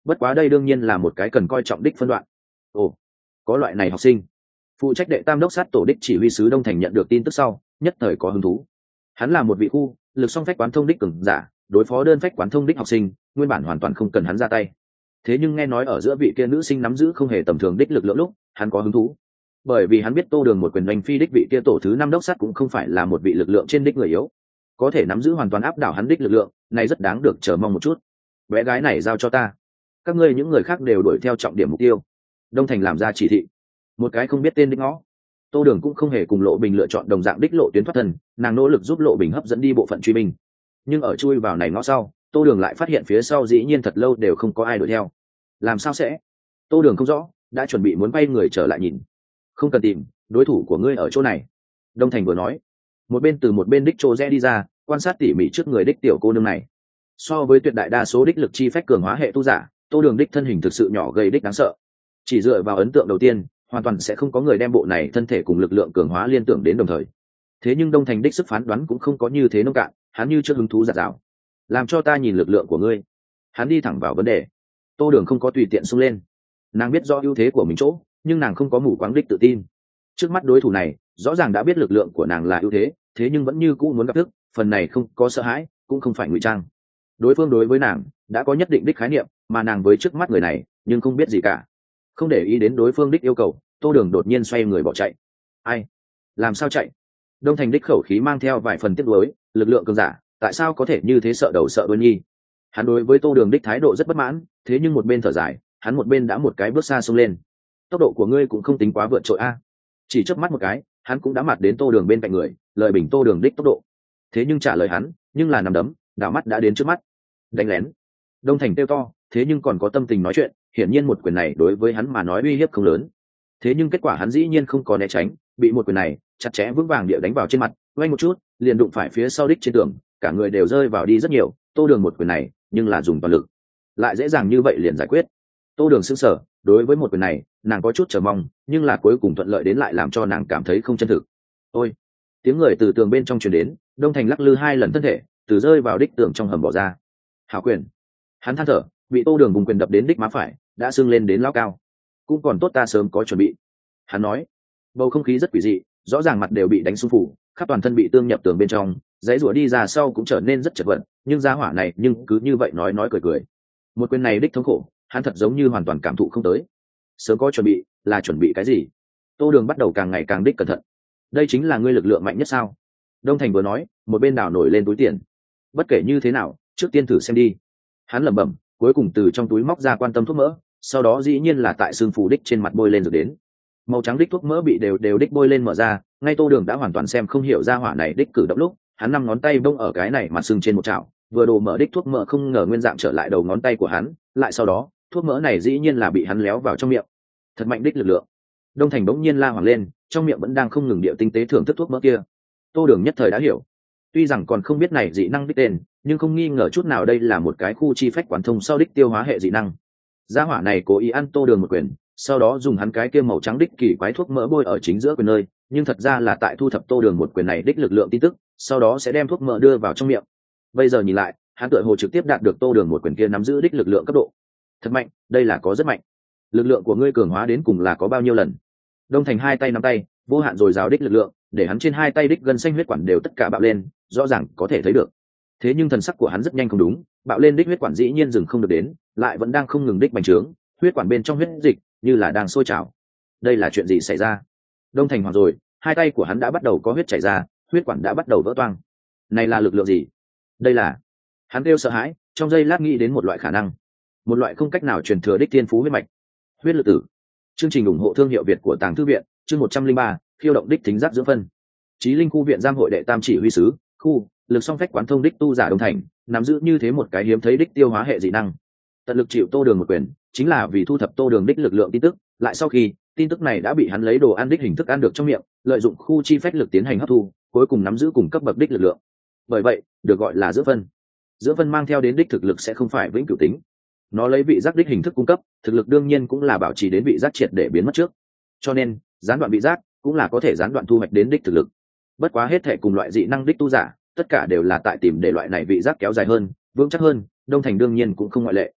bất quá đây đương nhiên là một cái cần coi trọng đích phân đoạn. Ồ, có loại này học sinh. Phụ trách đệ tam đốc sát tổ đích chỉ huy sứ Đông Thành nhận được tin tức sau nhất thời có hứng thú. Hắn là một vị khu lực song phách quán thông đích cường giả, đối phó đơn phách quán thông đích học sinh nguyên bản hoàn toàn không cần hắn ra tay. Thế nhưng nghe nói ở giữa vị kia nữ sinh nắm giữ không hề tầm thường đích lực lượng lúc hắn có hứng thú, bởi vì hắn biết Tô Đường một quyền đánh phi đích vị kia tổ thứ 5 đốc sát cũng không phải là một vị lực lượng trên đích người yếu, có thể nắm giữ hoàn toàn áp đảo hắn đích lực lượng này rất đáng được chờ mong một chút. Bé gái này giao cho ta, các ngươi những người khác đều đuổi theo trọng điểm mục tiêu. Đông Thành làm ra chỉ thị. Một cái không biết tên đích ngõ, Tô Đường cũng không hề cùng Lộ Bình lựa chọn đồng dạng đích lộ tuyến thoát thân, nàng nỗ lực giúp Lộ Bình hấp dẫn đi bộ phận truy binh, nhưng ở chui vào này ngõ sau Tô Đường lại phát hiện phía sau dĩ nhiên thật lâu đều không có ai đuổi theo. Làm sao sẽ? Tô Đường không rõ, đã chuẩn bị muốn bay người trở lại nhìn. Không cần tìm, đối thủ của ngươi ở chỗ này. Đông Thành vừa nói, một bên từ một bên đích chỗ rẽ đi ra, quan sát tỉ mỉ trước người đích tiểu cô nương này. So với tuyệt đại đa số đích lực chi phách cường hóa hệ tu giả, Tô Đường đích thân hình thực sự nhỏ gầy đích đáng sợ. Chỉ dựa vào ấn tượng đầu tiên, hoàn toàn sẽ không có người đem bộ này thân thể cùng lực lượng cường hóa liên tưởng đến đồng thời. Thế nhưng Đông Thành đích sức phán đoán cũng không có như thế nông cạn, hắn như chưa hứng thú giạt rào. Làm cho ta nhìn lực lượng của ngươi. Hắn đi thẳng vào vấn đề. Tô Đường không có tùy tiện xông lên. Nàng biết rõ ưu thế của mình chỗ, nhưng nàng không có mù quáng đích tự tin. Trước mắt đối thủ này rõ ràng đã biết lực lượng của nàng là ưu thế, thế nhưng vẫn như cũ muốn gặp thức, phần này không có sợ hãi, cũng không phải ngụy trang. Đối phương đối với nàng đã có nhất định đích khái niệm, mà nàng với trước mắt người này nhưng không biết gì cả. Không để ý đến đối phương đích yêu cầu, Tô Đường đột nhiên xoay người bỏ chạy. Ai? Làm sao chạy? Đông Thành đích khẩu khí mang theo vài phần tiếc nuối, lực lượng cường giả tại sao có thể như thế sợ đầu sợ đuôi nhi. Hắn đối với Tô Đường đích thái độ rất bất mãn, thế nhưng một bên thở dài, hắn một bên đã một cái bước xa xông lên. Tốc độ của ngươi cũng không tính quá vượt trội a. Chỉ chớp mắt một cái, hắn cũng đã mặt đến Tô Đường bên cạnh người, lời bình Tô Đường đích tốc độ. Thế nhưng trả lời hắn nhưng là nằm đấm, đảo mắt đã đến trước mắt. Đánh lén. Đông Thành kêu to, thế nhưng còn có tâm tình nói chuyện, hiển nhiên một quyền này đối với hắn mà nói uy hiếp không lớn. Thế nhưng kết quả hắn dĩ nhiên không có né tránh, bị một quyền này chặt chẽ vững vàng địa đánh vào trên mặt, vay một chút liền đụng phải phía sau đích trên tường, cả người đều rơi vào đi rất nhiều. Tô Đường một quyền này nhưng là dùng toàn lực, lại dễ dàng như vậy liền giải quyết. Tô Đường sững sờ, đối với một quyền này nàng có chút chờ mong, nhưng là cuối cùng thuận lợi đến lại làm cho nàng cảm thấy không chân thực. Ôi! Tiếng người từ tường bên trong truyền đến, Đông Thành lắc lư 2 lần thân thể, từ rơi vào đích tường trong hầm bỏ ra. Hảo quyền! Hắn than thở, bị Tô Đường vùng quyền đập đến đích má phải đã sưng lên đến lao cao. Cũng còn tốt ta sớm có chuẩn bị. Hắn nói. Bầu không khí rất quỷ dị, rõ ràng mặt đều bị đánh xung phủ, khắp toàn thân bị tương nhập tường bên trong, dãy rủa đi ra sau cũng trở nên rất chật vật, nhưng gia hỏa này nhưng cứ như vậy nói cười cười. Một quyền này đích thống khổ, hắn thật giống như hoàn toàn cảm thụ không tới. Sớm có chuẩn bị, là chuẩn bị cái gì? Tô Đường bắt đầu càng ngày càng đích cẩn thận. Đây chính là ngươi lực lượng mạnh nhất sao? Đông Thành vừa nói, một bên đảo nổi lên túi tiền. Bất kể như thế nào, trước tiên thử xem đi. Hắn lẩm bẩm, cuối cùng từ trong túi móc ra quan tâm thuốc mỡ, sau đó dĩ nhiên là tại xương phủ đích trên mặt bôi lên rồi đến. Màu trắng đích thuốc mỡ bị đều đích bôi lên mở ra, ngay Tô Đường đã hoàn toàn xem không hiểu ra hỏa này đích cử động lúc, hắn 5 ngón tay bông ở cái này mà sưng trên một chảo, vừa đồ mở đích thuốc mỡ không ngờ nguyên dạng trở lại đầu ngón tay của hắn, lại sau đó, thuốc mỡ này dĩ nhiên là bị hắn léo vào trong miệng. Thật mạnh đích lực lượng. Đông Thành bỗng nhiên la hoảng lên, trong miệng vẫn đang không ngừng điệu tinh tế thưởng thức thuốc mỡ kia. Tô Đường nhất thời đã hiểu. Tuy rằng còn không biết này dị năng đích tên, nhưng không nghi ngờ chút nào đây là một cái khu chi phách quán thông sau đích tiêu hóa hệ dị năng. Gia hỏa này cố ý ăn Tô Đường một quyền, sau đó dùng hắn cái kia màu trắng đích kỳ quái thuốc mỡ bôi ở chính giữa quyền nơi, nhưng thật ra là tại thu thập Tô Đường một quyền này đích lực lượng tin tức, sau đó sẽ đem thuốc mỡ đưa vào trong miệng. Bây giờ nhìn lại, hắn tựa hồ trực tiếp đạt được Tô Đường một quyền kia nắm giữ đích lực lượng cấp độ. Thật mạnh, đây là có rất mạnh. Lực lượng của ngươi cường hóa đến cùng là có bao nhiêu lần? Đông Thành 2 tay nắm tay, vô hạn dồi dào đích lực lượng, để hắn trên 2 tay đích gân xanh huyết quản đều tất cả bạo lên, rõ ràng có thể thấy được. Thế nhưng thần sắc của hắn rất nhanh không đúng, bạo lên đích huyết quản dĩ nhiên dừng không được đến, lại vẫn đang không ngừng đích bành trướng, huyết quản bên trong huyết dịch như là đang sôi trào. Đây là chuyện gì xảy ra? Đông Thành hoảng rồi, 2 tay của hắn đã bắt đầu có huyết chảy ra, huyết quản đã bắt đầu vỡ toang. Này là lực lượng gì? Đây là... Hắn kêu sợ hãi, trong giây lát nghĩ đến một loại khả năng, một loại không cách nào truyền thừa đích thiên phú huyết mạch. Huyết lực tử. Chương trình ủng hộ thương hiệu Việt của Tàng Thư viện, chương 103, khiêu động đích thính giác dưỡng phân. Chí Linh khu viện giam hội đệ tam chỉ huy sứ, khu, lực song phách quán thông đích tu giả Đông Thành, nắm giữ như thế một cái hiếm thấy đích tiêu hóa hệ dị năng. Tận lực chịu Tô Đường một quyền, chính là vì thu thập Tô Đường đích lực lượng tin tức, lại sau khi tin tức này đã bị hắn lấy đồ ăn đích hình thức ăn được trong miệng, lợi dụng khu chi phách lực tiến hành hấp thu, cuối cùng nắm giữ cùng cấp bậc đích lực lượng. Bởi vậy, được gọi là dưỡng phân. Dưỡng phân mang theo đến đích thực lực sẽ không phải vĩnh cửu tính. Nó lấy vị giác đích hình thức cung cấp, thực lực đương nhiên cũng là bảo trì đến vị giác triệt để biến mất trước. Cho nên, gián đoạn vị giác cũng là có thể gián đoạn thu hoạch đến đích thực lực. Bất quá hết thể cùng loại dị năng đích tu giả, tất cả đều là tại tìm để loại này vị giác kéo dài hơn, vững chắc hơn, Đông Thành đương nhiên cũng không ngoại lệ.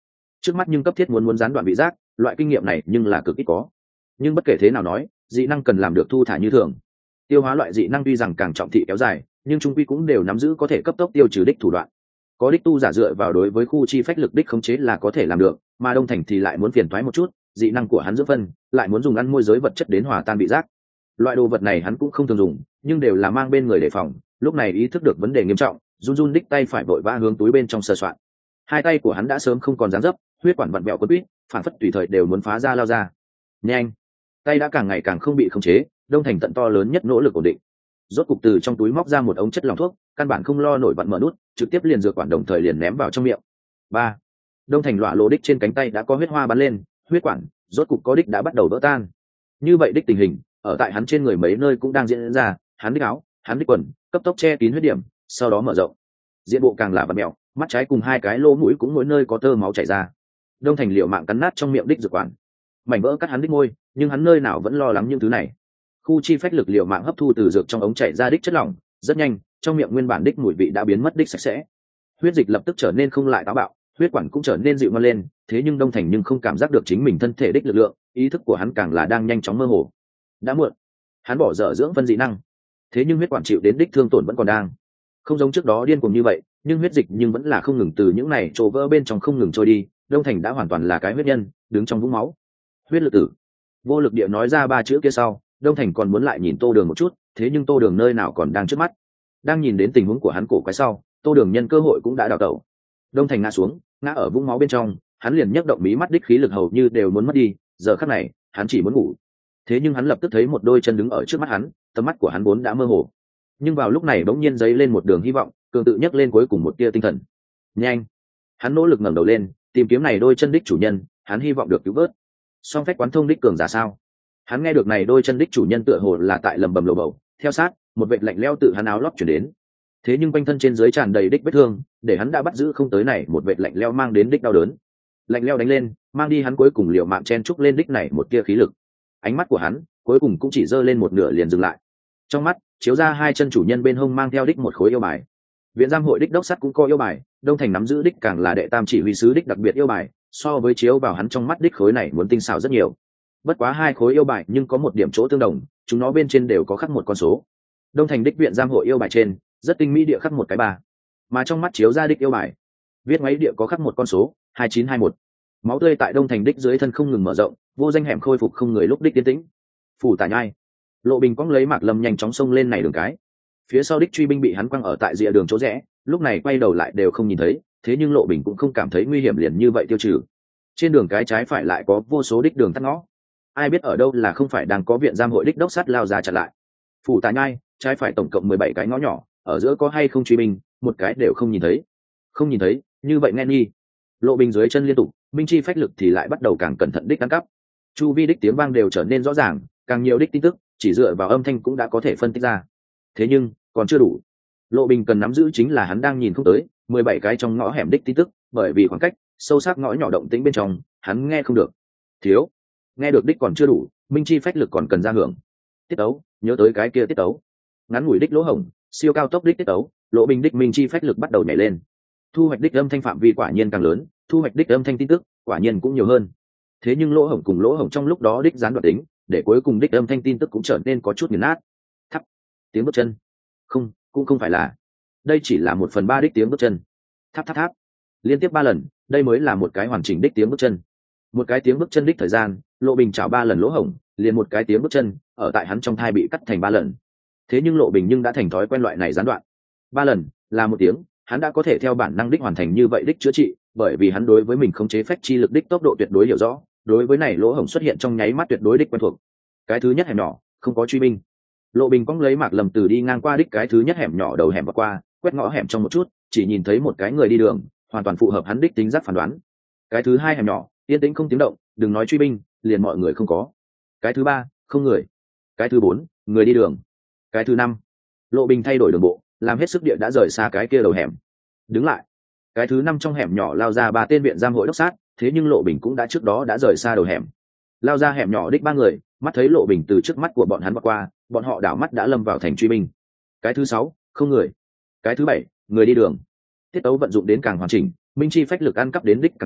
trước mắt nhưng cấp thiết muốn gián đoạn vị giác, loại kinh nghiệm này nhưng là cực ít có. Nhưng bất kể thế nào nói, dị năng cần làm được thu thả như thường. Tiêu hóa loại dị năng tuy rằng càng trọng thị kéo dài, nhưng trung quy cũng đều nắm giữ có thể cấp tốc tiêu trừ đích thủ đoạn. Có đích tu giả dựa vào đối với khu chi phách lực đích khống chế là có thể làm được, mà Đông Thành thì lại muốn phiền toái một chút, dị năng của hắn dưỡng phân lại muốn dùng ăn môi giới vật chất đến hòa tan vị giác. Loại đồ vật này hắn cũng không thường dùng, nhưng đều là mang bên người đề phòng. Lúc này ý thức được vấn đề nghiêm trọng, run run đích tay phải vội vã hướng túi bên trong sờ soạn. Hai tay của hắn đã sớm không còn dáng dấp, huyết quản vặn vẹo quấn quýt, phản phất tùy thời đều muốn phá ra lao ra. Nhanh, tay đã càng ngày càng không bị khống chế. Đông Thành tận to lớn nhất nỗ lực ổn định, rốt cục từ trong túi móc ra một ống chất lỏng thuốc, căn bản không lo nổi vặn mở nút, trực tiếp liền dược quản đồng thời liền ném vào trong miệng. Ba, Đông Thành lọa lộ đích trên cánh tay đã có huyết hoa bắn lên, huyết quản rốt cục có đích đã bắt đầu vỡ tan. Như vậy đích tình hình ở tại hắn trên người mấy nơi cũng đang diễn ra, hắn đích áo, hắn đích quần cấp tốc che kín huyết điểm, sau đó mở rộng, diện bộ càng là vặn mèo, mắt trái cùng hai cái lỗ mũi cũng mỗi nơi có tơ máu chảy ra. Đông Thành liều mạng cắn nát trong miệng đích dược quản, mảnh vỡ cắt hắn đích môi, nhưng hắn nơi nào vẫn lo lắng những thứ này. Khu chi phách lực liều mạng hấp thu từ dược trong ống chảy ra đích chất lỏng, rất nhanh trong miệng nguyên bản đích mùi vị đã biến mất đích sạch sẽ. Huyết dịch lập tức trở nên không lại táo bạo, huyết quản cũng trở nên dịu ngon lên. Thế nhưng Đông Thành nhưng không cảm giác được chính mình thân thể đích lực lượng, ý thức của hắn càng là đang nhanh chóng mơ hồ. Đã muộn, hắn bỏ dở dưỡng phân dị năng, thế nhưng huyết quản chịu đến đích thương tổn vẫn còn đang. Không giống trước đó điên cuồng như vậy, nhưng huyết dịch nhưng vẫn là không ngừng từ những này trổ vỡ bên trong không ngừng trôi đi. Đông Thành đã hoàn toàn là cái huyết nhân, đứng trong vũng máu. Huyết lực tử. Vô lực địa nói ra ba chữ kia sau, Đông Thành còn muốn lại nhìn Tô Đường một chút, thế nhưng Tô Đường nơi nào còn đang trước mắt. Đang nhìn đến tình huống của hắn cổ quái sau, Tô Đường nhân cơ hội cũng đã đào tẩu. Đông Thành ngã xuống, ngã ở vũng máu bên trong, hắn liền nhấc động mí mắt đích khí lực hầu như đều muốn mất đi, giờ khắc này, hắn chỉ muốn ngủ. Thế nhưng hắn lập tức thấy một đôi chân đứng ở trước mắt hắn, tầm mắt của hắn vốn đã mơ hồ. Nhưng vào lúc này bỗng nhiên dấy lên một đường hy vọng, cường tự nhấc lên cuối cùng một tia tinh thần. Nhanh! Hắn nỗ lực ngẩng đầu lên, tìm kiếm này đôi chân đích chủ nhân, hắn hy vọng được cứu vớt. Song phách quán thông đích cường giả sao? Hắn nghe được này đôi chân đích chủ nhân tựa hồ là tại lầm bầm lầu bầu, theo sát một vệt lạnh lẽo tự hắn áo lót chuyển đến. Thế nhưng quanh thân trên dưới tràn đầy đích vết thương, để hắn đã bắt giữ không tới này một vệt lạnh lẽo mang đến đích đau đớn. Lạnh lẽo đánh lên, mang đi hắn cuối cùng liều mạng chen trúc lên đích này một tia khí lực. Ánh mắt của hắn cuối cùng cũng chỉ dơ lên một nửa liền dừng lại. Trong mắt chiếu ra hai chân chủ nhân bên hông mang theo đích một khối yêu bài. Viện giam hội đích đốc sắt cũng có yêu bài, Đông Thành nắm giữ đích càng là đệ tam chỉ huy sứ đích đặc biệt yêu bài, so với chiếu vào hắn trong mắt đích khối này muốn tinh xảo rất nhiều. Bất quá hai khối yêu bài nhưng có một điểm chỗ tương đồng, chúng nó bên trên đều có khắc một con số. Đông Thành đích viện giam hội yêu bài trên rất tinh mỹ địa khắc một cái ba, mà trong mắt chiếu ra đích yêu bài viết ngoáy địa có khắc một con số 2921. Máu tươi tại Đông Thành đích dưới thân không ngừng mở rộng, vô danh hẻm khôi phục không người lúc đích tiến tĩnh. Phủ tả nhai, Lộ Bình cõng lấy Mạc Lâm nhanh chóng xông lên này đường cái. Phía sau đích truy binh bị hắn quăng ở tại rìa đường chỗ rẽ, lúc này quay đầu lại đều không nhìn thấy, thế nhưng Lộ Bình cũng không cảm thấy nguy hiểm liền như vậy tiêu trừ. Trên đường cái trái phải lại có vô số đích đường tắt ngõ, ai biết ở đâu là không phải đang có viện giam hội đích đốc sát lao ra chặn lại. Phủ tà nhai trái phải tổng cộng 17 cái ngõ nhỏ, ở giữa có hay không truy binh, một cái đều không nhìn thấy. Không nhìn thấy, như vậy nghe nghi. Lộ Bình dưới chân liên tục, minh chi phách lực thì lại bắt đầu càng cẩn thận đích ăn cắp. Chu vi đích tiếng vang đều trở nên rõ ràng, càng nhiều đích tin tức, chỉ dựa vào âm thanh cũng đã có thể phân tích ra. Thế nhưng còn chưa đủ. Lộ Bình cần nắm giữ chính là hắn đang nhìn không tới 17 cái trong ngõ hẻm đích tin tức, bởi vì khoảng cách sâu sắc ngõ nhỏ động tĩnh bên trong, hắn nghe không được. Thiếu, nghe được đích còn chưa đủ, minh chi phách lực còn cần ra hưởng. Tiết tấu, nhớ tới cái kia tiết tấu. Ngắn ngủi đích lỗ hổng, siêu cao tốc đích tiết tấu, Lộ Bình đích minh chi phách lực bắt đầu nhảy lên. Thu hoạch đích âm thanh phạm vi quả nhiên càng lớn, thu hoạch đích âm thanh tin tức quả nhiên cũng nhiều hơn. Thế nhưng lỗ hổng cùng lỗ hổng trong lúc đó đích gián đoạn tính, để cuối cùng đích âm thanh tin tức cũng trở nên có chút nghiền nát. Thắp, tiếng bước chân. Không, cũng không phải là. Đây chỉ là 1/3 đích tiếng bước chân. Tháp tháp tháp. Liên tiếp 3 lần, đây mới là một cái hoàn chỉnh đích tiếng bước chân. Một cái tiếng bước chân đích thời gian, Lộ Bình chảo 3 lần lỗ hổng, liền một cái tiếng bước chân ở tại hắn trong thai bị cắt thành 3 lần. Thế nhưng Lộ Bình nhưng đã thành thói quen loại này gián đoạn. 3 lần là 1 tiếng, hắn đã có thể theo bản năng đích hoàn thành như vậy đích chữa trị, bởi vì hắn đối với mình khống chế phách chi lực đích tốc độ tuyệt đối hiểu rõ, đối với này lỗ hổng xuất hiện trong nháy mắt tuyệt đối đích quen thuộc. Cái thứ nhất hẻm nhỏ, không có truy binh. Lộ Bình cong lấy Mạc Lâm từ đi ngang qua đích cái thứ nhất hẻm nhỏ đầu hẻm và qua, quét ngõ hẻm trong một chút, chỉ nhìn thấy một cái người đi đường, hoàn toàn phù hợp hắn đích tính giác phán đoán. Cái thứ hai hẻm nhỏ, yên tĩnh không tiếng động, đừng nói truy binh, liền mọi người không có. Cái thứ ba, không người. Cái thứ 4, người đi đường. Cái thứ 5, Lộ Bình thay đổi đường bộ, làm hết sức địa đã rời xa cái kia đầu hẻm. Đứng lại. Cái thứ 5 trong hẻm nhỏ lao ra 3 tên viện giam hội đốc sát, thế nhưng Lộ Bình cũng đã trước đó đã rời xa đầu hẻm. Lao ra hẻm nhỏ đích 3 người, mắt thấy Lộ Bình từ trước mắt của bọn hắn vượt qua, bọn họ đảo mắt đã lâm vào thành truy binh. Cái thứ 6, không người. Cái thứ 7, người đi đường. Tiết tấu vận dụng đến càng hoàn chỉnh, minh chi phách lực ăn cắp đến đích càng nhanh,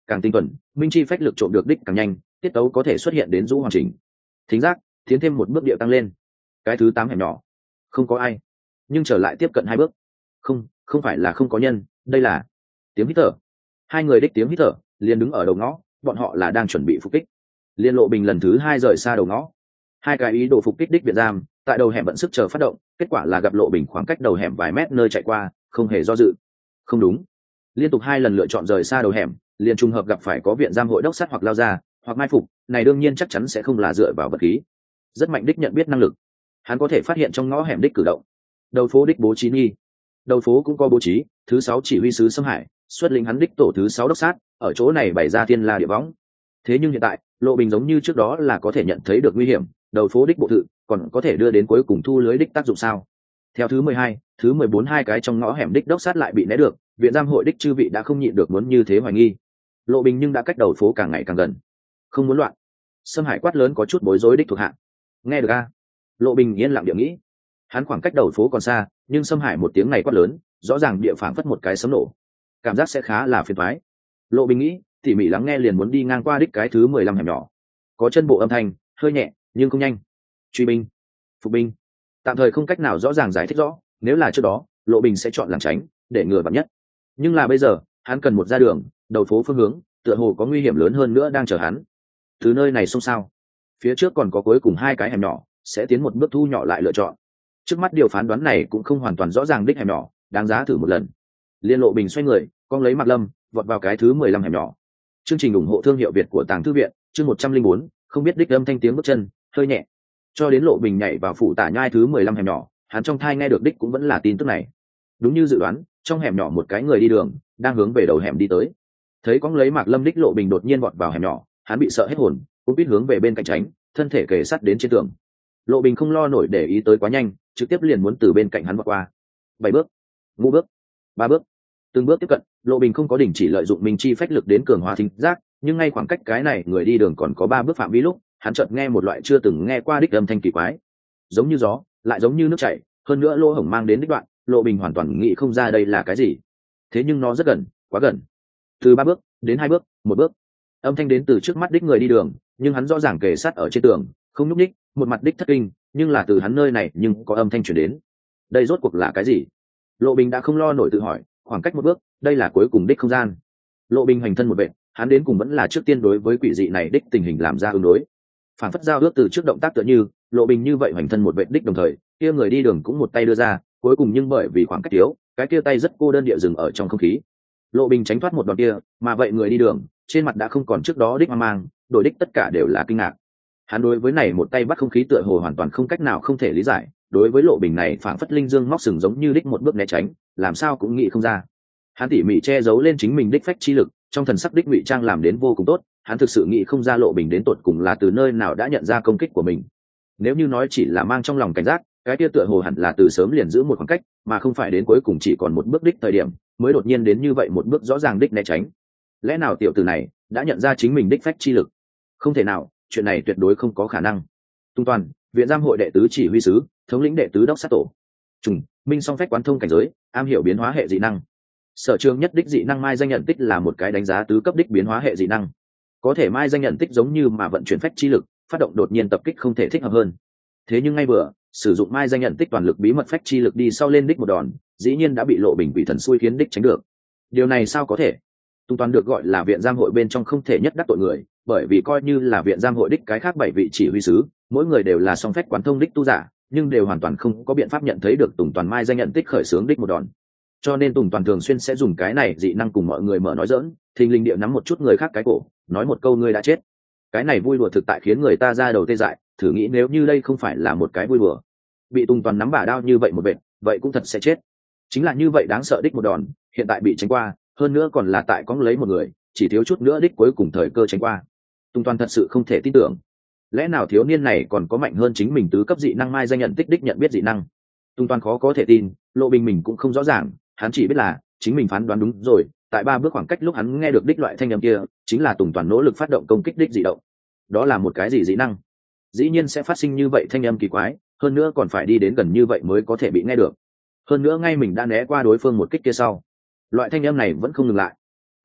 càng tinh thuần, minh chi phách lực trộm được đích càng nhanh, tiết tấu có thể xuất hiện đến rũ hoàn chỉnh. Thính giác tiến thêm một bước điệu tăng lên. Cái thứ 8 hẻm nhỏ không có ai, nhưng trở lại tiếp cận 2 bước. Không phải là không có nhân, đây là tiếng hít thở. Hai người đích tiếng hít thở liền đứng ở đầu ngõ, bọn họ là đang chuẩn bị phục kích. Liên Lộ Bình lần thứ 2 rời xa đầu ngõ. Hai cái ý đồ phục kích đích viện giam tại đầu hẻm vận sức chờ phát động, kết quả là gặp Lộ Bình khoảng cách đầu hẻm vài mét nơi chạy qua, không hề do dự. Không đúng, liên tục 2 lần lựa chọn rời xa đầu hẻm, liền trùng hợp gặp phải có viện giam hội đốc sát hoặc lao ra hoặc mai phục, này đương nhiên chắc chắn sẽ không là dựa vào vật khí. Rất mạnh đích nhận biết năng lực, hắn có thể phát hiện trong ngõ hẻm đích cử động. Đầu phố đích bố trí nghi, đầu phố cũng có bố trí. Thứ 6 chỉ huy sứ Sâm Hải xuất lĩnh hắn đích tổ thứ 6 đốc sát ở chỗ này bày ra thiên la địa võng. Thế nhưng hiện tại Lộ Bình giống như trước đó là có thể nhận thấy được nguy hiểm, đầu phố đích bộ thự còn có thể đưa đến cuối cùng thu lưới đích tác dụng sao? Theo thứ 12, thứ 14 hai cái trong ngõ hẻm đích đốc sát lại bị né được, viện giam hội đích chư vị đã không nhịn được muốn như thế hoài nghi. Lộ Bình nhưng đã cách đầu phố càng ngày càng gần, không muốn loạn. Sâm Hải quát lớn có chút bối rối đích thuộc hạ. Nghe được a? Lộ Bình yên lặng địa nghĩ. Hắn khoảng cách đầu phố còn xa, nhưng Sâm Hải một tiếng này quát lớn, rõ ràng địa phảng phất một cái sấm nổ, cảm giác sẽ khá là phiền toái. Lộ Bình nghĩ, tỉ mỉ lắng nghe liền muốn đi ngang qua đích cái thứ 15 hẻm nhỏ. Có chân bộ âm thanh, hơi nhẹ nhưng không nhanh. Truy binh, phục binh. Tạm thời không cách nào rõ ràng giải thích rõ, nếu là trước đó, Lộ Bình sẽ chọn lảng tránh, để ngừa vạn nhất. Nhưng là bây giờ, hắn cần một ra đường, đầu phố phương hướng, tựa hồ có nguy hiểm lớn hơn nữa đang chờ hắn. Từ nơi này xông sao? Phía trước còn có cuối cùng 2 cái hẻm nhỏ, sẽ tiến một bước thu nhỏ lại lựa chọn. Trước mắt điều phán đoán này cũng không hoàn toàn rõ ràng đích hẻm nhỏ, đáng giá thử một lần. Liên Lộ Bình xoay người, con lấy Mạc Lâm, vọt vào cái thứ 15 hẻm nhỏ. Chương trình ủng hộ thương hiệu Việt của Tàng Thư viện, chương 104, không biết đích âm thanh tiếng bước chân, hơi nhẹ. Cho đến Lộ Bình nhảy vào phủ tả nhai thứ 15 hẻm nhỏ, hắn trong thai nghe được đích cũng vẫn là tin tức này. Đúng như dự đoán, trong hẻm nhỏ một cái người đi đường đang hướng về đầu hẻm đi tới. Thấy con lấy Mạc Lâm đích Lộ Bình đột nhiên vọt vào hẻm nhỏ, hắn bị sợ hết hồn, cũng biết hướng về bên cạnh tránh, thân thể kề sát đến trên tường. Lộ Bình không lo nổi để ý tới quá nhanh, trực tiếp liền muốn từ bên cạnh hắn vọt qua. 7 bước, 5 bước, 3 bước, từng bước tiếp cận. Lộ Bình không có đình chỉ lợi dụng minh chi phách lực đến cường hóa thính giác, nhưng ngay khoảng cách cái này người đi đường còn có 3 bước phạm vi lúc, hắn chợt nghe một loại chưa từng nghe qua đích âm thanh kỳ quái, giống như gió, lại giống như nước chảy, hơn nữa lỗ hổng mang đến đích đoạn, Lộ Bình hoàn toàn nghĩ không ra đây là cái gì. Thế nhưng nó rất gần, quá gần. Từ 3 bước đến 2 bước, 1 bước, âm thanh đến từ trước mắt đích người đi đường, nhưng hắn rõ ràng kề sát ở trên tường, không nhúc nhích, một mặt đích thất kinh, nhưng là từ hắn nơi này nhưng có âm thanh truyền đến. Đây rốt cuộc là cái gì? Lộ Bình đã không lo nổi tự hỏi, khoảng cách 1 bước, đây là cuối cùng đích không gian. Lộ Bình hành thân một vệt, hắn đến cùng vẫn là trước tiên đối với quỷ dị này đích tình hình làm ra ứng đối. Phản phất giao ước từ trước động tác tựa như, Lộ Bình như vậy hành thân một vệt đích đồng thời, kia người đi đường cũng một tay đưa ra, cuối cùng nhưng bởi vì khoảng cách thiếu, cái kia tay rất cô đơn địa dừng ở trong không khí. Lộ Bình tránh thoát một đòn kia, mà vậy người đi đường, trên mặt đã không còn trước đó đích hoang mang, đổi đích tất cả đều là kinh ngạc. Hắn đối với này một tay bắt không khí tựa hồ hoàn toàn không cách nào không thể lý giải, đối với Lộ Bình này phảng phất linh dương móc sừng giống như đích một bước né tránh, làm sao cũng nghĩ không ra. Hắn tỉ mỉ che giấu lên chính mình đích phách chi lực, trong thần sắc đích ngụy trang làm đến vô cùng tốt, hắn thực sự nghĩ không ra Lộ Bình đến tột cùng là từ nơi nào đã nhận ra công kích của mình. Nếu như nói chỉ là mang trong lòng cảnh giác, cái kia tựa hồ hẳn là từ sớm liền giữ một khoảng cách, mà không phải đến cuối cùng chỉ còn một bước đích thời điểm mới đột nhiên đến như vậy một bước rõ ràng đích né tránh. Lẽ nào tiểu tử này đã nhận ra chính mình đích phách chi lực? Không thể nào, chuyện này tuyệt đối không có khả năng. Tung Toàn, viện giam hội đệ tứ chỉ huy sứ, thống lĩnh đệ tứ đốc sát tổ. Trùng, minh song phách quán thông cảnh giới, am hiểu biến hóa hệ dị năng. Sở trường nhất đích dị năng mai danh nhận tích là một cái đánh giá tứ cấp đích biến hóa hệ dị năng. Có thể mai danh nhận tích giống như mà vận chuyển phách chi lực, phát động đột nhiên tập kích không thể thích hợp hơn. Thế nhưng ngay vừa sử dụng mai danh nhận tích toàn lực bí mật phách chi lực đi sau lên đích một đòn, dĩ nhiên đã bị Lộ Bình quỷ thần xui khiến đích tránh được. Điều này sao có thể? Tung Toàn được gọi là viện giam hội bên trong không thể nhất đắc tội người, bởi vì coi như là viện giam hội đích cái khác 7 vị chỉ huy sứ, mỗi người đều là song phách quán thông đích tu giả, nhưng đều hoàn toàn không có biện pháp nhận thấy được Tùng Toàn mai danh nhận tích khởi xướng đích một đòn. Cho nên Tùng Toàn thường xuyên sẽ dùng cái này dị năng cùng mọi người mở nói dỡn, thình lình địa nắm một chút người khác cái cổ, nói một câu ngươi đã chết. Cái này vui đùa thực tại khiến người ta ra đầu tê dại, thử nghĩ nếu như đây không phải là một cái vui đùa, bị Tùng Toàn nắm bả đao như vậy một vệt, vậy cũng thật sẽ chết. Chính là như vậy đáng sợ đích một đòn, hiện tại bị tránh qua, hơn nữa còn là tại cóng lấy một người, chỉ thiếu chút nữa đích cuối cùng thời cơ tránh qua. Tùng Toàn thật sự không thể tin tưởng, lẽ nào thiếu niên này còn có mạnh hơn chính mình tứ cấp dị năng mai danh nhận tích đích nhận biết dị năng? Tùng Toàn khó có thể tin, Lộ Bình mình cũng không rõ ràng, hắn chỉ biết là chính mình phán đoán đúng rồi, tại 3 bước khoảng cách lúc hắn nghe được đích loại thanh âm kia, chính là Tùng Toàn nỗ lực phát động công kích đích dị động. Đó là một cái gì dị năng? Dĩ nhiên sẽ phát sinh như vậy thanh âm kỳ quái, hơn nữa còn phải đi đến gần như vậy mới có thể bị nghe được. Hơn nữa ngay mình đã né qua đối phương một kích kia sau, loại thanh âm này vẫn không ngừng lại.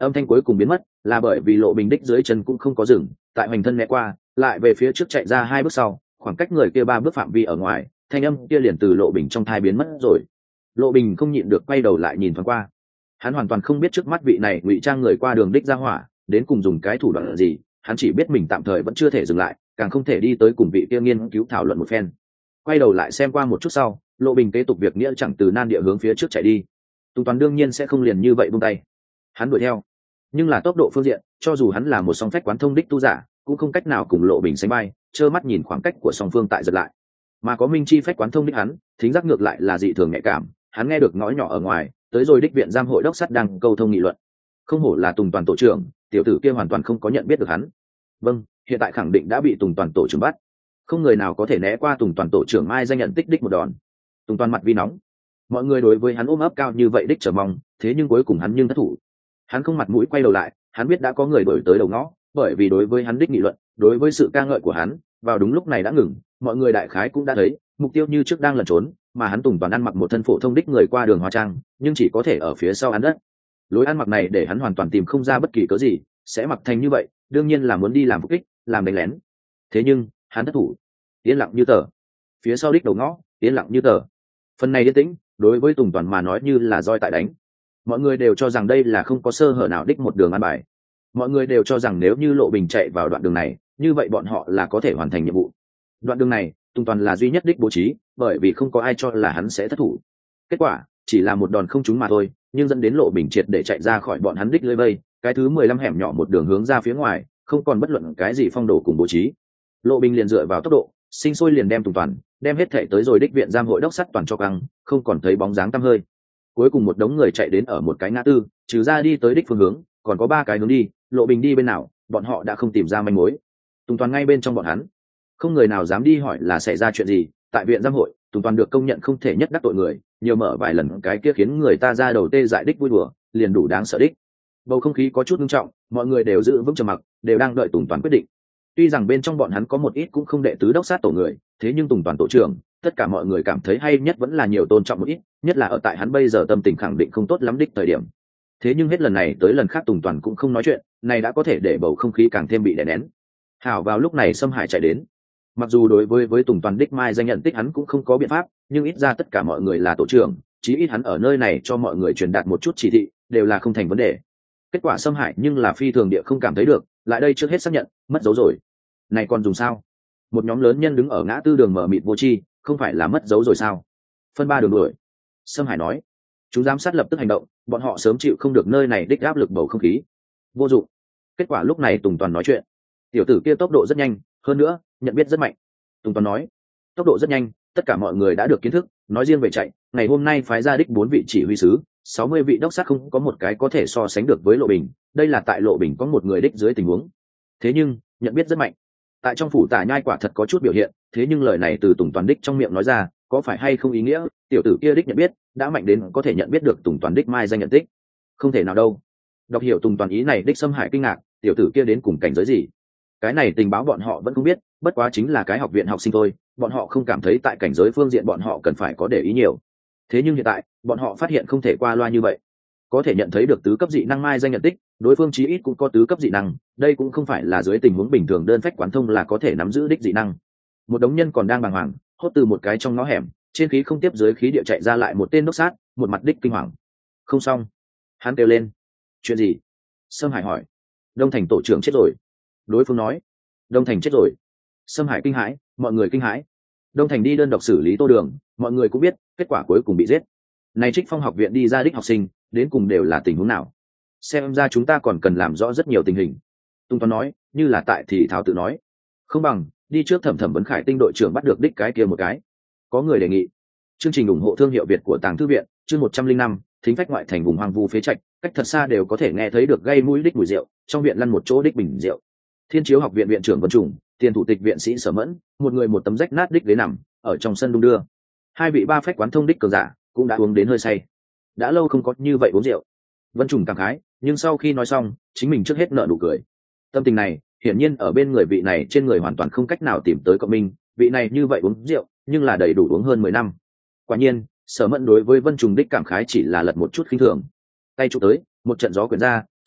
Âm thanh cuối cùng biến mất là bởi vì Lộ Bình đích dưới chân cũng không có dừng, tại hoành thân né qua lại về phía trước chạy ra 2 bước sau, khoảng cách người kia 3 bước phạm vi ở ngoài, thanh âm kia liền từ Lộ Bình trong thai biến mất rồi. Lộ Bình không nhịn được quay đầu lại nhìn thoáng qua, hắn hoàn toàn không biết trước mắt vị này ngụy trang người qua đường đích ra hỏa đến cùng dùng cái thủ đoạn gì, hắn chỉ biết mình tạm thời vẫn chưa thể dừng lại, càng không thể đi tới cùng vị kia nghiên cứu thảo luận một phen. Quay đầu lại xem qua một chút sau, Lộ Bình kế tục việc nghĩa chẳng từ nan địa hướng phía trước chạy đi. Tùng Toàn đương nhiên sẽ không liền như vậy buông tay, hắn đuổi theo, nhưng là tốc độ phương diện, cho dù hắn là một song phách quán thông đích tu giả, cũng không cách nào cùng Lộ Bình sánh vai, trơ mắt nhìn khoảng cách của song phương tại giật lại. Mà có minh chi phách quán thông đích hắn, thính giác ngược lại là dị thường nhạy cảm, hắn nghe được ngõ nhỏ ở ngoài, tới rồi đích viện giam hội đốc sắt đang câu thông nghị luận. Không hổ là Tùng Toàn tổ trưởng, tiểu tử kia hoàn toàn không có nhận biết được hắn. Vâng, hiện tại khẳng định đã bị Tùng Toàn tổ trưởng bắt, không người nào có thể né qua Tùng Toàn tổ trưởng mai danh nhận tích đích một đòn. Tùng Toàn mặt vi nóng, mọi người đối với hắn ôm ấp cao như vậy đích chờ mong, thế nhưng cuối cùng hắn nhưng thất thủ. Hắn không mặt mũi quay đầu lại, hắn biết đã có người đuổi tới đầu ngõ, bởi vì đối với hắn đích nghị luận, đối với sự ca ngợi của hắn, vào đúng lúc này đã ngừng, mọi người đại khái cũng đã thấy, mục tiêu như trước đang lẩn trốn, mà hắn Tùng Toàn ăn mặc một thân phổ thông đích người qua đường hóa trang, nhưng chỉ có thể ở phía sau ăn đất. Lối ăn mặc này để hắn hoàn toàn tìm không ra bất kỳ cớ gì, sẽ mặc thành như vậy, đương nhiên là muốn đi làm phục kích, làm đánh lén. Thế nhưng, hắn thất thủ, yên lặng như tờ. Phía sau đích đầu ngõ, yên lặng như tờ. Phần này yên tĩnh, đối với Tùng Toàn mà nói như là roi tại đánh. Mọi người đều cho rằng đây là không có sơ hở nào đích một đường ăn bài. Mọi người đều cho rằng nếu như Lộ Bình chạy vào đoạn đường này, như vậy bọn họ là có thể hoàn thành nhiệm vụ. Đoạn đường này, Tùng Toàn là duy nhất đích bố trí, bởi vì không có ai cho là hắn sẽ thất thủ. Kết quả, chỉ là một đòn không trúng mà thôi, nhưng dẫn đến Lộ Bình triệt để chạy ra khỏi bọn hắn đích lưới vây, cái thứ 15 hẻm nhỏ một đường hướng ra phía ngoài, không còn bất luận cái gì phong độ cùng bố trí. Lộ Bình liền dựa vào tốc độ, sinh sôi liền đem Tùng Toàn, đem hết thể tới rồi đích viện giam hội đốc sắt toàn cho căng, không còn thấy bóng dáng tăm hơi. Cuối cùng một đống người chạy đến ở một cái ngã tư, trừ ra đi tới đích phương hướng, còn có 3 cái hướng đi, Lộ Bình đi bên nào, bọn họ đã không tìm ra manh mối. Tùng Toàn ngay bên trong bọn hắn, không người nào dám đi hỏi là xảy ra chuyện gì. Tại viện giam hội, Tùng Toàn được công nhận không thể nhất đắc tội người, nhiều mở vài lần cái kia khiến người ta ra đầu tê dại đích vui đùa, liền đủ đáng sợ đích. Bầu không khí có chút nghiêm trọng, mọi người đều giữ vững trầm mặc, đều đang đợi Tùng Toàn quyết định. Tuy rằng bên trong bọn hắn có một ít cũng không đệ tứ đốc sát tổ người, thế nhưng Tùng Toàn tổ trưởng, tất cả mọi người cảm thấy hay nhất vẫn là nhiều tôn trọng một ít, nhất là ở tại hắn bây giờ tâm tình khẳng định không tốt lắm đích thời điểm. Thế nhưng hết lần này tới lần khác Tùng Toàn cũng không nói chuyện, này đã có thể để bầu không khí càng thêm bị đè nén. Hảo vào lúc này Sâm Hải chạy đến. Mặc dù đối với Tùng Toàn đích mai danh nhận tích hắn cũng không có biện pháp, nhưng ít ra tất cả mọi người là tổ trưởng, chí ít hắn ở nơi này cho mọi người truyền đạt một chút chỉ thị, đều là không thành vấn đề. Kết quả Sâm Hải nhưng là phi thường địa không cảm thấy được, lại đây trước hết xác nhận, mất dấu rồi. Này còn dùng sao? Một nhóm lớn nhân đứng ở ngã tư đường mở mịt vô tri, không phải là mất dấu rồi sao? Phân 3 đường đuổi. Sâm Hải nói, chúng giám sát lập tức hành động, bọn họ sớm chịu không được nơi này đích áp lực bầu không khí. Vô dụng. Kết quả lúc này Tùng Toàn nói chuyện. Tiểu tử kia tốc độ rất nhanh, hơn nữa, nhận biết rất mạnh. Tùng Toàn nói, tốc độ rất nhanh, tất cả mọi người đã được kiến thức, nói riêng về chạy, ngày hôm nay phái ra đích 4 vị chỉ huy sứ, 60 vị đốc sát không có một cái có thể so sánh được với Lộ Bình, đây là tại Lộ Bình có một người đích dưới tình huống. Thế nhưng, nhận biết rất mạnh. Tại trong phủ Tả Nhai quả thật có chút biểu hiện, thế nhưng lời này từ Tùng Toàn đích trong miệng nói ra, có phải hay không ý nghĩa, tiểu tử kia đích nhận biết, đã mạnh đến có thể nhận biết được Tùng Toàn đích mai danh nhận tích. Không thể nào đâu. Đọc hiểu Tùng Toàn ý này đích Sâm Hải kinh ngạc, tiểu tử kia đến cùng cảnh giới gì? Cái này tình báo bọn họ vẫn không biết, bất quá chính là cái học viện học sinh thôi, bọn họ không cảm thấy tại cảnh giới phương diện bọn họ cần phải có để ý nhiều. Thế nhưng hiện tại, bọn họ phát hiện không thể qua loa như vậy. Có thể nhận thấy được tứ cấp dị năng mai danh nhận tích, đối phương chí ít cũng có tứ cấp dị năng, đây cũng không phải là dưới tình huống bình thường đơn phách quán thông là có thể nắm giữ đích dị năng. Một đống nhân còn đang bàng hoàng, hốt từ một cái trong ngõ hẻm, trên khí không tiếp dưới khí địa chạy ra lại một tên đốc sát, một mặt đích kinh hoàng. Không xong, hắn kêu lên. Chuyện gì? Sâm Hải hỏi. Đông Thành tổ trưởng chết rồi. Đối phương nói. Đông Thành chết rồi. Sâm Hải kinh hãi, mọi người kinh hãi. Đông Thành đi đơn độc xử lý Tô Đường, mọi người cũng biết, kết quả cuối cùng bị giết. Này Trích Phong học viện đi ra đích học sinh, đến cùng đều là tình huống nào? Xem ra chúng ta còn cần làm rõ rất nhiều tình hình. Tung Toán nói, như là tại thì tháo tự nói. Không bằng, đi trước thẩm vấn Khải Tinh đội trưởng bắt được đích cái kia một cái. Có người đề nghị. Chương trình ủng hộ thương hiệu Việt của Tàng Thư viện, chương 105, thính phách ngoại thành vùng hoang vu phế trạch, cách thật xa đều có thể nghe thấy được gây mũi đích mùi rượu, trong viện lăn một chỗ đích bình rượu. Thiên Chiếu học viện viện trưởng Vân Trùng, tiền thủ tịch viện sĩ Sở Mẫn, một người một tấm rách nát đích ghế nằm, ở trong sân đung đưa. 2 vị 3 phách quán thông đích cường giả, cũng đã uống đến hơi say. Đã lâu không có như vậy uống rượu. Vân Trùng cảm khái, nhưng sau khi nói xong, chính mình trước hết nở nụ cười. Tâm tình này, hiển nhiên ở bên người vị này trên người hoàn toàn không cách nào tìm tới cộng minh, vị này như vậy uống rượu, nhưng là đầy đủ uống hơn 10 năm. Quả nhiên, Sở Mẫn đối với Vân Trùng đích cảm khái chỉ là lật một chút khinh thường. Tay chụp tới, một trận gió quyển ra,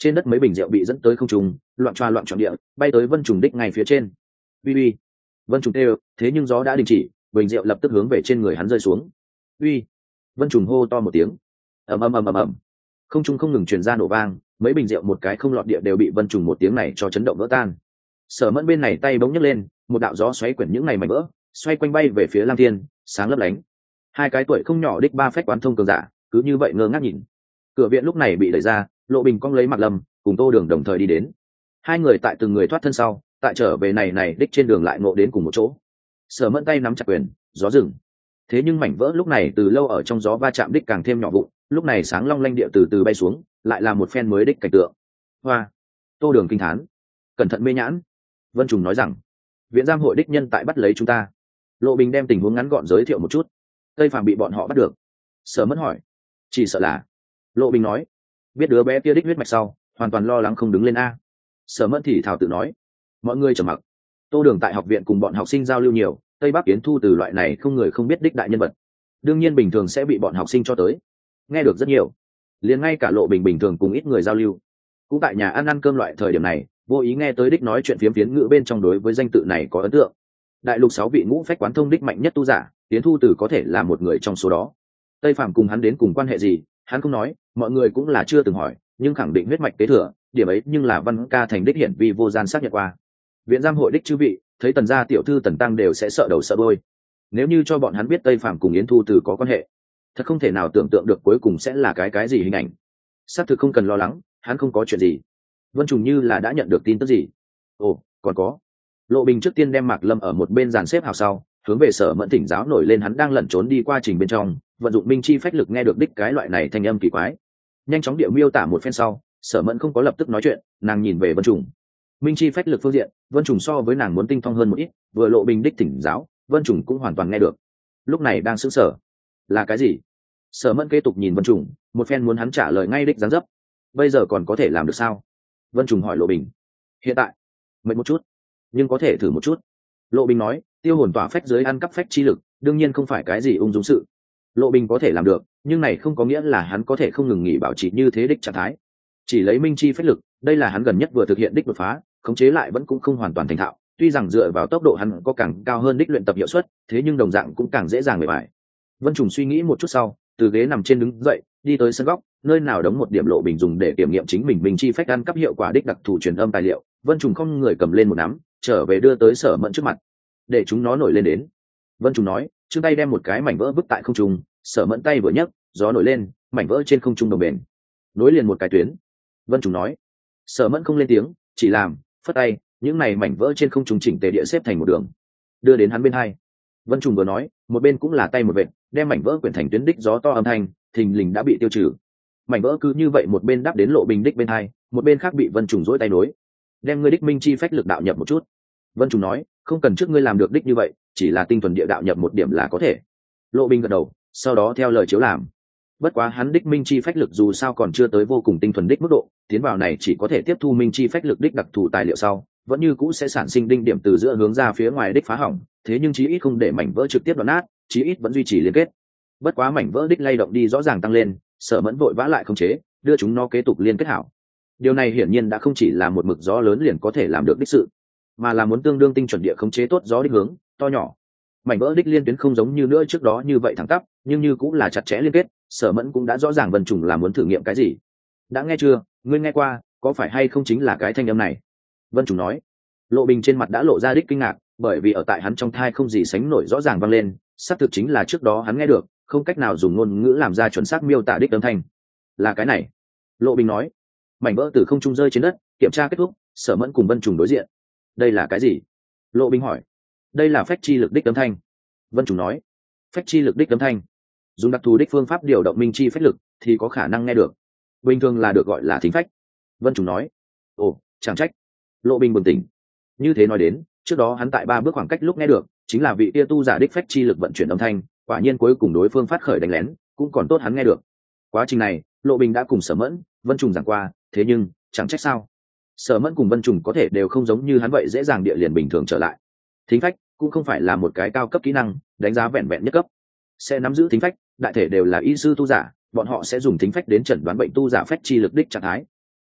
trên đất mấy bình rượu bị dẫn tới không trung, loạn tròn địa bay tới Vân Trùng đích ngay phía trên. Uy uy. Vân Trùng kêu, thế nhưng gió đã đình chỉ, bình rượu lập tức hướng về trên người hắn rơi xuống. Uy. Vân Trùng hô to một tiếng. Ầm ầm ầm ầm ầm. Không trung không ngừng truyền ra nổ vang, mấy bình rượu một cái không lọt địa đều bị Vân Trùng một tiếng này cho chấn động vỡ tan. Sở Mẫn bên này tay bỗng nhấc lên, một đạo gió xoáy quyển những này mảnh vỡ, xoay quanh bay về phía Lam Thiên, sáng lấp lánh. Hai cái tuổi không nhỏ đích ba phách quán thông cường giả, cứ như vậy ngơ ngác nhìn. Cửa viện lúc này bị đẩy ra, Lộ Bình cong lấy Mạc Lâm, cùng Tô Đường đồng thời đi đến. Hai người tại từng người thoát thân sau, tại trở về này đích trên đường lại ngộ đến cùng một chỗ. Sở Mẫn tay nắm chặt quyền, gió dừng. Thế nhưng mảnh vỡ lúc này từ lâu ở trong gió va chạm đích càng thêm nhỏ vụn, lúc này sáng long lanh địa từ từ bay xuống, lại là một phen mới đích cảnh tượng. Hoa. Tô Đường kinh thán. Cẩn thận mê nhãn. Vân Trùng nói rằng, viện giam hội đích nhân tại bắt lấy chúng ta. Lộ Bình đem tình huống ngắn gọn giới thiệu một chút. Tây Phàm bị bọn họ bắt được. Sở Mẫn hỏi, chỉ sợ là. Lộ Bình nói, biết đứa bé kia đích huyết mạch sau, hoàn toàn lo lắng không đứng lên a. Sở Mẫn thì thào tự nói. Mọi người trầm mặc. Tô Đường tại học viện cùng bọn học sinh giao lưu nhiều, Tây Bắc Yến Thu từ loại này không người không biết đích đại nhân vật, đương nhiên bình thường sẽ bị bọn học sinh cho tới nghe được rất nhiều. Liền ngay cả Lộ Bình bình thường cùng ít người giao lưu, cũng tại nhà ăn cơm loại thời điểm này vô ý nghe tới đích nói chuyện phiếm ngữ bên trong đối với danh tự này có ấn tượng. Đại lục 6 vị ngũ phách quán thông đích mạnh nhất tu giả, Yến Thu từ có thể là một người trong số đó. Tây Phàm cùng hắn đến cùng quan hệ gì, hắn không nói, mọi người cũng là chưa từng hỏi, nhưng khẳng định huyết mạch kế thừa, điểm ấy nhưng là Văn Ca thành đích hiển vi vô gian xác nhận qua. Viện giam hội đích chư vị thấy Tần gia tiểu thư Tần Tăng đều sẽ sợ đầu sợ đôi. Nếu như cho bọn hắn biết Tây Phàm cùng Yến Thu từ có quan hệ, thật không thể nào tưởng tượng được cuối cùng sẽ là cái gì hình ảnh. Xác thực không cần lo lắng, hắn không có chuyện gì. Vân Trùng như là đã nhận được tin tức gì. Ồ, còn có. Lộ Bình trước tiên đem Mạc Lâm ở một bên dàn xếp hào sau, hướng về Sở Mẫn thỉnh giáo nổi lên hắn đang lẩn trốn đi qua trình bên trong, vận dụng minh chi phách lực nghe được đích cái loại này thanh âm kỳ quái. Nhanh chóng địa miêu tả một phen sau, Sở Mẫn không có lập tức nói chuyện, nàng nhìn về Vân Trùng. Minh chi phách lực phương diện, Vân Trùng so với nàng muốn tinh thông hơn một ít, vừa Lộ Bình đích thỉnh giáo, Vân Trùng cũng hoàn toàn nghe được. Lúc này đang sững sờ. Là cái gì? Sở Mẫn kế tục nhìn Vân Trùng, một phen muốn hắn trả lời ngay đích dáng dấp. Bây giờ còn có thể làm được sao? Vân Trùng hỏi Lộ Bình. Hiện tại, mệt một chút, nhưng có thể thử một chút. Lộ Bình nói, tiêu hồn tỏa phách dưới ăn cắp phách chi lực, đương nhiên không phải cái gì ung dung sự. Lộ Bình có thể làm được, nhưng này không có nghĩa là hắn có thể không ngừng nghỉ bảo trì như thế đích trạng thái. Chỉ lấy minh chi phách lực, đây là hắn gần nhất vừa thực hiện đích đột phá, khống chế lại vẫn cũng không hoàn toàn thành thạo. Tuy rằng dựa vào tốc độ hắn có càng cao hơn đích luyện tập hiệu suất, thế nhưng đồng dạng cũng càng dễ dàng bề bại. Vân Trùng suy nghĩ một chút sau, từ ghế nằm trên đứng dậy, đi tới sân góc, nơi nào đóng một điểm Lộ Bình dùng để kiểm nghiệm chính mình minh chi phách ăn cắp hiệu quả đích đặc thù truyền âm tài liệu. Vân Trùng không người cầm lên một nắm, trở về đưa tới Sở Mẫn trước mặt, để chúng nó nổi lên đến. Vân Trùng nói, chương tay đem một cái mảnh vỡ vứt tại không trung. Sở Mẫn tay vừa nhấc, gió nổi lên, mảnh vỡ trên không trung đồng bền, nối liền một cái tuyến. Vân Trùng nói. Sở Mẫn không lên tiếng, chỉ làm phất tay, những này mảnh vỡ trên không trung chỉnh tề địa xếp thành một đường, đưa đến hắn bên hai. Vân Trùng vừa nói, một bên cũng là tay một vệt, đem mảnh vỡ quyển thành tuyến đích gió to âm thanh, thình lình đã bị tiêu trừ. Mảnh vỡ cứ như vậy một bên đáp đến Lộ Bình đích bên hai, một bên khác bị Vân Trùng dỗi tay nối. Đem ngươi đích minh chi phách lực đạo nhập một chút. Vân Trùng nói, không cần trước ngươi làm được đích như vậy, chỉ là tinh thuần địa đạo nhập một điểm là có thể. Lộ Bình gật đầu, sau đó theo lời chiếu làm. Bất quá hắn đích minh chi phách lực dù sao còn chưa tới vô cùng tinh thuần đích mức độ, tiến vào này chỉ có thể tiếp thu minh chi phách lực đích đặc thù tài liệu sau, vẫn như cũ sẽ sản sinh đinh điểm từ giữa hướng ra phía ngoài đích phá hỏng, thế nhưng chí ít không để mảnh vỡ trực tiếp đoạn nát, chí ít vẫn duy trì liên kết. Bất quá mảnh vỡ đích lay động đi rõ ràng tăng lên, Sở Mẫn vội vã lại không chế, đưa chúng nó kế tục liên kết hảo. Điều này hiển nhiên đã không chỉ là một mực gió lớn liền có thể làm được đích sự, mà là muốn tương đương tinh chuẩn địa khống chế tốt gió đích hướng to nhỏ. Mảnh vỡ đích liên tuyến không giống như nữa trước đó như vậy thẳng tắp, nhưng như cũng là chặt chẽ liên kết. Sở Mẫn cũng đã rõ ràng Vân Trùng là muốn thử nghiệm cái gì. Đã nghe chưa, ngươi nghe qua, có phải hay không chính là cái thanh âm này? Vân Trùng nói. Lộ Bình trên mặt đã lộ ra đích kinh ngạc, bởi vì ở tại hắn trong thai không gì sánh nổi rõ ràng vang lên, xác thực chính là trước đó hắn nghe được, không cách nào dùng ngôn ngữ làm ra chuẩn xác miêu tả đích âm thanh. Là cái này. Lộ Bình nói. Mảnh vỡ từ không trung rơi trên đất, kiểm tra kết thúc, Sở Mẫn cùng Vân Trùng đối diện. Đây là cái gì? Lộ Bình hỏi. Đây là phách chi lực đích âm thanh. Vân Trùng nói. Phách chi lực đích âm thanh, dùng đặc thù đích phương pháp điều động minh chi phách lực thì có khả năng nghe được, bình thường là được gọi là thính phách. Vân Trùng nói. Ồ, chẳng trách. Lộ Bình bừng tỉnh. Như thế nói đến, trước đó hắn tại 3 bước khoảng cách lúc nghe được chính là vị tia tu giả đích phách chi lực vận chuyển âm thanh, quả nhiên cuối cùng đối phương phát khởi đánh lén cũng còn tốt hắn nghe được. Quá trình này Lộ Bình đã cùng Sở Mẫn, Vân Trùng giảng qua, thế nhưng chẳng trách sao Sở Mẫn cùng Vân Trùng có thể đều không giống như hắn vậy dễ dàng địa liền bình thường trở lại. Thính phách cũng không phải là một cái cao cấp kỹ năng, đánh giá vẹn vẹn nhất cấp. Sẽ nắm giữ thính phách, đại thể đều là y sư tu giả, bọn họ sẽ dùng thính phách đến chẩn đoán bệnh tu giả phách chi lực đích trạng thái.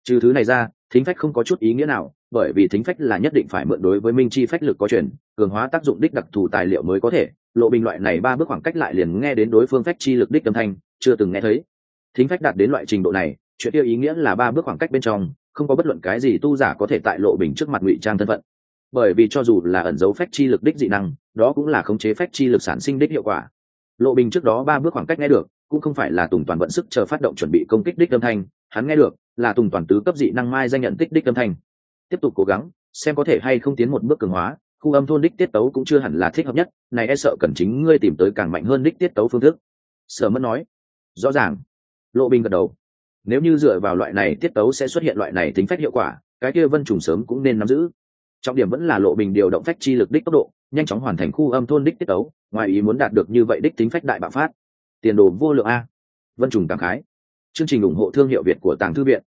Trừ thứ này ra, thính phách không có chút ý nghĩa nào, bởi vì thính phách là nhất định phải mượn đối với minh chi phách lực có truyền cường hóa tác dụng đích đặc thù tài liệu mới có thể. Lộ Bình loại này 3 bước khoảng cách lại liền nghe đến đối phương phách chi lực đích âm thanh, chưa từng nghe thấy. Thính phách đạt đến loại trình độ này, chuyện kia ý nghĩa là 3 bước khoảng cách bên trong không có bất luận cái gì tu giả có thể tại Lộ Bình trước mặt ngụy trang thân phận, bởi vì cho dù là ẩn dấu phách chi lực đích dị năng, đó cũng là khống chế phách chi lực sản sinh đích hiệu quả. Lộ Bình trước đó 3 bước khoảng cách nghe được cũng không phải là Tùng Toàn vận sức chờ phát động chuẩn bị công kích đích âm thanh, hắn nghe được là Tùng Toàn tứ cấp dị năng mai danh nhận tích đích âm thanh. Tiếp tục cố gắng xem có thể hay không tiến một bước cường hóa, khu âm thôn đích tiết tấu cũng chưa hẳn là thích hợp nhất, này e sợ cần chính ngươi tìm tới càng mạnh hơn đích tiết tấu phương thức. Sở Mẫn nói. Rõ ràng. Lộ Bình gật đầu. Nếu như dựa vào loại này tiết tấu sẽ xuất hiện loại này tính phách hiệu quả, cái kia Vân Trùng sớm cũng nên nắm giữ. Trọng điểm vẫn là Lộ Bình điều động phách chi lực đích tốc độ, nhanh chóng hoàn thành khu âm thôn đích tiết tấu, ngoài ý muốn đạt được như vậy đích tính phách đại bạo phát. Tiền đồ vô lượng a. Vân Trùng cảm khái. Chương trình ủng hộ thương hiệu Việt của Tàng Thư viện.